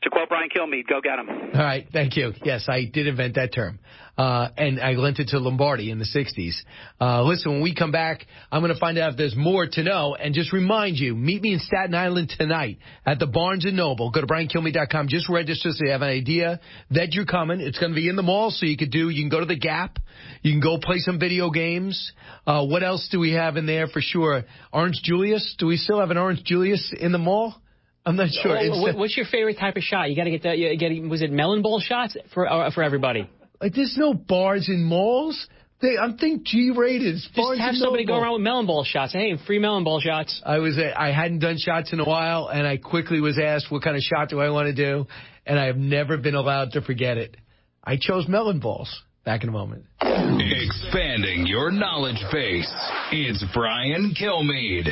To quote Brian Kilmeade, go get him. All right, thank you. Yes, I did invent that term. Uh, and I lent it to Lombardi in the sixties. Uh, listen, when we come back, I'm going to find out if there's more to know. And just remind you, meet me in Staten Island tonight at the Barnes and Noble. Go to brian kilmeade dot com. Just register so you have an idea that you're coming. It's going to be in the mall, so you could do, you can go to the Gap. You can go play some video games. Uh, what else do we have in there for sure? Orange Julius? Do we still have an Orange Julius in the mall? I'm not sure. Oh, what, what's your favorite type of shot? You got to get that. You get, was it melon ball shots for uh, for everybody? Like, there's no bars in malls. They, I think G-rated. Just have somebody go around with melon ball shots. Hey, free melon ball shots. I was I hadn't done shots in a while, and I quickly was asked, what kind of shot do I want to do? And I have never been allowed to forget it. I chose melon balls. Back in a moment. Expanding your knowledge base. It's Brian Kilmeade.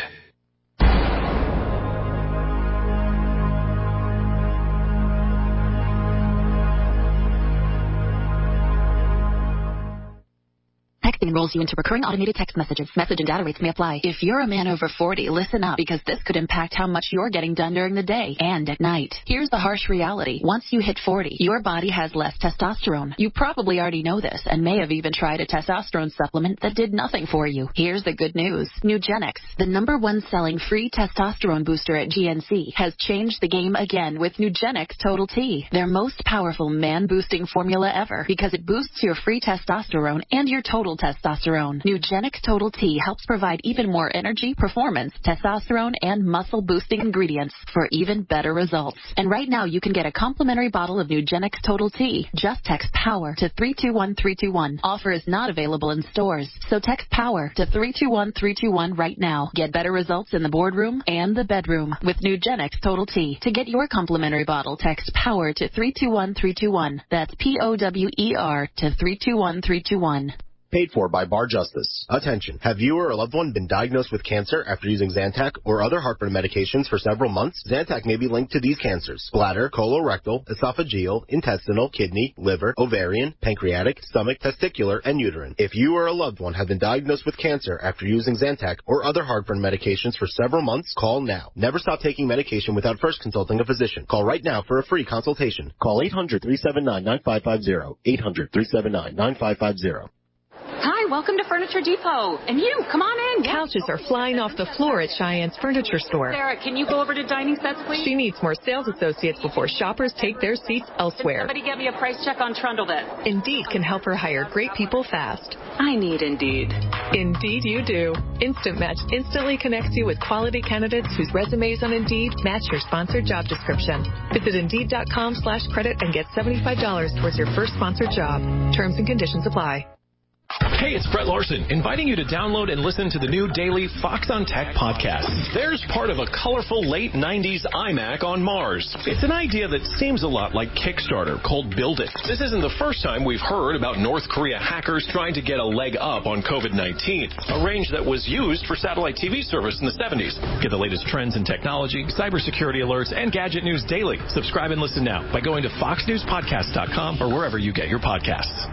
Texting enrolls you into recurring automated text messages. Message and data rates may apply. If you're a man over forty, listen up, because this could impact how much you're getting done during the day and at night. Here's the harsh reality. Once you hit forty, your body has less testosterone. You probably already know this and may have even tried a testosterone supplement that did nothing for you. Here's the good news. Nugenix, the number one selling free testosterone booster at G N C, has changed the game again with Nugenix Total T, their most powerful man-boosting formula ever, because it boosts your free testosterone and your total testosterone. Nugenix Total T helps provide even more energy, performance, testosterone, and muscle-boosting ingredients for even better results. And right now, you can get a complimentary bottle of Nugenix Total T. Just text POWER to three two one three two one. Offer is not available in stores, so text POWER to three two one three two one right now. Get better results in the boardroom and the bedroom with Nugenix Total T. To get your complimentary bottle, text POWER to three two one three two one. That's P O W E R to three two one three two one. Paid for by Bar Justice. Attention. Have you or a loved one been diagnosed with cancer after using Zantac or other heartburn medications for several months? Zantac may be linked to these cancers: bladder, colorectal, esophageal, intestinal, kidney, liver, ovarian, pancreatic, stomach, testicular, and uterine. If you or a loved one have been diagnosed with cancer after using Zantac or other heartburn medications for several months, call now. Never stop taking medication without first consulting a physician. Call right now for a free consultation. Call eight hundred, three seven nine, nine five five zero. eight hundred, three seven nine, nine five five zero. Hi, welcome to Furniture Depot. And you, come on in. Couches are flying off the floor at Cheyenne's Furniture Store. Sarah, can you go over to dining sets, please? She needs more sales associates before shoppers take their seats elsewhere. Somebody get me a price check on Trundle then. Indeed can help her hire great people fast. I need Indeed. Indeed you do. Instant Match instantly connects you with quality candidates whose resumes on Indeed match your sponsored job description. Visit Indeed.com slash credit and get seventy-five dollars towards your first sponsored job. Terms and conditions apply. Hey, it's Brett Larson, inviting you to download and listen to the new daily Fox on Tech podcast. There's part of a colorful late nineties iMac on Mars. It's an idea that seems a lot like Kickstarter, called Build It. This isn't the first time we've heard about North Korea hackers trying to get a leg up on COVID nineteen, a range that was used for satellite T V service in the seventies. Get the latest trends in technology, cybersecurity alerts, and gadget news daily. Subscribe and listen now by going to fox news podcast dot com or wherever you get your podcasts.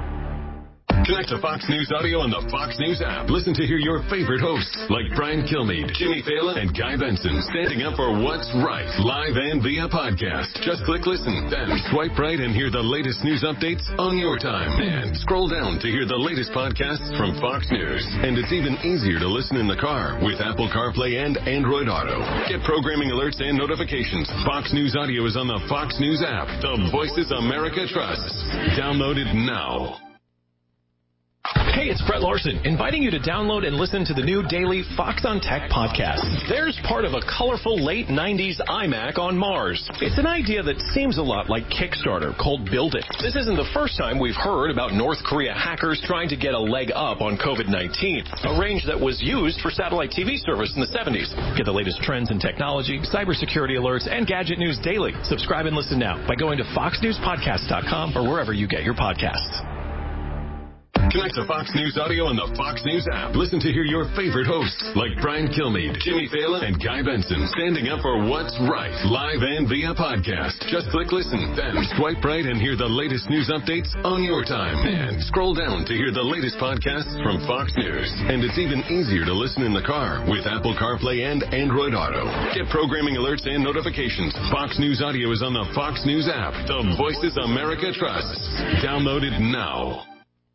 Connect to Fox News Audio on the Fox News app. Listen to hear your favorite hosts like Brian Kilmeade, Jimmy Fallon, and Guy Benson standing up for what's right, live and via podcast. Just click listen, then swipe right and hear the latest news updates on your time. And scroll down to hear the latest podcasts from Fox News. And it's even easier to listen in the car with Apple CarPlay and Android Auto. Get programming alerts and notifications. Fox News Audio is on the Fox News app. The voices America trusts. Download it now. Hey, it's Brett Larson, inviting you to download and listen to the new daily Fox on Tech podcast. There's part of a colorful late nineties iMac on Mars. It's an idea that seems a lot like Kickstarter, called Build It. This isn't the first time we've heard about North Korea hackers trying to get a leg up on COVID nineteen, a range that was used for satellite T V service in the seventies. Get the latest trends in technology, cybersecurity alerts, and gadget news daily. Subscribe and listen now by going to fox news podcast dot com or wherever you get your podcasts. Connect to Fox News Audio on the Fox News app. Listen to hear your favorite hosts like Brian Kilmeade, Jimmy Fallon, and Guy Benson standing up for what's right, live and via podcast. Just click listen, then swipe right and hear the latest news updates on your time. And scroll down to hear the latest podcasts from Fox News. And it's even easier to listen in the car with Apple CarPlay and Android Auto. Get programming alerts and notifications. Fox News Audio is on the Fox News app. The voices America trusts. Download it now.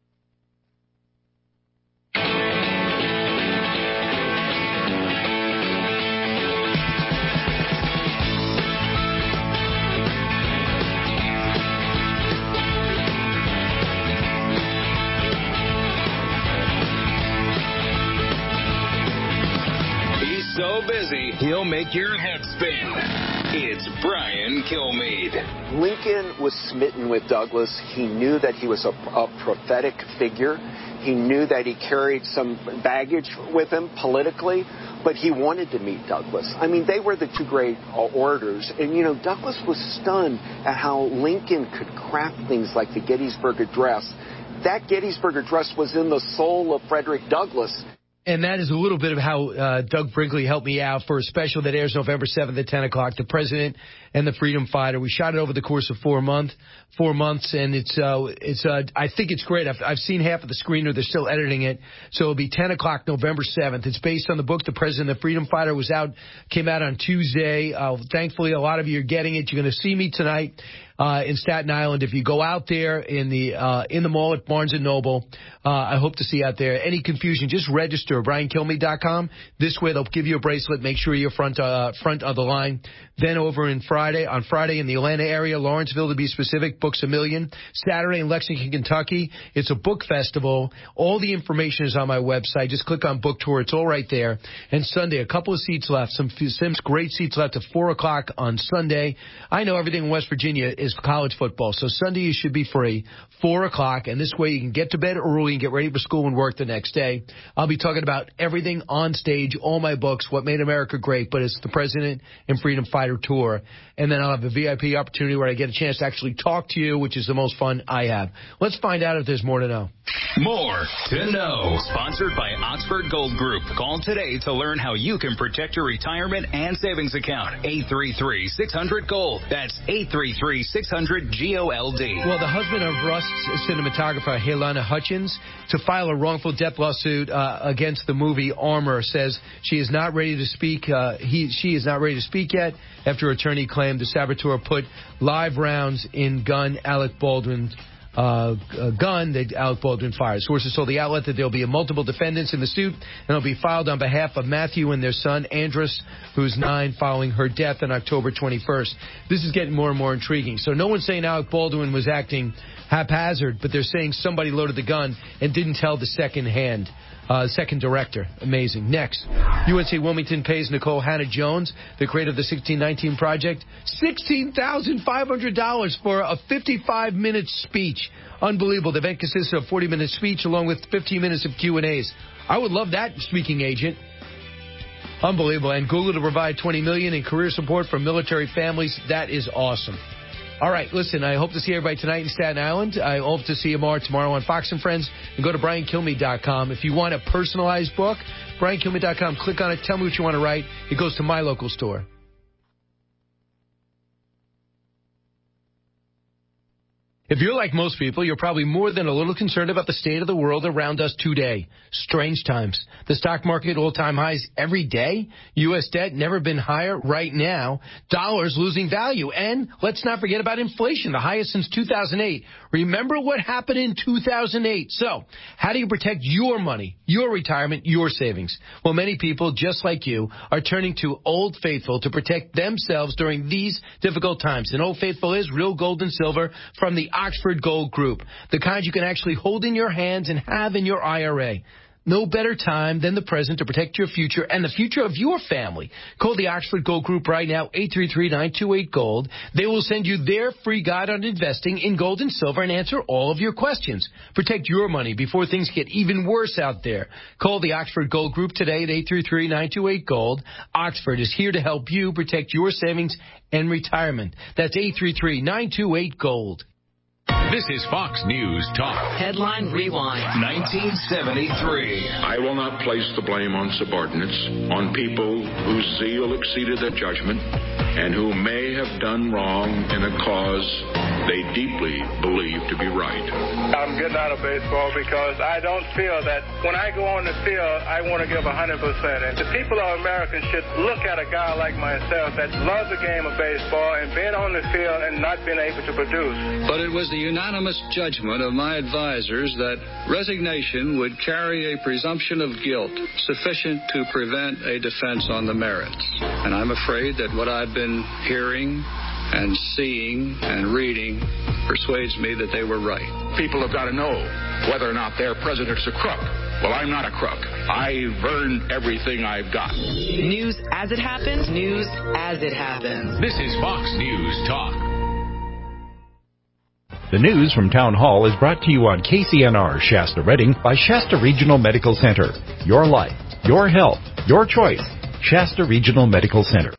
So busy, he'll make your head spin. It's Brian Kilmeade. Lincoln was smitten with Douglas. He knew that he was a, a prophetic figure. He knew that he carried some baggage with him politically, but he wanted to meet Douglas. I mean, they were the two great orators. And, you know, Douglas was stunned at how Lincoln could craft things like the Gettysburg Address. That Gettysburg Address was in the soul of Frederick Douglass. And that is a little bit of how uh, Doug Brinkley helped me out for a special that airs November seventh at ten o'clock, The President and the Freedom Fighter. We shot it over the course of four month, four months, and it's uh, it's uh, I think it's great. I've, I've seen half of the screener. They're still editing it. So it'll be ten o'clock November seventh. It's based on the book, The President and the Freedom Fighter. It was out, came out on Tuesday. Uh, thankfully, a lot of you are getting it. You're going to see me tonight. Uh, in Staten Island. If you go out there in the uh, in the mall at Barnes and Noble, uh, I hope to see you out there. Any confusion, just register, brian kilmeade dot com. This way they'll give you a bracelet. Make sure you're front uh, front of the line. Then over in Friday, on Friday in the Atlanta area, Lawrenceville to be specific, Books a Million. Saturday in Lexington, Kentucky, it's a book festival. All the information is on my website. Just click on Book Tour. It's all right there. And Sunday, a couple of seats left. Some, some great seats left at four o'clock on Sunday. I know everything in West Virginia is college football, so Sunday you should be free, four o'clock, and this way you can get to bed early and get ready for school and work the next day. I'll be talking about everything on stage, all my books, What Made America Great, but it's the President and Freedom Fighter Tour. And then I'll have a V I P opportunity where I get a chance to actually talk to you, which is the most fun I have. Let's find out if there's more to know. More to know. Sponsored by Oxford Gold Group. Call today to learn how you can protect your retirement and savings account. eight three three, six hundred, GOLD. That's eight three three, six hundred, G O L D. Well, the husband of Rust's cinematographer, Halyna Hutchins, to file a wrongful death lawsuit uh, against the movie Armor, says she is not ready to speak. Uh, he, she is not ready to speak yet after her attorney claimed the saboteur put live rounds in gun Alec Baldwin's Uh, a gun that Alec Baldwin fired. Sources told the outlet that there will be multiple defendants in the suit, and it'll be filed on behalf of Matthew and their son, Andrus, who's nine, following her death on October twenty-first. This is getting more and more intriguing. So no one's saying Alec Baldwin was acting haphazard, but they're saying somebody loaded the gun and didn't tell the second hand. Uh, second director. Amazing. Next, U N C Wilmington pays Nicole Hannah-Jones, the creator of the sixteen nineteen Project, sixteen thousand five hundred dollars for a fifty-five minute speech. Unbelievable. The event consists of a forty minute speech along with fifteen minutes of Q and A's. I would love that speaking agent. Unbelievable. And Google to provide twenty million dollars in career support for military families. That is awesome. All right, listen, I hope to see everybody tonight in Staten Island. I hope to see you more tomorrow on Fox and Friends. And go to brian kilmeade dot com. If you want a personalized book, brian kilmeade dot com. Click on it. Tell me what you want to write. It goes to my local store. If you're like most people, you're probably more than a little concerned about the state of the world around us today. Strange times. The stock market all-time highs every day. U S debt never been higher right now. Dollars losing value. And let's not forget about inflation, the highest since two thousand eight. Remember what happened in two thousand eight. So, how do you protect your money, your retirement, your savings? Well, many people, just like you, are turning to Old Faithful to protect themselves during these difficult times. And Old Faithful is real gold and silver from the Oxford Gold Group, the kind you can actually hold in your hands and have in your I R A. No better time than the present to protect your future and the future of your family. Call the Oxford Gold Group right now, eight three three, nine two eight, GOLD. They will send you their free guide on investing in gold and silver and answer all of your questions. Protect your money before things get even worse out there. Call the Oxford Gold Group today at eight three three, nine two eight, GOLD. Oxford is here to help you protect your savings and retirement. That's eight three three, nine two eight, GOLD. This is Fox News Talk. Headline Rewind. nineteen seventy-three. I will not place the blame on subordinates, on people whose zeal exceeded their judgment, and who may have done wrong in a cause they deeply believe to be right. I'm getting out of baseball because I don't feel that when I go on the field, I want to give one hundred percent. And the people of America should look at a guy like myself that loves the game of baseball and being on the field and not being able to produce. But it was the unanimous judgment of my advisors that resignation would carry a presumption of guilt sufficient to prevent a defense on the merits. And I'm afraid that what I've been hearing and seeing and reading persuades me that they were right. People have got to know whether or not their president's a crook. Well, I'm not a crook. I've earned everything I've got. News as it happens, news as it happens. This is Fox News Talk. The news from Town Hall is brought to you on K C N R Shasta Redding by Shasta Regional Medical Center. Your life, your health, your choice. Shasta Regional Medical Center.